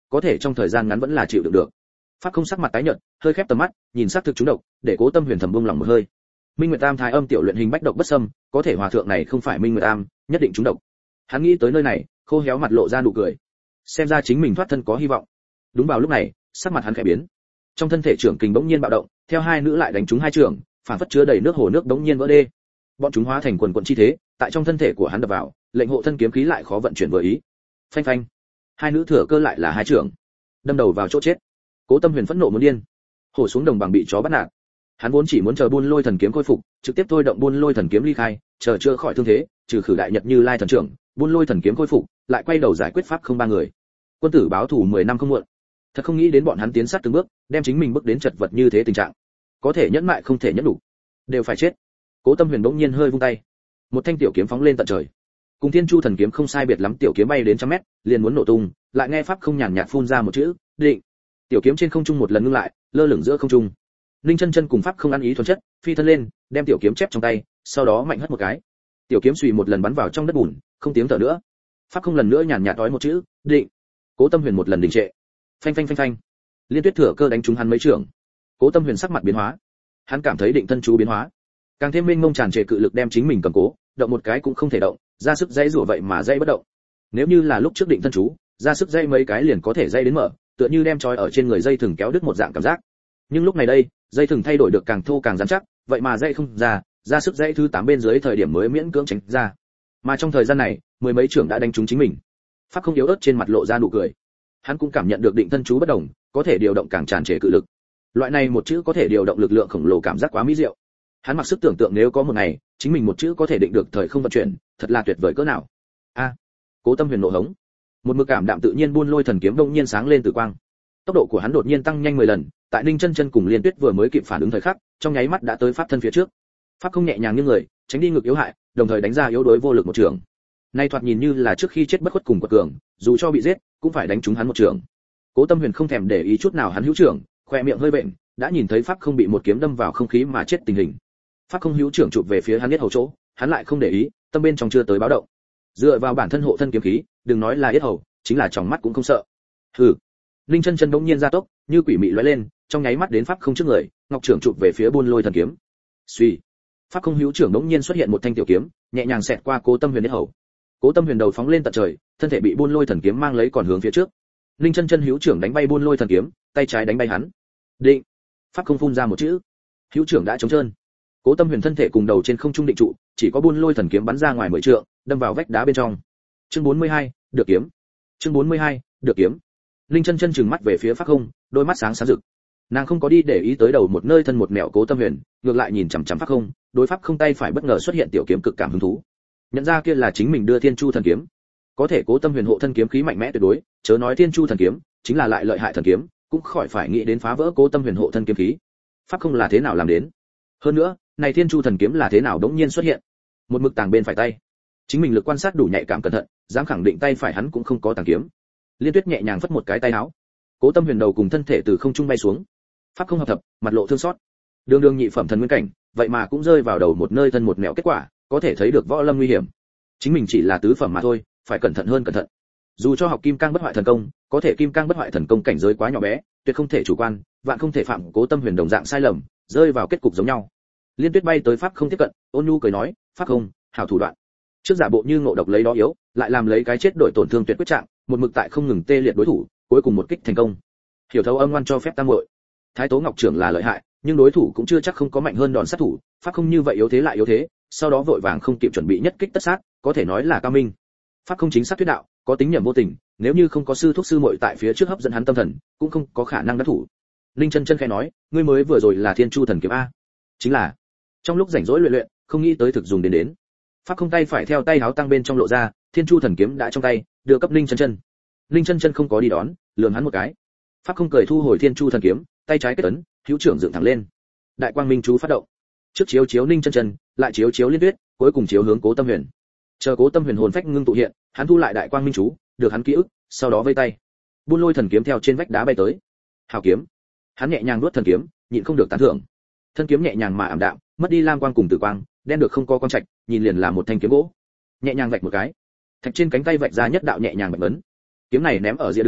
[SPEAKER 1] có thể trong thời gian ngắn vẫn là chịu đựng được. Pháp không sắc mặt tái nhợt, hơi khép tầm mắt, nhìn sắc thực trúng độc, để Cố Tâm Huyền thầm buông lòng một hơi. Minh Nguyệt Tam thái âm tiểu luyện hình bách độc bất xâm, có thể hòa thượng này không phải Minh Nguyệt Tam, nhất định trúng độc. Hắn nghĩ tới nơi này, khô héo mặt lộ ra nụ cười. Xem ra chính mình thoát thân có hy vọng. Đúng vào lúc này, sắc mặt hắn khẽ biến. Trong thân thể trưởng kình bỗng nhiên bạo động, theo hai nữ lại đánh trúng hai trưởng, phản phất chứa đầy nước hồ nước bỗng nhiên vỡ đê. Bọn chúng hóa thành quần quần chi thế, tại trong thân thể của hắn đập vào, lệnh hộ thân kiếm khí lại khó vận chuyển vừa ý. Phanh phanh. Hai nữ thừa cơ lại là hai trưởng, đâm đầu vào chỗ chết. Cố Tâm Huyền phẫn nộ muốn điên. Hổ xuống đồng bằng bị chó bắt nạt. Hắn vốn chỉ muốn chờ Buôn Lôi thần kiếm khôi phục, trực tiếp thôi động Buôn Lôi thần kiếm ly khai, chờ chữa khỏi thương thế, trừ khử đại nhật Như Lai thần trưởng, Buôn Lôi thần kiếm khôi phục, lại quay đầu giải quyết pháp không ba người. Quân tử báo thù mười năm không muộn. Thật không nghĩ đến bọn hắn tiến sát từng bước, đem chính mình bước đến chật vật như thế tình trạng. Có thể nhẫn mại không thể nhẫn đủ, đều phải chết. Cố Tâm Huyền bỗng nhiên hơi vung tay, một thanh tiểu kiếm phóng lên tận trời. Cùng Thiên Chu thần kiếm không sai biệt lắm, tiểu kiếm bay đến trăm mét, liền muốn nổ tung, lại nghe pháp không nhàn nhạt phun ra một chữ, định. Tiểu kiếm trên không trung một lần ngưng lại, lơ lửng giữa không trung. Linh Chân Chân cùng pháp không ăn ý thuần chất, phi thân lên, đem tiểu kiếm chép trong tay, sau đó mạnh hất một cái. Tiểu kiếm xùy một lần bắn vào trong đất bùn, không tiếng thở nữa. Pháp không lần nữa nhàn nhạt nói một chữ, định. Cố Tâm Huyền một lần đình trệ. Phanh phanh phanh phanh. Liên Tuyết thừa cơ đánh trúng hắn mấy trường. Cố Tâm Huyền sắc mặt biến hóa. Hắn cảm thấy định thân chú biến hóa, càng thêm mênh mông tràn trề cự lực đem chính mình cầm cố, động một cái cũng không thể động, ra sức dây rủa vậy mà dây bất động. Nếu như là lúc trước định thân chú, ra sức dây mấy cái liền có thể dây đến mở, tựa như đem trói ở trên người dây thừng kéo đứt một dạng cảm giác. Nhưng lúc này đây, dây thừng thay đổi được càng thô càng rắn chắc, vậy mà dây không ra, ra sức dây thứ tám bên dưới thời điểm mới miễn cưỡng tránh ra. Mà trong thời gian này, mười mấy trưởng đã đánh trúng chính mình. Pháp không yếu ớt trên mặt lộ ra nụ cười. Hắn cũng cảm nhận được định thân chú bất đồng, có thể điều động càng tràn trề cự lực. Loại này một chữ có thể điều động lực lượng khổng lồ cảm giác quá mỹ diệu. Hắn mặc sức tưởng tượng nếu có một ngày, chính mình một chữ có thể định được thời không vận chuyển, thật là tuyệt vời cỡ nào. A! Cố Tâm Huyền nộ hống. Một mực cảm đạm tự nhiên Buôn Lôi thần kiếm đông nhiên sáng lên từ quang. Tốc độ của hắn đột nhiên tăng nhanh mười lần, tại Ninh Chân Chân cùng Liên Tuyết vừa mới kịp phản ứng thời khắc, trong nháy mắt đã tới pháp thân phía trước. Pháp không nhẹ nhàng như người, tránh đi ngực yếu hại, đồng thời đánh ra yếu đối vô lực một trường. Nay thoạt nhìn như là trước khi chết bất khuất cùng quật cường, dù cho bị giết, cũng phải đánh trúng hắn một trường. Cố Tâm Huyền không thèm để ý chút nào hắn hữu trưởng, khoe miệng hơi bệnh, đã nhìn thấy pháp không bị một kiếm đâm vào không khí mà chết tình hình. Pháp không hữu trưởng chụp về phía hắn yết hầu chỗ, hắn lại không để ý, tâm bên trong chưa tới báo động. Dựa vào bản thân hộ thân kiếm khí, đừng nói là yết hầu, chính là tròng mắt cũng không sợ. Hừ. Linh Chân Chân bỗng nhiên ra tốc, như quỷ mị lóe lên, trong nháy mắt đến pháp không trước người, ngọc trưởng chụp về phía Buôn Lôi thần kiếm. Suy. Pháp không hữu trưởng bỗng nhiên xuất hiện một thanh tiểu kiếm, nhẹ nhàng xẹt qua Cố Tâm Huyền yết hầu. Cố Tâm Huyền đầu phóng lên tận trời, thân thể bị Buôn Lôi thần kiếm mang lấy còn hướng phía trước. Linh Chân Chân hữu trưởng đánh bay Buôn Lôi thần kiếm, tay trái đánh bay hắn. Định. Pháp không phun ra một chữ. Hữu trưởng đã trống trơn. Cố Tâm Huyền thân thể cùng đầu trên không trung định trụ, chỉ có Buôn Lôi thần kiếm bắn ra ngoài mười trượng, đâm vào vách đá bên trong. Chương bốn mươi hai, được kiếm. Chương bốn mươi hai, được kiếm. Linh Chân Chân trừng mắt về phía Pháp không, đôi mắt sáng sáng rực. Nàng không có đi để ý tới đầu một nơi thân một mẹo Cố Tâm Huyền, ngược lại nhìn chằm chằm Pháp không, đối Pháp không tay phải bất ngờ xuất hiện tiểu kiếm cực cảm hứng thú. Nhận ra kia là chính mình đưa Thiên Chu thần kiếm. Có thể Cố Tâm Huyền hộ thân kiếm khí mạnh mẽ tuyệt đối, chớ nói Thiên Chu thần kiếm, chính là lại lợi hại thần kiếm, cũng khỏi phải nghĩ đến phá vỡ Cố Tâm Huyền hộ thân kiếm khí. Pháp không là thế nào làm đến? Hơn nữa, này Thiên Chu thần kiếm là thế nào đống nhiên xuất hiện? Một mực tàng bên phải tay. Chính mình lực quan sát đủ nhạy cảm cẩn thận, dám khẳng định tay phải hắn cũng không có tàng kiếm. Liên Tuyết nhẹ nhàng phất một cái tay áo. Cố Tâm Huyền đầu cùng thân thể từ không trung bay xuống. Pháp không hợp thập, mặt lộ thương xót. Đường đường nhị phẩm thần nguyên cảnh, vậy mà cũng rơi vào đầu một nơi thân một mẹo kết quả, có thể thấy được võ lâm nguy hiểm. Chính mình chỉ là tứ phẩm mà thôi, phải cẩn thận hơn cẩn thận. Dù cho học Kim Cang bất hoại thần công, có thể Kim Cang bất hoại thần công cảnh giới quá nhỏ bé, tuyệt không thể chủ quan, vạn không thể phạm Cố Tâm Huyền đồng dạng sai lầm, rơi vào kết cục giống nhau. Liên Tuyết bay tới Pháp không tiếp cận, ôn nhu cười nói, "Pháp không, hảo thủ đoạn." Trước giả bộ như ngộ độc lấy đó yếu, lại làm lấy cái chết đổi tổn thương tuyệt quyết trạng, một mực tại không ngừng tê liệt đối thủ, cuối cùng một kích thành công. Hiểu thấu âm ngoan cho phép tam muội. Thái Tố Ngọc trưởng là lợi hại, nhưng đối thủ cũng chưa chắc không có mạnh hơn đòn sát thủ, Pháp không như vậy yếu thế lại yếu thế, sau đó vội vàng không kịp chuẩn bị nhất kích tất sát, có thể nói là cao minh. Pháp không chính xác thuyết đạo, có tính nhầm vô tình, nếu như không có sư thuốc sư muội tại phía trước hấp dẫn hắn tâm thần, cũng không có khả năng đắc thủ. Linh Chân Chân khẽ nói, ngươi mới vừa rồi là Thiên Chu thần kiếm a? Chính là. Trong lúc rảnh rỗi luyện luyện, không nghĩ tới thực dùng đến đến. Pháp không tay phải theo tay háo tăng bên trong lộ ra, Thiên Chu thần kiếm đã trong tay, đưa cấp Linh Chân Chân. Linh Chân Chân không có đi đón, lườm hắn một cái. Pháp không cười thu hồi Thiên Chu thần kiếm, tay trái kết ấn, hữu trưởng dựng thẳng lên. Đại quang minh chú phát động. Trước chiếu chiếu Linh Chân Chân, lại chiếu chiếu Liên Tuyết, cuối cùng chiếu hướng Cố Tâm Huyền. Chờ Cố Tâm Huyền hồn phách ngưng tụ hiện, hắn thu lại đại quang minh chú, được hắn ký ức, sau đó vây tay. Buôn Lôi thần kiếm theo trên vách đá bay tới. Hào kiếm. Hắn nhẹ nhàng nuốt thần kiếm, nhịn không được tán thưởng. Thân kiếm nhẹ nhàng mà ảm đạm, mất đi lam quang cùng tử quang, đen được không có con trạch, nhìn liền là một thanh kiếm gỗ. Nhẹ nhàng vạch một cái, thạch trên cánh tay vạch ra nhất đạo nhẹ nhàng bạch ấn. Kiếm này ném ở rìa đường,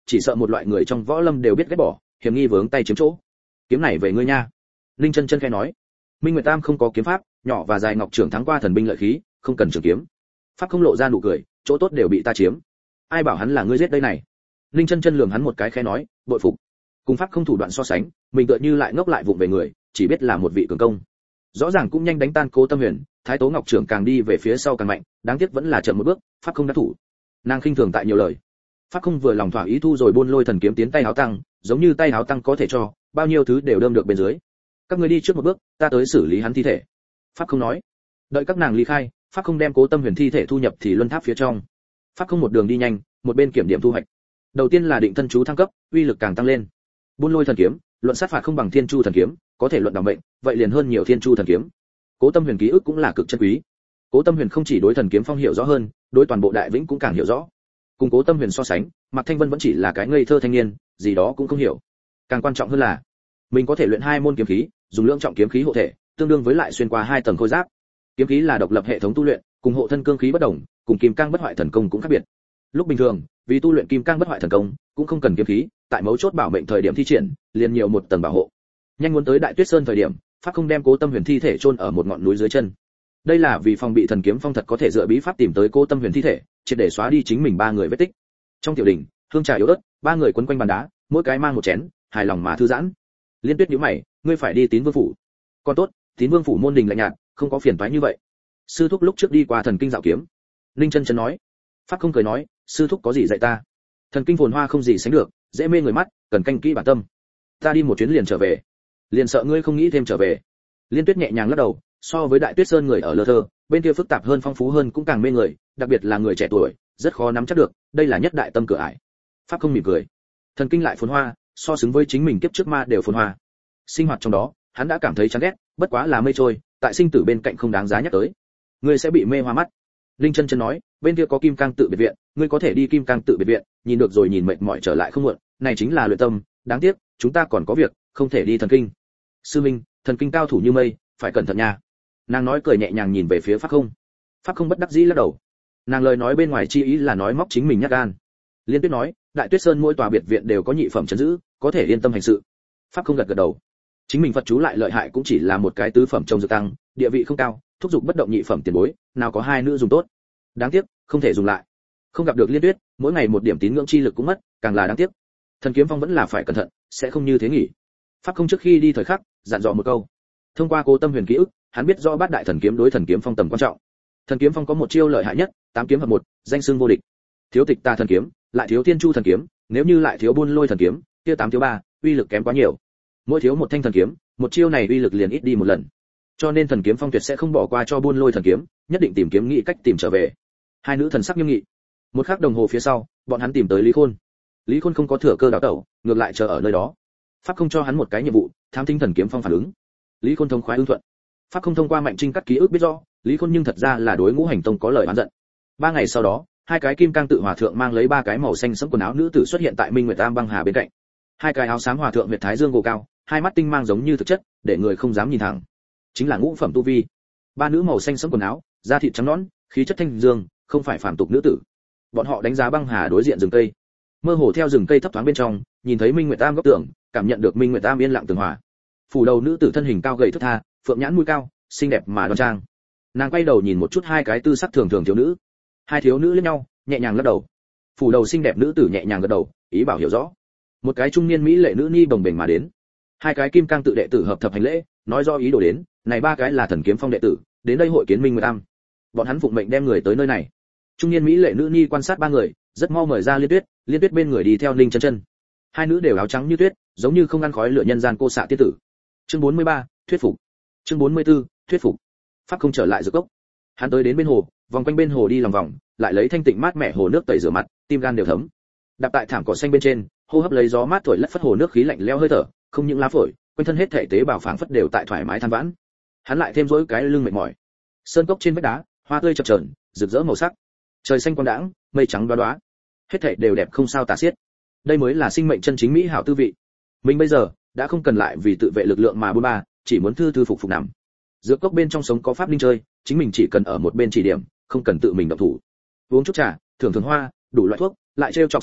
[SPEAKER 1] chỉ sợ một loại người trong võ lâm đều biết ghét bỏ, hiểm nghi vướng tay chiếm chỗ. Kiếm này về ngươi nha. Linh Chân Chân khẽ nói. Minh Nguyệt Tam không có kiếm pháp, nhỏ và dài ngọc trưởng thắng qua thần binh lợi khí, không cần trường kiếm. Pháp không lộ ra nụ cười, chỗ tốt đều bị ta chiếm. Ai bảo hắn là ngươi giết đây này. Linh Chân Chân lườm hắn một cái khẽ nói, bội phục. Cùng pháp không thủ đoạn so sánh, mình tựa như lại ngốc lại vụng về người, chỉ biết là một vị cường công. Rõ ràng cũng nhanh đánh tan Cố Tâm Huyền, Thái Tố Ngọc trưởng càng đi về phía sau càng mạnh, đáng tiếc vẫn là chậm một bước, pháp không đã thủ. Nàng khinh thường tại nhiều lời. Pháp không vừa lòng thỏa ý thu rồi buôn lôi thần kiếm tiến tay áo tăng, giống như tay áo tăng có thể cho, bao nhiêu thứ đều đơm được bên dưới. Các ngươi đi trước một bước, ta tới xử lý hắn thi thể. Pháp không nói. Đợi các nàng ly khai, Pháp không đem Cố Tâm Huyền thi thể thu nhập thì luân tháp phía trong. Pháp không một đường đi nhanh, một bên kiểm điểm thu hoạch. Đầu tiên là định thân chú thăng cấp, uy lực càng tăng lên. Buôn lôi thần kiếm, luận sát phạt không bằng Thiên Chu thần kiếm, có thể luận đảm mệnh, vậy liền hơn nhiều Thiên Chu thần kiếm. Cố Tâm Huyền ký ức cũng là cực chân quý. Cố Tâm Huyền không chỉ đối thần kiếm phong hiểu rõ hơn, đối toàn bộ đại vĩnh cũng càng hiểu rõ. Cùng Cố Tâm Huyền so sánh, Mạc Thanh Vân vẫn chỉ là cái ngây thơ thanh niên, gì đó cũng không hiểu. Càng quan trọng hơn là, mình có thể luyện hai môn kiếm khí, dùng lượng trọng kiếm khí hộ thể, tương đương với lại xuyên qua hai tầng khôi giáp. Kiếm khí là độc lập hệ thống tu luyện, cùng hộ thân cương khí bất đồng, cùng kim cang bất hoại thần công cũng khác biệt. Lúc bình thường, vì tu luyện kim cang bất hoại thần công, cũng không cần kiếm khí, tại mấu chốt bảo mệnh thời điểm thi triển, liền nhiều một tầng bảo hộ. Nhanh muốn tới Đại Tuyết Sơn thời điểm, Pháp không đem Cố Tâm Huyền thi thể chôn ở một ngọn núi dưới chân. Đây là vì phòng bị thần kiếm phong thật có thể dựa bí pháp tìm tới Cố Tâm Huyền thi thể, triệt để xóa đi chính mình ba người vết tích. Trong tiểu đình, hương trà yếu ớt, ba người quấn quanh bàn đá, mỗi cái mang một chén, hài lòng mà thư giãn. Liên Tuyết nhíu mày, ngươi phải đi Tín Vương phủ. Còn tốt, Tín Vương phủ môn đình lạnh nhạt, không có phiền toái như vậy. Sư thúc lúc trước đi qua thần kinh dạo kiếm. Linh Chân Chân nói. Pháp không cười nói, sư thúc có gì dạy ta? Thần kinh phồn hoa không gì sánh được, dễ mê người mắt, cần canh kỹ bản tâm. Ta đi một chuyến liền trở về. Liền sợ ngươi không nghĩ thêm trở về. Liên Tuyết nhẹ nhàng lắc đầu, so với Đại Tuyết Sơn người ở lơ thơ, bên kia phức tạp hơn phong phú hơn cũng càng mê người, đặc biệt là người trẻ tuổi, rất khó nắm chắc được, đây là nhất đại tâm cửa ải. Pháp không mỉm cười. Thần kinh lại phồn hoa, so xứng với chính mình kiếp trước ma đều phồn hoa. Sinh hoạt trong đó, hắn đã cảm thấy chán ghét, bất quá là mây trôi, tại sinh tử bên cạnh không đáng giá nhắc tới. Ngươi sẽ bị mê hoa mắt. Linh Chân Chân nói, bên kia có Kim Cang tự biệt viện, ngươi có thể đi Kim Cang tự biệt viện, nhìn được rồi nhìn mệt mỏi trở lại không muộn, này chính là luyện tâm, đáng tiếc, chúng ta còn có việc, không thể đi thần kinh. Sư Minh, thần kinh cao thủ như mây, phải cẩn thận nha. Nàng nói cười nhẹ nhàng nhìn về phía Pháp không. Pháp không bất đắc dĩ lắc đầu. Nàng lời nói bên ngoài chi ý là nói móc chính mình nhát gan. Liên Tuyết nói, Đại Tuyết Sơn mỗi tòa biệt viện đều có nhị phẩm trấn giữ, có thể yên tâm hành sự. Pháp không gật gật đầu. Chính mình Phật chú lại lợi hại cũng chỉ là một cái tứ phẩm trông dược tăng, địa vị không cao, thúc giục bất động nhị phẩm tiền bối, nào có hai nữ dùng tốt. Đáng tiếc, không thể dùng lại. Không gặp được Liên Tuyết, mỗi ngày một điểm tín ngưỡng chi lực cũng mất, càng là đáng tiếc. Thần kiếm phong vẫn là phải cẩn thận, sẽ không như thế nghỉ. Pháp không trước khi đi thời khắc, dặn dò một câu. Thông qua Cố Tâm Huyền ký ức, hắn biết rõ bát đại thần kiếm đối thần kiếm phong tầm quan trọng. Thần kiếm phong có một chiêu lợi hại nhất, tám kiếm hợp một, danh xưng vô địch. Thiếu Tịch Ta thần kiếm, lại thiếu Thiên Chu thần kiếm, nếu như lại thiếu Buôn Lôi thần kiếm, kia tám thiếu ba, uy lực kém quá nhiều. Mỗi thiếu một thanh thần kiếm, một chiêu này uy lực liền ít đi một lần. Cho nên thần kiếm phong tuyệt sẽ không bỏ qua cho Buôn Lôi thần kiếm, nhất định tìm kiếm nghị cách tìm trở về. Hai nữ thần sắc nghiêm nghị. Một khắc đồng hồ phía sau, bọn hắn tìm tới Lý Khôn. Lý Khôn không có thừa cơ đào tẩu, ngược lại chờ ở nơi đó. Pháp không cho hắn một cái nhiệm vụ, thám thính thần kiếm phong phản ứng. Lý Khôn thông khoái ứng thuận. Pháp không thông qua Mạnh Trinh cắt ký ức biết rõ, Lý Khôn nhưng thật ra là đối Ngũ Hành Tông có lời oán giận. Ba ngày sau đó, hai cái Kim Cang tự hòa thượng mang lấy ba cái màu xanh sẫm quần áo nữ tử xuất hiện tại Minh Nguyệt Tam băng hà bên cạnh. Hai cái áo xám hòa thượng huyệt thái dương gồ cao, hai mắt tinh mang giống như thực chất, để người không dám nhìn thẳng. Chính là ngũ phẩm tu vi. Ba nữ màu xanh sẫm quần áo, da thịt trắng nõn, khí chất thanh dương, không phải phàm tục nữ tử. Bọn họ đánh giá băng hà đối diện rừng cây. Mơ hồ theo rừng cây thấp thoáng bên trong, nhìn thấy Minh Nguyệt Tam góc tường, cảm nhận được Minh Nguyệt Tam yên lặng tường hòa. Phủ đầu nữ tử thân hình cao gầy thướt tha, phượng nhãn mũi cao, xinh đẹp mà đoan trang. Nàng quay đầu nhìn một chút hai cái tư sắc thường thường thiếu nữ. Hai thiếu nữ liếc nhau, nhẹ nhàng lắc đầu. Phủ đầu xinh đẹp nữ tử nhẹ nhàng gật đầu, ý bảo hiểu rõ. Một cái trung niên mỹ lệ nữ ni bồng bềnh mà đến. Hai cái Kim Cang tự đệ tử hợp thập hành lễ, nói do ý đồ đến, này ba cái là thần kiếm phong đệ tử, đến đây hội kiến Minh Nguyệt Tam. Bọn hắn phụng mệnh đem người tới nơi này. Trung niên mỹ lệ nữ ni quan sát ba người, rất mau mời ra Liên Tuyết, Liên Tuyết bên người đi theo Ninh Chân Chân. Hai nữ đều áo trắng như tuyết, giống như không ăn khói lửa nhân gian cô xạ tiên tử. Chương bốn mươi ba, thuyết phục. Chương bốn mươi tư, thuyết phục. Pháp không trở lại dược cốc. Hắn tới đến bên hồ, vòng quanh bên hồ đi lòng vòng, lại lấy thanh tịnh mát mẻ hồ nước tẩy rửa mặt, tim gan đều thấm. Đạp tại thảm cỏ xanh bên trên, hô hấp lấy gió mát thổi lất phất hồ nước khí lạnh lẽo hơi thở, không những lá phổi, quanh thân hết thể tế bào phảng phất đều tại thoải mái than vãn. Hắn lại thêm rỗi cái lưng mệt mỏi. Sơn cốc trên vách đá, hoa tươi chập chờn, rực rỡ màu sắc. Trời xanh quang đãng, mây trắng đoá đoá. Hết thảy đều đẹp không sao tả xiết. Đây mới là sinh mệnh chân chính mỹ hảo tư vị. Mình bây giờ đã không cần lại vì tự vệ lực lượng mà buôn ba, chỉ muốn thư thư phục phục nằm. Dược cốc bên trong sống có pháp linh chơi, chính mình chỉ cần ở một bên chỉ điểm, không cần tự mình động thủ. Uống chút trà, thưởng thưởng hoa, đủ loại thuốc, lại trêu chọc sủng vật,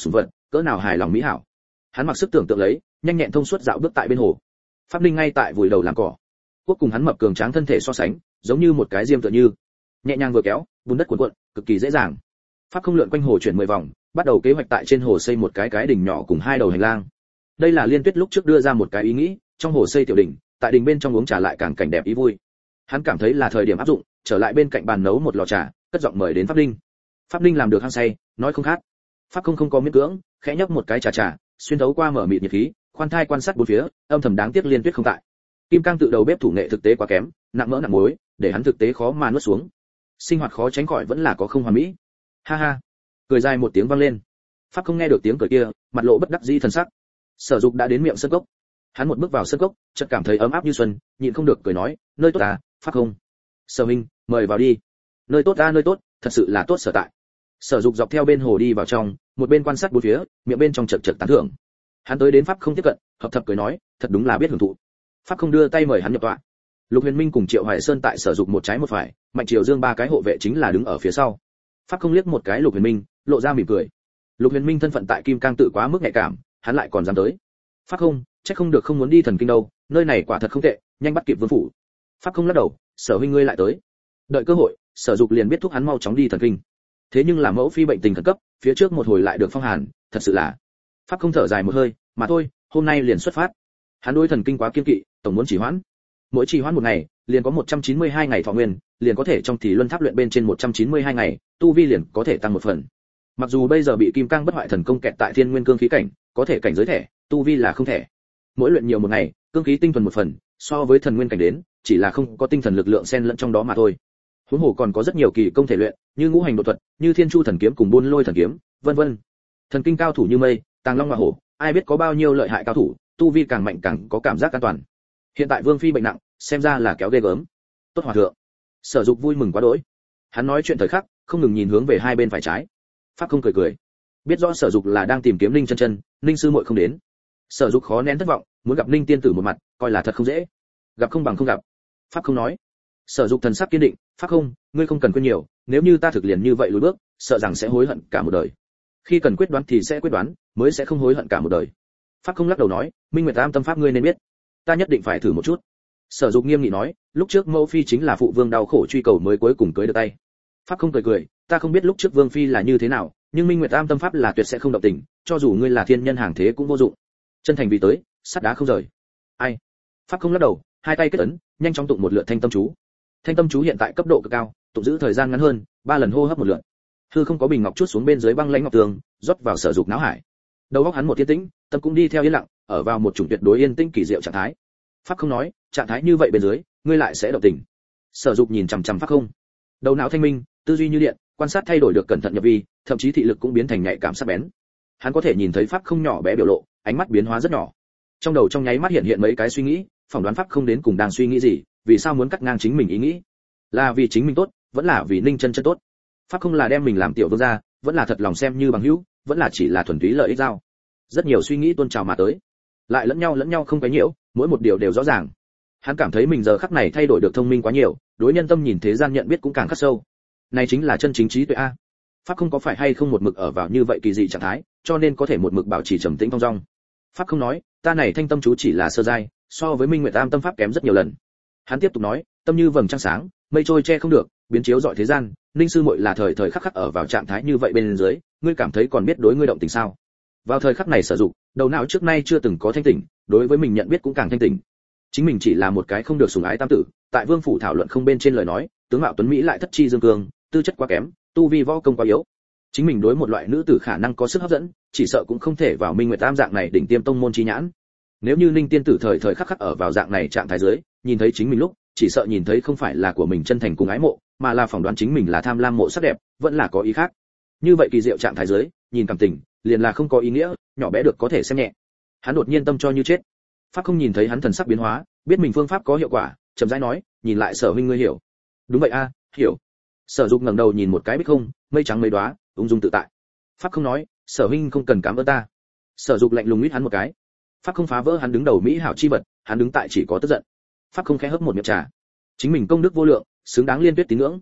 [SPEAKER 1] cỡ nào hài lòng mỹ hảo. Hắn mặc sức tưởng tượng lấy, nhanh nhẹn thông suốt dạo bước tại bên hồ. Pháp Linh ngay tại vùi đầu làm cỏ. Quốc cùng hắn mập cường tráng thân thể so sánh, giống như một cái diêm tựa như, nhẹ nhàng vừa kéo, bùn đất cuộn cuộn, cực kỳ dễ dàng. Pháp không lượn quanh hồ chuyển mười vòng, bắt đầu kế hoạch tại trên hồ xây một cái cái đỉnh nhỏ cùng hai đầu hành lang. Đây là Liên Tuyết lúc trước đưa ra một cái ý nghĩ, trong hồ xây tiểu đỉnh, tại đỉnh bên trong uống trà lại càng cảnh đẹp ý vui. Hắn cảm thấy là thời điểm áp dụng, trở lại bên cạnh bàn nấu một lò trà, cất giọng mời đến Pháp Linh. Pháp Linh làm được hăng say, nói không khát. Pháp không không có miễn cưỡng, khẽ nhấp một cái trà trà, xuyên thấu qua mở mịt nhiệt khí, khoan thai quan sát bốn phía, âm thầm đáng tiếc Liên Tuyết không tại. Kim Cang tự đầu bếp thủ nghệ thực tế quá kém, nặng mỡ nặng muối, để hắn thực tế khó mà nuốt xuống. Sinh hoạt khó tránh khỏi vẫn là có không hoàn mỹ. Ha ha. Cười dài một tiếng vang lên. Pháp không nghe được tiếng cười kia, mặt lộ bất đắc dĩ thần sắc. Sở Dục đã đến miệng sân cốc. Hắn một bước vào sân cốc, chợt cảm thấy ấm áp như xuân, nhịn không được cười nói, nơi tốt à, Pháp không. Sở huynh, mời vào đi. Nơi tốt a, nơi tốt, thật sự là tốt sở tại. Sở Dục dọc theo bên hồ đi vào trong, một bên quan sát bốn phía, miệng bên trong chợt chợt tán thưởng. Hắn tới đến Pháp không tiếp cận, hợp thập cười nói, thật đúng là biết hưởng thụ. Pháp không đưa tay mời hắn nhập tọa. Lục Huyền Minh cùng Triệu Hoài Sơn tại Sở Dục một trái một phải, Mạnh Triều Dương ba cái hộ vệ chính là đứng ở phía sau. Pháp không liếc một cái Lục Huyền Minh, lộ ra mỉm cười. Lục Huyền Minh thân phận tại Kim Cang tự quá mức nhạy cảm, hắn lại còn dám tới. Pháp không, chắc không được không muốn đi Thần Kinh đâu, nơi này quả thật không tệ, nhanh bắt kịp vương phủ. Pháp không lắc đầu, Sở huynh ngươi lại tới. Đợi cơ hội, Sở Dục liền biết thúc hắn mau chóng đi Thần Kinh. Thế nhưng là mẫu phi bệnh tình khẩn cấp, phía trước một hồi lại được phong hàn, thật sự là. Pháp không thở dài một hơi, mà thôi, hôm nay liền xuất phát. Hắn đối Thần Kinh quá kiên kỵ, tổng muốn chỉ hoãn. Mỗi trì hoãn một ngày, liền có một trăm chín mươi hai ngày thọ nguyên, liền có thể trong Thì Luân Tháp luyện bên trên một trăm chín mươi hai ngày, tu vi liền có thể tăng một phần. Mặc dù bây giờ bị Kim Cang bất hoại thần công kẹt tại Thiên Nguyên cương khí cảnh, có thể cảnh giới thẻ, tu vi là không thể. Mỗi luyện nhiều một ngày, cương khí tinh thuần một phần, so với thần nguyên cảnh đến, chỉ là không có tinh thần lực lượng xen lẫn trong đó mà thôi. Huống hồ còn có rất nhiều kỳ công thể luyện, như ngũ hành độ thuật, như Thiên Chu thần kiếm cùng Buôn Lôi thần kiếm, vân vân. Thần kinh cao thủ như mây, Tàng Long Ngọa Hổ, ai biết có bao nhiêu lợi hại cao thủ, tu vi càng mạnh càng có cảm giác an toàn. Hiện tại Vương phi bệnh nặng, xem ra là kéo ghê gớm. Tốt hòa thượng. Sở Dục vui mừng quá đỗi. Hắn nói chuyện thời khắc, không ngừng nhìn hướng về hai bên phải trái. Pháp không cười cười, biết rõ Sở Dục là đang tìm kiếm Ninh Chân Chân, Ninh sư muội không đến. Sở Dục khó nén thất vọng, muốn gặp Ninh tiên tử một mặt, coi là thật không dễ. Gặp không bằng không gặp. Pháp không nói. Sở Dục thần sắc kiên định, Pháp không, ngươi không cần quên nhiều, nếu như ta thực liền như vậy lùi bước, sợ rằng sẽ hối hận cả một đời. Khi cần quyết đoán thì sẽ quyết đoán, mới sẽ không hối hận cả một đời. Pháp không lắc đầu nói, Minh Nguyệt Tam tâm pháp ngươi nên biết, ta nhất định phải thử một chút. Sở Dục nghiêm nghị nói, lúc trước mẫu phi chính là phụ vương đau khổ truy cầu mới cuối cùng cưới được tay. Pháp không cười cười, ta không biết lúc trước vương phi là như thế nào, nhưng Minh Nguyệt Tam tâm pháp là tuyệt sẽ không động tình, cho dù ngươi là thiên nhân hàng thế cũng vô dụng. Chân thành vì tới, sắt đá không rời. Ai? Pháp không lắc đầu, hai tay kết ấn, nhanh chóng tụng một lượt thanh tâm chú. Thanh tâm chú hiện tại cấp độ cực cao, tụng giữ thời gian ngắn hơn, ba lần hô hấp một lượt. Hư không có bình ngọc chút xuống bên dưới băng lãnh ngọc tường, rót vào Sở Dục não hải. Đầu óc hắn một yên tĩnh, tâm cũng đi theo yên lặng, ở vào một chủng tuyệt đối yên tĩnh kỳ diệu trạng thái. Pháp không nói, trạng thái như vậy bên dưới, ngươi lại sẽ động tình. Sở Dục nhìn chằm chằm Pháp không, đầu não thanh minh, tư duy như điện, quan sát thay đổi được cẩn thận nhập vi, thậm chí thị lực cũng biến thành nhạy cảm sắc bén. Hắn có thể nhìn thấy Pháp không nhỏ bé biểu lộ, ánh mắt biến hóa rất nhỏ. Trong đầu trong nháy mắt hiện hiện mấy cái suy nghĩ, phỏng đoán Pháp không đến cùng đang suy nghĩ gì, vì sao muốn cắt ngang chính mình ý nghĩ? Là vì chính mình tốt, vẫn là vì Ninh Chân Chân tốt? Pháp không là đem mình làm tiểu vương gia, vẫn là thật lòng xem như bằng hữu, vẫn là chỉ là thuần túy lợi ích giao? Rất nhiều suy nghĩ tuôn trào mà tới, lại lẫn nhau lẫn nhau không cái nhiễu, mỗi một điều đều rõ ràng. Hắn cảm thấy mình giờ khắc này thay đổi được thông minh quá nhiều, đối nhân tâm nhìn thế gian nhận biết cũng càng khắc sâu. Này chính là chân chính trí tuệ a. Pháp không có phải hay không một mực ở vào như vậy kỳ dị trạng thái, cho nên có thể một mực bảo trì trầm tĩnh thong dong. Pháp không nói, ta này thanh tâm chú chỉ là sơ giai, so với Minh Nguyệt Tam tâm pháp kém rất nhiều lần. Hắn tiếp tục nói, tâm như vầng trăng sáng, mây trôi che không được, biến chiếu rọi thế gian, Ninh sư muội là thời thời khắc khắc ở vào trạng thái như vậy bên dưới, ngươi cảm thấy còn biết đối ngươi động tình sao? Vào thời khắc này Sở Dục, đầu não trước nay chưa từng có thanh tỉnh, đối với mình nhận biết cũng càng thanh tỉnh. Chính mình chỉ là một cái không được sủng ái tam tử, tại vương phủ thảo luận không bên trên lời nói, tướng mạo tuấn mỹ lại thất chi dương cương, tư chất quá kém, tu vi võ công quá yếu. Chính mình đối một loại nữ tử khả năng có sức hấp dẫn, chỉ sợ cũng không thể vào Minh Nguyệt Tam dạng này đỉnh tiêm tông môn chi nhãn. Nếu như Ninh tiên tử thời thời khắc khắc ở vào dạng này trạng thái dưới, nhìn thấy chính mình lúc, chỉ sợ nhìn thấy không phải là của mình chân thành cùng ái mộ, mà là phỏng đoán chính mình là tham lam mộ sắc đẹp, vẫn là có ý khác. Như vậy kỳ diệu trạng thái dưới, nhìn cảm tình, liền là không có ý nghĩa, nhỏ bé được có thể xem nhẹ. Hắn đột nhiên tâm cho như chết. Pháp không nhìn thấy hắn thần sắc biến hóa, biết mình phương pháp có hiệu quả, chậm rãi nói, nhìn lại Sở huynh ngươi hiểu. Đúng vậy a, hiểu. Sở Dục ngẩng đầu nhìn một cái bích không, mây trắng mây đóa, ung dung tự tại. Pháp không nói, Sở huynh không cần cảm ơn ta. Sở Dục lạnh lùng mít hắn một cái. Pháp không phá vỡ hắn đứng đầu mỹ hảo chi vật, hắn đứng tại chỉ có tức giận. Pháp không khẽ hấp một miệng trà. Chính mình công đức vô lượng, xứng đáng Liên Tuyết tín ngưỡng.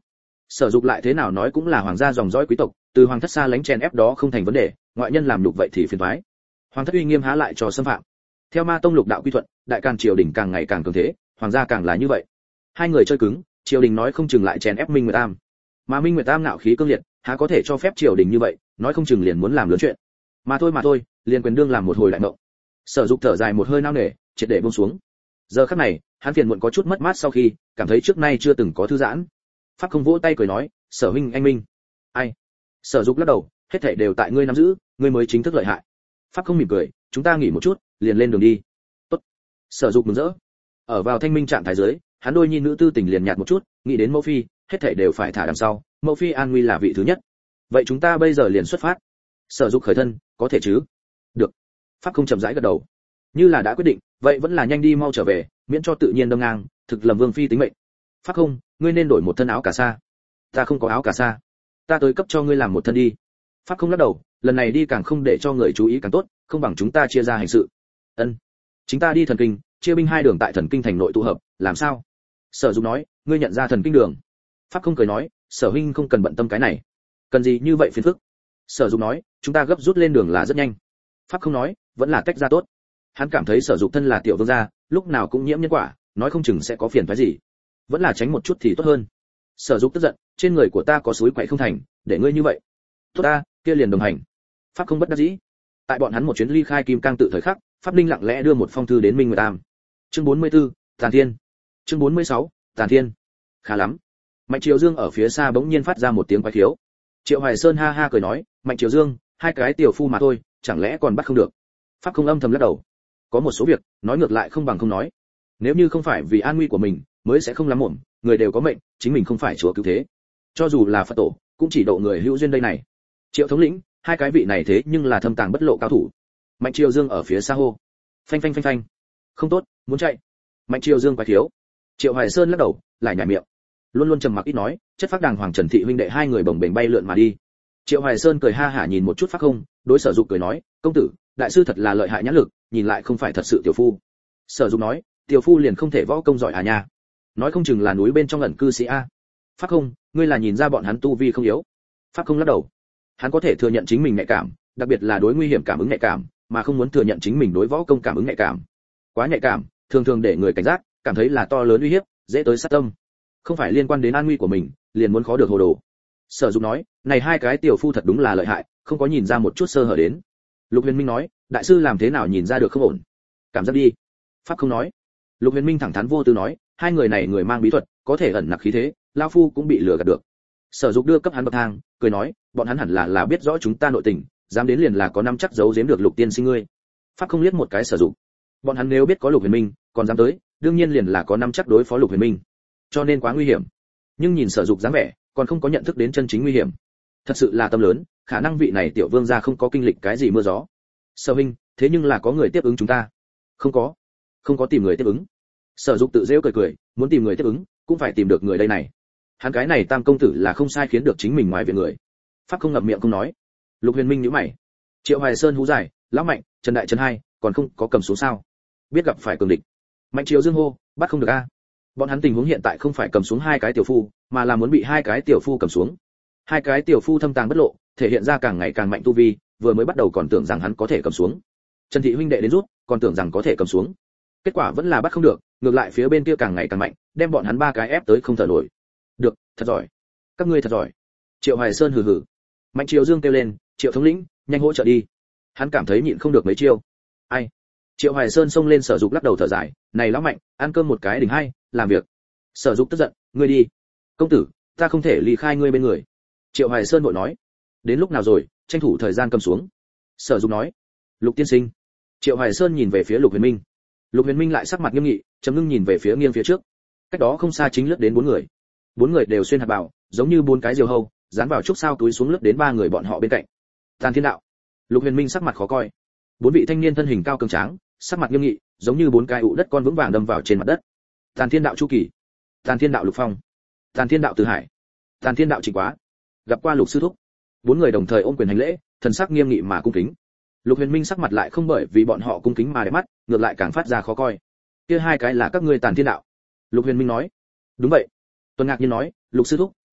[SPEAKER 1] Sở Dục lại thế nào nói cũng là hoàng gia dòng dõi quý tộc, từ hoàng thất xa lánh chèn ép đó không thành vấn đề, ngoại nhân làm nhục vậy thì phiền toái. Hoàng thất uy nghiêm há lại cho xâm phạm. Theo Ma tông lục đạo quy thuận, đại càn triều đình càng ngày càng cường thế, hoàng gia càng là như vậy. Hai người chơi cứng, triều đình nói không chừng lại chèn ép Minh Nguyệt Tam. Mà Minh Nguyệt Tam ngạo khí cương liệt, há có thể cho phép triều đình như vậy, nói không chừng liền muốn làm lớn chuyện. Mà thôi mà thôi, liền quyền đương làm một hồi đại mộng. Sở Dục thở dài một hơi nao nề, triệt để buông xuống. Giờ khắc này, hắn phiền muộn có chút mất mát sau khi, cảm thấy trước nay chưa từng có thư giãn. Pháp Không vỗ tay cười nói, "Sở huynh anh minh." "Ai?" Sở Dục lắc đầu, "Hết thảy đều tại ngươi nắm giữ, ngươi mới chính thức lợi hại." Pháp Không mỉm cười, "Chúng ta nghỉ một chút, liền lên đường đi." "Tốt." Sở Dục mừng rỡ. Ở vào thanh minh trạng thái dưới, hắn đôi nhi nữ tư tình liền nhạt một chút, nghĩ đến mẫu phi, hết thảy đều phải thả đằng sau, mẫu phi an nguy là vị thứ nhất. "Vậy chúng ta bây giờ liền xuất phát." Sở Dục khởi thân, "Có thể chứ?" "Được." Pháp Không chậm rãi gật đầu. Như là đã quyết định, vậy vẫn là nhanh đi mau trở về, miễn cho tự nhiên đâm ngang, thực lầm vương phi tính mệnh. "Pháp Không, ngươi nên đổi một thân áo cà sa." "Ta không có áo cà sa." "Ta tới cấp cho ngươi làm một thân đi." Pháp Không lắc đầu, lần này đi càng không để cho người chú ý càng tốt, không bằng chúng ta chia ra hành sự. "Ân, chúng ta đi thần kinh, chia binh hai đường tại thần kinh thành nội tụ hợp, làm sao?" Sở Dục nói, "Ngươi nhận ra thần kinh đường." Pháp Không cười nói, "Sở huynh không cần bận tâm cái này." "Cần gì như vậy phiền phức?" Sở Dục nói, "Chúng ta gấp rút lên đường là rất nhanh." Pháp Không nói, "Vẫn là tách ra tốt." Hắn cảm thấy Sở Dục thân là tiểu vương gia, lúc nào cũng nhiễm nhân quả, nói không chừng sẽ có phiền phức gì, vẫn là tránh một chút thì tốt hơn. Sở Dục tức giận, "Trên người của ta có suối quậy không thành, để ngươi như vậy." "Tốt ta, kia liền đồng hành." Pháp Không bất đắc dĩ. Tại bọn hắn một chuyến ly khai Kim Cang tự thời khắc, Pháp Linh lặng lẽ đưa một phong thư đến Minh Nguyệt Tam. Chương bốn mươi tư, Tàn Thiên. Chương bốn mươi sáu, Tàn Thiên. Khá lắm. Mạnh Triều Dương ở phía xa bỗng nhiên phát ra một tiếng quái khiếu. Triệu Hoài Sơn ha ha cười nói, "Mạnh Triều Dương, hai cái tiểu phu mà thôi, chẳng lẽ còn bắt không được?" Pháp Không âm thầm lắc đầu. Có một số việc, nói ngược lại không bằng không nói. Nếu như không phải vì an nguy của mình, mới sẽ không lắm mồm, người đều có mệnh, chính mình không phải chúa cứu thế. Cho dù là Phật tổ, cũng chỉ độ người hữu duyên đây này. Triệu thống lĩnh, hai cái vị này thế nhưng là thâm tàng bất lộ cao thủ. Mạnh Triều Dương ở phía xa hô. Phanh phanh phanh phanh. Không tốt, muốn chạy. Mạnh Triều Dương quái thiếu. Triệu Hoài Sơn lắc đầu, lại nhả miệng. Luôn luôn trầm mặc ít nói, chất phác đàng hoàng Trần Thị huynh đệ hai người bồng bềnh bay lượn mà đi. Triệu Hoài Sơn cười ha hả nhìn một chút Pháp Không, đối Sở Dục cười nói, "Công tử, đại sư thật là lợi hại nhãn lực, nhìn lại không phải thật sự tiểu phu." Sở Dục nói, "Tiểu phu liền không thể võ công giỏi à nha? Nói không chừng là núi bên trong ẩn cư sĩ a." Pháp Không, ngươi là nhìn ra bọn hắn tu vi không yếu. Pháp Không lắc đầu. Hắn có thể thừa nhận chính mình nhạy cảm, đặc biệt là đối nguy hiểm cảm ứng nhạy cảm, mà không muốn thừa nhận chính mình đối võ công cảm ứng nhạy cảm. Quá nhạy cảm, thường thường để người cảnh giác, cảm thấy là to lớn uy hiếp, dễ tới sát tâm. Không phải liên quan đến an nguy của mình, liền muốn khó được hồ đồ. Sở Dục nói, "Này hai cái tiểu phu thật đúng là lợi hại, không có nhìn ra một chút sơ hở đến." Lục Huyền Minh nói, "Đại sư làm thế nào nhìn ra được không ổn?" "Cảm giác đi." Pháp Không nói. Lục Huyền Minh thẳng thắn vô tư nói, "Hai người này người mang bí thuật, có thể ẩn nặc khí thế, lão phu cũng bị lừa gạt được." Sở Dục đưa cấp hắn bậc thang, cười nói, "Bọn hắn hẳn là là biết rõ chúng ta nội tình, dám đến liền là có năm chắc giấu giếm được Lục tiên sinh ngươi." Pháp Không liếc một cái Sở Dục. Bọn hắn nếu biết có Lục Huyền Minh, còn dám tới, đương nhiên liền là có năm chắc đối phó Lục Huyền Minh. Cho nên quá nguy hiểm. Nhưng nhìn Sở Dục dáng vẻ, còn không có nhận thức đến chân chính nguy hiểm. Thật sự là tâm lớn, khả năng vị này tiểu vương gia không có kinh lịch cái gì mưa gió. Sở huynh, thế nhưng là có người tiếp ứng chúng ta. Không có, không có tìm người tiếp ứng. Sở Dục tự giễu cười cười, muốn tìm người tiếp ứng, cũng phải tìm được người đây này. Hắn cái này Tam công tử là không sai khiến được chính mình ngoài viện người. Pháp Không ngậm miệng không nói. Lục Huyền Minh nhíu mày. Triệu Hoài Sơn hú dài, "Lão Mạnh, Trần Đại Trần hai, còn không có cầm xuống sao? Biết gặp phải cường địch." Mạnh Triều Dương hô, "Bắt không được a." Bọn hắn tình huống hiện tại không phải cầm xuống hai cái tiểu phu, mà là muốn bị hai cái tiểu phu cầm xuống. Hai cái tiểu phu thâm tàng bất lộ, thể hiện ra càng ngày càng mạnh tu vi, vừa mới bắt đầu còn tưởng rằng hắn có thể cầm xuống. Trần Thị huynh đệ đến rút, còn tưởng rằng có thể cầm xuống. Kết quả vẫn là bắt không được, ngược lại phía bên kia càng ngày càng mạnh, đem bọn hắn ba cái ép tới không thở nổi. "Được, thật giỏi. Các ngươi thật giỏi." Triệu Hoài Sơn hừ hừ. Mạnh Triều Dương kêu lên, "Triệu thống lĩnh, nhanh hỗ trợ đi." Hắn cảm thấy nhịn không được mấy chiêu. "Ai?" Triệu Hoài Sơn xông lên Sở Dục lắc đầu thở dài, "Này lão Mạnh, ăn cơm một cái đỉnh hai, làm việc." Sở Dục tức giận, "Ngươi đi." "Công tử, ta không thể ly khai ngươi bên người." Triệu Hoài Sơn vội nói, "Đến lúc nào rồi, tranh thủ thời gian cầm xuống." Sở Dục nói, "Lục tiên sinh." Triệu Hoài Sơn nhìn về phía Lục Huyền Minh. Lục Huyền Minh lại sắc mặt nghiêm nghị, trầm ngưng nhìn về phía nghiêng phía trước. Cách đó không xa chính lướt đến bốn người. Bốn người đều xuyên hạt bào, giống như bốn cái diều hâu, dán vào trúc sao túi xuống lướt đến ba người bọn họ bên cạnh. Tàn Thiên đạo. Lục Huyền Minh sắc mặt khó coi. Bốn vị thanh niên thân hình cao cường tráng, sắc mặt nghiêm nghị, giống như bốn cái ụ đất con vững vàng đâm vào trên mặt đất. Tàn Thiên đạo Chu Kỳ, Tàn Thiên đạo Lục Phong, Tàn Thiên đạo Từ Hải, Tàn Thiên đạo Trịnh Quá. Gặp qua Lục sư thúc. Bốn người đồng thời ôm quyền hành lễ, thần sắc nghiêm nghị mà cung kính. Lục Huyền Minh sắc mặt lại không bởi vì bọn họ cung kính mà đẹp mắt, ngược lại càng phát ra khó coi. Kia hai cái là các ngươi Tàn Thiên đạo. Lục Huyền Minh nói. Đúng vậy. Tuần Ngạc Nhiên nói, Lục sư thúc,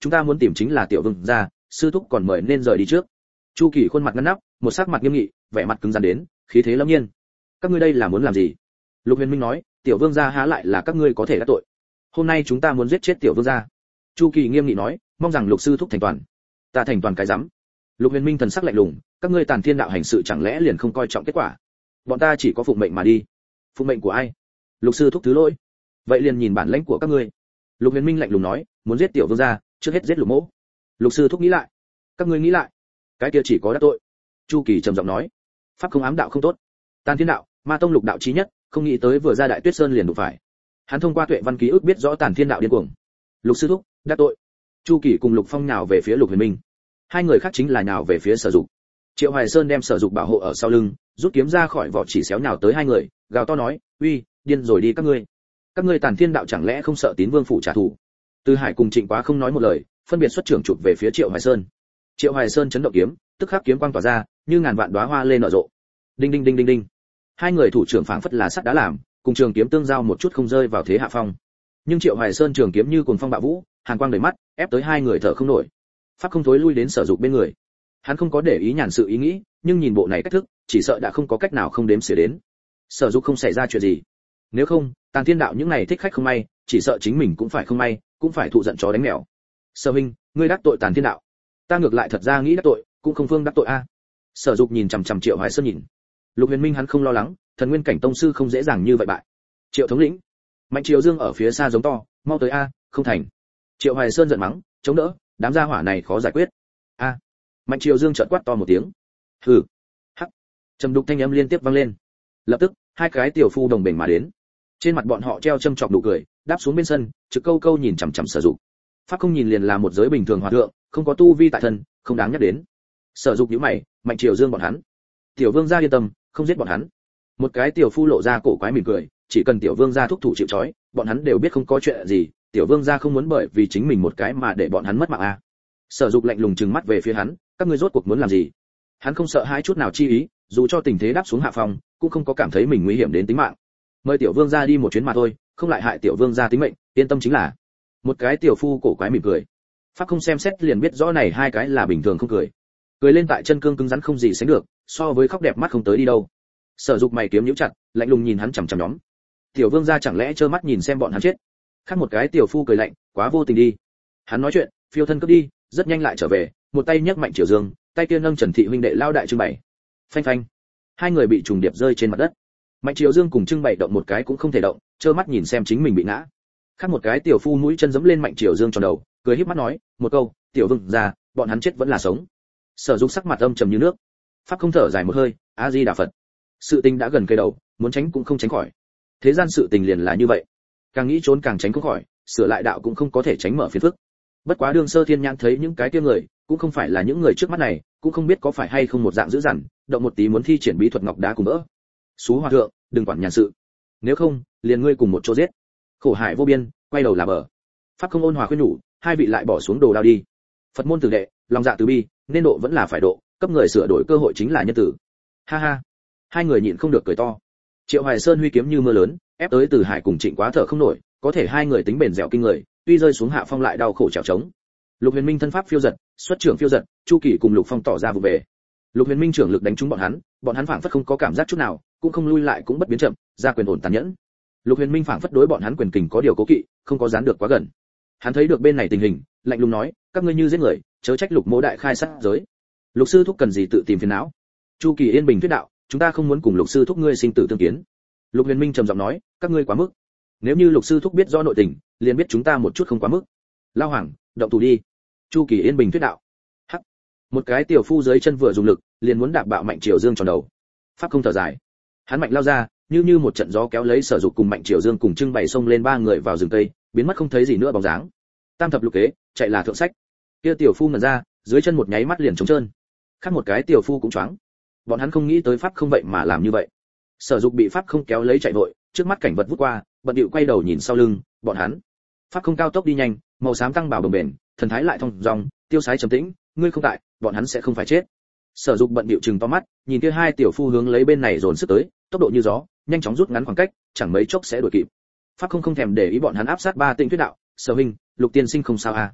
[SPEAKER 1] chúng ta muốn tìm chính là tiểu vương gia, sư thúc còn mời nên rời đi trước. Chu Kỳ khuôn mặt ngăn nắp, một sắc mặt nghiêm nghị, vẻ mặt cứng rắn đến, khí thế lâm nhiên. Các ngươi đây là muốn làm gì? Lục Huyền Minh nói, tiểu vương gia há lại là các ngươi có thể đắc tội. Hôm nay chúng ta muốn giết chết tiểu vương gia. Chu Kỳ nghiêm nghị nói, mong rằng Lục sư thúc thành toàn. Ta thành toàn cái rắm. Lục Huyền Minh thần sắc lạnh lùng, các ngươi Tàn Thiên đạo hành sự chẳng lẽ liền không coi trọng kết quả? Bọn ta chỉ có phụng mệnh mà đi. Phụng mệnh của ai? Lục sư thúc thứ lỗi. Vậy liền nhìn bản lãnh của các ngươi. Lục Huyền Minh lạnh lùng nói, muốn giết tiểu vương gia, trước hết giết Lục Mỗ. Lục sư thúc nghĩ lại. Các ngươi nghĩ lại. Cái kia chỉ có đắc tội. Chu Kỳ trầm giọng nói, pháp không ám đạo không tốt. Tàn Thiên đạo, Ma tông lục đạo chí nhất, không nghĩ tới vừa ra Đại Tuyết Sơn liền đụng phải. Hắn thông qua tuệ văn ký ức biết rõ Tàn Thiên đạo điên cuồng. Lục sư thúc, đắc tội. Chu Kỳ cùng Lục Phong nhào về phía Lục Huyền Minh. Hai người khác chính là nhào về phía Sở Dục. Triệu Hoài Sơn đem Sở Dục bảo hộ ở sau lưng, rút kiếm ra khỏi vỏ chỉ xéo nhào tới hai người, gào to nói, uy, điên rồi đi các ngươi. Các ngươi Tàn Thiên đạo chẳng lẽ không sợ Tín Vương phủ trả thù? Từ Hải cùng Trịnh Quá không nói một lời, phân biệt xuất trưởng chụp về phía Triệu Hoài Sơn. Triệu Hoài Sơn chấn động kiếm, tức khắc kiếm quang tỏa ra, như ngàn vạn đóa hoa lên nở rộ. Đinh đinh đinh đinh đinh. Hai người thủ trưởng phảng phất là sắt đá làm, cùng trường kiếm tương giao một chút không rơi vào thế hạ phong. Nhưng Triệu Hoài Sơn trường kiếm như cuồng phong bạo vũ, hàn quang đầy mắt, ép tới hai người thở không nổi. Pháp không thối lui đến Sở Dục bên người. Hắn không có để ý nhàn sự ý nghĩ, nhưng nhìn bộ này cách thức, chỉ sợ đã không có cách nào không đếm xỉa đến. Sở Dục không xảy ra chuyện gì. Nếu không, Tàn Thiên đạo những này thích khách không may, chỉ sợ chính mình cũng phải không may, cũng phải thụ giận chó đánh mèo. Sở huynh, ngươi đắc tội Tàn Thiên đạo. Ta ngược lại thật ra nghĩ đắc tội, cũng không phương đắc tội a. Sở Dục nhìn chằm chằm Triệu Hoài Sơn nhìn. Lục Huyền Minh hắn không lo lắng, thần nguyên cảnh tông sư không dễ dàng như vậy bại. Triệu thống lĩnh, Mạnh Triều Dương ở phía xa giống to, mau tới a, không thành. Triệu Hoài Sơn giận mắng, chống đỡ, đám gia hỏa này khó giải quyết. A. Mạnh Triều Dương chợt quát to một tiếng. Hừ. Hắc. Trầm đục thanh âm liên tiếp vang lên. Lập tức, hai cái tiểu phu đồng bền mà đến. Trên mặt bọn họ treo châm chọc nụ cười, đáp xuống bên sân, trực câu câu nhìn chằm chằm Sở Dục. Pháp không nhìn liền là một giới bình thường hòa thượng, không có tu vi tại thân, không đáng nhắc đến. Sở Dục nhíu mày, Mạnh Triều Dương bọn hắn. Tiểu Vương gia yên tâm, không giết bọn hắn. Một cái tiểu phu lộ ra cổ quái mỉm cười, chỉ cần tiểu Vương gia thúc thủ chịu trói, bọn hắn đều biết không có chuyện gì, tiểu Vương gia không muốn bởi vì chính mình một cái mà để bọn hắn mất mạng a. Sở Dục lạnh lùng trừng mắt về phía hắn, các ngươi rốt cuộc muốn làm gì? Hắn không sợ hãi chút nào chi ý, dù cho tình thế đáp xuống hạ phòng, cũng không có cảm thấy mình nguy hiểm đến tính mạng. Mời tiểu Vương gia đi một chuyến mà thôi, không lại hại tiểu Vương gia tính mệnh, yên tâm chính là. Một cái tiểu phu cổ quái mỉm cười. Pháp không xem xét liền biết rõ này hai cái là bình thường không cười. Cười lên tại chân cương cứng rắn không gì sánh được, so với khóc đẹp mắt không tới đi đâu. Sở Dục mày kiếm nhíu chặt, lạnh lùng nhìn hắn chằm chằm nhóm. Tiểu Vương gia chẳng lẽ trơ mắt nhìn xem bọn hắn chết? Khác một cái tiểu phu cười lạnh, quá vô tình đi. Hắn nói chuyện, phiêu thân cướp đi, rất nhanh lại trở về, một tay nhấc Mạnh Triều Dương, tay kia nâng Trần Thị huynh đệ lao đại trưng bày. Phanh phanh. Hai người bị trùng điệp rơi trên mặt đất. Mạnh Triều Dương cùng trưng bày động một cái cũng không thể động, trơ mắt nhìn xem chính mình bị ngã. Khác một cái tiểu phu mũi chân giẫm lên Mạnh Triều Dương tròn đầu, cười híp mắt nói, một câu, tiểu Vương gia, bọn hắn chết vẫn là sống. Sở Dục sắc mặt âm trầm như nước. Pháp không thở dài một hơi, a di đà Phật. Sự tình đã gần cây đầu, muốn tránh cũng không tránh khỏi. Thế gian sự tình liền là như vậy, càng nghĩ trốn càng tránh không khỏi, sửa lại đạo cũng không có thể tránh mở phiền phức. Bất quá Đường Sơ Thiên nhãn thấy những cái kia người, cũng không phải là những người trước mắt này, cũng không biết có phải hay không một dạng dữ dằn, động một tí muốn thi triển bí thuật ngọc đá cùng vỡ. Sú hòa thượng, đừng quản nhàn sự, nếu không, liền ngươi cùng một chỗ giết. Khổ hải vô biên, quay đầu là bờ. Pháp không ôn hòa khuyên nhủ, hai vị lại bỏ xuống đồ đao đi. Phật môn tử đệ, lòng dạ từ bi, nên độ vẫn là phải độ, cấp người sửa đổi cơ hội chính là nhân tử. Ha ha. Hai người nhịn không được cười to. Triệu Hoài Sơn huy kiếm như mưa lớn, ép tới Từ Hải cùng Trịnh Quá thở không nổi, có thể hai người tính bền dẻo kinh người, tuy rơi xuống hạ phong lại đau khổ trèo trống. Lục Huyền Minh thân pháp phiêu giật, xuất trưởng phiêu giật, Chu Kỳ cùng Lục Phong tỏ ra vụ về. Lục Huyền Minh trưởng lực đánh trúng bọn hắn, bọn hắn phảng phất không có cảm giác chút nào, cũng không lui lại cũng bất biến chậm, ra quyền ổn tàn nhẫn. Lục Huyền Minh phảng phất đối bọn hắn quyền kình có điều cố kỵ, không có dán được quá gần. Hắn thấy được bên này tình hình, lạnh lùng nói, các ngươi như giết người, chớ trách Lục Mỗ đại khai sát giới. Lục sư thúc cần gì tự tìm phiền não? Chu Kỳ yên bình thuyết đạo, chúng ta không muốn cùng Lục sư thúc ngươi sinh tử tương kiến. Lục Huyền Minh trầm giọng nói, các ngươi quá mức. Nếu như Lục sư thúc biết rõ nội tình, liền biết chúng ta một chút không quá mức. Lao Hoàng, động thủ đi. Chu Kỳ yên bình thuyết đạo. Hắc. Một cái tiểu phu dưới chân vừa dùng lực, liền muốn đạp bạo Mạnh Triều Dương tròn đầu. Pháp không thở dài. Hắn mạnh lao ra, như như một trận gió kéo lấy Sở Dục cùng Mạnh Triều Dương cùng trưng bày xông lên ba người vào rừng tây, biến mất không thấy gì nữa bóng dáng. Tam thập lục kế, chạy là thượng sách. Kia tiểu phu ngẩn ra, dưới chân một nháy mắt liền trống trơn. Khác một cái tiểu phu cũng choáng. Bọn hắn không nghĩ tới Pháp không vậy mà làm như vậy. Sở Dục bị Pháp không kéo lấy chạy vội, trước mắt cảnh vật vút qua, bận điệu quay đầu nhìn sau lưng, bọn hắn. Pháp không cao tốc đi nhanh, màu xám tăng bảo đồng bền, thần thái lại thong dong, tiêu sái trầm tĩnh, ngươi không tại, bọn hắn sẽ không phải chết. Sở Dục bận điệu trừng to mắt, nhìn kia hai tiểu phu hướng lấy bên này dồn sức tới, tốc độ như gió, nhanh chóng rút ngắn khoảng cách, chẳng mấy chốc sẽ đuổi kịp. Pháp không không thèm để ý bọn hắn áp sát ba tinh thuyết đạo, Sở huynh, Lục tiên sinh không sao à?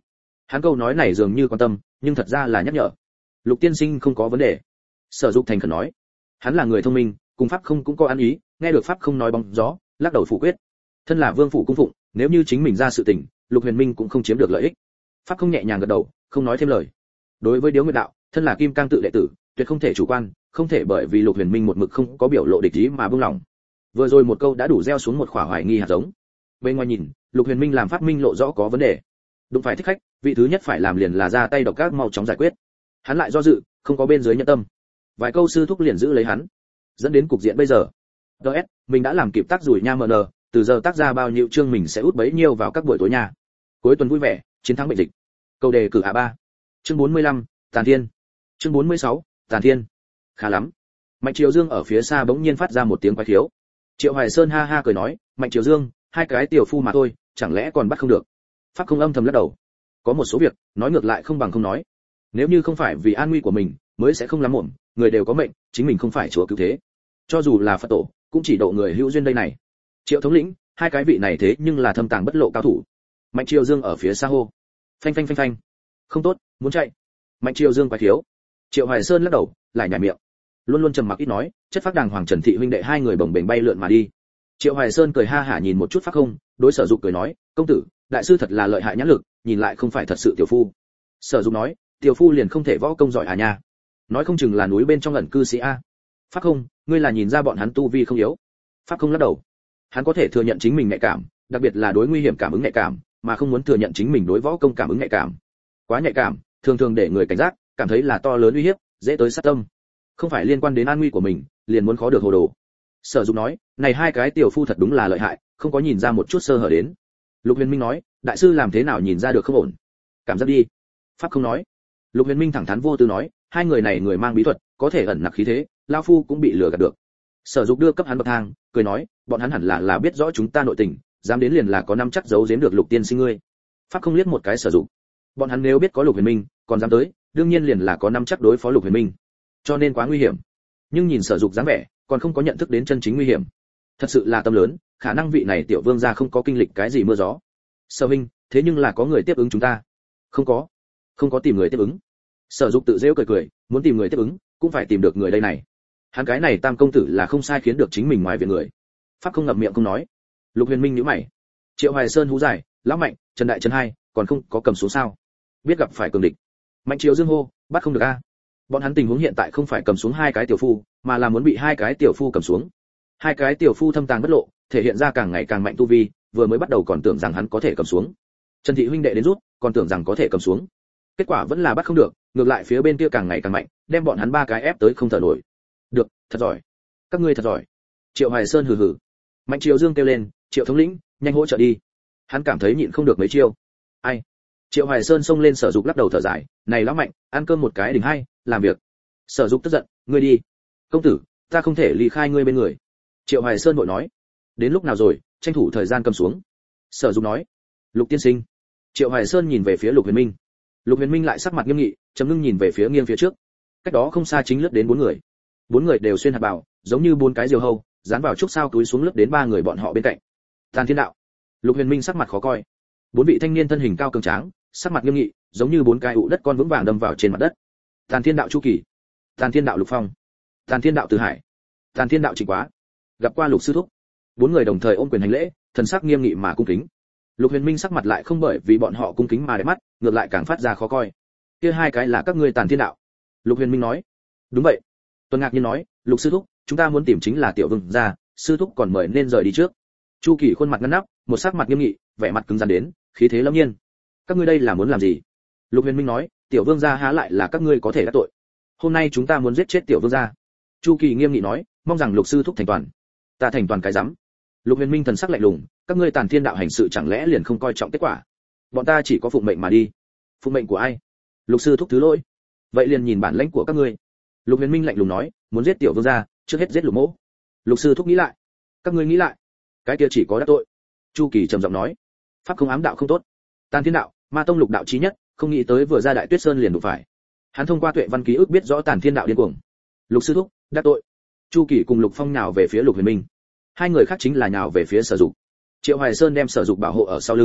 [SPEAKER 1] Hắn câu nói này dường như quan tâm, nhưng thật ra là nhắc nhở. Lục tiên sinh không có vấn đề. Sở Dục thành khẩn nói. Hắn là người thông minh, cùng pháp không cũng có ăn ý, nghe được pháp không nói bóng gió, lắc đầu phủ quyết. Thân là vương phủ cung phụng, nếu như chính mình ra sự tình, Lục Huyền Minh cũng không chiếm được lợi ích. Pháp không nhẹ nhàng gật đầu, không nói thêm lời. Đối với Điếu Nguyệt đạo, thân là Kim Cang tự đệ tử, tuyệt không thể chủ quan, không thể bởi vì Lục Huyền Minh một mực không có biểu lộ địch ý mà buông lòng. Vừa rồi một câu đã đủ gieo xuống một khỏa hoài nghi hạt giống. Bên ngoài nhìn, Lục Huyền Minh làm pháp minh lộ rõ có vấn đề. Đụng phải thích khách, vị thứ nhất phải làm liền là ra tay độc ác mau chóng giải quyết. Hắn lại do dự, không có bên dưới nhẫn tâm. Vài câu sư thúc liền giữ lấy hắn, dẫn đến cục diện bây giờ. ds mình đã làm kịp tác rủi nha mn, từ giờ tác ra bao nhiêu chương mình sẽ út bấy nhiêu vào các buổi tối nha. Cuối tuần vui vẻ, chiến thắng bệnh dịch. Câu đề cử a ba. Chương bốn mươi lăm, Tàn Thiên. Chương bốn mươi sáu, Tàn Thiên. Khá lắm. Mạnh Triều Dương ở phía xa bỗng nhiên phát ra một tiếng quái khiếu. Triệu Hoài Sơn ha ha cười nói, Mạnh Triều Dương, hai cái tiểu phu mà thôi, chẳng lẽ còn bắt không được? Pháp không âm thầm lắc đầu. Có một số việc, nói ngược lại không bằng không nói. Nếu như không phải vì an nguy của mình, mới sẽ không lắm mồm, người đều có mệnh, chính mình không phải chúa cứu thế. Cho dù là Phật tổ, cũng chỉ độ người hữu duyên đây này. Triệu thống lĩnh, hai cái vị này thế nhưng là thâm tàng bất lộ cao thủ. Mạnh Triều Dương ở phía xa hô. Phanh phanh phanh phanh. Không tốt, muốn chạy. Mạnh Triều Dương quái thiếu. Triệu Hoài Sơn lắc đầu, lại nhả miệng. Luôn luôn trầm mặc ít nói, chất phác đàng hoàng Trần Thị huynh đệ hai người bồng bềnh bay lượn mà đi. Triệu Hoài Sơn cười ha hả nhìn một chút Pháp Không, đối Sở Dục cười nói, công tử, đại sư thật là lợi hại nhãn lực, nhìn lại không phải thật sự tiểu phu. Sở Dục nói, tiểu phu liền không thể võ công giỏi à nha? Nói không chừng là núi bên trong ẩn cư sĩ a. Pháp Không, ngươi là nhìn ra bọn hắn tu vi không yếu. Pháp Không lắc đầu. Hắn có thể thừa nhận chính mình nhạy cảm, đặc biệt là đối nguy hiểm cảm ứng nhạy cảm, mà không muốn thừa nhận chính mình đối võ công cảm ứng nhạy cảm. Quá nhạy cảm, thường thường để người cảnh giác, cảm thấy là to lớn uy hiếp, dễ tới sát tâm. Không phải liên quan đến an nguy của mình, liền muốn khó được hồ đồ. Sở Dục nói, này hai cái tiểu phu thật đúng là lợi hại, không có nhìn ra một chút sơ hở đến. Lục Huyền Minh nói, đại sư làm thế nào nhìn ra được không ổn? Cảm giác đi. Pháp Không nói. Lục Huyền Minh thẳng thắn vô tư nói, hai người này người mang bí thuật, có thể ẩn nặc khí thế, lão phu cũng bị lừa gạt được. Sở Dục đưa cấp hắn bậc thang, cười nói, bọn hắn hẳn là là biết rõ chúng ta nội tình, dám đến liền là có năm chắc giấu giếm được Lục tiên sinh ngươi. Pháp Không liếc một cái Sở Dục. Bọn hắn nếu biết có Lục Huyền Minh, còn dám tới, đương nhiên liền là có năm chắc đối phó Lục Huyền Minh. Cho nên quá nguy hiểm. Nhưng nhìn Sở Dục dáng vẻ, còn không có nhận thức đến chân chính nguy hiểm. Thật sự là tâm lớn, khả năng vị này tiểu vương gia không có kinh lịch cái gì mưa gió. Sở huynh, thế nhưng là có người tiếp ứng chúng ta. Không có, không có tìm người tiếp ứng. Sở Dục tự giễu cười cười, muốn tìm người tiếp ứng, cũng phải tìm được người đây này. Hắn cái này Tam công tử là không sai khiến được chính mình ngoài viện người. Pháp Không ngậm miệng không nói. Lục Huyền Minh nhíu mày. Triệu Hoài Sơn hú dài, lão Mạnh, Trần Đại Trần hai, còn không có cầm xuống sao? Biết gặp phải cường địch. Mạnh Triều Dương hô, bắt không được a. Bọn hắn tình huống hiện tại không phải cầm xuống hai cái tiểu phu, mà là muốn bị hai cái tiểu phu cầm xuống. Hai cái tiểu phu thâm tàng bất lộ, thể hiện ra càng ngày càng mạnh tu vi, vừa mới bắt đầu còn tưởng rằng hắn có thể cầm xuống. Trần Thị huynh đệ đến rút, còn tưởng rằng có thể cầm xuống. Kết quả vẫn là bắt không được, ngược lại phía bên kia càng ngày càng mạnh, đem bọn hắn ba cái ép tới không thở nổi. Được, thật giỏi. Các ngươi thật giỏi. Triệu Hoài Sơn hừ hừ. Mạnh Triều Dương kêu lên, Triệu thống lĩnh, nhanh hỗ trợ đi. Hắn cảm thấy nhịn không được mấy chiêu. Ai? Triệu Hoài Sơn xông lên Sở Dục lắc đầu thở dài, này lão Mạnh, ăn cơm một cái đỉnh hai, làm việc. Sở Dục tức giận, ngươi đi. Công tử, ta không thể ly khai ngươi bên người. Triệu Hoài Sơn vội nói, đến lúc nào rồi, tranh thủ thời gian cầm xuống. Sở Dục nói, Lục tiên sinh. Triệu Hoài Sơn nhìn về phía Lục Huyền Minh. Lục Huyền Minh lại sắc mặt nghiêm nghị, trầm ngưng nhìn về phía nghiêng phía trước. Cách đó không xa chính lướt đến bốn người. Bốn người đều xuyên hạt bào, giống như bốn cái diều hâu, dán vào trúc sao túi xuống lướt đến ba người bọn họ bên cạnh. Tàn Thiên đạo. Lục Huyền Minh sắc mặt khó coi. Bốn vị thanh niên thân hình cao cường tráng, sắc mặt nghiêm nghị, giống như bốn cái ụ đất con vững vàng đâm vào trên mặt đất. Tàn Thiên đạo Chu Kỳ, Tàn Thiên đạo Lục Phong, Tàn Thiên đạo Từ Hải, Tàn Thiên đạo Trịnh Quá. Gặp qua Lục sư thúc. Bốn người đồng thời ôm quyền hành lễ, thần sắc nghiêm nghị mà cung kính. Lục Huyền Minh sắc mặt lại không bởi vì bọn họ cung kính mà đẹp mắt, ngược lại càng phát ra khó coi. Kia hai cái là các ngươi Tàn Thiên đạo. Lục Huyền Minh nói. Đúng vậy. Tuân Ngạc Nhiên nói, Lục sư thúc, chúng ta muốn tìm chính là tiểu vương gia, sư thúc còn mời nên rời đi trước. Chu Kỳ khuôn mặt ngăn nắp, một sắc mặt nghiêm nghị, vẻ mặt cứng rắn đến, khí thế lâm nhiên. Các ngươi đây là muốn làm gì? Lục Huyền Minh nói, tiểu vương gia há lại là các ngươi có thể đắc tội. Hôm nay chúng ta muốn giết chết tiểu vương gia. Chu Kỳ nghiêm nghị nói, mong rằng Lục sư thúc thành toàn. Ta thành toàn cái rắm. Lục Huyền Minh thần sắc lạnh lùng, các ngươi Tàn Thiên đạo hành sự chẳng lẽ liền không coi trọng kết quả? Bọn ta chỉ có phụng mệnh mà đi. Phụng mệnh của ai? Lục sư thúc thứ lỗi. Vậy liền nhìn bản lĩnh của các ngươi. Lục Huyền Minh lạnh lùng nói, muốn giết tiểu vương gia, trước hết giết Lục Mỗ. Lục sư thúc nghĩ lại. Các ngươi nghĩ lại. Cái kia chỉ có đắc tội. Chu Kỳ trầm giọng nói, pháp không ám đạo không tốt. Tàn Thiên đạo, Ma tông lục đạo chí nhất, không nghĩ tới vừa ra Đại Tuyết Sơn liền đụng phải. Hắn thông qua tuệ văn ký ức biết rõ Tàn Thiên đạo điên cuồng. Lục sư thúc, đắc tội. Chu Kỳ cùng Lục Phong nhào về phía Lục Huyền Minh. Hai người khác chính là nhào về phía Sở Dục. Triệu Hoài Sơn đem Sở Dục bảo hộ ở sau lưng,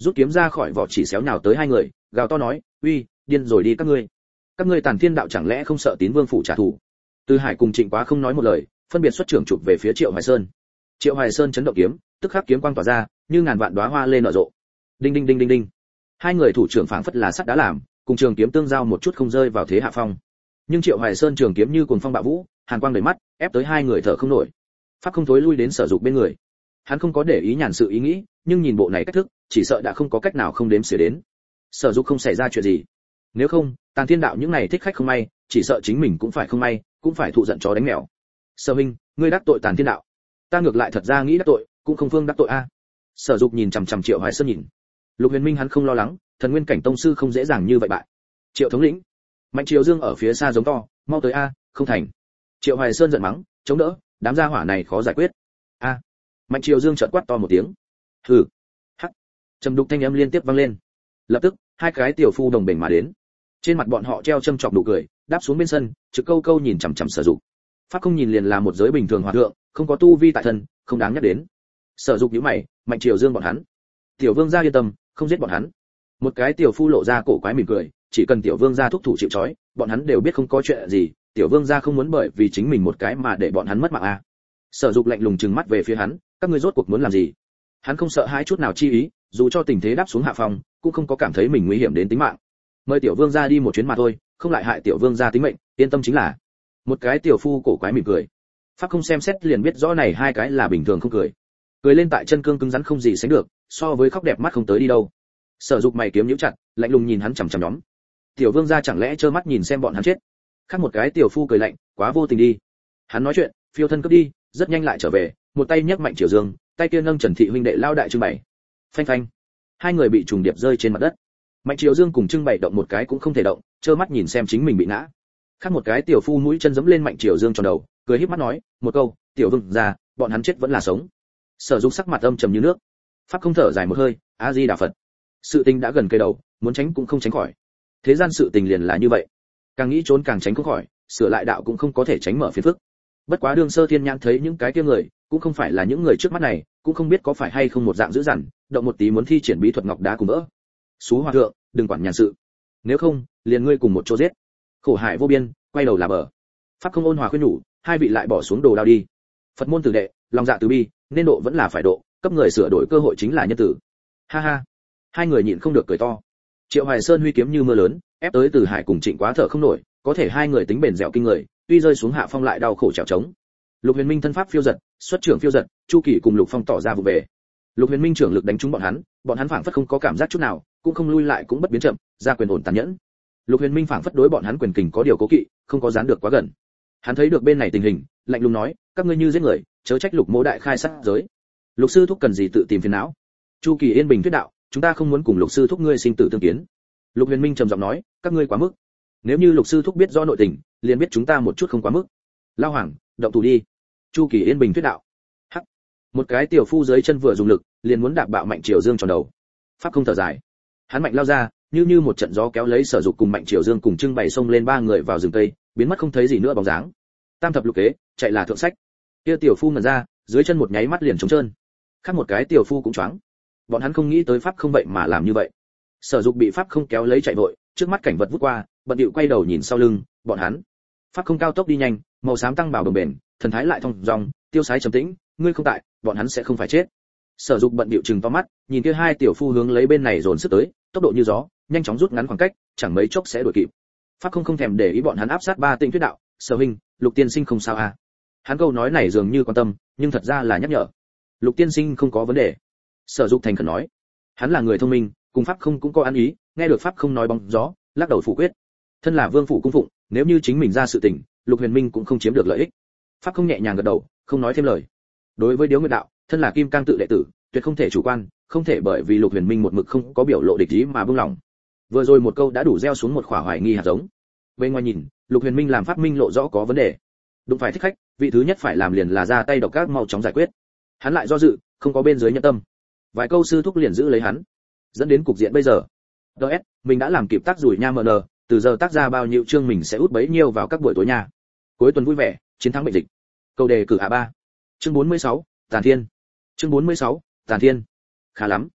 [SPEAKER 1] rút kiếm ra khỏi vỏ chỉ xéo nhào tới hai người, gào to nói, uy, điên rồi đi các ngươi, các ngươi Tàn Thiên đạo chẳng lẽ không sợ Tín Vương phủ trả thù? Từ Hải cùng Trịnh Quá không nói một lời, phân biệt xuất trưởng chụp về phía Triệu Hoài Sơn. Triệu Hoài Sơn chấn động kiếm, tức khắc kiếm quang tỏa ra, như ngàn vạn đóa hoa lên nở rộ. Đinh đinh đinh đinh đinh. Hai người thủ trưởng phảng phất là sắt đá làm, cùng trường kiếm tương giao một chút không rơi vào thế hạ phong. Nhưng Triệu Hoài Sơn trường kiếm như cuồng phong bạo vũ, hàn quang đầy mắt, ép tới hai người thở không nổi. Pháp không thối lui đến Sở Dục bên người. Hắn không có để ý nhàn sự ý nghĩ, nhưng nhìn bộ này cách thức, chỉ sợ đã không có cách nào không đếm xỉa đến. Sở Dục không xảy ra chuyện gì. Nếu không, Tàn Thiên đạo những này thích khách không may, chỉ sợ chính mình cũng phải không may, cũng phải thụ giận chó đánh mèo. Sở huynh, ngươi đắc tội Tàn Thiên đạo. Ta ngược lại thật ra nghĩ đắc tội, cũng không phương đắc tội a. Sở Dục nhìn chằm chằm Triệu Hoài Sơn nhìn. Lục Huyền Minh hắn không lo lắng, thần nguyên cảnh tông sư không dễ dàng như vậy bại. Triệu thống lĩnh, Mạnh Triều Dương ở phía xa giống to, mau tới a, không thành. Triệu Hoài Sơn giận mắng, chống đỡ, đám gia hỏa này khó giải quyết. A. Mạnh Triều Dương chợt quát to một tiếng. Hừ. Hắc. Trầm đục thanh âm liên tiếp vang lên. Lập tức, hai cái tiểu phu đồng bền mà đến. Trên mặt bọn họ treo châm chọc nụ cười, đáp xuống bên sân, trực câu câu nhìn chằm chằm Sở Dục. Pháp không nhìn liền là một giới bình thường hòa thượng, không có tu vi tại thân, không đáng nhắc đến. Sở Dục nhíu mày, Mạnh Triều Dương bọn hắn. Tiểu Vương gia yên tâm, không giết bọn hắn. Một cái tiểu phu lộ ra cổ quái mỉm cười, chỉ cần Tiểu Vương gia thúc thủ chịu trói, bọn hắn đều biết không có chuyện gì, Tiểu Vương gia không muốn bởi vì chính mình một cái mà để bọn hắn mất mạng a. Sở Dục lạnh lùng trừng mắt về phía hắn, các ngươi rốt cuộc muốn làm gì? Hắn không sợ hãi chút nào chi ý, dù cho tình thế đáp xuống hạ phòng, cũng không có cảm thấy mình nguy hiểm đến tính mạng. Mời Tiểu Vương gia đi một chuyến mà thôi, không lại hại Tiểu Vương gia tính mệnh, yên tâm chính là. Một cái tiểu phu cổ quái mỉm cười. Pháp không xem xét liền biết rõ này hai cái là bình thường không cười. Cười lên tại chân cương cứng rắn không gì sánh được, so với khóc đẹp mắt không tới đi đâu. Sở Dục mày kiếm nhíu chặt, lạnh lùng nhìn hắn chằm chằm nhóm. Tiểu Vương gia chẳng lẽ trơ mắt nhìn xem bọn hắn chết? Khác một cái tiểu phu cười lạnh, quá vô tình đi. Hắn nói chuyện, phiêu thân cướp đi, rất nhanh lại trở về, một tay nhấc Mạnh Triều Dương, tay kia nâng Trần Thị huynh đệ lao đại trưng bày. Phanh phanh. Hai người bị trùng điệp rơi trên mặt đất. Mạnh Triều Dương cùng trưng bày động một cái cũng không thể động, trơ mắt nhìn xem chính mình bị ngã. Khác một cái tiểu phu mũi chân giẫm lên Mạnh Triều Dương tròn đầu, cười híp mắt nói, một câu, "Tiểu Vương gia, bọn hắn chết vẫn là sống." Sở Dục sắc mặt âm trầm như nước. Pháp không thở dài một hơi, A Di Đà Phật. Sự tình đã gần cây đầu, muốn tránh cũng không tránh khỏi. Thế gian sự tình liền là như vậy, càng nghĩ trốn càng tránh không khỏi, sửa lại đạo cũng không có thể tránh mở phiền phức. Bất quá Đường Sơ Thiên nhãn thấy những cái kia người, cũng không phải là những người trước mắt này, cũng không biết có phải hay không một dạng dữ dằn, động một tí muốn thi triển bí thuật ngọc đá cùng vỡ. Sú hòa thượng, đừng quản nhàn sự, nếu không, liền ngươi cùng một chỗ giết. Khổ hại vô biên, quay đầu là bờ. Pháp không ôn hòa khuyên nhủ, hai vị lại bỏ xuống đồ đao đi. Phật môn tử đệ, lòng dạ từ bi, nên độ vẫn là phải độ, cấp người sửa đổi cơ hội chính là nhân tử. Ha ha. Hai người nhịn không được cười to. Triệu Hoài Sơn huy kiếm như mưa lớn, ép tới Từ Hải cùng Trịnh Quá thở không nổi, có thể hai người tính bền dẻo kinh người, tuy rơi xuống hạ phong lại đau khổ trèo trống. Lục Huyền Minh thân pháp phiêu giật, xuất trưởng phiêu giật, Chu Kỳ cùng Lục Phong tỏ ra vụ về. Lục Huyền Minh trưởng lực đánh trúng bọn hắn, bọn hắn phảng phất không có cảm giác chút nào, cũng không lui lại cũng bất biến chậm, ra quyền ổn tàn nhẫn. Lục Huyền Minh phảng phất đối bọn hắn quyền kình có điều cố kỵ, không có dán được quá gần. Hắn thấy được bên này tình hình, lạnh lùng nói, các ngươi như giết người, chớ trách Lục Mỗ đại khai sát giới. Lục sư thúc cần gì tự tìm phiền não? Chu Kỳ yên bình thuyết đạo, chúng ta không muốn cùng Lục sư thúc ngươi sinh tử tương kiến. Lục Huyền Minh trầm giọng nói, các ngươi quá mức. Nếu như Lục sư thúc biết rõ nội tình, liền biết chúng ta một chút không quá mức. Lao Hoàng, động thủ đi. Chu Kỳ yên bình thuyết đạo. Hắc. Một cái tiểu phu dưới chân vừa dùng lực, liền muốn đạp bạo Mạnh Triều Dương tròn đầu. Pháp không thở dài. Hắn mạnh lao ra, như như một trận gió kéo lấy Sở Dục cùng Mạnh Triều Dương cùng trưng bày xông lên ba người vào rừng tây, biến mất không thấy gì nữa bóng dáng. Tam thập lục kế, chạy là thượng sách. Kia tiểu phu ngẩn ra, dưới chân một nháy mắt liền trống trơn. Khác một cái tiểu phu cũng choáng. Bọn hắn không nghĩ tới Pháp không vậy mà làm như vậy. Sở Dục bị Pháp không kéo lấy chạy vội, trước mắt cảnh vật vút qua, bận điệu quay đầu nhìn sau lưng, bọn hắn. Pháp không cao tốc đi nhanh, màu xám tăng bảo đồng bền, thần thái lại thong dong, tiêu sái trầm tĩnh, ngươi không tại, bọn hắn sẽ không phải chết. Sở Dục bận điệu trừng to mắt, nhìn kia hai tiểu phu hướng lấy bên này dồn sức tới, tốc độ như gió, nhanh chóng rút ngắn khoảng cách, chẳng mấy chốc sẽ đuổi kịp. Pháp không không thèm để ý bọn hắn áp sát ba tinh thuyết đạo, Sở huynh, Lục tiên sinh không sao à? Hắn câu nói này dường như quan tâm, nhưng thật ra là nhắc nhở. Lục tiên sinh không có vấn đề. Sở Dục thành khẩn nói, hắn là người thông minh, cùng Pháp không cũng có ăn ý, nghe được Pháp không nói bóng gió, lắc đầu phủ quyết. Thân là vương phủ cung phụng, nếu như chính mình ra sự tình, Lục Huyền Minh cũng không chiếm được lợi ích. Pháp không nhẹ nhàng gật đầu, không nói thêm lời. Đối với Điếu Nguyệt đạo, thân là kim cang tự đệ tử, tuyệt không thể chủ quan, không thể bởi vì Lục Huyền Minh một mực không có biểu lộ địch ý mà buông lòng. Vừa rồi một câu đã đủ gieo xuống một khỏa hoài nghi hạt giống. Bên ngoài nhìn, Lục Huyền Minh làm Pháp minh lộ rõ có vấn đề. Đụng phải thích khách, vị thứ nhất phải làm liền là ra tay độc ác mau chóng giải quyết. Hắn lại do dự, không có bên dưới nhẫn tâm. Vài câu sư thúc liền giữ lấy hắn, dẫn đến cục diện bây giờ. đê ét, mình đã làm kịp tác rủi nha mờ nờ, từ giờ tác ra bao nhiêu chương mình sẽ út bấy nhiêu vào các buổi tối nha. Cuối tuần vui vẻ, chiến thắng bệnh dịch. Câu đề cử a ba. Chương bốn mươi sáu, Tàn Thiên. Chương bốn mươi sáu, Tàn Thiên. Khá lắm.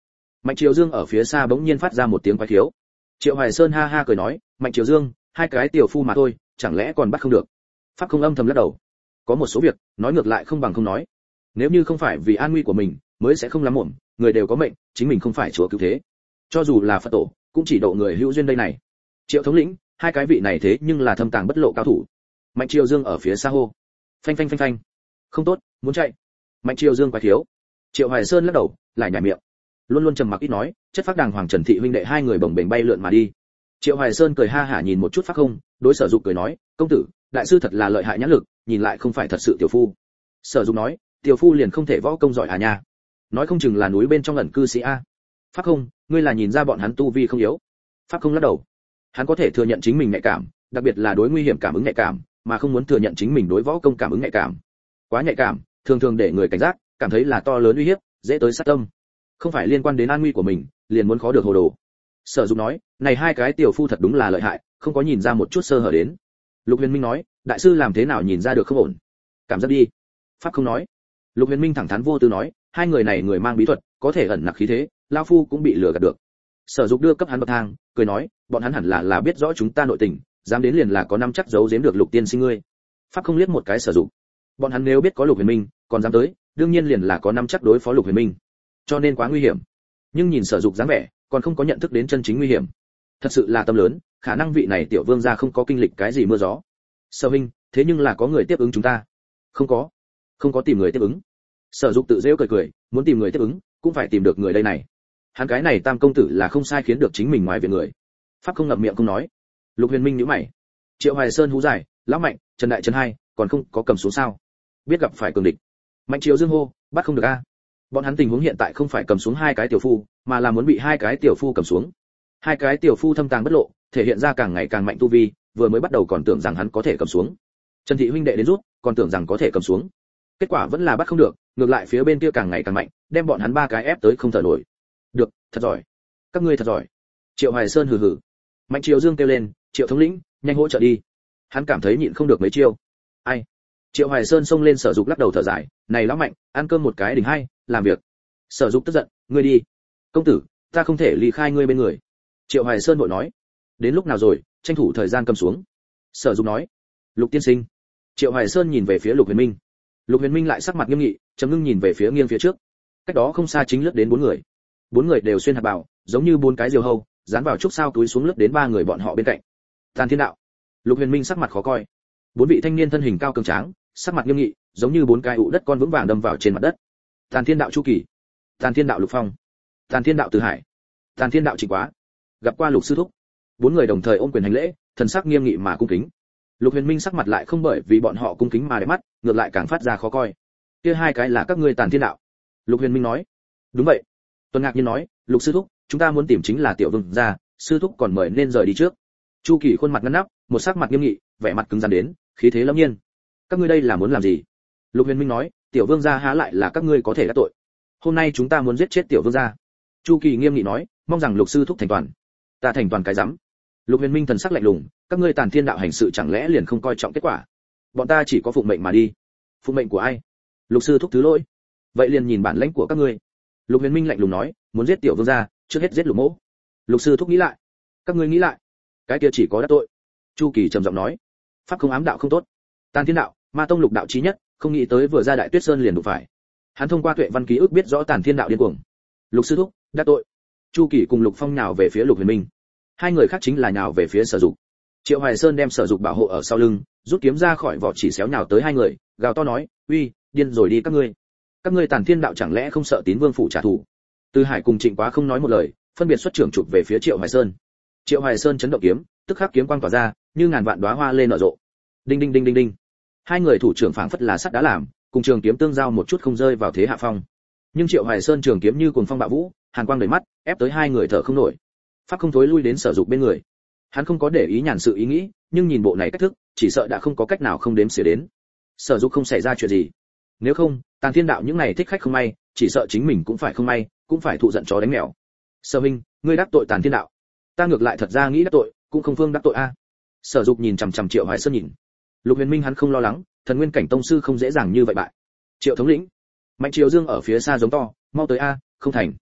[SPEAKER 1] Mạnh Triều Dương ở phía xa bỗng nhiên phát ra một tiếng quái khiếu. Triệu Hoài Sơn ha ha cười nói, Mạnh Triều Dương, hai cái tiểu phu mà thôi, chẳng lẽ còn bắt không được? Pháp Không âm thầm lắc đầu. Có một số việc, nói ngược lại không bằng không nói. Nếu như không phải vì an nguy của mình, mới sẽ không lắm mồm, người đều có mệnh, chính mình không phải chúa cứu thế. Cho dù là Phật tổ, cũng chỉ độ người hữu duyên đây này. Triệu thống lĩnh, hai cái vị này thế nhưng là thâm tàng bất lộ cao thủ. Mạnh Triều Dương ở phía xa hô. Phanh phanh phanh phanh. Không tốt, muốn chạy. Mạnh Triều Dương quái thiếu. Triệu Hoài Sơn lắc đầu, lại nhả miệng. Luôn luôn trầm mặc ít nói, chất phác đàng hoàng Trần Thị huynh đệ hai người bồng bềnh bay lượn mà đi. Triệu Hoài Sơn cười ha hả nhìn một chút Pháp Không, đối Sở Dục cười nói, công tử, đại sư thật là lợi hại nhãn lực, nhìn lại không phải thật sự tiểu phu. Sở Dục nói, tiểu phu liền không thể võ công giỏi à nha? Nói không chừng là núi bên trong ẩn cư sĩ a. Pháp Không, ngươi là nhìn ra bọn hắn tu vi không yếu. Pháp Không lắc đầu. Hắn có thể thừa nhận chính mình nhạy cảm, đặc biệt là đối nguy hiểm cảm ứng nhạy cảm, mà không muốn thừa nhận chính mình đối võ công cảm ứng nhạy cảm. Quá nhạy cảm, thường thường để người cảnh giác, cảm thấy là to lớn uy hiếp, dễ tới sát tâm. Không phải liên quan đến an nguy của mình, liền muốn khó được hồ đồ. Sở Dục nói, này hai cái tiểu phu thật đúng là lợi hại, không có nhìn ra một chút sơ hở đến. Lục Huyền Minh nói, đại sư làm thế nào nhìn ra được không ổn? Cảm giác đi. Pháp Không nói. Lục Huyền Minh thẳng thắn vô tư nói, hai người này người mang bí thuật, có thể ẩn nặc khí thế, lão phu cũng bị lừa gạt được. Sở Dục đưa cấp hắn bậc thang, cười nói, bọn hắn hẳn là là biết rõ chúng ta nội tình, dám đến liền là có năm chắc giấu giếm được Lục tiên sinh ngươi. Pháp Không liếc một cái Sở Dục. Bọn hắn nếu biết có Lục Huyền Minh, còn dám tới, đương nhiên liền là có năm chắc đối phó Lục Huyền Minh. Cho nên quá nguy hiểm. Nhưng nhìn Sở Dục dáng vẻ, còn không có nhận thức đến chân chính nguy hiểm. Thật sự là tâm lớn, khả năng vị này tiểu vương gia không có kinh lịch cái gì mưa gió. Sở huynh, thế nhưng là có người tiếp ứng chúng ta. Không có, không có tìm người tiếp ứng. Sở Dục tự giễu cười cười, muốn tìm người tiếp ứng, cũng phải tìm được người đây này. Hắn cái này Tam công tử là không sai khiến được chính mình ngoài viện người. Pháp Không ngậm miệng không nói. Lục Huyền Minh nhíu mày. Triệu Hoài Sơn hú dài, lão Mạnh, Trần Đại Trần hai, còn không có cầm xuống sao? Biết gặp phải cường địch. Mạnh Triều Dương hô, bắt không được a. Bọn hắn tình huống hiện tại không phải cầm xuống hai cái tiểu phu, mà là muốn bị hai cái tiểu phu cầm xuống. Hai cái tiểu phu thâm tàng bất lộ, thể hiện ra càng ngày càng mạnh tu vi, vừa mới bắt đầu còn tưởng rằng hắn có thể cầm xuống. Trần Thị huynh đệ đến rút, còn tưởng rằng có thể cầm xuống. Kết quả vẫn là bắt không được, ngược lại phía bên kia càng ngày càng mạnh, đem bọn hắn ba cái ép tới không thở nổi. Được, thật giỏi. Các ngươi thật giỏi. Triệu Hoài Sơn hừ hừ. Mạnh Triều Dương kêu lên, Triệu thống lĩnh, nhanh hỗ trợ đi. Hắn cảm thấy nhịn không được mấy chiêu. Ai? Triệu Hoài Sơn xông lên Sở Dục lắc đầu thở dài, này lão Mạnh, ăn cơm một cái đỉnh hai, làm việc. Sở Dục tức giận, ngươi đi. Công tử, ta không thể ly khai ngươi bên người. Triệu Hoài Sơn vội nói, đến lúc nào rồi, tranh thủ thời gian cầm xuống. Sở Dục nói, Lục tiên sinh. Triệu Hoài Sơn nhìn về phía Lục Huyền Minh. Lục Huyền Minh lại sắc mặt nghiêm nghị, trầm ngưng nhìn về phía nghiêng phía trước. Cách đó không xa chính lướt đến bốn người. Bốn người đều xuyên hạt bào, giống như bốn cái diều hâu, dán vào trúc sao túi xuống lướt đến ba người bọn họ bên cạnh. Tàn Thiên Đạo. Lục Huyền Minh sắc mặt khó coi. Bốn vị thanh niên thân hình cao cường tráng, sắc mặt nghiêm nghị, giống như bốn cái ụ đất con vững vàng đâm vào trên mặt đất. Tàn Thiên Đạo Chu Kỳ, Tàn Thiên Đạo Lục Phong, Tàn Thiên Đạo Từ Hải, Tàn Thiên Đạo Trịnh Quá. Gặp qua Lục sư thúc. Bốn người đồng thời ôm quyền hành lễ, thần sắc nghiêm nghị mà cung kính. Lục Huyền Minh sắc mặt lại không bởi vì bọn họ cung kính mà đẹp mắt, ngược lại càng phát ra khó coi. Kia hai cái là các ngươi Tàn Thiên Đạo. Lục Huyền Minh nói. Đúng vậy. Tuân Ngạc Nhiên nói, Lục sư thúc, chúng ta muốn tìm chính là tiểu vương gia, sư thúc còn mời nên rời đi trước. Chu Kỳ khuôn mặt ngăn nắp, một sắc mặt nghiêm nghị, vẻ mặt cứng rắn đến, khí thế lâm nhiên. Các ngươi đây là muốn làm gì? Lục Huyền Minh nói, tiểu vương gia há lại là các ngươi có thể đắc tội. Hôm nay chúng ta muốn giết chết tiểu vương gia. Chu Kỳ nghiêm nghị nói, mong rằng Lục sư thúc thành toàn. Ta thành toàn cái rắm. Lục Huyền Minh thần sắc lạnh lùng, các ngươi Tàn Thiên Đạo hành sự chẳng lẽ liền không coi trọng kết quả? Bọn ta chỉ có phụng mệnh mà đi. Phụng mệnh của ai? Lục sư thúc thứ lỗi. Vậy liền nhìn bản lãnh của các ngươi. Lục Huyền Minh lạnh lùng nói, muốn giết tiểu vương gia, trước hết giết Lục Mỗ. Lục sư thúc nghĩ lại. Các ngươi nghĩ lại. Cái kia chỉ có đắc tội. Chu Kỳ trầm giọng nói, pháp không ám đạo không tốt. Tàn Thiên Đạo, Ma tông lục đạo chí nhất, không nghĩ tới vừa ra Đại Tuyết Sơn liền đụng phải. Hắn thông qua tuệ văn ký ức biết rõ Tàn Thiên Đạo điên cuồng. Lục sư thúc, đắc tội. Chu Kỳ cùng Lục Phong nhào về phía Lục Huyền Minh. Hai người khác chính là nhào về phía Sở Dục. Triệu Hoài Sơn đem Sở Dục bảo hộ ở sau lưng, rút kiếm ra khỏi vỏ chỉ xéo nhào tới hai người, gào to nói, uy, điên rồi đi các ngươi. Các ngươi Tàn Thiên Đạo chẳng lẽ không sợ Tín Vương phủ trả thù? Từ Hải cùng Trịnh Quá không nói một lời, phân biệt xuất trưởng chụp về phía Triệu Hoài Sơn. Triệu Hoài Sơn chấn động kiếm, tức khắc kiếm quang tỏa ra, như ngàn vạn đóa hoa lên nở rộ. Đinh đinh đinh đinh đinh. Hai người thủ trưởng phảng phất là sắt đá làm, cùng trường kiếm tương giao một chút không rơi vào thế hạ phong. Nhưng Triệu Hoài Sơn trường kiếm như cuồng phong bạo vũ, hàn quang đầy mắt, ép tới hai người thở không nổi. Pháp không thối lui đến Sở Dục bên người. Hắn không có để ý nhàn sự ý nghĩ, nhưng nhìn bộ này cách thức, chỉ sợ đã không có cách nào không đếm xỉa đến. Sở Dục không xảy ra chuyện gì. Nếu không, Tàn Thiên Đạo những này thích khách không may, chỉ sợ chính mình cũng phải không may, cũng phải thụ giận chó đánh mèo. Sở Minh, ngươi đắc tội Tàn Thiên Đạo. Ta ngược lại thật ra nghĩ đắc tội, cũng không phương đắc tội a. Sở Dục nhìn chằm chằm Triệu Hoài Sơn nhìn. Lục Huyền Minh hắn không lo lắng, thần nguyên cảnh tông sư không dễ dàng như vậy bại. Triệu thống lĩnh. Mạnh Triều Dương ở phía xa giống to, mau tới a, không thành.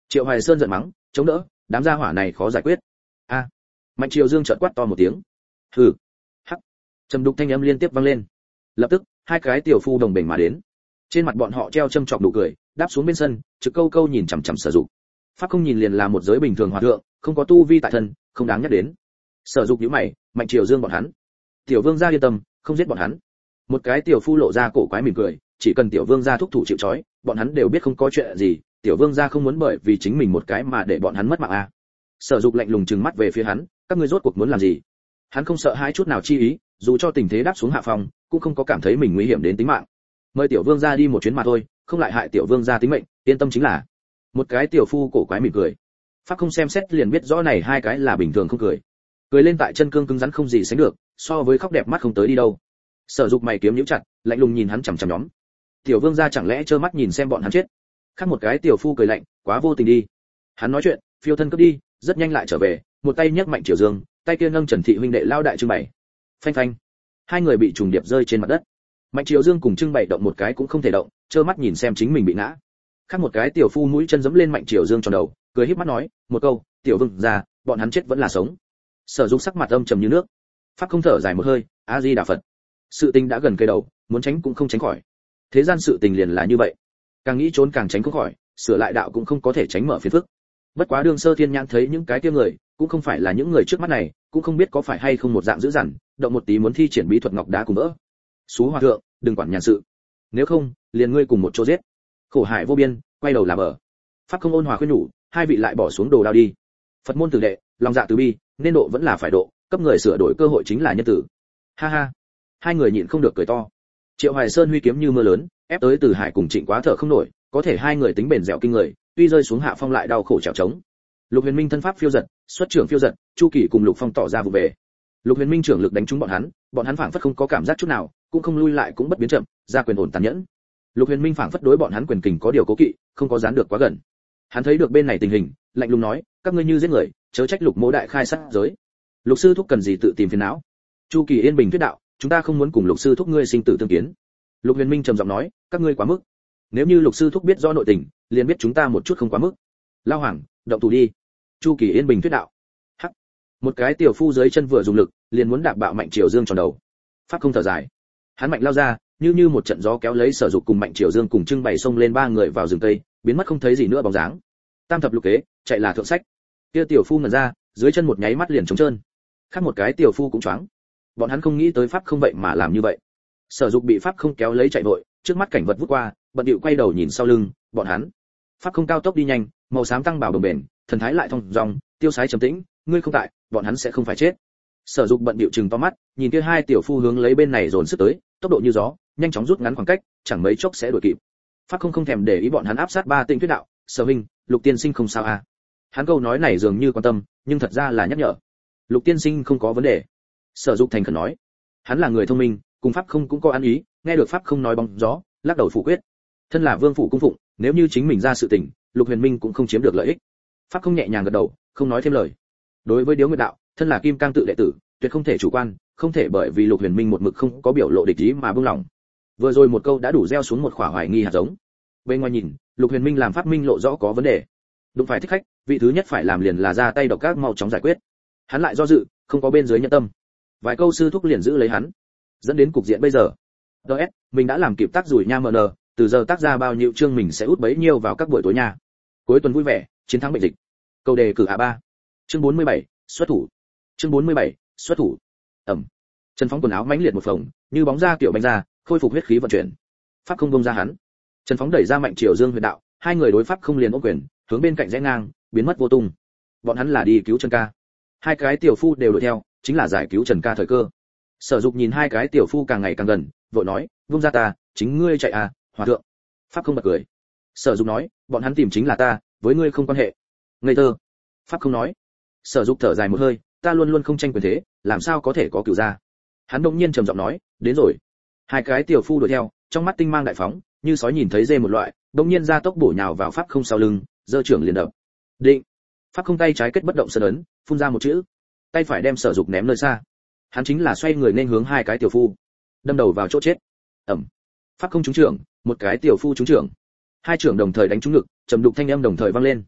[SPEAKER 1] Triệu Hoài Sơn giận mắng, chống đỡ, đám gia hỏa này khó giải quyết. A. Mạnh Triều Dương chợt quát to một tiếng. Hừ. Hắc. Trầm đục thanh âm liên tiếp vang lên. Lập tức, hai cái tiểu phu đồng bền mà đến. Trên mặt bọn họ treo châm chọc nụ cười, đáp xuống bên sân, trực câu câu nhìn chằm chằm Sở Dục. Pháp không nhìn liền là một giới bình thường hòa thượng, không có tu vi tại thân, không đáng nhắc đến. Sở Dục nhíu mày, Mạnh Triều Dương bọn hắn. Tiểu Vương gia yên tâm, không giết bọn hắn. Một cái tiểu phu lộ ra cổ quái mỉm cười, chỉ cần tiểu Vương gia thúc thủ chịu trói, bọn hắn đều biết không có chuyện gì, tiểu Vương gia không muốn bởi vì chính mình một cái mà để bọn hắn mất mạng a. Sở Dục lạnh lùng trừng mắt về phía hắn, các ngươi rốt cuộc muốn làm gì? Hắn không sợ hãi chút nào chi ý, dù cho tình thế đáp xuống hạ phòng, cũng không có cảm thấy mình nguy hiểm đến tính mạng. Mời tiểu Vương gia đi một chuyến mà thôi, không lại hại tiểu Vương gia tính mệnh, yên tâm chính là. Một cái tiểu phu cổ quái mỉm cười. Pháp không xem xét liền biết rõ này hai cái là bình thường không cười. Cười lên tại chân cương cứng rắn không gì sánh được, so với khóc đẹp mắt không tới đi đâu. Sở Dục mày kiếm nhíu chặt, lạnh lùng nhìn hắn chằm chằm nhóm. Tiểu Vương gia chẳng lẽ trơ mắt nhìn xem bọn hắn chết? Khác một cái tiểu phu cười lạnh, quá vô tình đi. Hắn nói chuyện, phiêu thân cướp đi, rất nhanh lại trở về, một tay nhấc Mạnh Triều Dương, tay kia nâng Trần Thị huynh đệ lao đại trưng bày. Phanh phanh. Hai người bị trùng điệp rơi trên mặt đất. Mạnh Triều Dương cùng trưng bày động một cái cũng không thể động, trơ mắt nhìn xem chính mình bị ngã. Khác một cái tiểu phu mũi chân giẫm lên Mạnh Triều Dương tròn đầu, cười híp mắt nói, một câu, "Tiểu Vương gia, bọn hắn chết vẫn là sống." Sở Dục sắc mặt âm trầm như nước. Pháp không thở dài một hơi, A Di Đà Phật. Sự tình đã gần cây đầu, muốn tránh cũng không tránh khỏi. Thế gian sự tình liền là như vậy, càng nghĩ trốn càng tránh không khỏi, sửa lại đạo cũng không có thể tránh mở phiền phức. Bất quá đương Sơ Thiên Nhãn thấy những cái kia người, cũng không phải là những người trước mắt này, cũng không biết có phải hay không một dạng dữ dằn, động một tí muốn thi triển bí thuật ngọc đá cùng vỡ. Sú hòa thượng, đừng quản nhàn sự, nếu không, liền ngươi cùng một chỗ giết. Khổ hải vô biên, quay đầu là bờ. Pháp không ôn hòa khuyên nhủ, hai vị lại bỏ xuống đồ đao đi. Phật môn tử đệ, lòng dạ từ bi, nên độ vẫn là phải độ, cấp người sửa đổi cơ hội chính là nhân tử. Ha ha. Hai người nhịn không được cười to. Triệu Hoài Sơn huy kiếm như mưa lớn, ép tới Từ Hải cùng Trịnh Quá thở không nổi, có thể hai người tính bền dẻo kinh người, tuy rơi xuống hạ phong lại đau khổ trèo trống. Lục Huyền Minh thân pháp phiêu giật, xuất trưởng phiêu giật, Chu Kỳ cùng Lục Phong tỏ ra vụ về. Lục Huyền Minh trưởng lực đánh trúng bọn hắn, bọn hắn phảng phất không có cảm giác chút nào, cũng không lui lại cũng bất biến chậm, ra quyền ổn tàn nhẫn. Lục Huyền Minh phảng phất đối bọn hắn quyền kình có điều cố kỵ, không có dán được quá gần. Hắn thấy được bên này tình hình, lạnh lùng nói, các ngươi như giết người, chớ trách Lục Mỗ đại khai sát giới. Lục sư thúc cần gì tự tìm phiền não? Chu Kỳ yên bình thuyết đạo, chúng ta không muốn cùng Lục sư thúc ngươi sinh tử tương kiến. Lục Huyền Minh trầm giọng nói, các ngươi quá mức. Nếu như Lục sư thúc biết rõ nội tình, liền biết chúng ta một chút không quá mức. Lao Hoàng, động thủ đi. Chu Kỳ yên bình thuyết đạo. Hắc. Một cái tiểu phu dưới chân vừa dùng lực, liền muốn đạp bạo Mạnh Triều Dương tròn đầu. Pháp không thở dài. Hắn mạnh lao ra, như như một trận gió kéo lấy Sở Dục cùng Mạnh Triều Dương cùng trưng bày xông lên ba người vào rừng tây, biến mất không thấy gì nữa bóng dáng. Tam thập lục kế, chạy là thượng sách. Kia tiểu phu ngẩn ra, dưới chân một nháy mắt liền trống trơn. Khác một cái tiểu phu cũng choáng. Bọn hắn không nghĩ tới Pháp không vậy mà làm như vậy. Sở Dục bị Pháp không kéo lấy chạy vội, trước mắt cảnh vật vút qua, bận điệu quay đầu nhìn sau lưng, bọn hắn. Pháp không cao tốc đi nhanh, màu xám tăng bảo đồng bền, thần thái lại thong dong, tiêu sái trầm tĩnh, ngươi không tại, bọn hắn sẽ không phải chết. Sở Dục bận điệu trừng to mắt, nhìn kia hai tiểu phu hướng lấy bên này dồn sức tới, tốc độ như gió, nhanh chóng rút ngắn khoảng cách, chẳng mấy chốc sẽ đuổi kịp. Pháp không không thèm để ý bọn hắn áp sát ba tinh thuyết đạo, Sở huynh, Lục tiên sinh không sao à? Hắn câu nói này dường như quan tâm, nhưng thật ra là nhắc nhở. Lục tiên sinh không có vấn đề. Sở Dục thành khẩn nói. Hắn là người thông minh, cùng Pháp không cũng có ăn ý, nghe được Pháp không nói bóng gió, lắc đầu phủ quyết. Thân là vương phủ cung phụng, nếu như chính mình ra sự tình, Lục Huyền Minh cũng không chiếm được lợi ích. Pháp không nhẹ nhàng gật đầu, không nói thêm lời. Đối với Điếu Nguyệt đạo, thân là Kim Cang tự đệ tử, tuyệt không thể chủ quan, không thể bởi vì Lục Huyền Minh một mực không có biểu lộ địch ý mà buông lỏng. Vừa rồi một câu đã đủ gieo xuống một khỏa hoài nghi hạt giống. Bên ngoài nhìn, Lục Huyền Minh làm Pháp Minh lộ rõ có vấn đề. Đúng phải thích khách, vị thứ nhất phải làm liền là ra tay độc ác mau chóng giải quyết. Hắn lại do dự, không có bên dưới nhân tâm. Vài câu sư thúc liền giữ lấy hắn, dẫn đến cục diện bây giờ. đê ét, mình đã làm kịp tác rủi nha mờ nờ, từ giờ tác ra bao nhiêu chương mình sẽ út bấy nhiêu vào các buổi tối nha. Cuối tuần vui vẻ, chiến thắng bệnh dịch. Câu đề cử a ba. Chương bốn mươi bảy, xuất thủ. Chương bốn mươi bảy, xuất thủ. Ẩm. Trần Phóng quần áo mãnh liệt một phồng, như bóng ra kiểu bánh ra, khôi phục huyết khí vận chuyển. Pháp không bông ra hắn. Trần Phóng đẩy ra Mạnh Triều Dương huyệt đạo, hai người đối pháp không liền ôm quyền, hướng bên cạnh rẽ ngang, biến mất vô tung. Bọn hắn là đi cứu Trần ca. Hai cái tiểu phu đều đuổi theo, chính là giải cứu Trần ca thời cơ. Sở Dục nhìn hai cái tiểu phu càng ngày càng gần, vội nói, vung ra ta, chính ngươi chạy à, hòa thượng. Pháp không bật cười. Sở Dục nói, bọn hắn tìm chính là ta, với ngươi không quan hệ. Ngây thơ. Pháp không nói. Sở Dục thở dài một hơi, ta luôn luôn không tranh quyền thế, làm sao có thể có cửu gia. Hắn đột nhiên trầm giọng nói, đến rồi. Hai cái tiểu phu đuổi theo, trong mắt tinh mang đại phóng, như sói nhìn thấy dê một loại, đột nhiên ra tốc bổ nhào vào Pháp không sau lưng, giơ trưởng liền đập. Định. Pháp không tay trái kết bất động sơn ấn, phun ra một chữ, tay phải đem Sở Dục ném nơi xa. Hắn chính là xoay người nên hướng hai cái tiểu phu, đâm đầu vào chỗ chết. Ẩm. Pháp không trúng trưởng, một cái tiểu phu trúng trưởng. Hai trưởng đồng thời đánh trúng ngực, trầm đục thanh âm đồng thời vang lên.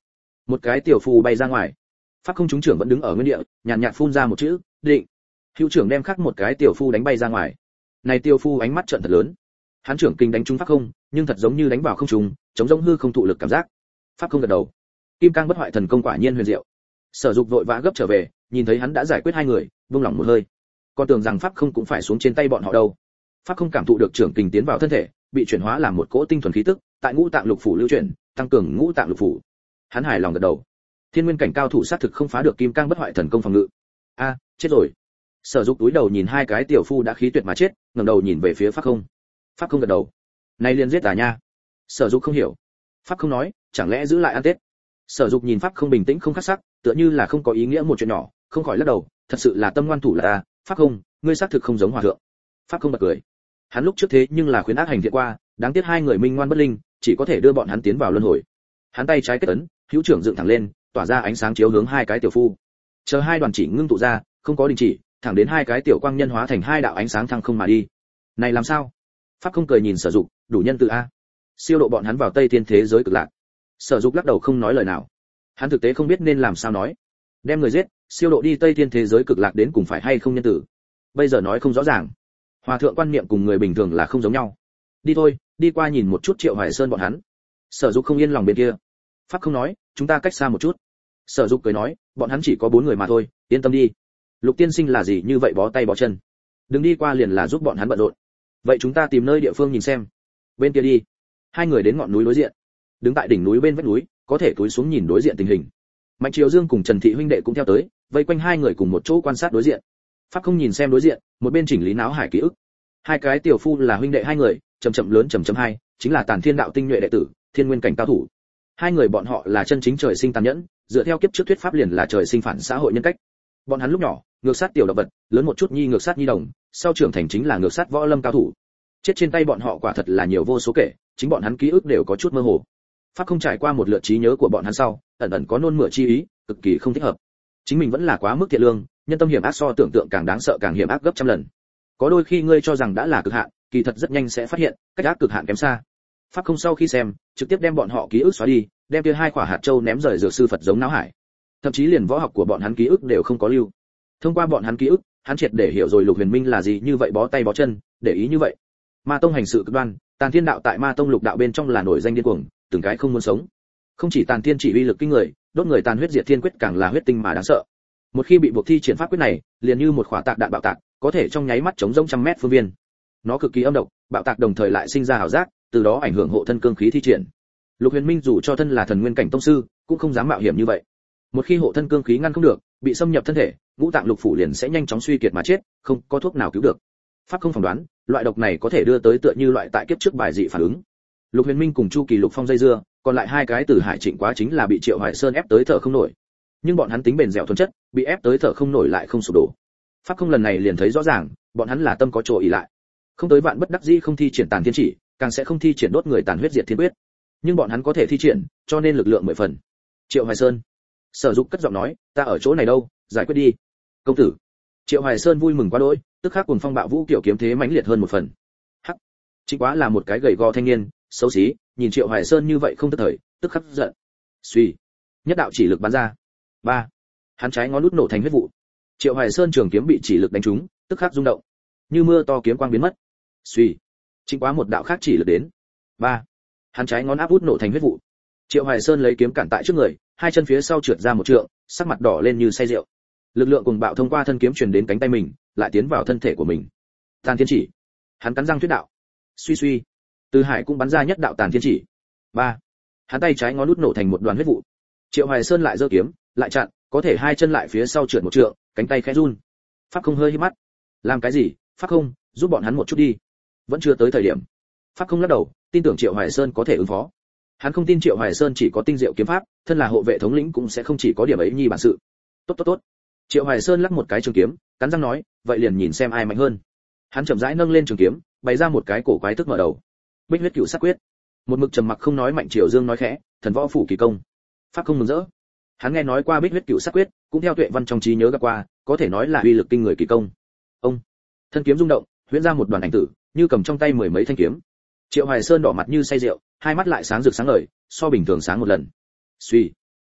[SPEAKER 1] một cái tiểu phù bay ra ngoài. Pháp không trúng trưởng vẫn đứng ở nguyên địa, nhàn nhạt phun ra một chữ, định. Hữu trưởng đem khắc một cái tiểu phu đánh bay ra ngoài. Này tiểu phu ánh mắt trợn thật lớn. Hắn trưởng kinh đánh trúng Pháp không, nhưng thật giống như đánh vào không trùng, chống giống hư không thụ lực cảm giác. Pháp không gật đầu. Kim cang bất hoại thần công quả nhiên huyền diệu. Sở Dục vội vã gấp trở về, nhìn thấy hắn đã giải quyết hai người, buông lỏng một hơi. Còn tưởng rằng Pháp không cũng phải xuống trên tay bọn họ đâu. Pháp không cảm thụ được trưởng kình tiến vào thân thể, bị chuyển hóa làm một cỗ tinh thuần khí tức, tại ngũ tạng lục phủ lưu chuyển, tăng cường ngũ tạng lục phủ. Hắn hài lòng gật đầu. Thiên nguyên cảnh cao thủ sát thực không phá được kim cang bất hoại thần công phòng ngự. A, chết rồi. Sở Dục túi đầu nhìn hai cái tiểu phu đã khí tuyệt mà chết, ngẩng đầu nhìn về phía Pháp không. Pháp không gật đầu. Này liền giết à nha. Sở Dục không hiểu. Pháp không nói, chẳng lẽ giữ lại ăn Tết. Sở Dục nhìn Pháp không bình tĩnh không khắc sắc, tựa như là không có ý nghĩa một chuyện nhỏ, không khỏi lắc đầu, thật sự là tâm ngoan thủ là ta, Pháp không, ngươi xác thực không giống hòa thượng. Pháp không bật cười. Hắn lúc trước thế nhưng là khuyến ác hành thiện qua, đáng tiếc hai người minh ngoan bất linh, chỉ có thể đưa bọn hắn tiến vào luân hồi. Hắn tay trái kết ấn, hữu trưởng dựng thẳng lên, tỏa ra ánh sáng chiếu hướng hai cái tiểu phu. Chờ hai đoàn chỉ ngưng tụ ra, không có đình chỉ, thẳng đến hai cái tiểu quang nhân hóa thành hai đạo ánh sáng thăng không mà đi. Này làm sao? Pháp không cười nhìn Sở Dục, đủ nhân từ a. Siêu độ bọn hắn vào Tây Thiên thế giới cực lạc. Sở Dục lắc đầu không nói lời nào. Hắn thực tế không biết nên làm sao nói. Đem người giết, siêu độ đi Tây Thiên thế giới cực lạc đến cùng phải hay không nhân tử. Bây giờ nói không rõ ràng. Hòa thượng quan niệm cùng người bình thường là không giống nhau. Đi thôi, đi qua nhìn một chút Triệu Hoài Sơn bọn hắn. Sở Dục không yên lòng bên kia. Pháp không nói, chúng ta cách xa một chút. Sở Dục cười nói, bọn hắn chỉ có bốn người mà thôi, yên tâm đi. Lục tiên sinh là gì như vậy bó tay bó chân. Đừng đi qua liền là giúp bọn hắn bận rộn. Vậy chúng ta tìm nơi địa phương nhìn xem. Bên kia đi. Hai người đến ngọn núi đối diện. Đứng tại đỉnh núi bên vách núi, có thể cúi xuống nhìn đối diện tình hình. Mạnh Triều Dương cùng Trần Thị huynh đệ cũng theo tới, vây quanh hai người cùng một chỗ quan sát đối diện. Pháp không nhìn xem đối diện, một bên chỉnh lý náo hải ký ức. Hai cái tiểu phu là huynh đệ hai người, chậm chậm lớn chậm chậm hai, chính là Tàn Thiên đạo tinh nhuệ đệ tử, thiên nguyên cảnh cao thủ. Hai người bọn họ là chân chính trời sinh tàn nhẫn, dựa theo kiếp trước thuyết pháp liền là trời sinh phản xã hội nhân cách. Bọn hắn lúc nhỏ, ngược sát tiểu động vật, lớn một chút nhi ngược sát nhi đồng, sau trưởng thành chính là ngược sát võ lâm cao thủ. Chết trên tay bọn họ quả thật là nhiều vô số kể, chính bọn hắn ký ức đều có chút mơ hồ. Pháp không trải qua một lượt trí nhớ của bọn hắn sau, ẩn ẩn có nôn mửa chi ý, cực kỳ không thích hợp. Chính mình vẫn là quá mức thiện lương, nhân tâm hiểm ác so tưởng tượng càng đáng sợ càng hiểm ác gấp trăm lần. Có đôi khi ngươi cho rằng đã là cực hạn, kỳ thật rất nhanh sẽ phát hiện, cách ác cực hạn kém xa. Pháp không sau khi xem, trực tiếp đem bọn họ ký ức xóa đi, đem kia hai quả hạt châu ném rời dược sư Phật giống não hải. Thậm chí liền võ học của bọn hắn ký ức đều không có lưu. Thông qua bọn hắn ký ức, hắn triệt để hiểu rồi Lục Huyền Minh là gì như vậy bó tay bó chân, để ý như vậy. Ma tông hành sự cực đoan, Tàn Thiên đạo tại Ma tông lục đạo bên trong là nổi danh điên cuồng, từng cái không muốn sống. Không chỉ Tàn Thiên chỉ uy lực kinh người, đốt người tàn huyết diệt thiên quyết càng là huyết tinh mà đáng sợ. Một khi bị buộc thi triển pháp quyết này, liền như một quả tạc đạn bạo tạc, có thể trong nháy mắt chống rỗng trăm mét phương viên. Nó cực kỳ âm độc, bạo tạc đồng thời lại sinh ra ảo giác, từ đó ảnh hưởng hộ thân cương khí thi triển. Lục Huyền Minh dù cho thân là thần nguyên cảnh tông sư, cũng không dám mạo hiểm như vậy. Một khi hộ thân cương khí ngăn không được, bị xâm nhập thân thể, ngũ tạng lục phủ liền sẽ nhanh chóng suy kiệt mà chết, không có thuốc nào cứu được. Pháp không phỏng đoán, loại độc này có thể đưa tới tựa như loại tại kiếp trước bài dị phản ứng. Lục Huyền Minh cùng Chu Kỳ Lục Phong dây dưa, còn lại hai cái Tử Hải Trịnh Quá chính là bị Triệu Hoài Sơn ép tới thở không nổi. Nhưng bọn hắn tính bền dẻo thuần chất, bị ép tới thở không nổi lại không sụp đổ. Pháp không lần này liền thấy rõ ràng, bọn hắn là tâm có chỗ ỷ lại. Không tới vạn bất đắc dĩ không thi triển Tàn Thiên chỉ, càng sẽ không thi triển đốt người tàn huyết diệt thiên quyết. Nhưng bọn hắn có thể thi triển, cho nên lực lượng mười phần. Triệu Hoài Sơn, Sở Dục cất giọng nói, ta ở chỗ này đâu, giải quyết đi. Công tử. Triệu Hoài Sơn vui mừng quá đỗi, tức khắc cuồng phong bạo vũ kiểu kiếm thế mãnh liệt hơn một phần. Hắc. Chính Quá là một cái gầy gò thanh niên, xấu xí, nhìn Triệu Hoài Sơn như vậy không tức thời, tức khắc giận. Suy, nhất đạo chỉ lực bắn ra. Ba. Hắn trái ngón út nổ thành huyết vụ. Triệu Hoài Sơn trường kiếm bị chỉ lực đánh trúng, tức khắc rung động. Như mưa to kiếm quang biến mất. Suy. Chính Quá một đạo khác chỉ lực đến. Ba. Hắn trái ngón áp út nổ thành huyết vụ. Triệu Hoài Sơn lấy kiếm cản tại trước người, hai chân phía sau trượt ra một trượng, sắc mặt đỏ lên như say rượu. Lực lượng cùng bạo thông qua thân kiếm truyền đến cánh tay mình, lại tiến vào thân thể của mình. Tàn Thiên chỉ. Hắn cắn răng thuyết đạo. Suy suy. Từ Hải cũng bắn ra nhất đạo Tàn Thiên chỉ. Ba. Hắn tay trái ngón út nổ thành một đoàn huyết vụ. Triệu Hoài Sơn lại giơ kiếm, lại chặn, có thể hai chân lại phía sau trượt một trượng, cánh tay khẽ run. Pháp không hơi hí mắt. Làm cái gì? Pháp không, giúp bọn hắn một chút đi. Vẫn chưa tới thời điểm. Pháp không lắc đầu, tin tưởng Triệu Hoài Sơn có thể ứng phó. Hắn không tin Triệu Hoài Sơn chỉ có tinh diệu kiếm pháp, thân là hộ vệ thống lĩnh cũng sẽ không chỉ có điểm ấy nhi bản sự. Tốt tốt tốt. Triệu Hoài Sơn lắc một cái trường kiếm, cắn răng nói, vậy liền nhìn xem ai mạnh hơn. Hắn chậm rãi nâng lên trường kiếm, bày ra một cái cổ quái thức mở đầu. Bích huyết cửu sát quyết. Một mực trầm mặc không nói Mạnh Triều Dương nói khẽ, thần võ phủ kỳ công. Pháp không mừng rỡ. Hắn nghe nói qua Bích huyết cửu sát quyết, cũng theo Tuệ Văn trong trí nhớ gặp qua, có thể nói là uy lực kinh người kỳ công. Ông, thân kiếm rung động, huyễn ra một đoàn ảnh tử, như cầm trong tay mười mấy thanh kiếm. Triệu Hoài Sơn đỏ mặt như say rượu, hai mắt lại sáng rực sáng ngời, so bình thường sáng một lần. Suy,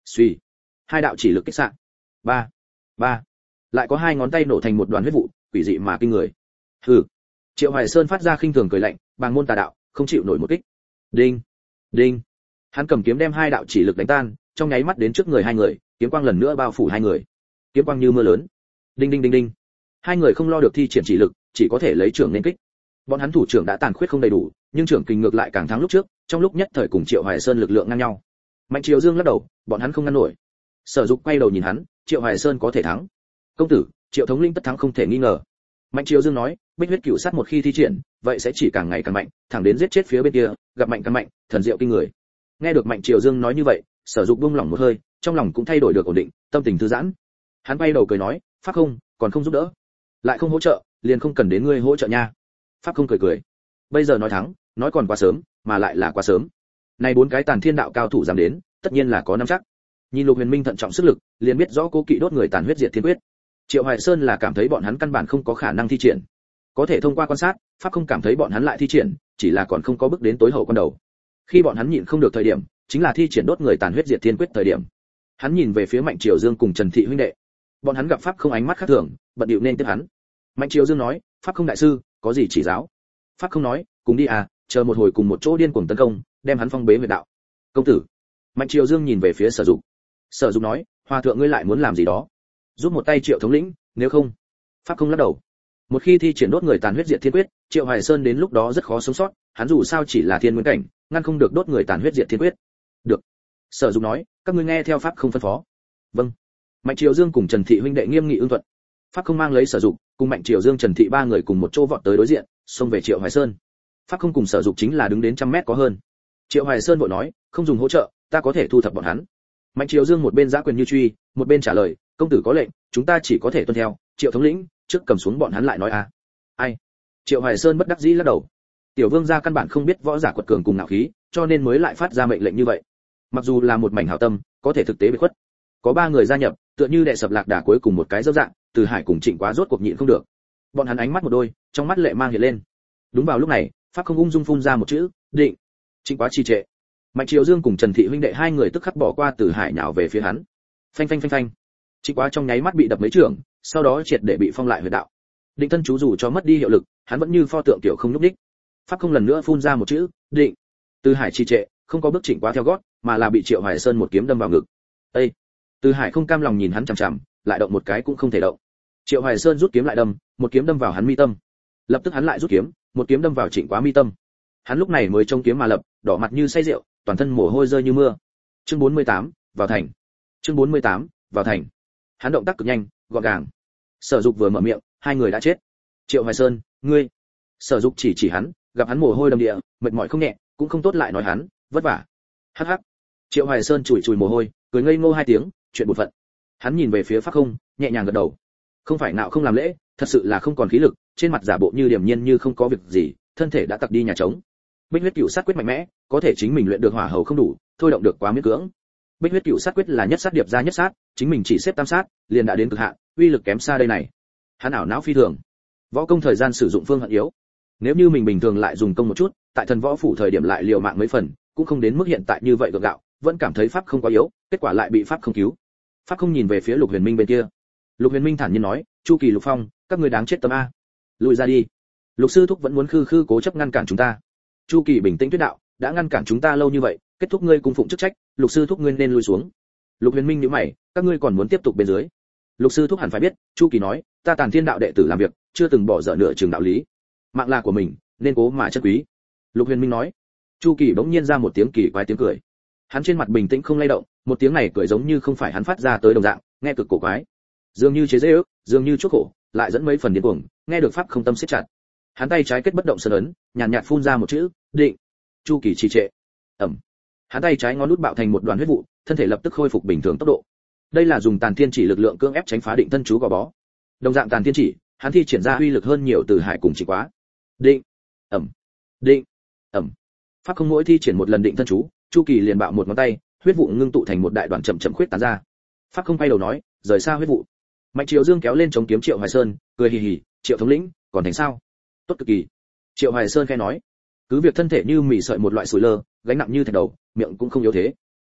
[SPEAKER 1] Suy, hai đạo chỉ lực kích xạ. Ba, ba. Lại có hai ngón tay nổ thành một đoàn huyết vụ, quỷ dị mà kinh người. Hừ. Triệu Hoài Sơn phát ra khinh thường cười lạnh, bàng môn tà đạo, không chịu nổi một kích. Đinh, đinh. Hắn cầm kiếm đem hai đạo chỉ lực đánh tan, trong nháy mắt đến trước người hai người, kiếm quang lần nữa bao phủ hai người. Kiếm quang như mưa lớn. Đinh đinh đinh đinh. Hai người không lo được thi triển chỉ lực, chỉ có thể lấy trưởng nên kích. Bọn hắn thủ trưởng đã tàn khuyết không đầy đủ, nhưng trưởng kình ngược lại càng thắng lúc trước, trong lúc nhất thời cùng Triệu Hoài Sơn lực lượng ngang nhau. Mạnh Triều Dương lắc đầu, bọn hắn không ngăn nổi. Sở Dục quay đầu nhìn hắn, Triệu Hoài Sơn có thể thắng. Công tử, Triệu thống lĩnh tất thắng không thể nghi ngờ. Mạnh Triều Dương nói, Bích huyết cửu sát một khi thi triển, vậy sẽ chỉ càng ngày càng mạnh, thẳng đến giết chết phía bên kia, gặp mạnh càng mạnh, thần diệu kinh người. Nghe được Mạnh Triều Dương nói như vậy, Sở Dục buông lỏng một hơi, trong lòng cũng thay đổi được ổn định, tâm tình thư giãn. Hắn quay đầu cười nói, Pháp không, còn không giúp đỡ, lại không hỗ trợ, liền không cần đến ngươi hỗ trợ nha. Pháp không cười cười, bây giờ nói thắng, nói còn quá sớm, mà lại là quá sớm. Này bốn cái Tàn Thiên đạo cao thủ dám đến, tất nhiên là có nắm chắc. Nhìn Lục Huyền Minh thận trọng sức lực, liền biết rõ cố kỵ đốt người tàn huyết diệt thiên quyết. Triệu Hoài Sơn là cảm thấy bọn hắn căn bản không có khả năng thi triển. Có thể thông qua quan sát, Pháp không cảm thấy bọn hắn lại thi triển, chỉ là còn không có bước đến tối hậu quan đầu. Khi bọn hắn nhịn không được thời điểm, chính là thi triển đốt người tàn huyết diệt thiên quyết thời điểm. Hắn nhìn về phía Mạnh Triều Dương cùng Trần Thị huynh đệ. Bọn hắn gặp Pháp không ánh mắt khác thường, bận điệu nên tiếp hắn. Mạnh Triều Dương nói, Pháp không đại sư, có gì chỉ giáo? Pháp không nói, cùng đi à, chờ một hồi cùng một chỗ điên cuồng tấn công, đem hắn phong bế huyệt đạo. Công tử. Mạnh Triều Dương nhìn về phía Sở Dục. Sở Dục nói, Hòa thượng ngươi lại muốn làm gì đó? Giúp một tay Triệu thống lĩnh, nếu không. Pháp không lắc đầu. Một khi thi triển đốt người tàn huyết diệt thiên quyết, Triệu Hoài Sơn đến lúc đó rất khó sống sót, hắn dù sao chỉ là thiên nguyên cảnh, ngăn không được đốt người tàn huyết diệt thiên quyết. Được. Sở Dục nói, các ngươi nghe theo Pháp không phân phó. Vâng. Mạnh Triều Dương cùng Trần Thị huynh đệ nghiêm nghị ưng thuận. Pháp không mang lấy Sở Dục, cùng Mạnh Triều Dương Trần Thị ba người cùng một chỗ vọt tới đối diện, xông về Triệu Hoài Sơn. Pháp không cùng Sở Dục chính là đứng đến trăm mét có hơn. Triệu Hoài Sơn vội nói, không dùng hỗ trợ, ta có thể thu thập bọn hắn. Mạnh Triều Dương một bên giã quyền như truy, một bên trả lời, công tử có lệnh, chúng ta chỉ có thể tuân theo. Triệu thống lĩnh, trước cầm xuống bọn hắn lại nói a. Ai? Triệu Hoài Sơn bất đắc dĩ lắc đầu. Tiểu Vương gia căn bản không biết võ giả quật cường cùng ngạo khí, cho nên mới lại phát ra mệnh lệnh như vậy. Mặc dù là một mảnh hảo tâm, có thể thực tế bị khuất. Có ba người gia nhập, tựa như đệ sập lạc đà cuối cùng một cái dốc dạng, Từ Hải cùng Trịnh Quá rốt cuộc nhịn không được. Bọn hắn ánh mắt một đôi, trong mắt lệ mang hiện lên. Đúng vào lúc này, Pháp không ung dung phun ra một chữ, định. Trịnh Quá trì trệ. Mạnh Triều Dương cùng Trần Thị huynh đệ hai người tức khắc bỏ qua Từ Hải nhào về phía hắn. Phanh phanh phanh phanh. Trịnh Quá trong nháy mắt bị đập mấy trường, sau đó triệt để bị phong lại huyệt đạo. Định thân chú dù cho mất đi hiệu lực, hắn vẫn như pho tượng tiểu không nhúc nhích. Pháp không lần nữa phun ra một chữ, định. Từ Hải trì trệ, không có bước Trịnh Quá theo gót, mà là bị Triệu Hoài Sơn một kiếm đâm vào ngực. Ê! Từ Hải không cam lòng nhìn hắn chằm chằm, lại động một cái cũng không thể động. Triệu Hoài Sơn rút kiếm lại đâm, một kiếm đâm vào hắn mi tâm. Lập tức hắn lại rút kiếm, một kiếm đâm vào Trịnh Quá mi tâm. Hắn lúc này mới trông kiếm mà lập, đỏ mặt như say rượu, toàn thân mồ hôi rơi như mưa. Chương bốn mươi tám, vào thành. Chương bốn mươi tám, vào thành. Hắn động tác cực nhanh, gọn gàng. Sở Dục vừa mở miệng, hai người đã chết. Triệu Hoài Sơn, ngươi. Sở Dục chỉ chỉ hắn, gặp hắn mồ hôi đầm địa, mệt mỏi không nhẹ, cũng không tốt lại nói hắn, vất vả. Hắc hắc. Triệu Hoài Sơn chùi chùi mồ hôi, cười ngây ngô hai tiếng, chuyện bổn phận. Hắn nhìn về phía Pháp không, nhẹ nhàng gật đầu. Không phải nạo không làm lễ, thật sự là không còn khí lực, trên mặt giả bộ như điềm nhiên như không có việc gì, thân thể đã tặc đi nhà trống. Bích huyết cửu sát quyết mạnh mẽ, có thể chính mình luyện được hỏa hầu không đủ, thôi động được quá miễn cưỡng. Bích huyết cửu sát quyết là nhất sát điệp ra nhất sát, chính mình chỉ xếp tam sát, liền đã đến cực hạn, uy lực kém xa đây này. Hắn ảo não phi thường. Võ công thời gian sử dụng phương hận yếu. Nếu như mình bình thường lại dùng công một chút, tại thần võ phủ thời điểm lại liều mạng mấy phần, cũng không đến mức hiện tại như vậy gượng gạo, vẫn cảm thấy pháp không quá yếu, kết quả lại bị pháp không cứu. Pháp không nhìn về phía Lục Huyền Minh bên kia. Lục Huyền Minh thản nhiên nói, Chu Kỳ Lục Phong, các ngươi đáng chết tâm a. Lùi ra đi. Lục sư thúc vẫn muốn khư khư cố chấp ngăn cản chúng ta. Chu Kỳ bình tĩnh tuyết đạo, đã ngăn cản chúng ta lâu như vậy, kết thúc ngươi cung phụng chức trách, Lục sư thúc ngươi nên lui xuống. Lục Huyền Minh nhíu mày, các ngươi còn muốn tiếp tục bên dưới. Lục sư thúc hẳn phải biết, Chu Kỳ nói, ta Tàn Thiên đạo đệ tử làm việc, chưa từng bỏ dở nửa chừng đạo lý. Mạng là của mình, nên cố mà chân quý. Lục Huyền Minh nói. Chu Kỳ bỗng nhiên ra một tiếng kỳ quái tiếng cười. Hắn trên mặt bình tĩnh không lay động, một tiếng này cười giống như không phải hắn phát ra tới đồng dạng, nghe cực cổ quái. Dường như chế giễu, dường như chuốc khổ, lại dẫn mấy phần điên cuồng, nghe được pháp không tâm siết chặt. Hắn tay trái kết bất động sơn ấn, nhàn nhạt, nhạt phun ra một chữ, định. Chu Kỳ trì trệ. Ẩm. Hắn tay trái ngón út bạo thành một đoàn huyết vụ, thân thể lập tức khôi phục bình thường tốc độ. Đây là dùng Tàn Thiên chỉ lực lượng cưỡng ép tránh phá định thân chú gò bó. Đồng dạng Tàn Thiên chỉ, hắn thi triển ra uy lực hơn nhiều từ hải cùng chỉ quá. Định. Ẩm. Định. Ẩm. Pháp không mỗi thi triển một lần định thân chú, Chu Kỳ liền bạo một ngón tay, huyết vụ ngưng tụ thành một đại đoàn chậm chậm khuyết tán ra. Pháp không quay đầu nói, rời xa huyết vụ. Mạnh Triều Dương kéo lên chống kiếm Triệu Hoài Sơn, cười hì hì, Triệu thống lĩnh, còn thành sao? Tốt cực kỳ. Triệu Hoài Sơn khẽ nói, cứ việc thân thể như mỉ sợi một loại sủi lơ, gánh nặng như thạch đầu, miệng cũng không yếu thế.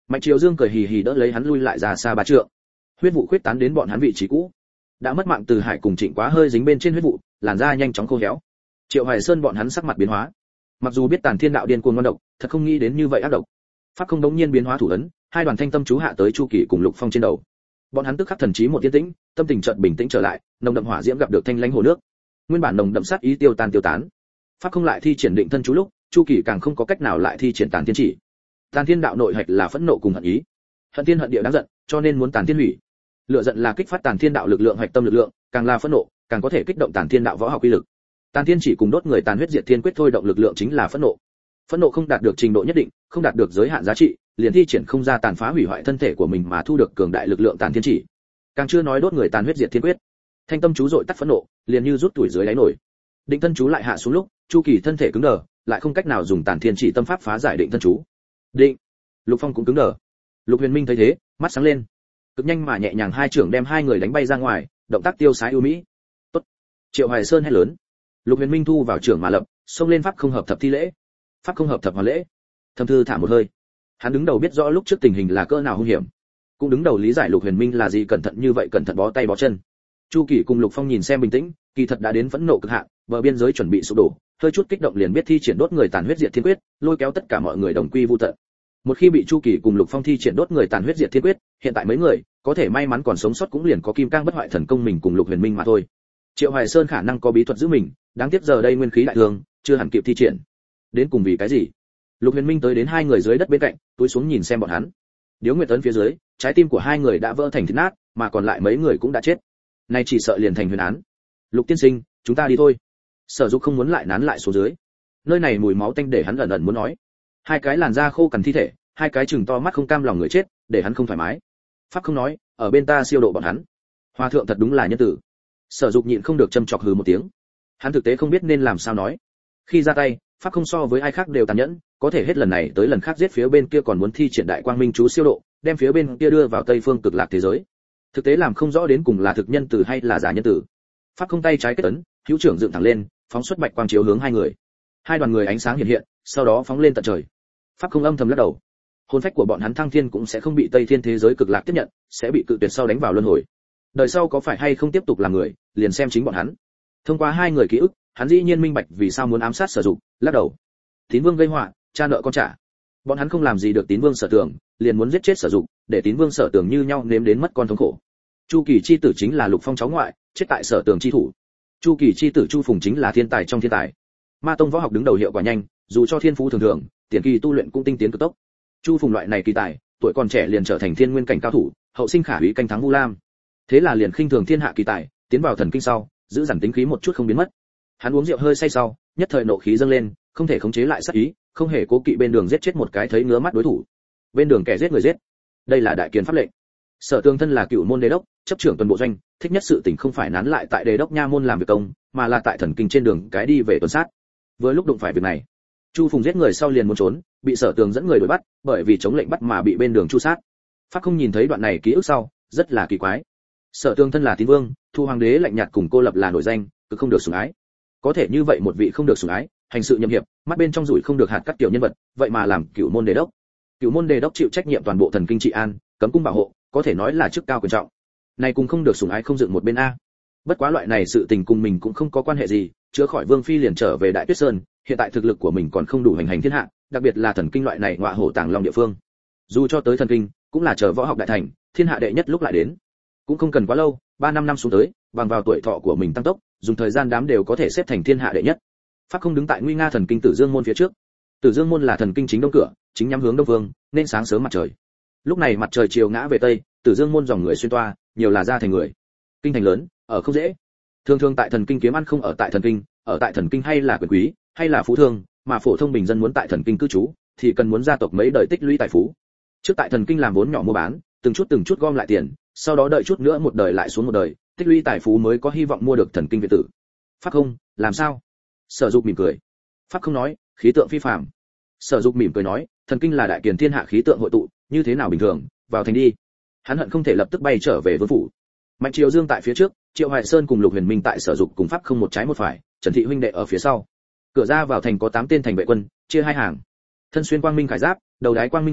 [SPEAKER 1] Mạnh Triều Dương cười hì hì đỡ lấy hắn lui lại ra xa ba trượng. Huyết vụ khuyết tán đến bọn hắn vị trí cũ. Đã mất mạng Từ Hải cùng Trịnh Quá hơi dính bên trên huyết vụ, làn da nhanh chóng khô héo. Triệu Hoài Sơn bọn hắn sắc mặt biến hóa. Mặc dù biết Tàn Thiên đạo điên cuồng ngon độc, thật không nghĩ đến như vậy ác độc. Pháp không đống nhiên biến hóa thủ ấn, hai đoàn thanh tâm chú hạ tới Chu Kỳ cùng Lục Phong trên đầu. Bọn hắn tức khắc thần trí một yên tĩnh, tâm tình chợt bình tĩnh trở lại, nồng đậm hỏa diễm gặp được thanh lãnh hồ nước. Nguyên bản nồng đậm sát ý tiêu tan tiêu tán. Pháp không lại thi triển định thân chú lúc, Chu Kỳ càng không có cách nào lại thi triển Tàn Thiên chỉ. Tàn Thiên đạo nội hạch là phẫn nộ cùng hận ý. Hận thiên hận địa đáng giận, cho nên muốn Tàn Thiên hủy. Lựa giận là kích phát Tàn Thiên đạo lực lượng hạch tâm lực lượng, càng là phẫn nộ, càng có thể kích động Tàn Thiên đạo võ học uy lực. Tàn Thiên chỉ cùng đốt người tàn huyết diệt thiên quyết thôi động lực lượng chính là phẫn nộ. Phẫn nộ không đạt được trình độ nhất định, không đạt được giới hạn giá trị, liền thi triển không ra tàn phá hủy hoại thân thể của mình mà thu được cường đại lực lượng Tàn Thiên chỉ. Càng chưa nói đốt người tàn huyết diệt thiên quyết. Thanh tâm chú dội tắt phẫn nộ, liền như rút tuổi dưới đáy nổi. Định thân chú lại hạ xuống lúc, Chu Kỳ thân thể cứng đờ, lại không cách nào dùng Tàn Thiên chỉ tâm pháp phá giải định thân chú. Định. Lục Phong cũng cứng đờ. Lục Huyền Minh thấy thế, mắt sáng lên. Cực nhanh mà nhẹ nhàng hai trưởng đem hai người đánh bay ra ngoài, động tác tiêu sái ưu mỹ. Tốt. Triệu Hoài Sơn hét lớn. Lục Huyền Minh thu vào trưởng mà lập, xông lên pháp không hợp thập thi lễ. Pháp không hợp thập hoàn lễ. Thâm Thư thả một hơi. Hắn đứng đầu biết rõ lúc trước tình hình là cỡ nào hung hiểm, cũng đứng đầu lý giải Lục Huyền Minh là gì cẩn thận như vậy cẩn thận bó tay bó chân. Chu Kỳ cùng Lục Phong nhìn xem bình tĩnh, kỳ thật đã đến phẫn nộ cực hạn, bờ biên giới chuẩn bị sụp đổ, hơi chút kích động liền biết thi triển đốt người tàn huyết diệt thiên quyết, lôi kéo tất cả mọi người đồng quy vu tận. Một khi bị Chu Kỳ cùng Lục Phong thi triển đốt người tàn huyết diệt thiên quyết, hiện tại mấy người có thể may mắn còn sống sót cũng liền có kim cang bất hoại thần công mình cùng Lục Huyền Minh mà thôi. Triệu Hoài Sơn khả năng có bí thuật giữ mình, đáng tiếc giờ đây nguyên khí đại thương, chưa hẳn kịp thi triển. Đến cùng vì cái gì? Lục Huyền Minh tới đến hai người dưới đất bên cạnh, túi xuống nhìn xem bọn hắn. Điếu Nguyệt Ấn phía dưới, trái tim của hai người đã vỡ thành thịt nát, mà còn lại mấy người cũng đã chết. Nay chỉ sợ liền thành huyền án. Lục tiên sinh, chúng ta đi thôi. Sở Dục không muốn lại nán lại xuống dưới. Nơi này mùi máu tanh để hắn ẩn ẩn muốn nói. Hai cái làn da khô cằn thi thể, hai cái chừng to mắt không cam lòng người chết, để hắn không thoải mái. Pháp không nói, ở bên ta siêu độ bọn hắn. Hòa thượng thật đúng là nhân tử. Sở Dục nhịn không được châm chọc hừ một tiếng. Hắn thực tế không biết nên làm sao nói. Khi ra tay, Pháp không so với ai khác đều tàn nhẫn, có thể hết lần này tới lần khác giết phía bên kia còn muốn thi triển đại quang minh chú siêu độ, đem phía bên kia đưa vào Tây Phương Cực Lạc thế giới. Thực tế làm không rõ đến cùng là thực nhân tử hay là giả nhân tử. Pháp không tay trái kết ấn, hữu trưởng dựng thẳng lên, phóng xuất bạch quang chiếu hướng hai người. Hai đoàn người ánh sáng hiện hiện, sau đó phóng lên tận trời. Pháp không âm thầm lắc đầu. Hồn phách của bọn hắn thăng thiên cũng sẽ không bị Tây Thiên thế giới cực lạc tiếp nhận, sẽ bị cự tuyệt sau đánh vào luân hồi. Đời sau có phải hay không tiếp tục làm người, liền xem chính bọn hắn. Thông qua hai người ký ức, hắn dĩ nhiên minh bạch vì sao muốn ám sát Sở Dục, lắc đầu. Tín Vương gây họa, cha nợ con trả. Bọn hắn không làm gì được Tín Vương Sở Tường, liền muốn giết chết Sở Dục, để Tín Vương Sở Tường như nhau nếm đến mất con thống khổ. Chu Kỳ chi tử chính là Lục Phong cháu ngoại, chết tại Sở Tường chi thủ. Chu Kỳ chi tử Chu Phùng chính là thiên tài trong thiên tài. Ma tông võ học đứng đầu hiệu quả nhanh, dù cho thiên phú thường thường, tiền kỳ tu luyện cũng tinh tiến cực tốc. Chu Phùng loại này kỳ tài, tuổi còn trẻ liền trở thành thiên nguyên cảnh cao thủ, hậu sinh khả úy canh thắng Vu Lam. Thế là liền khinh thường thiên hạ kỳ tài, tiến vào thần kinh sau, giữ dằn tính khí một chút không biến mất. Hắn uống rượu hơi say sau, nhất thời nộ khí dâng lên, không thể khống chế lại sát ý, không hề cố kỵ bên đường giết chết một cái thấy ngứa mắt đối thủ. Bên đường kẻ giết người giết. Đây là đại kiến pháp lệnh. Sở Tường thân là cựu môn đế đốc, chấp trưởng toàn bộ doanh, thích nhất sự tình không phải nán lại tại đế đốc nha môn làm việc công, mà là tại thần kinh trên đường cái đi về tuần sát. Vừa lúc đụng phải việc này, Chu Phùng giết người sau liền muốn trốn, bị Sở Tường dẫn người đuổi bắt, bởi vì chống lệnh bắt mà bị bên đường chu sát. Pháp không nhìn thấy đoạn này ký ức sau, rất là kỳ quái. Sở Tường thân là Tín Vương, thu hoàng đế lạnh nhạt cùng cô lập là nổi danh, cứ không được sủng ái. Có thể như vậy một vị không được sủng ái, hành sự nhậm hiệp, mắt bên trong rủi không được hạt cắt tiểu nhân vật, vậy mà làm cửu môn đề đốc. Cửu môn đề đốc chịu trách nhiệm toàn bộ thần kinh trị an, cấm cung bảo hộ, có thể nói là chức cao quyền trọng. Này cùng không được sủng ái không dựng một bên a. Bất quá loại này sự tình cùng mình cũng không có quan hệ gì, chữa khỏi Vương phi liền trở về Đại Tuyết Sơn, hiện tại thực lực của mình còn không đủ hành hành thiên hạ, đặc biệt là thần kinh loại này ngọa hổ tàng long địa phương. Dù cho tới thần kinh, cũng là chờ võ học đại thành, thiên hạ đệ nhất lúc lại đến. Cũng không cần quá lâu, ba năm năm xuống tới, bằng vào tuổi thọ của mình tăng tốc, dùng thời gian đám đều có thể xếp thành thiên hạ đệ nhất. Pháp không đứng tại nguy nga thần kinh Tử Dương môn phía trước. Tử Dương môn là thần kinh chính đông cửa, chính nhắm hướng đông vương, nên sáng sớm mặt trời. Lúc này mặt trời chiều ngã về tây, Tử Dương môn dòng người xuyên toa, nhiều là ra thành người. Kinh thành lớn, ở không dễ. Thường thường tại thần kinh kiếm ăn không ở tại thần kinh, ở tại thần kinh hay là quyền quý, hay là phú thương, mà phổ thông bình dân muốn tại thần kinh cư trú, thì cần muốn gia tộc mấy đời tích lũy tài phú. Trước tại thần kinh làm vốn nhỏ mua bán, từng chút từng chút gom lại tiền, sau đó đợi chút nữa một đời lại xuống một đời, tích lũy tài phú mới có hy vọng mua được thần kinh viện tử. Pháp không, làm sao? Sở Dục mỉm cười. Pháp không nói, khí tượng phi phàm. Sở Dục mỉm cười nói, thần kinh là đại kiền thiên hạ khí tượng hội tụ, như thế nào bình thường, vào thành đi. Hắn hận không thể lập tức bay trở về vương phủ. Mạnh Triều Dương tại phía trước, Triệu Hoài Sơn cùng Lục Huyền Minh tại Sở Dục cùng Pháp không một trái một phải, Trần Thị huynh đệ ở phía sau. Cửa ra vào thành có tám tên thành vệ quân, chia hai hàng. Thân xuyên quang minh khải giáp, đầu đái quang minh khôi,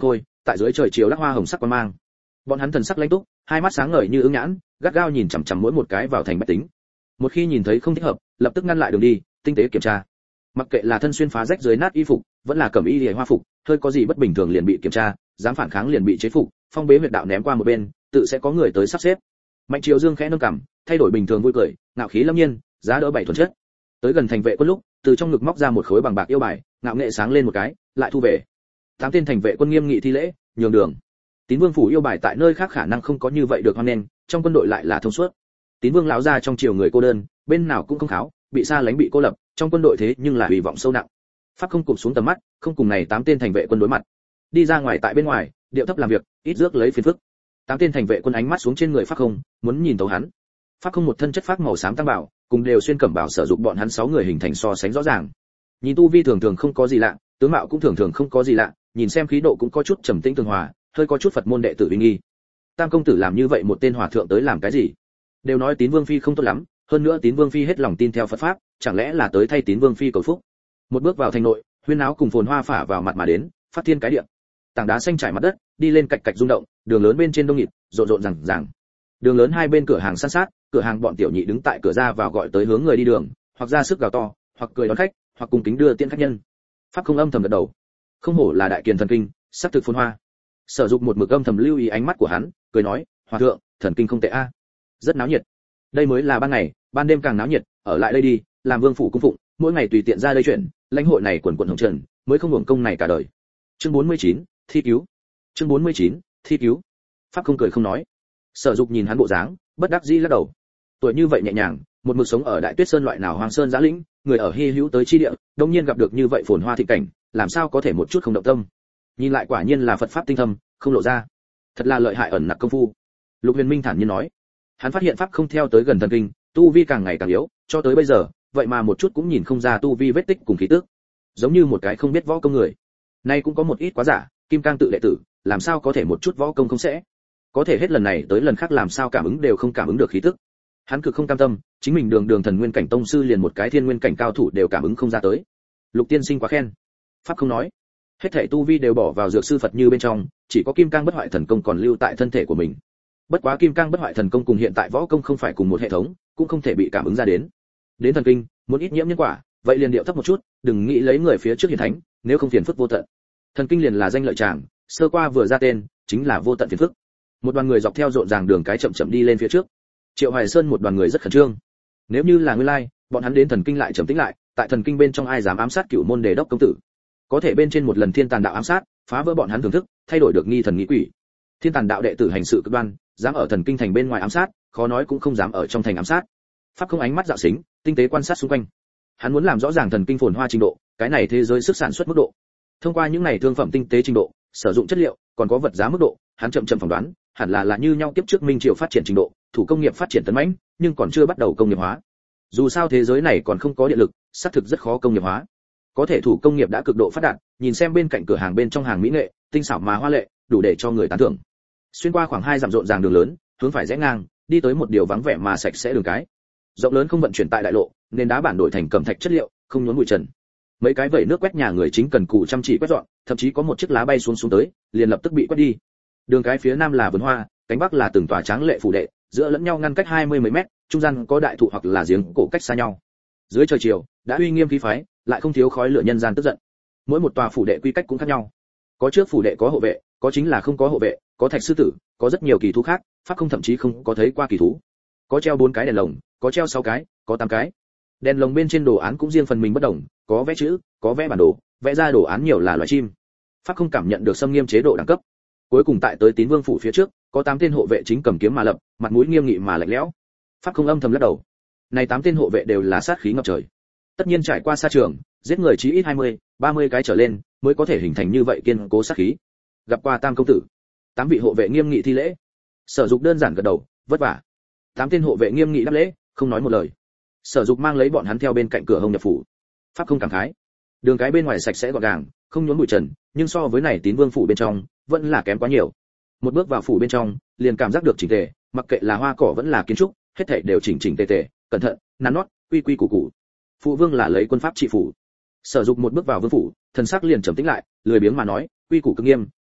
[SPEAKER 1] tại dưới trời chiều lắc hoa hồng sắc quang mang. Bọn hắn thần sắc lãnh túc, hai mắt sáng ngời như ưng nhãn, gắt gao nhìn chằm chằm mỗi một cái vào thành bách tính. Một khi nhìn thấy không thích hợp, lập tức ngăn lại đường đi, tinh tế kiểm tra. Mặc kệ là thân xuyên phá rách dưới nát y phục, vẫn là cẩm y liễu hoa phục, hơi có gì bất bình thường liền bị kiểm tra, dám phản kháng liền bị chế phục, phong bế huyệt đạo ném qua một bên, tự sẽ có người tới sắp xếp. Mạnh Triều Dương khẽ nâng cằm, thay đổi bình thường vui cười, ngạo khí lâm nhiên, giá đỡ bảy thuần chất. Tới gần thành vệ quân lúc, từ trong ngực móc ra một khối bằng bạc yêu bài, ngạo nghệ sáng lên một cái, lại thu về. Tám tên thành vệ quân nghiêm nghị thi lễ, nhường đường. Tín Vương phủ yêu bài tại nơi khác khả năng không có như vậy được hoan nghênh, trong quân đội lại là thông suốt. Tín Vương lão gia trong triều người cô đơn, bên nào cũng không kháo, bị xa lánh bị cô lập, trong quân đội thế nhưng là hy vọng sâu nặng. Pháp không cụp xuống tầm mắt, không cùng này tám tên thành vệ quân đối mặt. Đi ra ngoài tại bên ngoài, điệu thấp làm việc, ít rước lấy phiền phức. Tám tên thành vệ quân ánh mắt xuống trên người Pháp không, muốn nhìn tấu hắn. Pháp không một thân chất phát màu xám tăng bảo, cùng đều xuyên cẩm bảo sử dụng bọn hắn sáu người hình thành so sánh rõ ràng. Nhìn tu vi thường thường không có gì lạ, tướng mạo cũng thường thường không có gì lạ, nhìn xem khí độ cũng có chút trầm tĩnh tường hòa, hơi có chút Phật môn đệ tử uy nghi. Tam công tử làm như vậy một tên hòa thượng tới làm cái gì? Đều nói Tín Vương phi không tốt lắm, hơn nữa Tín Vương phi hết lòng tin theo Phật pháp, chẳng lẽ là tới thay Tín Vương phi cầu phúc? Một bước vào thành nội, huyên áo cùng phồn hoa phả vào mặt mà đến, phát thiên cái địa. Tảng đá xanh trải mặt đất, đi lên cạch cạch rung động, đường lớn bên trên đông nghịt, rộn rộn rằng rằng. Đường lớn hai bên cửa hàng san sát, cửa hàng bọn tiểu nhị đứng tại cửa ra vào gọi tới hướng người đi đường, hoặc ra sức gào to, hoặc cười đón khách, hoặc cùng kính đưa tiễn khách nhân. Pháp không âm thầm gật đầu. Không hổ là đại kiền thần kinh, sắc thực phồn hoa. Sở Dục một mực âm thầm lưu ý ánh mắt của hắn, cười nói, hòa thượng, thần kinh không tệ a, rất náo nhiệt. Đây mới là ban ngày, ban đêm càng náo nhiệt, ở lại đây đi, làm vương phủ cung phụng, mỗi ngày tùy tiện ra đây chuyển, lãnh hội này quần quần hồng trần, mới không hưởng công này cả đời. Chương bốn mươi chín, thi cứu. Chương bốn mươi chín, thi cứu. Pháp không cười không nói. Sở Dục nhìn hắn bộ dáng, bất đắc dĩ lắc đầu. Tuổi như vậy nhẹ nhàng, một mực sống ở Đại Tuyết Sơn loại nào hoang sơn giã lĩnh, người ở hi hữu tới chi địa, đột nhiên gặp được như vậy phồn hoa thị cảnh, làm sao có thể một chút không động tâm. Nhìn lại quả nhiên là Phật pháp tinh thâm, không lộ ra. Thật là lợi hại ẩn nặc công phu. Lục Huyền Minh thản nhiên nói. Hắn phát hiện pháp không theo tới gần thần kinh, tu vi càng ngày càng yếu, cho tới bây giờ, vậy mà một chút cũng nhìn không ra tu vi vết tích cùng khí tức, giống như một cái không biết võ công người. Nay cũng có một ít quá giả, Kim Cang tự đệ tử, làm sao có thể một chút võ công không sẽ? Có thể hết lần này tới lần khác làm sao cảm ứng đều không cảm ứng được khí tức. Hắn cực không cam tâm, chính mình đường đường thần nguyên cảnh tông sư liền một cái thiên nguyên cảnh cao thủ đều cảm ứng không ra tới. Lục tiên sinh quá khen. Pháp không nói. Hết thảy tu vi đều bỏ vào dược sư Phật như bên trong, chỉ có Kim Cang bất hoại thần công còn lưu tại thân thể của mình. Bất quá Kim Cang bất hoại thần công cùng hiện tại võ công không phải cùng một hệ thống, cũng không thể bị cảm ứng ra đến. Đến thần kinh, muốn ít nhiễm nhân quả, vậy liền điệu thấp một chút, đừng nghĩ lấy người phía trước hiển thánh, nếu không phiền phức vô tận. Thần kinh liền là danh lợi tràng, sơ qua vừa ra tên, chính là vô tận phiền phức. Một đoàn người dọc theo rộn ràng đường cái chậm chậm đi lên phía trước. Triệu Hoài Sơn một đoàn người rất khẩn trương. Nếu như là nguyên lai, bọn hắn đến thần kinh lại trầm tĩnh lại, tại thần kinh bên trong ai dám ám sát Cửu môn đề đốc công tử? Có thể bên trên một lần thiên tàn đạo ám sát, phá vỡ bọn hắn thưởng thức, thay đổi được nghi thần nghĩ quỷ. Thiên tàn đạo đệ tử hành sự cực đoan, dám ở thần kinh thành bên ngoài ám sát, khó nói cũng không dám ở trong thành ám sát. Pháp không ánh mắt dạo xính, tinh tế quan sát xung quanh. Hắn muốn làm rõ ràng thần kinh phồn hoa trình độ, cái này thế giới sức sản xuất mức độ. Thông qua những này thương phẩm tinh tế trình độ, sử dụng chất liệu, còn có vật giá mức độ, hắn chậm chậm phỏng đoán, hẳn là là như nhau kiếp trước Minh Triều phát triển trình độ, thủ công nghiệp phát triển tấn mãnh, nhưng còn chưa bắt đầu công nghiệp hóa. Dù sao thế giới này còn không có điện lực, xác thực rất khó công nghiệp hóa. Có thể thủ công nghiệp đã cực độ phát đạt, nhìn xem bên cạnh cửa hàng bên trong hàng mỹ nghệ, tinh xảo mà hoa lệ, đủ để cho người tán thưởng. Xuyên qua khoảng hai dặm rộn ràng đường lớn, hướng phải rẽ ngang, đi tới một điều vắng vẻ mà sạch sẽ đường cái. Rộng lớn không vận chuyển tại đại lộ, nên đá bản đổi thành cẩm thạch chất liệu, không nhốn bụi trần. Mấy cái vẩy nước quét nhà người chính cần cù chăm chỉ quét dọn, thậm chí có một chiếc lá bay xuống xuống tới, liền lập tức bị quét đi. Đường cái phía nam là vườn hoa, cánh bắc là từng tòa tráng lệ phủ đệ, giữa lẫn nhau ngăn cách hai mươi mấy mét, trung gian có đại thụ hoặc là giếng cổ cách xa nhau. Dưới trời chiều, đã uy nghiêm khí phái, lại không thiếu khói lửa nhân gian tức giận. Mỗi một tòa phủ đệ quy cách cũng khác nhau. Có trước phủ đệ có hộ vệ, có chính là không có hộ vệ, có thạch sư tử, có rất nhiều kỳ thú khác, pháp không thậm chí không có thấy qua kỳ thú. Có treo bốn cái đèn lồng, có treo sáu cái, có tám cái. Đèn lồng bên trên đồ án cũng riêng phần mình bất đồng, có vẽ chữ, có vẽ bản đồ, vẽ ra đồ án nhiều là loài chim. Pháp không cảm nhận được xâm nghiêm chế độ đẳng cấp. Cuối cùng tại tới Tín Vương phủ phía trước, có tám tên hộ vệ chính cầm kiếm mà lập, mặt mũi nghiêm nghị mà lạnh lẽo. Pháp không âm thầm lắc đầu. Này tám tên hộ vệ đều là sát khí ngập trời. Tất nhiên trải qua sa trường, giết người chí ít hai mươi, ba mươi cái trở lên, mới có thể hình thành như vậy kiên cố sát khí. Gặp qua Tam công tử. Tám vị hộ vệ nghiêm nghị thi lễ. Sở Dục đơn giản gật đầu, vất vả. Tám tên hộ vệ nghiêm nghị đáp lễ, không nói một lời. Sở Dục mang lấy bọn hắn theo bên cạnh cửa hông nhập phủ. Pháp không cảm khái. Đường cái bên ngoài sạch sẽ gọn gàng, không nhốn bụi trần, nhưng so với này Tín Vương phủ bên trong, vẫn là kém quá nhiều. Một bước vào phủ bên trong, liền cảm giác được chỉnh tề, mặc kệ là hoa cỏ vẫn là kiến trúc, hết thảy đều chỉnh chỉnh tề tề, cẩn thận, nắn nót, quy quy củ củ. Phụ vương là lấy quân pháp trị phủ. Sở Dục một bước vào vương phủ, thần sắc liền trầm tĩnh lại, lười biếng mà nói, quy củ cực nghiêm,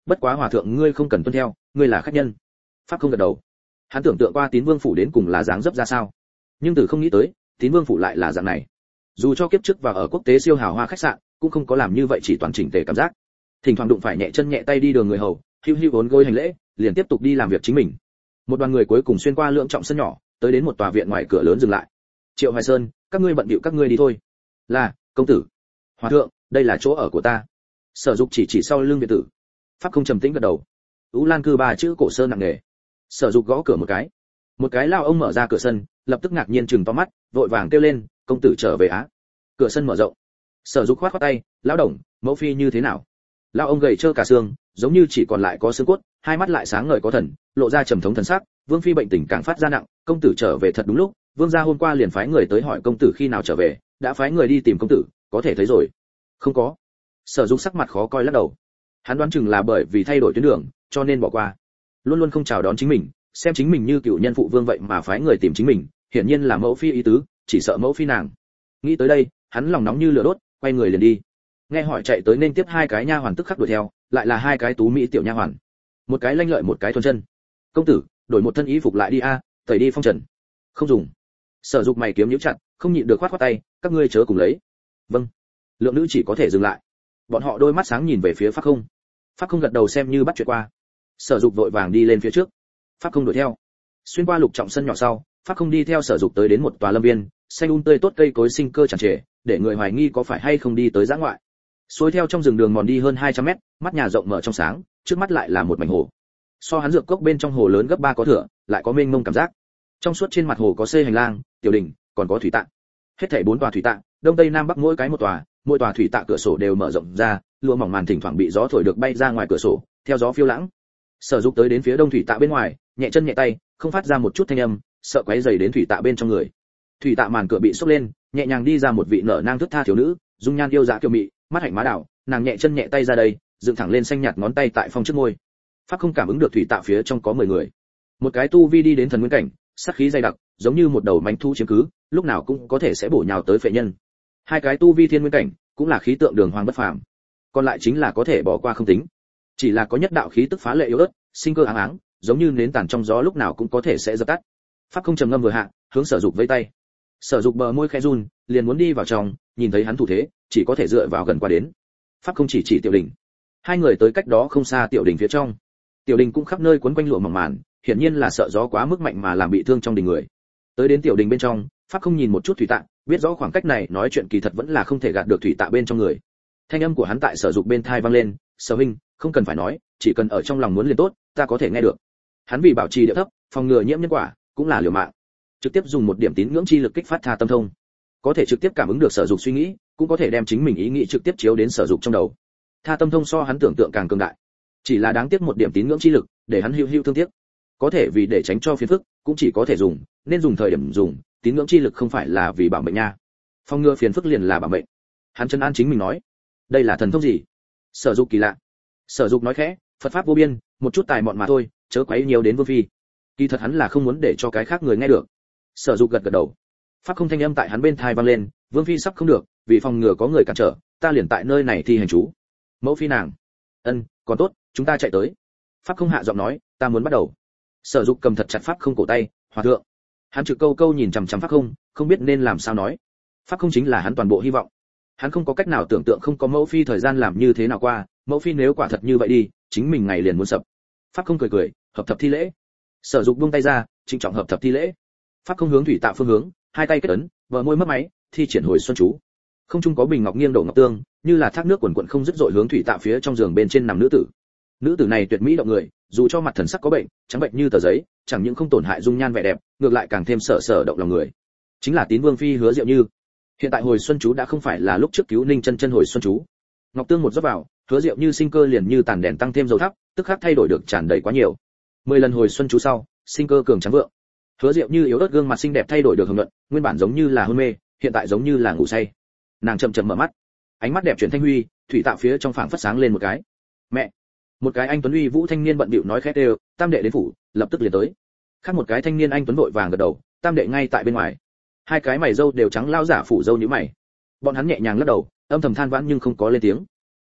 [SPEAKER 1] bất quá hòa thượng ngươi không cần tuân theo, ngươi là khách nhân. Pháp không gật đầu. Hắn tưởng tượng qua Tín Vương phủ đến cùng là dáng dấp ra sao, nhưng từ không nghĩ tới Tín Vương phủ lại là dạng này. Dù cho kiếp trước và ở quốc tế siêu hào hoa khách sạn cũng không có làm như vậy, chỉ toàn chỉnh tề cảm giác. Thỉnh thoảng đụng phải nhẹ chân nhẹ tay đi đường người hầu, hưu hưu vốn gối hành lễ, liền tiếp tục đi làm việc chính mình. Một đoàn người cuối cùng xuyên qua lượng trọng sân nhỏ, tới đến một tòa viện ngoài cửa lớn dừng lại. Triệu Hoài Sơn, các ngươi bận bịu các ngươi đi thôi. Là, công tử. Hòa thượng, đây là chỗ ở của ta. Sở Dục chỉ chỉ sau lưng viện tử. Pháp không trầm tĩnh gật đầu. Ú Lan cư ba chữ cổ sơn nặng nề. Sở Dục gõ cửa một cái. Một cái lao ông mở ra cửa sân, lập tức ngạc nhiên trừng to mắt, vội vàng kêu lên, công tử trở về á. Cửa sân mở rộng. Sở Dục khoát khoát tay, lão đồng, mẫu phi như thế nào? Lão ông gầy trơ cả xương, giống như chỉ còn lại có xương cốt, hai mắt lại sáng ngời có thần, lộ ra trầm thống thần sắc. Vương phi bệnh tình càng phát ra nặng, công tử trở về thật đúng lúc. Vương gia hôm qua liền phái người tới hỏi công tử khi nào trở về, đã phái người đi tìm công tử, có thể thấy rồi. Không có. Sở Dục sắc mặt khó coi lắc đầu. Hắn đoán chừng là bởi vì thay đổi tuyến đường, cho nên bỏ qua. Luôn luôn không chào đón chính mình, xem chính mình như cựu nhân phụ vương vậy mà phái người tìm chính mình, hiển nhiên là mẫu phi ý tứ, chỉ sợ mẫu phi nàng. Nghĩ tới đây, hắn lòng nóng như lửa đốt, quay người liền đi. Nghe hỏi chạy tới nên tiếp hai cái nha hoàn tức khắc đuổi theo, lại là hai cái tú mỹ tiểu nha hoàn. Một cái lanh lợi một cái thuần chân. Công tử, đổi một thân y phục lại đi a, tẩy đi phong trần. Không dùng. Sở Dục mày kiếm nhíu chặt, không nhịn được khoát khoát tay, các ngươi chớ cùng lấy. Vâng. Lượng nữ chỉ có thể dừng lại. Bọn họ đôi mắt sáng nhìn về phía Pháp Không. Pháp Không gật đầu xem như bắt chuyện qua. Sở Dục vội vàng đi lên phía trước. Pháp Không đuổi theo. Xuyên qua lục trọng sân nhỏ sau, Pháp Không đi theo Sở Dục tới đến một tòa lâm viên, xanh um tươi tốt cây cối sinh cơ tràn trề, để người hoài nghi có phải hay không đi tới dã ngoại. Xuôi theo trong rừng đường mòn đi hơn hai trăm mét, mắt nhà rộng mở trong sáng, trước mắt lại là một mảnh hồ. So hắn dược cốc bên trong hồ lớn gấp ba có thừa, lại có mênh mông cảm giác. Trong suốt trên mặt hồ có xây hành lang, tiểu đình, còn có thủy tạng. Hết thảy bốn tòa thủy tạng, đông tây nam bắc mỗi cái một tòa, mỗi tòa thủy tạng cửa sổ đều mở rộng ra, lụa mỏng màn thỉnh thoảng bị gió thổi được bay ra ngoài cửa sổ, theo gió phiêu lãng. Sở Dục tới đến phía đông thủy tạng bên ngoài, nhẹ chân nhẹ tay, không phát ra một chút thanh âm, sợ quấy rầy đến thủy tạng bên trong người. Thủy tạng màn cửa bị xốc lên, nhẹ nhàng đi ra một vị nở nang thướt tha thiếu nữ, dung nhan yêu dã kiều mị, mắt hạnh má đảo, nàng nhẹ chân nhẹ tay ra đây, dựng thẳng lên xanh nhạt ngón tay tại phong trước môi. Pháp không cảm ứng được thủy tạng phía trong có mười người. Một cái tu vi đi đến thần nguyên cảnh, sát khí dày đặc, giống như một đầu mãnh thú chiếm cứ, lúc nào cũng có thể sẽ bổ nhào tới phệ nhân. Hai cái tu vi thiên nguyên cảnh, cũng là khí tượng đường hoàng bất phàm. Còn lại chính là có thể bỏ qua không tính. Chỉ là có nhất đạo khí tức phá lệ yếu ớt, sinh cơ áng áng, giống như nến tàn trong gió lúc nào cũng có thể sẽ dập tắt. Pháp không trầm ngâm vừa hạ, hướng Sở Dục vẫy tay. Sở Dục bờ môi khẽ run, liền muốn đi vào trong, nhìn thấy hắn thủ thế, chỉ có thể dựa vào gần qua đến. Pháp không chỉ chỉ tiểu đình. Hai người tới cách đó không xa tiểu đình phía trong. Tiểu đình cũng khắp nơi quấn quanh lụa mỏng màn, hiển nhiên là sợ gió quá mức mạnh mà làm bị thương trong đình người. Tới đến tiểu đình bên trong, Pháp không nhìn một chút thủy tạng, biết rõ khoảng cách này nói chuyện kỳ thật vẫn là không thể gạt được thủy tạng bên trong người. Thanh âm của hắn tại Sở Dục bên tai vang lên, "Sở huynh, không cần phải nói, chỉ cần ở trong lòng muốn liền tốt, ta có thể nghe được." Hắn vì bảo trì điệu thấp, phòng ngừa nhiễm nhân quả, cũng là liều mạng. Trực tiếp dùng một điểm tín ngưỡng chi lực kích phát Tha Tâm Thông, có thể trực tiếp cảm ứng được Sở Dục suy nghĩ, cũng có thể đem chính mình ý nghĩ trực tiếp chiếu đến Sở Dục trong đầu. Tha Tâm Thông so hắn tưởng tượng càng cường đại. Chỉ là đáng tiếc một điểm tín ngưỡng chi lực, để hắn hưu hưu thương tiếc. Có thể vì để tránh cho phiền phức, cũng chỉ có thể dùng, nên dùng thời điểm dùng, tín ngưỡng chi lực không phải là vì bảo mệnh nha. Phong ngừa phiền phức liền là bảo mệnh. Hắn chân an chính mình nói, đây là thần thông gì? Sở Dục kỳ lạ. Sở Dục nói khẽ, Phật pháp vô biên, một chút tài mọn mà thôi, chớ quấy nhiều đến vương phi. Kỳ thật hắn là không muốn để cho cái khác người nghe được. Sở Dục gật gật đầu. Pháp không thanh âm tại hắn bên tai vang lên, vương phi sắp không được, vì phòng ngừa có người cản trở, ta liền tại nơi này thi hành chú. Mẫu phi nàng. Ân, còn tốt, chúng ta chạy tới. Pháp không hạ giọng nói, ta muốn bắt đầu. Sở Dục cầm thật chặt Pháp không cổ tay, hòa thượng. Hắn trực câu câu nhìn chằm chằm Pháp không, không biết nên làm sao nói. Pháp không chính là hắn toàn bộ hy vọng. Hắn không có cách nào tưởng tượng không có mẫu phi thời gian làm như thế nào qua, mẫu phi nếu quả thật như vậy đi, chính mình ngày liền muốn sập. Pháp không cười cười, hợp thập thi lễ. Sở Dục buông tay ra, trịnh trọng hợp thập thi lễ. Pháp không hướng thủy tạ phương hướng, hai tay kết ấn, bờ môi mấp máy, thi triển hồi xuân chú. Không trung có bình ngọc nghiêng đổ ngọc tương, như là thác nước quần quần không dứt dội hướng thủy tạ phía trong giường bên trên nằm nữ tử. Nữ tử này tuyệt mỹ động người, dù cho mặt thần sắc có bệnh, trắng bệnh như tờ giấy, chẳng những không tổn hại dung nhan vẻ đẹp, ngược lại càng thêm sở sở động lòng người. Chính là Tín Vương phi Hứa Diệu Như. Hiện tại hồi xuân chú đã không phải là lúc trước cứu Ninh Chân Chân hồi xuân chú. Ngọc tương một rót vào, Hứa Diệu Như sinh cơ liền như tàn đèn tăng thêm dầu thắp, tức khắc thay đổi được tràn đầy quá nhiều. Mười lần hồi xuân chú sau, sinh cơ cường trắng vượng. Hứa Diệu Như yếu ớt gương mặt xinh đẹp thay đổi được hồng nhuận, nguyên bản giống như là hôn mê, hiện tại giống như là ngủ say. Nàng chậm chậm mở mắt, ánh mắt đẹp chuyển thanh huy, thủy tạo phía trong phảng phất sáng lên một cái. Mẹ! Một cái anh tuấn uy vũ thanh niên bận bịu nói khét đều, tam đệ đến phủ, lập tức liền tới. Khác một cái thanh niên anh tuấn vội vàng gật đầu, tam đệ ngay tại bên ngoài. Hai cái mày râu đều trắng lao giả phủ râu nhíu mày. Bọn hắn nhẹ nhàng lắc đầu, âm thầm than vãn nhưng không có lên tiếng.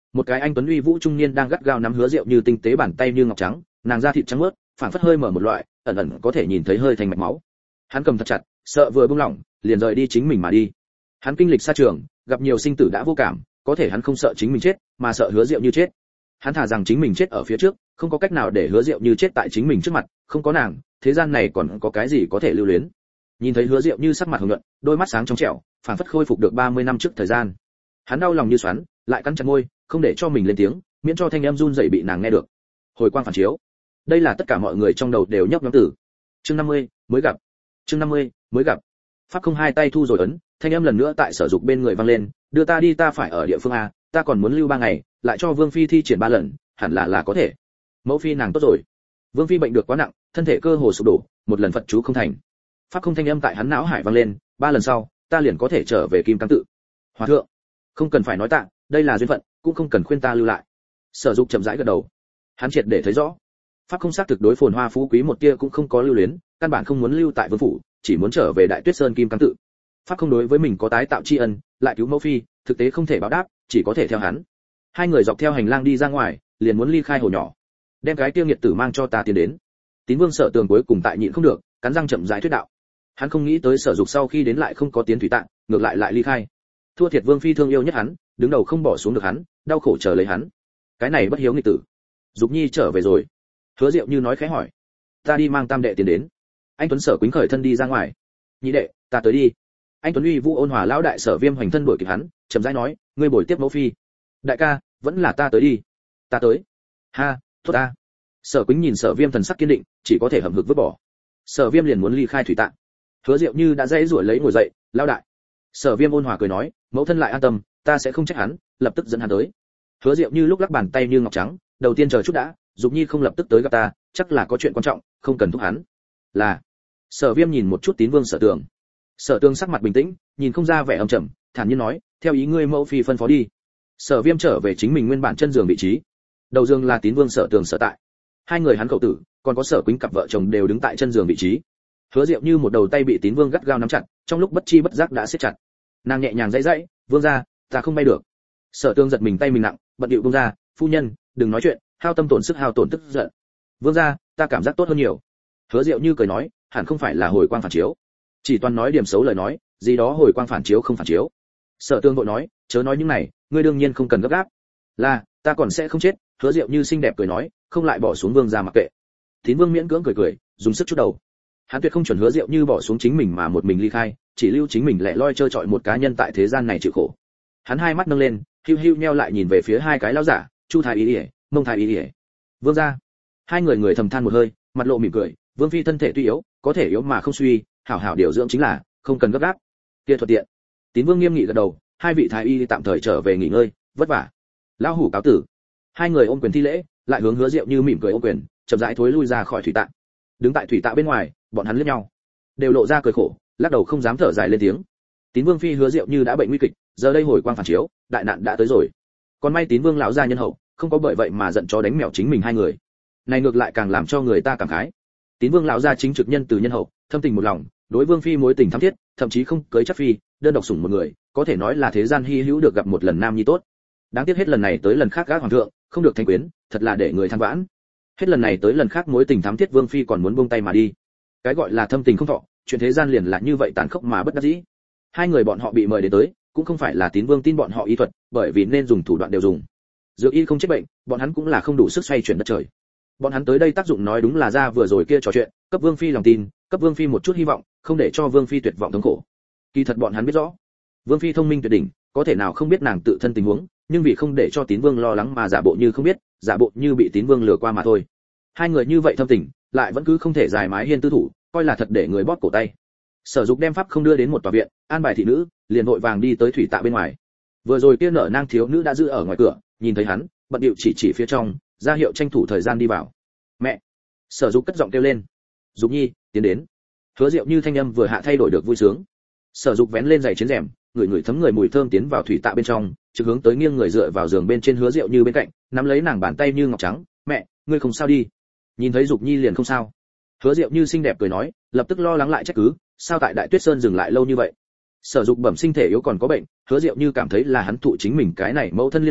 [SPEAKER 1] một cái anh tuấn uy vũ trung niên đang gắt gao nắm Hứa Diệu Như tinh tế bàn tay như ngọc trắng, nàng da thịt trắng mướt, phản phất hơi mở một loại, ẩn ẩn có thể nhìn thấy hơi thành mạch máu. Hắn cầm thật chặt, sợ vừa buông lỏng, liền rời đi chính mình mà đi. Hắn kinh lịch xa trường, gặp nhiều sinh tử đã vô cảm, có thể hắn không sợ chính mình chết, mà sợ Hứa Diệu Như chết. Hắn thà rằng chính mình chết ở phía trước, không có cách nào để Hứa Diệu Như chết tại chính mình trước mặt, không có nàng, thế gian này còn có cái gì có thể lưu luyến. Nhìn thấy Hứa Diệu Như sắc mặt hồng nhuận, đôi mắt sáng trong trẻo, phản phất khôi phục được ba mươi năm trước thời gian. Hắn đau lòng như xoắn, lại cắn chặt môi, không để cho mình lên tiếng, miễn cho thanh âm run rẩy bị nàng nghe được. Hồi quang phản chiếu. Đây là tất cả mọi người trong đầu đều nhấp nhóm từ. Chương năm mươi, mới gặp. Chương năm mươi, mới gặp. Pháp không hai tay thu rồi ấn, thanh âm lần nữa tại Sở Dục bên người vang lên, đưa ta đi, ta phải ở địa phương a, ta còn muốn lưu ba ngày, lại cho Vương phi thi triển ba lần, hẳn là là có thể. Mẫu phi nàng tốt rồi. Vương phi bệnh được quá nặng, thân thể cơ hồ sụp đổ, một lần Phật chú không thành. Pháp không thanh âm tại hắn não hải vang lên, ba lần sau, ta liền có thể trở về Kim Cang tự. Hòa thượng, không cần phải nói tạ, đây là duyên phận, cũng không cần khuyên ta lưu lại. Sở Dục chậm rãi gật đầu. Hắn triệt để thấy rõ, Pháp không xác thực đối phồn hoa phú quý một tia cũng không có lưu luyến, căn bản không muốn lưu tại vương phủ, chỉ muốn trở về Đại Tuyết Sơn Kim Cang tự. Pháp không đối với mình có tái tạo tri ân, lại cứu mẫu phi, thực tế không thể báo đáp, chỉ có thể theo hắn. Hai người dọc theo hành lang đi ra ngoài, liền muốn ly khai hồ nhỏ. Đem cái tiêu nghiệt tử mang cho ta tiến đến. Tín Vương Sở Tường cuối cùng tại nhịn không được, cắn răng chậm rãi thuyết đạo. Hắn không nghĩ tới Sở Dục sau khi đến lại không có tiến thủy tạng, ngược lại lại ly khai. Thua thiệt Vương phi thương yêu nhất hắn, đứng đầu không bỏ xuống được hắn, đau khổ chờ lấy hắn. Cái này bất hiếu nghịch tử. Dục Nhi trở về rồi. Hứa Diệu Như nói khẽ hỏi. Ta đi mang tam đệ tiến đến. Anh Tuấn Sở Quýnh khởi thân đi ra ngoài. Nhị đệ, ta tới đi. Anh Tuấn uy vũ ôn hòa lão đại Sở Viêm hoành thân đuổi kịp hắn, chậm rãi nói, ngươi bồi tiếp mẫu phi. Đại ca, vẫn là ta tới đi. Ta tới. Ha, tốt ta. Sở Quýnh nhìn Sở Viêm thần sắc kiên định, chỉ có thể hậm hực vứt bỏ. Sở Viêm liền muốn ly khai thủy tạng. Hứa Diệu Như đã dãy rủa lấy ngồi dậy, lão đại. Sở Viêm ôn hòa cười nói, mẫu thân lại an tâm, ta sẽ không trách hắn, lập tức dẫn hắn tới. Hứa Diệu Như lúc lắc bàn tay như ngọc trắng, đầu tiên chờ chút đã, Dục Nhi không lập tức tới gặp ta, chắc là có chuyện quan trọng, không cần thúc hắn. Là. Sở Viêm nhìn một chút Tín Vương Sở Tường. Sở Tường sắc mặt bình tĩnh, nhìn không ra vẻ âm trầm, thản nhiên nói, theo ý ngươi mẫu phi phân phó đi. Sở Viêm trở về chính mình nguyên bản chân giường vị trí. Đầu giường là Tín Vương Sở Tường sở tại. Hai người hắn cậu tử, còn có Sở Quýnh cặp vợ chồng đều đứng tại chân giường vị trí. Hứa Diệu Như một đầu tay bị Tín Vương gắt gao nắm chặt, trong lúc bất chi bất giác đã siết chặt. Nàng nhẹ nhàng dãy dãy, "Vương gia, ta không bay được." Sở Tường giật mình tay mình nặng, bận điệu buông ra, "Phu nhân, đừng nói chuyện, hao tâm tổn sức hao tổn tức giận." "Vương gia, ta cảm giác tốt hơn nhiều." Hứa Diệu Như cười nói, hẳn không phải là hồi quang phản chiếu. Chỉ toàn nói điểm xấu lời nói, gì đó hồi quang phản chiếu không phản chiếu. Sở Tường vội nói, "Chớ nói những này, ngươi đương nhiên không cần gấp gáp." "Là, ta còn sẽ không chết." Hứa Diệu Như xinh đẹp cười nói, không lại bỏ xuống Vương gia mặc kệ. Tín Vương miễn cưỡng cười cười, dùng sức chút đầu. Hắn tuyệt không chuẩn Hứa Diệu Như bỏ xuống chính mình mà một mình ly khai, chỉ lưu chính mình lẻ loi chơi chọi một cá nhân tại thế gian này chịu khổ. Hắn hai mắt nâng lên, hiu hiu nheo lại nhìn về phía hai cái lão giả, Chu Thái Y, Mông Thái Y. "Vương gia." Hai người người thầm than một hơi, mặt lộ mỉm cười, Vương phi thân thể tuy yếu, có thể yếu mà không suy, hảo hảo điều dưỡng chính là, không cần gấp gáp. Kia thuận tiện. Tín Vương nghiêm nghị gật đầu, hai vị thái y tạm thời trở về nghỉ ngơi, vất vả. Lão hủ cáo tử. Hai người ôm quyền thi lễ, lại hướng Hứa Diệu Như mỉm cười ôm quyền, chậm rãi thối lui ra khỏi thủy tạ. Đứng tại thủy tạ bên ngoài, bọn hắn liếc nhau, đều lộ ra cười khổ, lắc đầu không dám thở dài lên tiếng. Tín Vương phi Hứa Diệu Như đã bệnh nguy kịch, giờ đây hồi quang phản chiếu, đại nạn đã tới rồi. Còn may Tín Vương lão gia nhân hậu, không có bởi vậy mà giận chó đánh mèo chính mình hai người. Này ngược lại càng làm cho người ta cảm khái. Tín Vương lão gia chính trực nhân từ nhân hậu, thâm tình một lòng, đối Vương phi mối tình thắm thiết, thậm chí không cưới chắc phi, đơn độc sủng một người, có thể nói là thế gian hi hữu được gặp một lần nam nhi tốt. Đáng tiếc hết lần này tới lần khác gác hoàng thượng, không được thanh quyến, thật là để người than vãn. Hết lần này tới lần khác mối tình thắm thiết Vương phi còn muốn buông tay mà đi. Cái gọi là thâm tình không thọ, chuyện thế gian liền là như vậy tàn khốc mà bất đắc dĩ. Hai người bọn họ bị mời đến tới, cũng không phải là Tín Vương tin bọn họ y thuật, bởi vì nên dùng thủ đoạn đều dùng. Dược y không chết bệnh, bọn hắn cũng là không đủ sức xoay chuyển đất trời. Bọn hắn tới đây tác dụng nói đúng là ra vừa rồi kia trò chuyện, cấp Vương phi lòng tin, cấp Vương phi một chút hy vọng, không để cho Vương phi tuyệt vọng thống khổ. Kỳ thật bọn hắn biết rõ, Vương phi thông minh tuyệt đỉnh, có thể nào không biết nàng tự thân tình huống, nhưng vì không để cho Tín Vương lo lắng mà giả bộ như không biết, giả bộ như bị Tín Vương lừa qua mà thôi. Hai người như vậy thâm tình, lại vẫn cứ không thể giải mái hiên tư thủ, coi là thật để người bóp cổ tay. Sở Dục đem pháp không đưa đến một tòa viện, an bài thị nữ, liền vội vàng đi tới thủy tạ bên ngoài. Vừa rồi kia nở nang thiếu nữ đã giữ ở ngoài cửa, nhìn thấy hắn, bận điệu chỉ chỉ phía trong, ra hiệu tranh thủ thời gian đi vào. "Mẹ!" Sở Dục cất giọng kêu lên. "Dục Nhi, tiến đến." Hứa Diệu Như thanh âm vừa hạ thay đổi được vui sướng. Sở Dục vén lên giày chiến rèm, người người thấm người mùi thơm tiến vào thủy tạ bên trong, trực hướng tới nghiêng người dựa vào giường bên trên Hứa Diệu Như bên cạnh, nắm lấy nàng bàn tay như ngọc trắng, "Mẹ, ngươi không sao đi?" Nhìn thấy Dục Nhi liền không sao. Hứa Diệu Như xinh đẹp cười nói, lập tức lo lắng lại trách cứ, sao tại Đại Tuyết Sơn dừng lại lâu như vậy? Sở Dục bẩm sinh thể yếu còn có bệnh, Hứa Diệu Như cảm thấy là hắn thụ chính mình cái này mẫu thân liên lụy,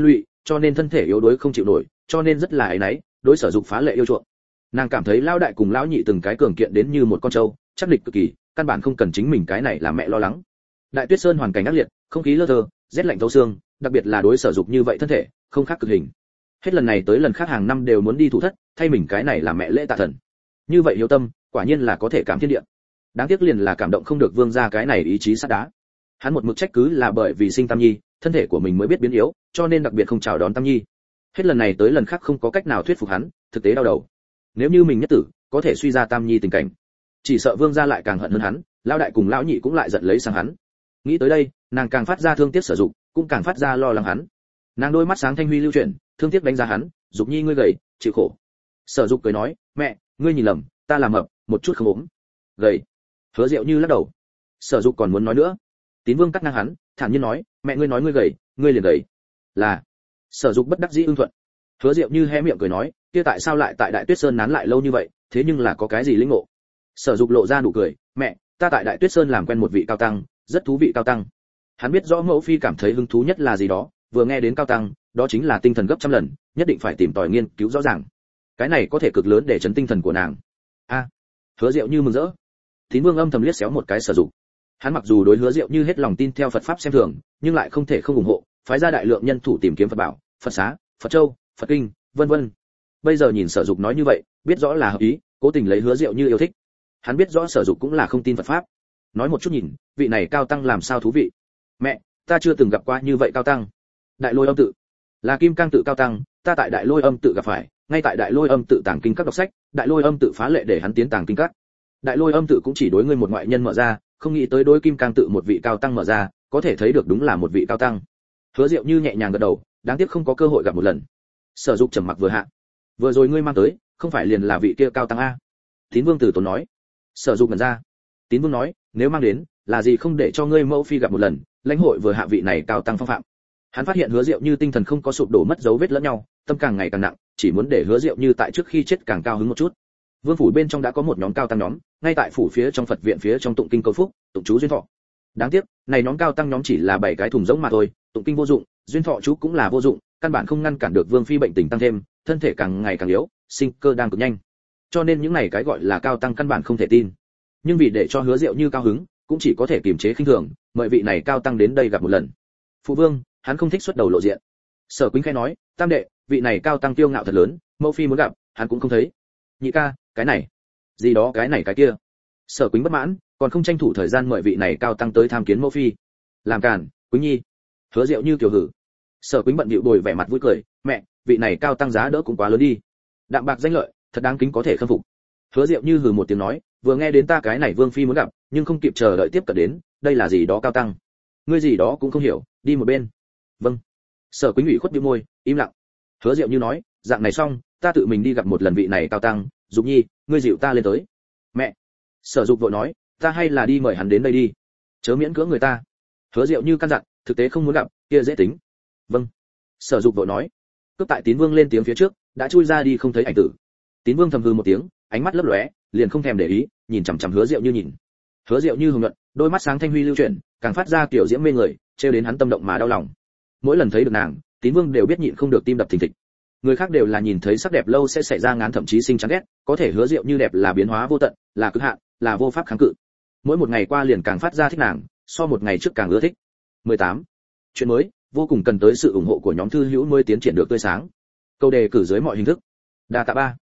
[SPEAKER 1] cho nên thân thể yếu đuối không chịu nổi, cho nên rất là ấy nấy, đối Sở Dục phá lệ yêu chuộng. Nàng cảm thấy lão đại cùng lão nhị từng cái cường kiện đến như một con trâu, chắc địch cực kỳ, căn bản không cần chính mình cái này làm mẹ lo lắng. Đại Tuyết Sơn hoàn cảnh ác liệt, không khí lơ thơ, rét lạnh thấu xương, đặc biệt là đối Sở Dục như vậy thân thể, không khác cực hình. Hết lần này tới lần khác hàng năm đều muốn đi thủ thất, thay mình cái này làm mẹ lễ tạ thần. Như vậy hiếu tâm, quả nhiên là có thể cảm thiên địa. Đáng tiếc liền là cảm động không được vương gia cái này ý chí sắt đá. Hắn một mực trách cứ là bởi vì sinh Tam Nhi, thân thể của mình mới biết biến yếu, cho nên đặc biệt không chào đón Tam Nhi. Hết lần này tới lần khác không có cách nào thuyết phục hắn, thực tế đau đầu. Nếu như mình nhất tử, có thể suy ra Tam Nhi tình cảnh, chỉ sợ vương gia lại càng hận hơn hắn, lão đại cùng lão nhị cũng lại giận lấy sang hắn. Nghĩ tới đây, nàng càng phát ra thương tiếc Sở Dục, cũng càng phát ra lo lắng hắn. Nàng đôi mắt sáng thanh huy lưu chuyển, thương tiếc đánh giá hắn, Dục Nhi ngươi gầy, chịu khổ. Sở Dục cười nói, mẹ, ngươi nhìn lầm, ta làm mập, một chút không ốm. Gầy. Hứa Diệu Như lắc đầu. Sở Dục còn muốn nói nữa, Tín Vương cắt ngang hắn, thản nhiên nói, mẹ ngươi nói ngươi gầy, ngươi liền gầy. Là. Sở Dục bất đắc dĩ ưng thuận. Hứa Diệu Như hé miệng cười nói, kia tại sao lại tại Đại Tuyết Sơn nán lại lâu như vậy, thế nhưng là có cái gì linh ngộ? Sở Dục lộ ra nụ cười, mẹ, ta tại Đại Tuyết Sơn làm quen một vị cao tăng, rất thú vị cao tăng. Hắn biết rõ mẫu phi cảm thấy hứng thú nhất là gì đó, vừa nghe đến cao tăng, đó chính là tinh thần gấp trăm lần, nhất định phải tìm tòi nghiên cứu rõ ràng. Cái này có thể cực lớn để chấn tinh thần của nàng. A. Hứa Diệu Như mừng rỡ. Tín Vương âm thầm liếc xéo một cái Sở Dục. Hắn mặc dù đối Hứa Diệu Như hết lòng tin theo Phật pháp xem thường, nhưng lại không thể không ủng hộ, phái ra đại lượng nhân thủ tìm kiếm Phật bảo, Phật xá, Phật châu, Phật kinh, vân vân. Bây giờ nhìn Sở Dục nói như vậy, biết rõ là hợp ý, cố tình lấy Hứa Diệu Như yêu thích. Hắn biết rõ Sở Dục cũng là không tin Phật pháp. Nói một chút nhìn, vị này cao tăng làm sao thú vị. Mẹ, ta chưa từng gặp qua như vậy cao tăng. Đại Lôi Âm tự, là Kim Cang tự cao tăng, ta tại Đại Lôi Âm tự gặp phải, ngay tại Đại Lôi Âm tự tàng kinh các đọc sách, Đại Lôi Âm tự phá lệ để hắn tiến tàng kinh các. Đại Lôi Âm tự cũng chỉ đối ngươi một ngoại nhân mở ra, không nghĩ tới đối Kim Cang tự một vị cao tăng mở ra, có thể thấy được đúng là một vị cao tăng. Hứa Diệu Như nhẹ nhàng gật đầu, đáng tiếc không có cơ hội gặp một lần. Sở Dục trầm mặc vừa hạ. Vừa rồi ngươi mang tới, không phải liền là vị kia cao tăng a? Tín Vương Tử Tốn nói. Sở Dục nhận ra. Tín Vương nói, nếu mang đến, là gì không để cho ngươi mẫu phi gặp một lần, lãnh hội vừa hạ vị này cao tăng phong phạm. Hắn phát hiện Hứa Diệu Như tinh thần không có sụp đổ mất dấu vết lẫn nhau, tâm càng ngày càng nặng, chỉ muốn để Hứa Diệu Như tại trước khi chết càng cao hứng một chút. Vương phủ bên trong đã có một nhóm cao tăng nhóm, ngay tại phủ phía trong Phật viện phía trong tụng kinh cầu phúc, tụng chú duyên thọ. Đáng tiếc, này nhóm cao tăng nhóm chỉ là bảy cái thùng giống mà thôi, tụng kinh vô dụng, duyên thọ chú cũng là vô dụng, căn bản không ngăn cản được Vương phi bệnh tình tăng thêm, thân thể càng ngày càng yếu, sinh cơ đang cực nhanh. Cho nên những này cái gọi là cao tăng căn bản không thể tin. Nhưng vì để cho Hứa Diệu Như cao hứng, cũng chỉ có thể kiềm chế khinh thường, mời vị này cao tăng đến đây gặp một lần. Phụ vương, hắn không thích xuất đầu lộ diện. Sở Quýnh khẽ nói, tam đệ, vị này cao tăng tiêu ngạo thật lớn, mẫu phi muốn gặp, hắn cũng không thấy. Nhị ca, cái này, gì đó cái này cái kia. Sở Quýnh bất mãn, còn không tranh thủ thời gian mời vị này cao tăng tới tham kiến mẫu phi. Làm cản, Quýnh nhi. Hứa Diệu Như kiều hử. Sở Quýnh bận bịu bồi vẻ mặt vui cười, mẹ, vị này cao tăng giá đỡ cũng quá lớn đi. Đạm bạc danh lợi, thật đáng kính có thể khâm phục. Hứa Diệu Như hừ một tiếng nói, vừa nghe đến ta cái này vương phi muốn gặp, nhưng không kịp chờ đợi tiếp cận đến, đây là gì đó cao tăng. Ngươi gì đó cũng không hiểu, đi một bên. Vâng. Sở Quýnh ủy khuất bĩu môi, im lặng. Hứa Diệu Như nói, dạng này xong, ta tự mình đi gặp một lần vị này cao tăng, Dục Nhi, ngươi dịu ta lên tới. Mẹ. Sở Dục vội nói, ta hay là đi mời hắn đến đây đi, chớ miễn cưỡng người ta. Hứa Diệu Như căn dặn, thực tế không muốn gặp, kia dễ tính. Vâng. Sở Dục vội nói. Cướp tại Tín Vương lên tiếng phía trước, đã chui ra đi không thấy ảnh tử. Tín Vương thầm hừ một tiếng, ánh mắt lấp lóe, liền không thèm để ý, nhìn chằm chằm Hứa Diệu Như nhìn. Hứa Diệu Như hùng luận, đôi mắt sáng thanh huy lưu chuyển, càng phát ra kiểu diễm mê người, trêu đến hắn tâm động mà đau lòng. Mỗi lần thấy được nàng, Tín Vương đều biết nhịn không được tim đập thình thịch. Người khác đều là nhìn thấy sắc đẹp lâu sẽ xảy ra ngán thậm chí sinh chán ghét, có thể Hứa Diệu Như đẹp là biến hóa vô tận, là cực hạn, là vô pháp kháng cự. Mỗi một ngày qua liền càng phát ra thích nàng, so một ngày trước càng ưa thích. mười tám. Chuyện mới, vô cùng cần tới sự ủng hộ của nhóm thư hữu mới tiến triển được tươi sáng. Câu đề cử dưới mọi hình thức. Đa tạ ba.